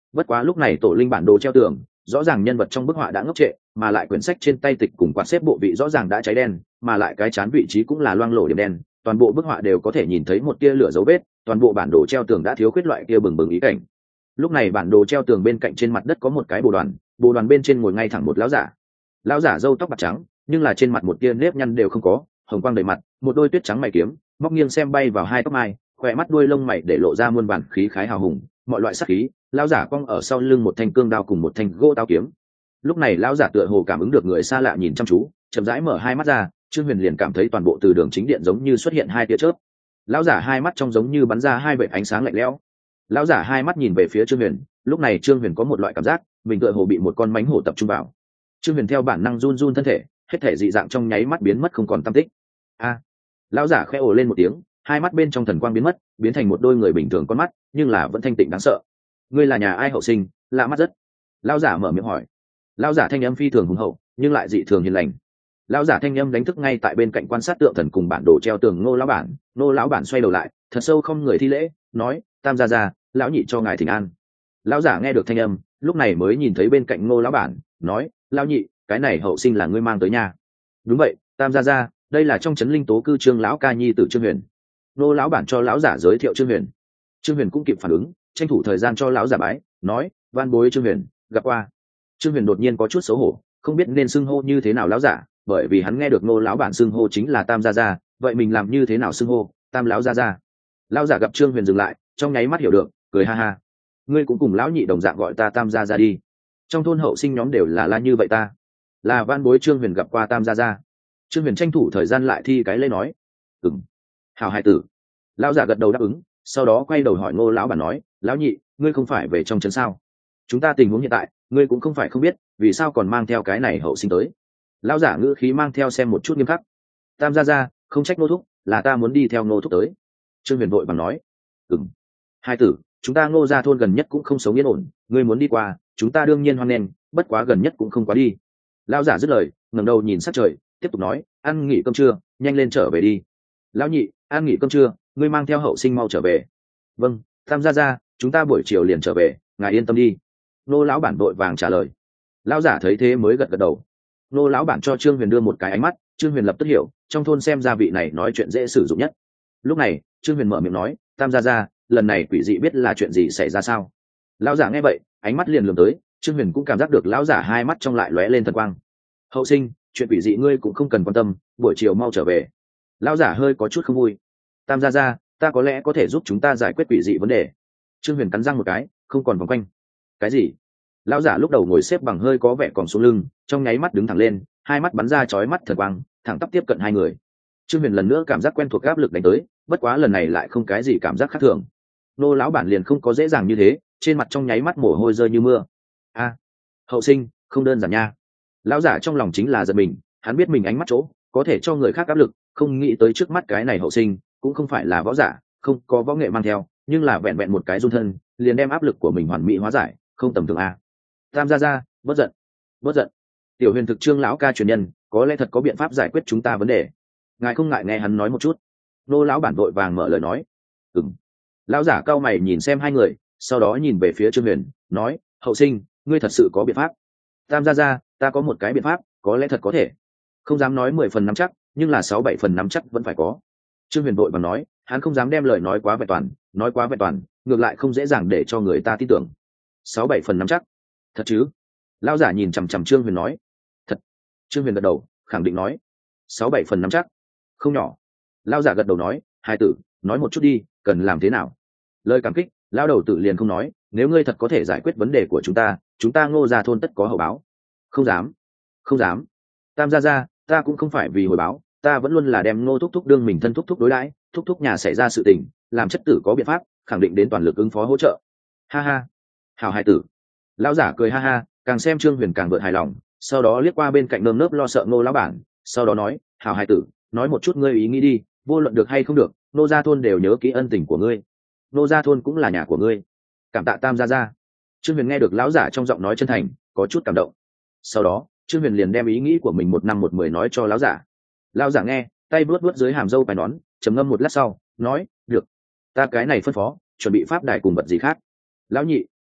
Bất quá lúc này tổ linh bản đồ treo tường, rõ ràng nhân vật trong bức họa đã ngốc trệ, mà lại quyển sách trên tay tịch cùng quạt xếp bộ vị rõ ràng đã cháy đen, mà lại cái chán vị trí cũng là loang lổ điểm đen, toàn bộ bức họa đều có thể nhìn thấy một tia lửa dấu vết, toàn bộ bản đồ treo tường đã thiếu khuyết loại kia bừng bừng ý cảnh. Lúc này bản đồ treo tường bên cạnh trên mặt đất có một cái bồ đoàn, bồ đoàn bên trên ngồi ngay thẳng một lão giả. Lão giả râu tóc bạc trắng, nhưng là trên mặt một tia nếp nhăn đều không có, hồng quang đầy mặt, một đôi tuyết trắng mày kiếm, móc nghiêng xem bay vào hai tóc mai, khỏe mắt đuôi lông mày để lộ ra muôn vàn khí khái hào hùng, mọi loại sắc khí. Lão giả cong ở sau lưng một thanh cương đao cùng một thanh gỗ tao kiếm. Lúc này lão giả tựa hồ cảm ứng được người xa lạ nhìn chăm chú, chậm rãi mở hai mắt ra, Trương Huyền liền cảm thấy toàn bộ từ đường chính điện giống như xuất hiện hai tia chớp. Lão giả hai mắt trong giống như bắn ra hai vệt ánh sáng lạnh lẽo. Lão giả hai mắt nhìn về phía Trương Huyền, lúc này Trương Huyền có một loại cảm giác mình tựa hồ bị một con mánh hổ tập trung vào. Trương Huyền theo bản năng run run thân thể, hết thể dị dạng trong nháy mắt biến mất không còn tăm tích. A! Lão giả khẽ ồ lên một tiếng, hai mắt bên trong thần quang biến mất, biến thành một đôi người bình thường con mắt, nhưng là vẫn thanh tịnh đáng sợ. Ngươi là nhà ai hậu sinh? Lạ mắt rất. Lão giả mở miệng hỏi. Lão giả thanh âm phi thường hùng hậu, nhưng lại dị thường hiền lành. Lão giả thanh âm đánh thức ngay tại bên cạnh quan sát tượng thần cùng bản đồ treo tường Ngô lão bản. Ngô lão bản xoay đầu lại, thật sâu không người thi lễ, nói: Tam gia gia, lão nhị cho ngài thỉnh an. Lão giả nghe được thanh âm, lúc này mới nhìn thấy bên cạnh Ngô lão bản, nói: Lão nhị, cái này hậu sinh là ngươi mang tới nhà? Đúng vậy, Tam gia gia, đây là trong trấn linh tố cư Trương lão ca nhi tử Trương Huyền. Ngô lão bản cho lão giả giới thiệu Trương Huyền. Trương Huyền cũng kịp phản ứng, tranh thủ thời gian cho lão giả bái, nói: Van bối Trương Huyền, gặp qua. Trương Huyền đột nhiên có chút xấu hổ, không biết nên xưng hô như thế nào lão giả, bởi vì hắn nghe được Ngô lão bản xưng hô chính là Tam gia gia, vậy mình làm như thế nào xưng hô? Tam lão gia gia. Lão giả gặp Trương Huyền dừng lại, trong nháy mắt hiểu được, cười ha ha. Ngươi cũng cùng lão nhị đồng dạng gọi ta Tam gia gia đi. Trong thôn hậu sinh nhóm đều là la như vậy ta. Là van bối Trương Huyền gặp qua Tam gia gia. Trương Huyền tranh thủ thời gian lại thi cái lễ nói: Ừm, hảo hài tử. Lão giả gật đầu đáp ứng, sau đó quay đầu hỏi Ngô lão bản nói: Lão nhị, ngươi không phải về trong trấn sao? Chúng ta tình huống hiện tại, ngươi cũng không phải không biết, vì sao còn mang theo cái này hậu sinh tới? Lão giả ngữ khí mang theo xem một chút nghiêm khắc. Tam gia gia, không trách Ngô thúc, là ta muốn đi theo Ngô thúc tới. Trương Huyền vội vàng nói: Ừm, hai tử, chúng ta Ngô gia thôn gần nhất cũng không sống yên ổn, ngươi muốn đi qua, chúng ta đương nhiên hoan nghênh, bất quá gần nhất cũng không quá đi. Lão giả dứt lời, ngẩng đầu nhìn sát trời, tiếp tục nói: ăn nghỉ cơm trưa, nhanh lên trở về đi. Lão nhị, ăn nghỉ cơm trưa, ngươi mang theo hậu sinh mau trở về. Vâng, Tam gia gia, chúng ta buổi chiều liền trở về, ngài yên tâm đi. Nô lão bản vội vàng trả lời. Lão giả thấy thế mới gật gật đầu. Nô lão bản cho Trương Huyền đưa một cái ánh mắt, Trương Huyền lập tức hiểu, trong thôn xem ra vị này nói chuyện dễ sử dụng nhất. Lúc này, Trương Huyền mở miệng nói: Tam gia gia, lần này quỷ dị biết là chuyện gì xảy ra sao? Lão giả nghe vậy, ánh mắt liền lườm tới, Trương Huyền cũng cảm giác được lão giả hai mắt trong lại lóe lên thần quang. Hậu sinh, chuyện quỷ dị ngươi cũng không cần quan tâm, buổi chiều mau trở về. Lão giả hơi có chút không vui. Tam gia gia, ta có lẽ có thể giúp chúng ta giải quyết quỷ dị vấn đề. Trương Huyền cắn răng một cái, không còn vòng quanh. Cái gì? Lão giả lúc đầu ngồi xếp bằng hơi có vẻ còn xuống lưng, trong nháy mắt đứng thẳng lên, hai mắt bắn ra chói mắt thần quang, thẳng tắp tiếp cận hai người. Trương Huyền lần nữa cảm giác quen thuộc áp lực đánh tới, bất quá lần này lại không cái gì cảm giác khác thường. Nô lão bản liền không có dễ dàng như thế, trên mặt trong nháy mắt mồ hôi rơi như mưa. A, hậu sinh, không đơn giản nha. Lão giả trong lòng chính là giật mình, hắn biết mình ánh mắt chỗ có thể cho người khác áp lực, không nghĩ tới trước mắt cái này hậu sinh cũng không phải là võ giả, không có võ nghệ mang theo, nhưng là vẹn vẹn một cái run thân liền đem áp lực của mình hoàn mỹ hóa giải, không tầm thường a. Tam gia gia, bất giận, bất giận. Tiểu Huyền thực Trương lão ca truyền nhân, có lẽ thật có biện pháp giải quyết chúng ta vấn đề. Ngài không ngại nghe hắn nói một chút. Nô lão bản vội vàng mở lời nói. Ừm. Lão giả cao mày nhìn xem hai người, sau đó nhìn về phía Trương Huyền, nói: hậu sinh, ngươi thật sự có biện pháp? Tam gia gia, ta có một cái biện pháp, có lẽ thật có thể. Không dám nói mười phần nắm chắc, nhưng là sáu bảy phần nắm chắc vẫn phải có. Trương Huyền vội vàng nói, hắn không dám đem lời nói quá vẹn toàn, nói quá vẹn toàn, ngược lại không dễ dàng để cho người ta tin tưởng. Sáu bảy phần nắm chắc? Thật chứ? Lão giả nhìn chằm chằm Trương Huyền nói. Thật. Trương Huyền gật đầu, khẳng định nói. Sáu bảy phần nắm chắc? Không nhỏ. Lão giả gật đầu nói, hai tử, nói một chút đi, cần làm thế nào? Lời cảm kích, lão đầu tử liền không nói, nếu ngươi thật có thể giải quyết vấn đề của chúng ta, chúng ta Ngô gia thôn tất có hậu báo. Không dám, không dám. Tam gia gia, ta cũng không phải vì hồi báo, ta vẫn luôn là đem Ngô thúc thúc đương mình thân thúc thúc đối đãi, thúc thúc nhà xảy ra sự tình, làm chất tử có biện pháp, khẳng định đến toàn lực ứng phó hỗ trợ. Ha ha, hảo hài tử. Lão giả cười ha ha, càng xem Trương Huyền càng vượt hài lòng, sau đó liếc qua bên cạnh nơm nớp lo sợ Ngô lão bản, sau đó nói, hảo hài tử, nói một chút ngươi ý nghĩ đi, vô luận được hay không được, Ngô gia thôn đều nhớ kỹ ân tình của ngươi. Ngô gia thôn cũng là nhà của ngươi. Cảm tạ Tam gia gia. Trương Huyền nghe được lão giả trong giọng nói chân thành, có chút cảm động. Sau đó, Trương Huyền liền đem ý nghĩ của mình một năm một mười nói cho lão giả. Lão giả nghe, tay vuốt vuốt dưới hàm râu bài nón, trầm ngâm một lát sau, nói, được, ta cái này phân phó, chuẩn bị pháp đài cùng vật gì khác. Lão nhị,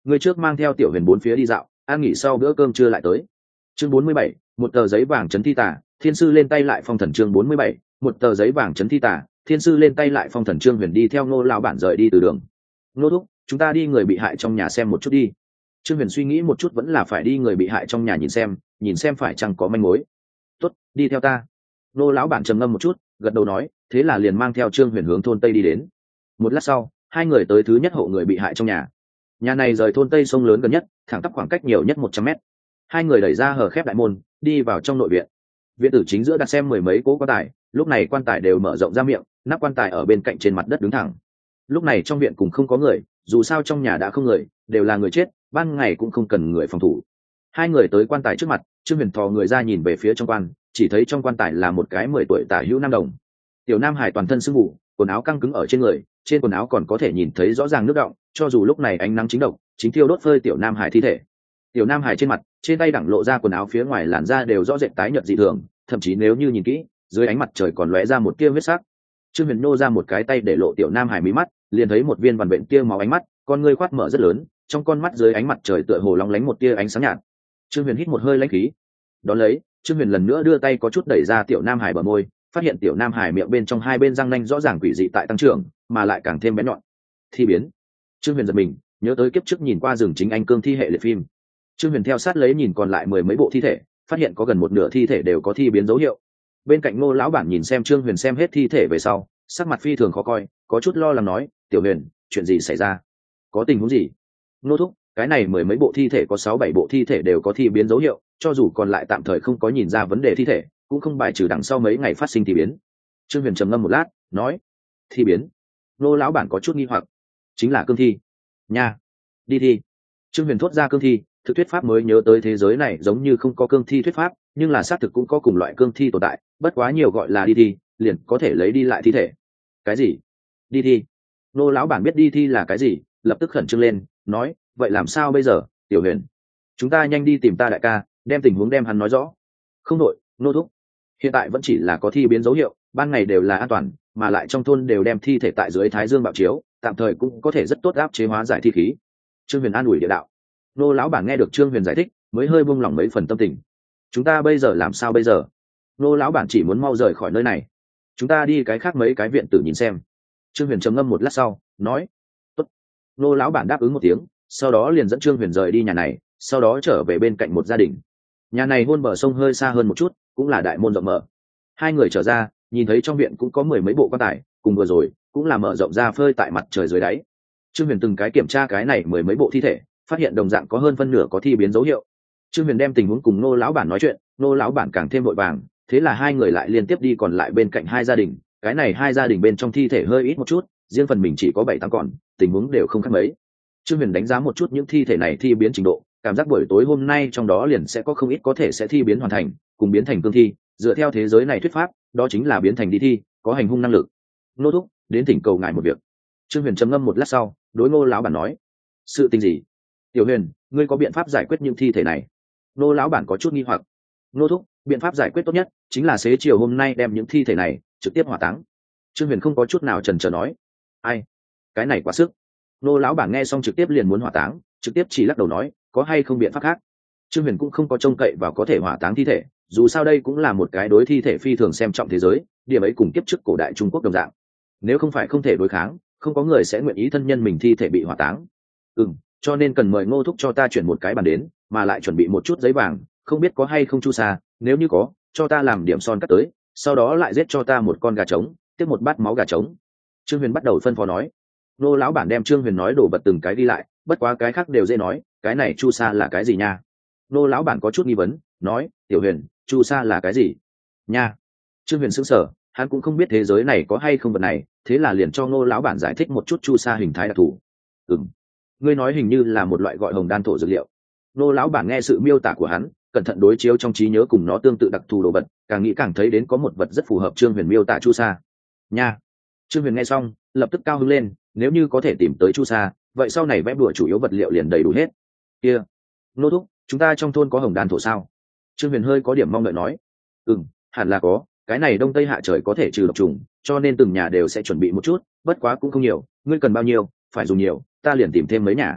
ngươi trước mang theo tiểu huyền bốn phía đi dạo, ăn nghỉ sau bữa cơm trưa lại tới. Chương bốn mươi bảy, một tờ giấy vàng chấn thi tả, thiên sư lên tay lại phong thần. Chương bốn mươi bảy, một tờ giấy vàng chấn thi tả, thiên sư lên tay lại phong thần. Trương Huyền đi theo Ngô lão bản rời đi từ đường. Ngô thúc, chúng ta đi người bị hại trong nhà xem một chút đi. Trương Huyền suy nghĩ một chút vẫn là phải đi người bị hại trong nhà nhìn xem, nhìn xem phải chăng có manh mối. Tốt, đi theo ta. Ngô lão bản trầm ngâm một chút, gật đầu nói, thế là liền mang theo Trương Huyền hướng thôn Tây đi đến. Một lát sau, hai người tới thứ nhất hộ người bị hại trong nhà. Nhà này rời thôn Tây sông lớn gần nhất, thẳng tắp khoảng cách nhiều nhất một trăm mét. Hai người đẩy ra hở khép đại môn, đi vào trong nội viện. Viện tử chính giữa đặt xem mười mấy cỗ quan tài, lúc này quan tài đều mở rộng ra miệng, nắp quan tài ở bên cạnh trên mặt đất đứng thẳng. Lúc này trong viện cũng không có người, dù sao trong nhà đã không người, đều là người chết, ban ngày cũng không cần người phòng thủ. Hai người tới quan tài trước mặt, Trương Huyền thò người ra nhìn về phía trong quan, chỉ thấy trong quan tài là một cái mười tuổi tả hữu nam đồng. Tiểu nam hải toàn thân sưng mù, quần áo căng cứng ở trên người, trên quần áo còn có thể nhìn thấy rõ ràng nước đọng, cho dù lúc này ánh nắng chính độc, chính thiêu đốt phơi tiểu nam hải thi thể. Tiểu nam hải trên mặt, trên tay đẳng lộ ra quần áo phía ngoài làn da đều rõ rệt tái nhợt dị thường, thậm chí nếu như nhìn kỹ, dưới ánh mặt trời còn lóe ra một tia huyết sắc. Trương Huyền nô ra một cái tay để lộ tiểu nam hải mí mắt, liền thấy một viên vằn vện tia máu ánh mắt, con ngươi khoát mở rất lớn, trong con mắt dưới ánh mặt trời tựa hồ lóng lánh một tia ánh sáng nhạt. Trương Huyền hít một hơi lãnh khí, đón lấy, Trương Huyền lần nữa đưa tay có chút đẩy ra tiểu nam hải bờ môi, phát hiện tiểu nam hải miệng bên trong hai bên răng nanh rõ ràng quỷ dị tại tăng trưởng, mà lại càng thêm bén nhọn. Thi biến. Trương Huyền giật mình, nhớ tới kiếp trước nhìn qua rừng chính anh cương thi hệ liệt phim. Trương Huyền theo sát lấy nhìn còn lại mười mấy bộ thi thể, phát hiện có gần một nửa thi thể đều có thi biến dấu hiệu. Bên cạnh Ngô lão bản nhìn xem Trương Huyền xem hết thi thể về sau, sắc mặt phi thường khó coi, có chút lo lắng nói, "Tiểu Huyền, chuyện gì xảy ra? Có tình huống gì?" Ngô thúc, cái này mười mấy bộ thi thể có sáu bảy bộ thi thể đều có thi biến dấu hiệu, cho dù còn lại tạm thời không có nhìn ra vấn đề thi thể, cũng không bài trừ đằng sau mấy ngày phát sinh thi biến. Trương Huyền trầm ngâm một lát, nói, "Thi biến?" Ngô lão bản có chút nghi hoặc, "Chính là cương thi." "Nha, đi thi." Trương Huyền thốt ra cương thi, thực thuyết pháp mới nhớ tới thế giới này giống như không có cương thi thuyết pháp, nhưng là xác thực cũng có cùng loại cương thi tồn tại, bất quá nhiều gọi là đi thi, liền có thể lấy đi lại thi thể. Cái gì? Đi thi? Nô lão bản biết đi thi là cái gì, lập tức khẩn trương lên, nói, vậy làm sao bây giờ, Tiểu Huyền? Chúng ta nhanh đi tìm ta đại ca, đem tình huống đem hắn nói rõ. Không đội, nô thúc. Hiện tại vẫn chỉ là có thi biến dấu hiệu, ban ngày đều là an toàn, mà lại trong thôn đều đem thi thể tại dưới thái dương bạo chiếu, tạm thời cũng có thể rất tốt áp chế hóa giải thi khí. Trương Huyền an ủi địa đạo. Nô lão bản nghe được Trương Huyền giải thích, mới hơi buông lỏng mấy phần tâm tình. Chúng ta bây giờ làm sao bây giờ? Nô lão bản chỉ muốn mau rời khỏi nơi này. Chúng ta đi cái khác mấy cái viện tử nhìn xem. Trương Huyền trầm ngâm một lát sau, nói, tốt. Nô lão bản đáp ứng một tiếng, sau đó liền dẫn Trương Huyền rời đi nhà này, sau đó trở về bên cạnh một gia đình. Nhà này hôn bờ sông hơi xa hơn một chút, cũng là đại môn rộng mở. Hai người trở ra, nhìn thấy trong viện cũng có mười mấy bộ quan tài, cùng vừa rồi cũng là mở rộng ra phơi tại mặt trời dưới đáy. Trương Huyền từng cái kiểm tra cái này mười mấy bộ thi thể, phát hiện đồng dạng có hơn phân nửa có thi biến dấu hiệu. Trương Huyền đem tình huống cùng Nô lão bản nói chuyện, Nô lão bản càng thêm vội vàng, thế là hai người lại liên tiếp đi còn lại bên cạnh hai gia đình. Cái này hai gia đình bên trong thi thể hơi ít một chút, riêng phần mình chỉ có bảy tám còn, tình huống đều không khác mấy. Trương Huyền đánh giá một chút những thi thể này thi biến trình độ, cảm giác buổi tối hôm nay trong đó liền sẽ có không ít có thể sẽ thi biến hoàn thành, cùng biến thành cương thi, dựa theo thế giới này thuyết pháp, đó chính là biến thành đi thi, có hành hung năng lực. Nô thúc, đến thỉnh cầu ngài một việc. Trương Huyền trầm ngâm một lát sau, đối Ngô lão bản nói, sự tình gì? Tiểu Huyền, ngươi có biện pháp giải quyết những thi thể này? Ngô lão bản có chút nghi hoặc. Ngô thúc, biện pháp giải quyết tốt nhất chính là xế chiều hôm nay đem những thi thể này trực tiếp hỏa táng. Trương Huyền không có chút nào chần chờ nói, ai, cái này quá sức. Ngô lão bản nghe xong trực tiếp liền muốn hỏa táng, trực tiếp chỉ lắc đầu nói, có hay không biện pháp khác? Trương Huyền cũng không có trông cậy vào có thể hỏa táng thi thể, dù sao đây cũng là một cái đối thi thể phi thường xem trọng thế giới, điểm ấy cùng kiếp trước cổ đại Trung Quốc đồng dạng. Nếu không phải không thể đối kháng, không có người sẽ nguyện ý thân nhân mình thi thể bị hỏa táng. Ừm, cho nên cần mời Ngô thúc cho ta chuyển một cái bàn đến, mà lại chuẩn bị một chút giấy vàng, không biết có hay không chu sa, nếu như có, cho ta làm điểm son cắt tới, sau đó lại giết cho ta một con gà trống, tiếp một bát máu gà trống. Trương Huyền bắt đầu phân phó nói. Nô lão bản đem Trương Huyền nói đổ vật từng cái đi lại, bất quá cái khác đều dễ nói, cái này chu sa là cái gì nha? Nô lão bản có chút nghi vấn, nói, Tiểu Huyền, chu sa là cái gì nha? Trương Huyền sững sờ, hắn cũng không biết thế giới này có hay không vật này, thế là liền cho Nô lão bản giải thích một chút chu sa hình thái đặc thù. Ừm, ngươi nói hình như là một loại gọi hồng đan thổ dược liệu. Nô lão bản nghe sự miêu tả của hắn, cẩn thận đối chiếu trong trí nhớ cùng nó tương tự đặc thù đồ vật, càng nghĩ càng thấy đến có một vật rất phù hợp Trương Huyền miêu tả chu sa. Nha. Trương Huyền nghe xong, lập tức cao hứng lên, nếu như có thể tìm tới chu sa, vậy sau này vẽ bùa chủ yếu vật liệu liền đầy đủ hết. Kia, Nô thúc, chúng ta trong thôn có hồng đan thổ sao? Trương Huyền hơi có điểm mong đợi nói. Ừm, hẳn là có, cái này đông tây hạ trời có thể trừ độc trùng, cho nên từng nhà đều sẽ chuẩn bị một chút, bất quá cũng không nhiều, ngươi cần bao nhiêu, phải dùng nhiều, ta liền tìm thêm mấy nhà.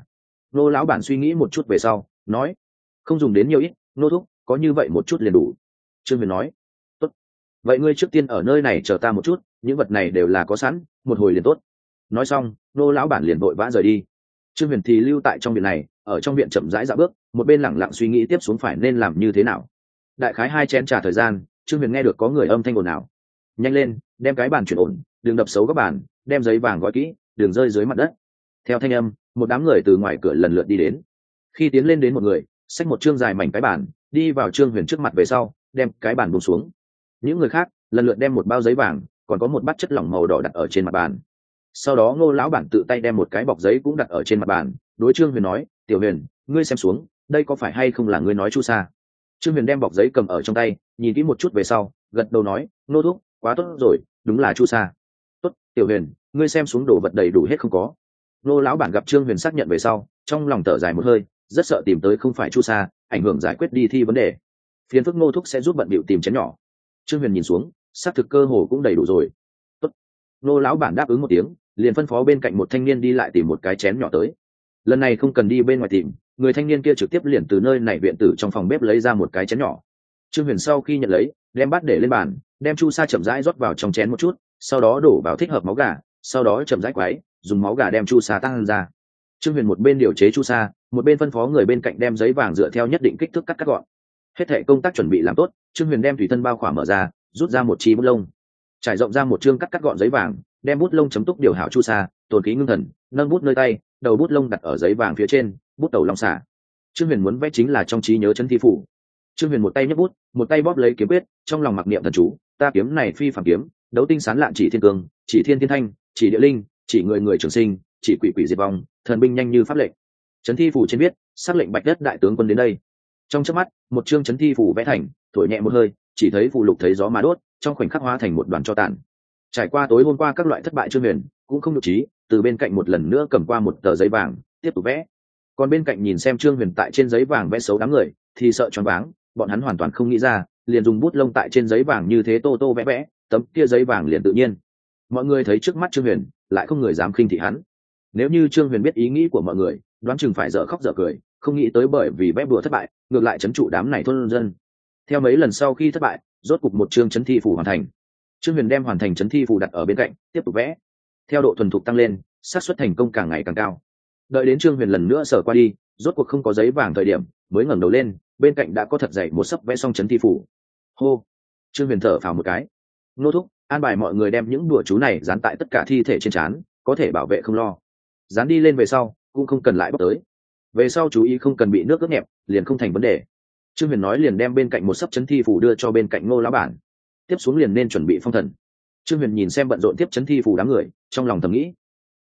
Nô lão bản suy nghĩ một chút về sau nói, không dùng đến nhiều ít, nô thúc có như vậy một chút liền đủ. Trương Huyền nói, tốt, vậy ngươi trước tiên ở nơi này chờ ta một chút, những vật này đều là có sẵn, một hồi liền tốt. Nói xong nô lão bản liền vội vã rời đi. Trương Huyền thì lưu tại trong viện này, ở trong viện chậm rãi dạo bước, một bên lẳng lặng suy nghĩ tiếp xuống phải nên làm như thế nào. Đại khái hai chén trà thời gian, Trương Huyền nghe được có người âm thanh ồn ào, nhanh lên đem cái bàn chuyển ổn, đừng đập xấu các bàn, đem giấy vàng gói kỹ, đừng rơi dưới mặt đất. Theo thanh âm, một đám người từ ngoài cửa lần lượt đi đến. Khi tiến lên đến một người, xách một chương dài mảnh cái bàn, đi vào Trương Huyền trước mặt về sau, đem cái bàn buông xuống. Những người khác lần lượt đem một bao giấy vàng, còn có một bát chất lỏng màu đỏ đặt ở trên mặt bàn. Sau đó Ngô lão bản tự tay đem một cái bọc giấy cũng đặt ở trên mặt bàn, đối Trương Huyền nói, tiểu Huyền, ngươi xem xuống, đây có phải hay không là ngươi nói chu sa? Trương Huyền đem bọc giấy cầm ở trong tay, nhìn kỹ một chút về sau, gật đầu nói, nô thúc, quá tốt rồi, đúng là chu sa. Tốt, tiểu Huyền, ngươi xem xuống đồ vật đầy đủ hết không có? Ngô lão bản gặp Trương Huyền xác nhận về sau, trong lòng thở dài một hơi, rất sợ tìm tới không phải chu sa, ảnh hưởng giải quyết đi thi vấn đề. Phiền phức Ngô thúc sẽ giúp bận bịu tìm chén nhỏ. Trương Huyền nhìn xuống, xác thực cơ hồ cũng đầy đủ rồi. Tốt. Ngô lão bản đáp ứng một tiếng, liền phân phó bên cạnh một thanh niên đi lại tìm một cái chén nhỏ tới. Lần này không cần đi bên ngoài tìm, người thanh niên kia trực tiếp liền từ nơi này viện tử trong phòng bếp lấy ra một cái chén nhỏ. Trương Huyền sau khi nhận lấy, đem bát để lên bàn, đem chu sa chậm rãi rót vào trong chén một chút, sau đó đổ vào thích hợp máu gà, sau đó chậm rãi quấy, dùng máu gà đem chu sa tăng ra. Trương Huyền một bên điều chế chu sa, một bên phân phó người bên cạnh đem giấy vàng dựa theo nhất định kích thước cắt cắt gọn. Hết thảy công tác chuẩn bị làm tốt, Trương Huyền đem thủy thân bao khỏa mở ra, rút ra một chi bút lông, trải rộng ra một chương cắt cắt gọn giấy vàng, đem bút lông chấm túc điều hảo chu sa, tồn khí ngưng thần, nâng bút nơi tay, đầu bút lông đặt ở giấy vàng phía trên, bút đầu long xả. Trương Huyền muốn vẽ chính là trong trí nhớ chân thi phủ. Trương Huyền một tay nhấc bút, một tay bóp lấy kiếm quyết, trong lòng mặc niệm thần chú, ta kiếm này phi phàm kiếm, đấu tinh sán lạn chỉ thiên cương, chỉ thiên thiên thanh, chỉ địa linh, chỉ người người trường sinh, chỉ quỷ quỷ diệt vong, thần binh nhanh như pháp lệnh. Chấn thi phủ trên viết, sắc lệnh bạch đất đại tướng quân đến đây. Trong chớp mắt, một chương chấn thi phủ vẽ thành, thổi nhẹ một hơi, chỉ thấy phù lục thấy gió mà đốt, trong khoảnh khắc hóa thành một đoàn tro tàn. Trải qua tối hôm qua các loại thất bại, Trương Huyền cũng không nhục trí, từ bên cạnh một lần nữa cầm qua một tờ giấy vàng, tiếp tục vẽ. Còn bên cạnh nhìn xem Trương Huyền tại trên giấy vàng vẽ xấu đám người, thì sợ choáng váng, bọn hắn hoàn toàn không nghĩ ra, liền dùng bút lông tại trên giấy vàng như thế tô tô vẽ vẽ, tấm kia giấy vàng liền tự nhiên. Mọi người thấy trước mắt Trương Huyền, lại không người dám khinh thị hắn. Nếu như Trương Huyền biết ý nghĩ của mọi người, đoán chừng phải dở khóc dở cười, không nghĩ tới bởi vì vẽ bùa thất bại, ngược lại trấn trụ đám này thôn dân. Theo mấy lần sau khi thất bại, rốt cục một chương chấn thi phủ hoàn thành. Trương Huyền đem hoàn thành chấn thi phủ đặt ở bên cạnh, tiếp tục vẽ. Theo độ thuần thục tăng lên, xác suất thành công càng ngày càng cao. Đợi đến Trương Huyền lần nữa sở qua đi, rốt cuộc không có giấy vàng thời điểm, mới ngẩng đầu lên, bên cạnh đã có thật dày một sấp vẽ xong chấn thi phủ. Hô! Trương Huyền thở phào một cái. Nô thúc, an bài mọi người đem những đùa chú này dán tại tất cả thi thể trên trán, có thể bảo vệ không lo. Dán đi lên về sau, cũng không cần lại bóc tới. Về sau chú ý không cần bị nước ướt nhẹp, liền không thành vấn đề. Trương Huyền nói liền đem bên cạnh một sấp chấn thi phủ đưa cho bên cạnh Ngô lão bản. Tiếp xuống liền nên chuẩn bị phong thần. Trương Huyền nhìn xem bận rộn tiếp chấn thi phủ đám người, trong lòng thầm nghĩ,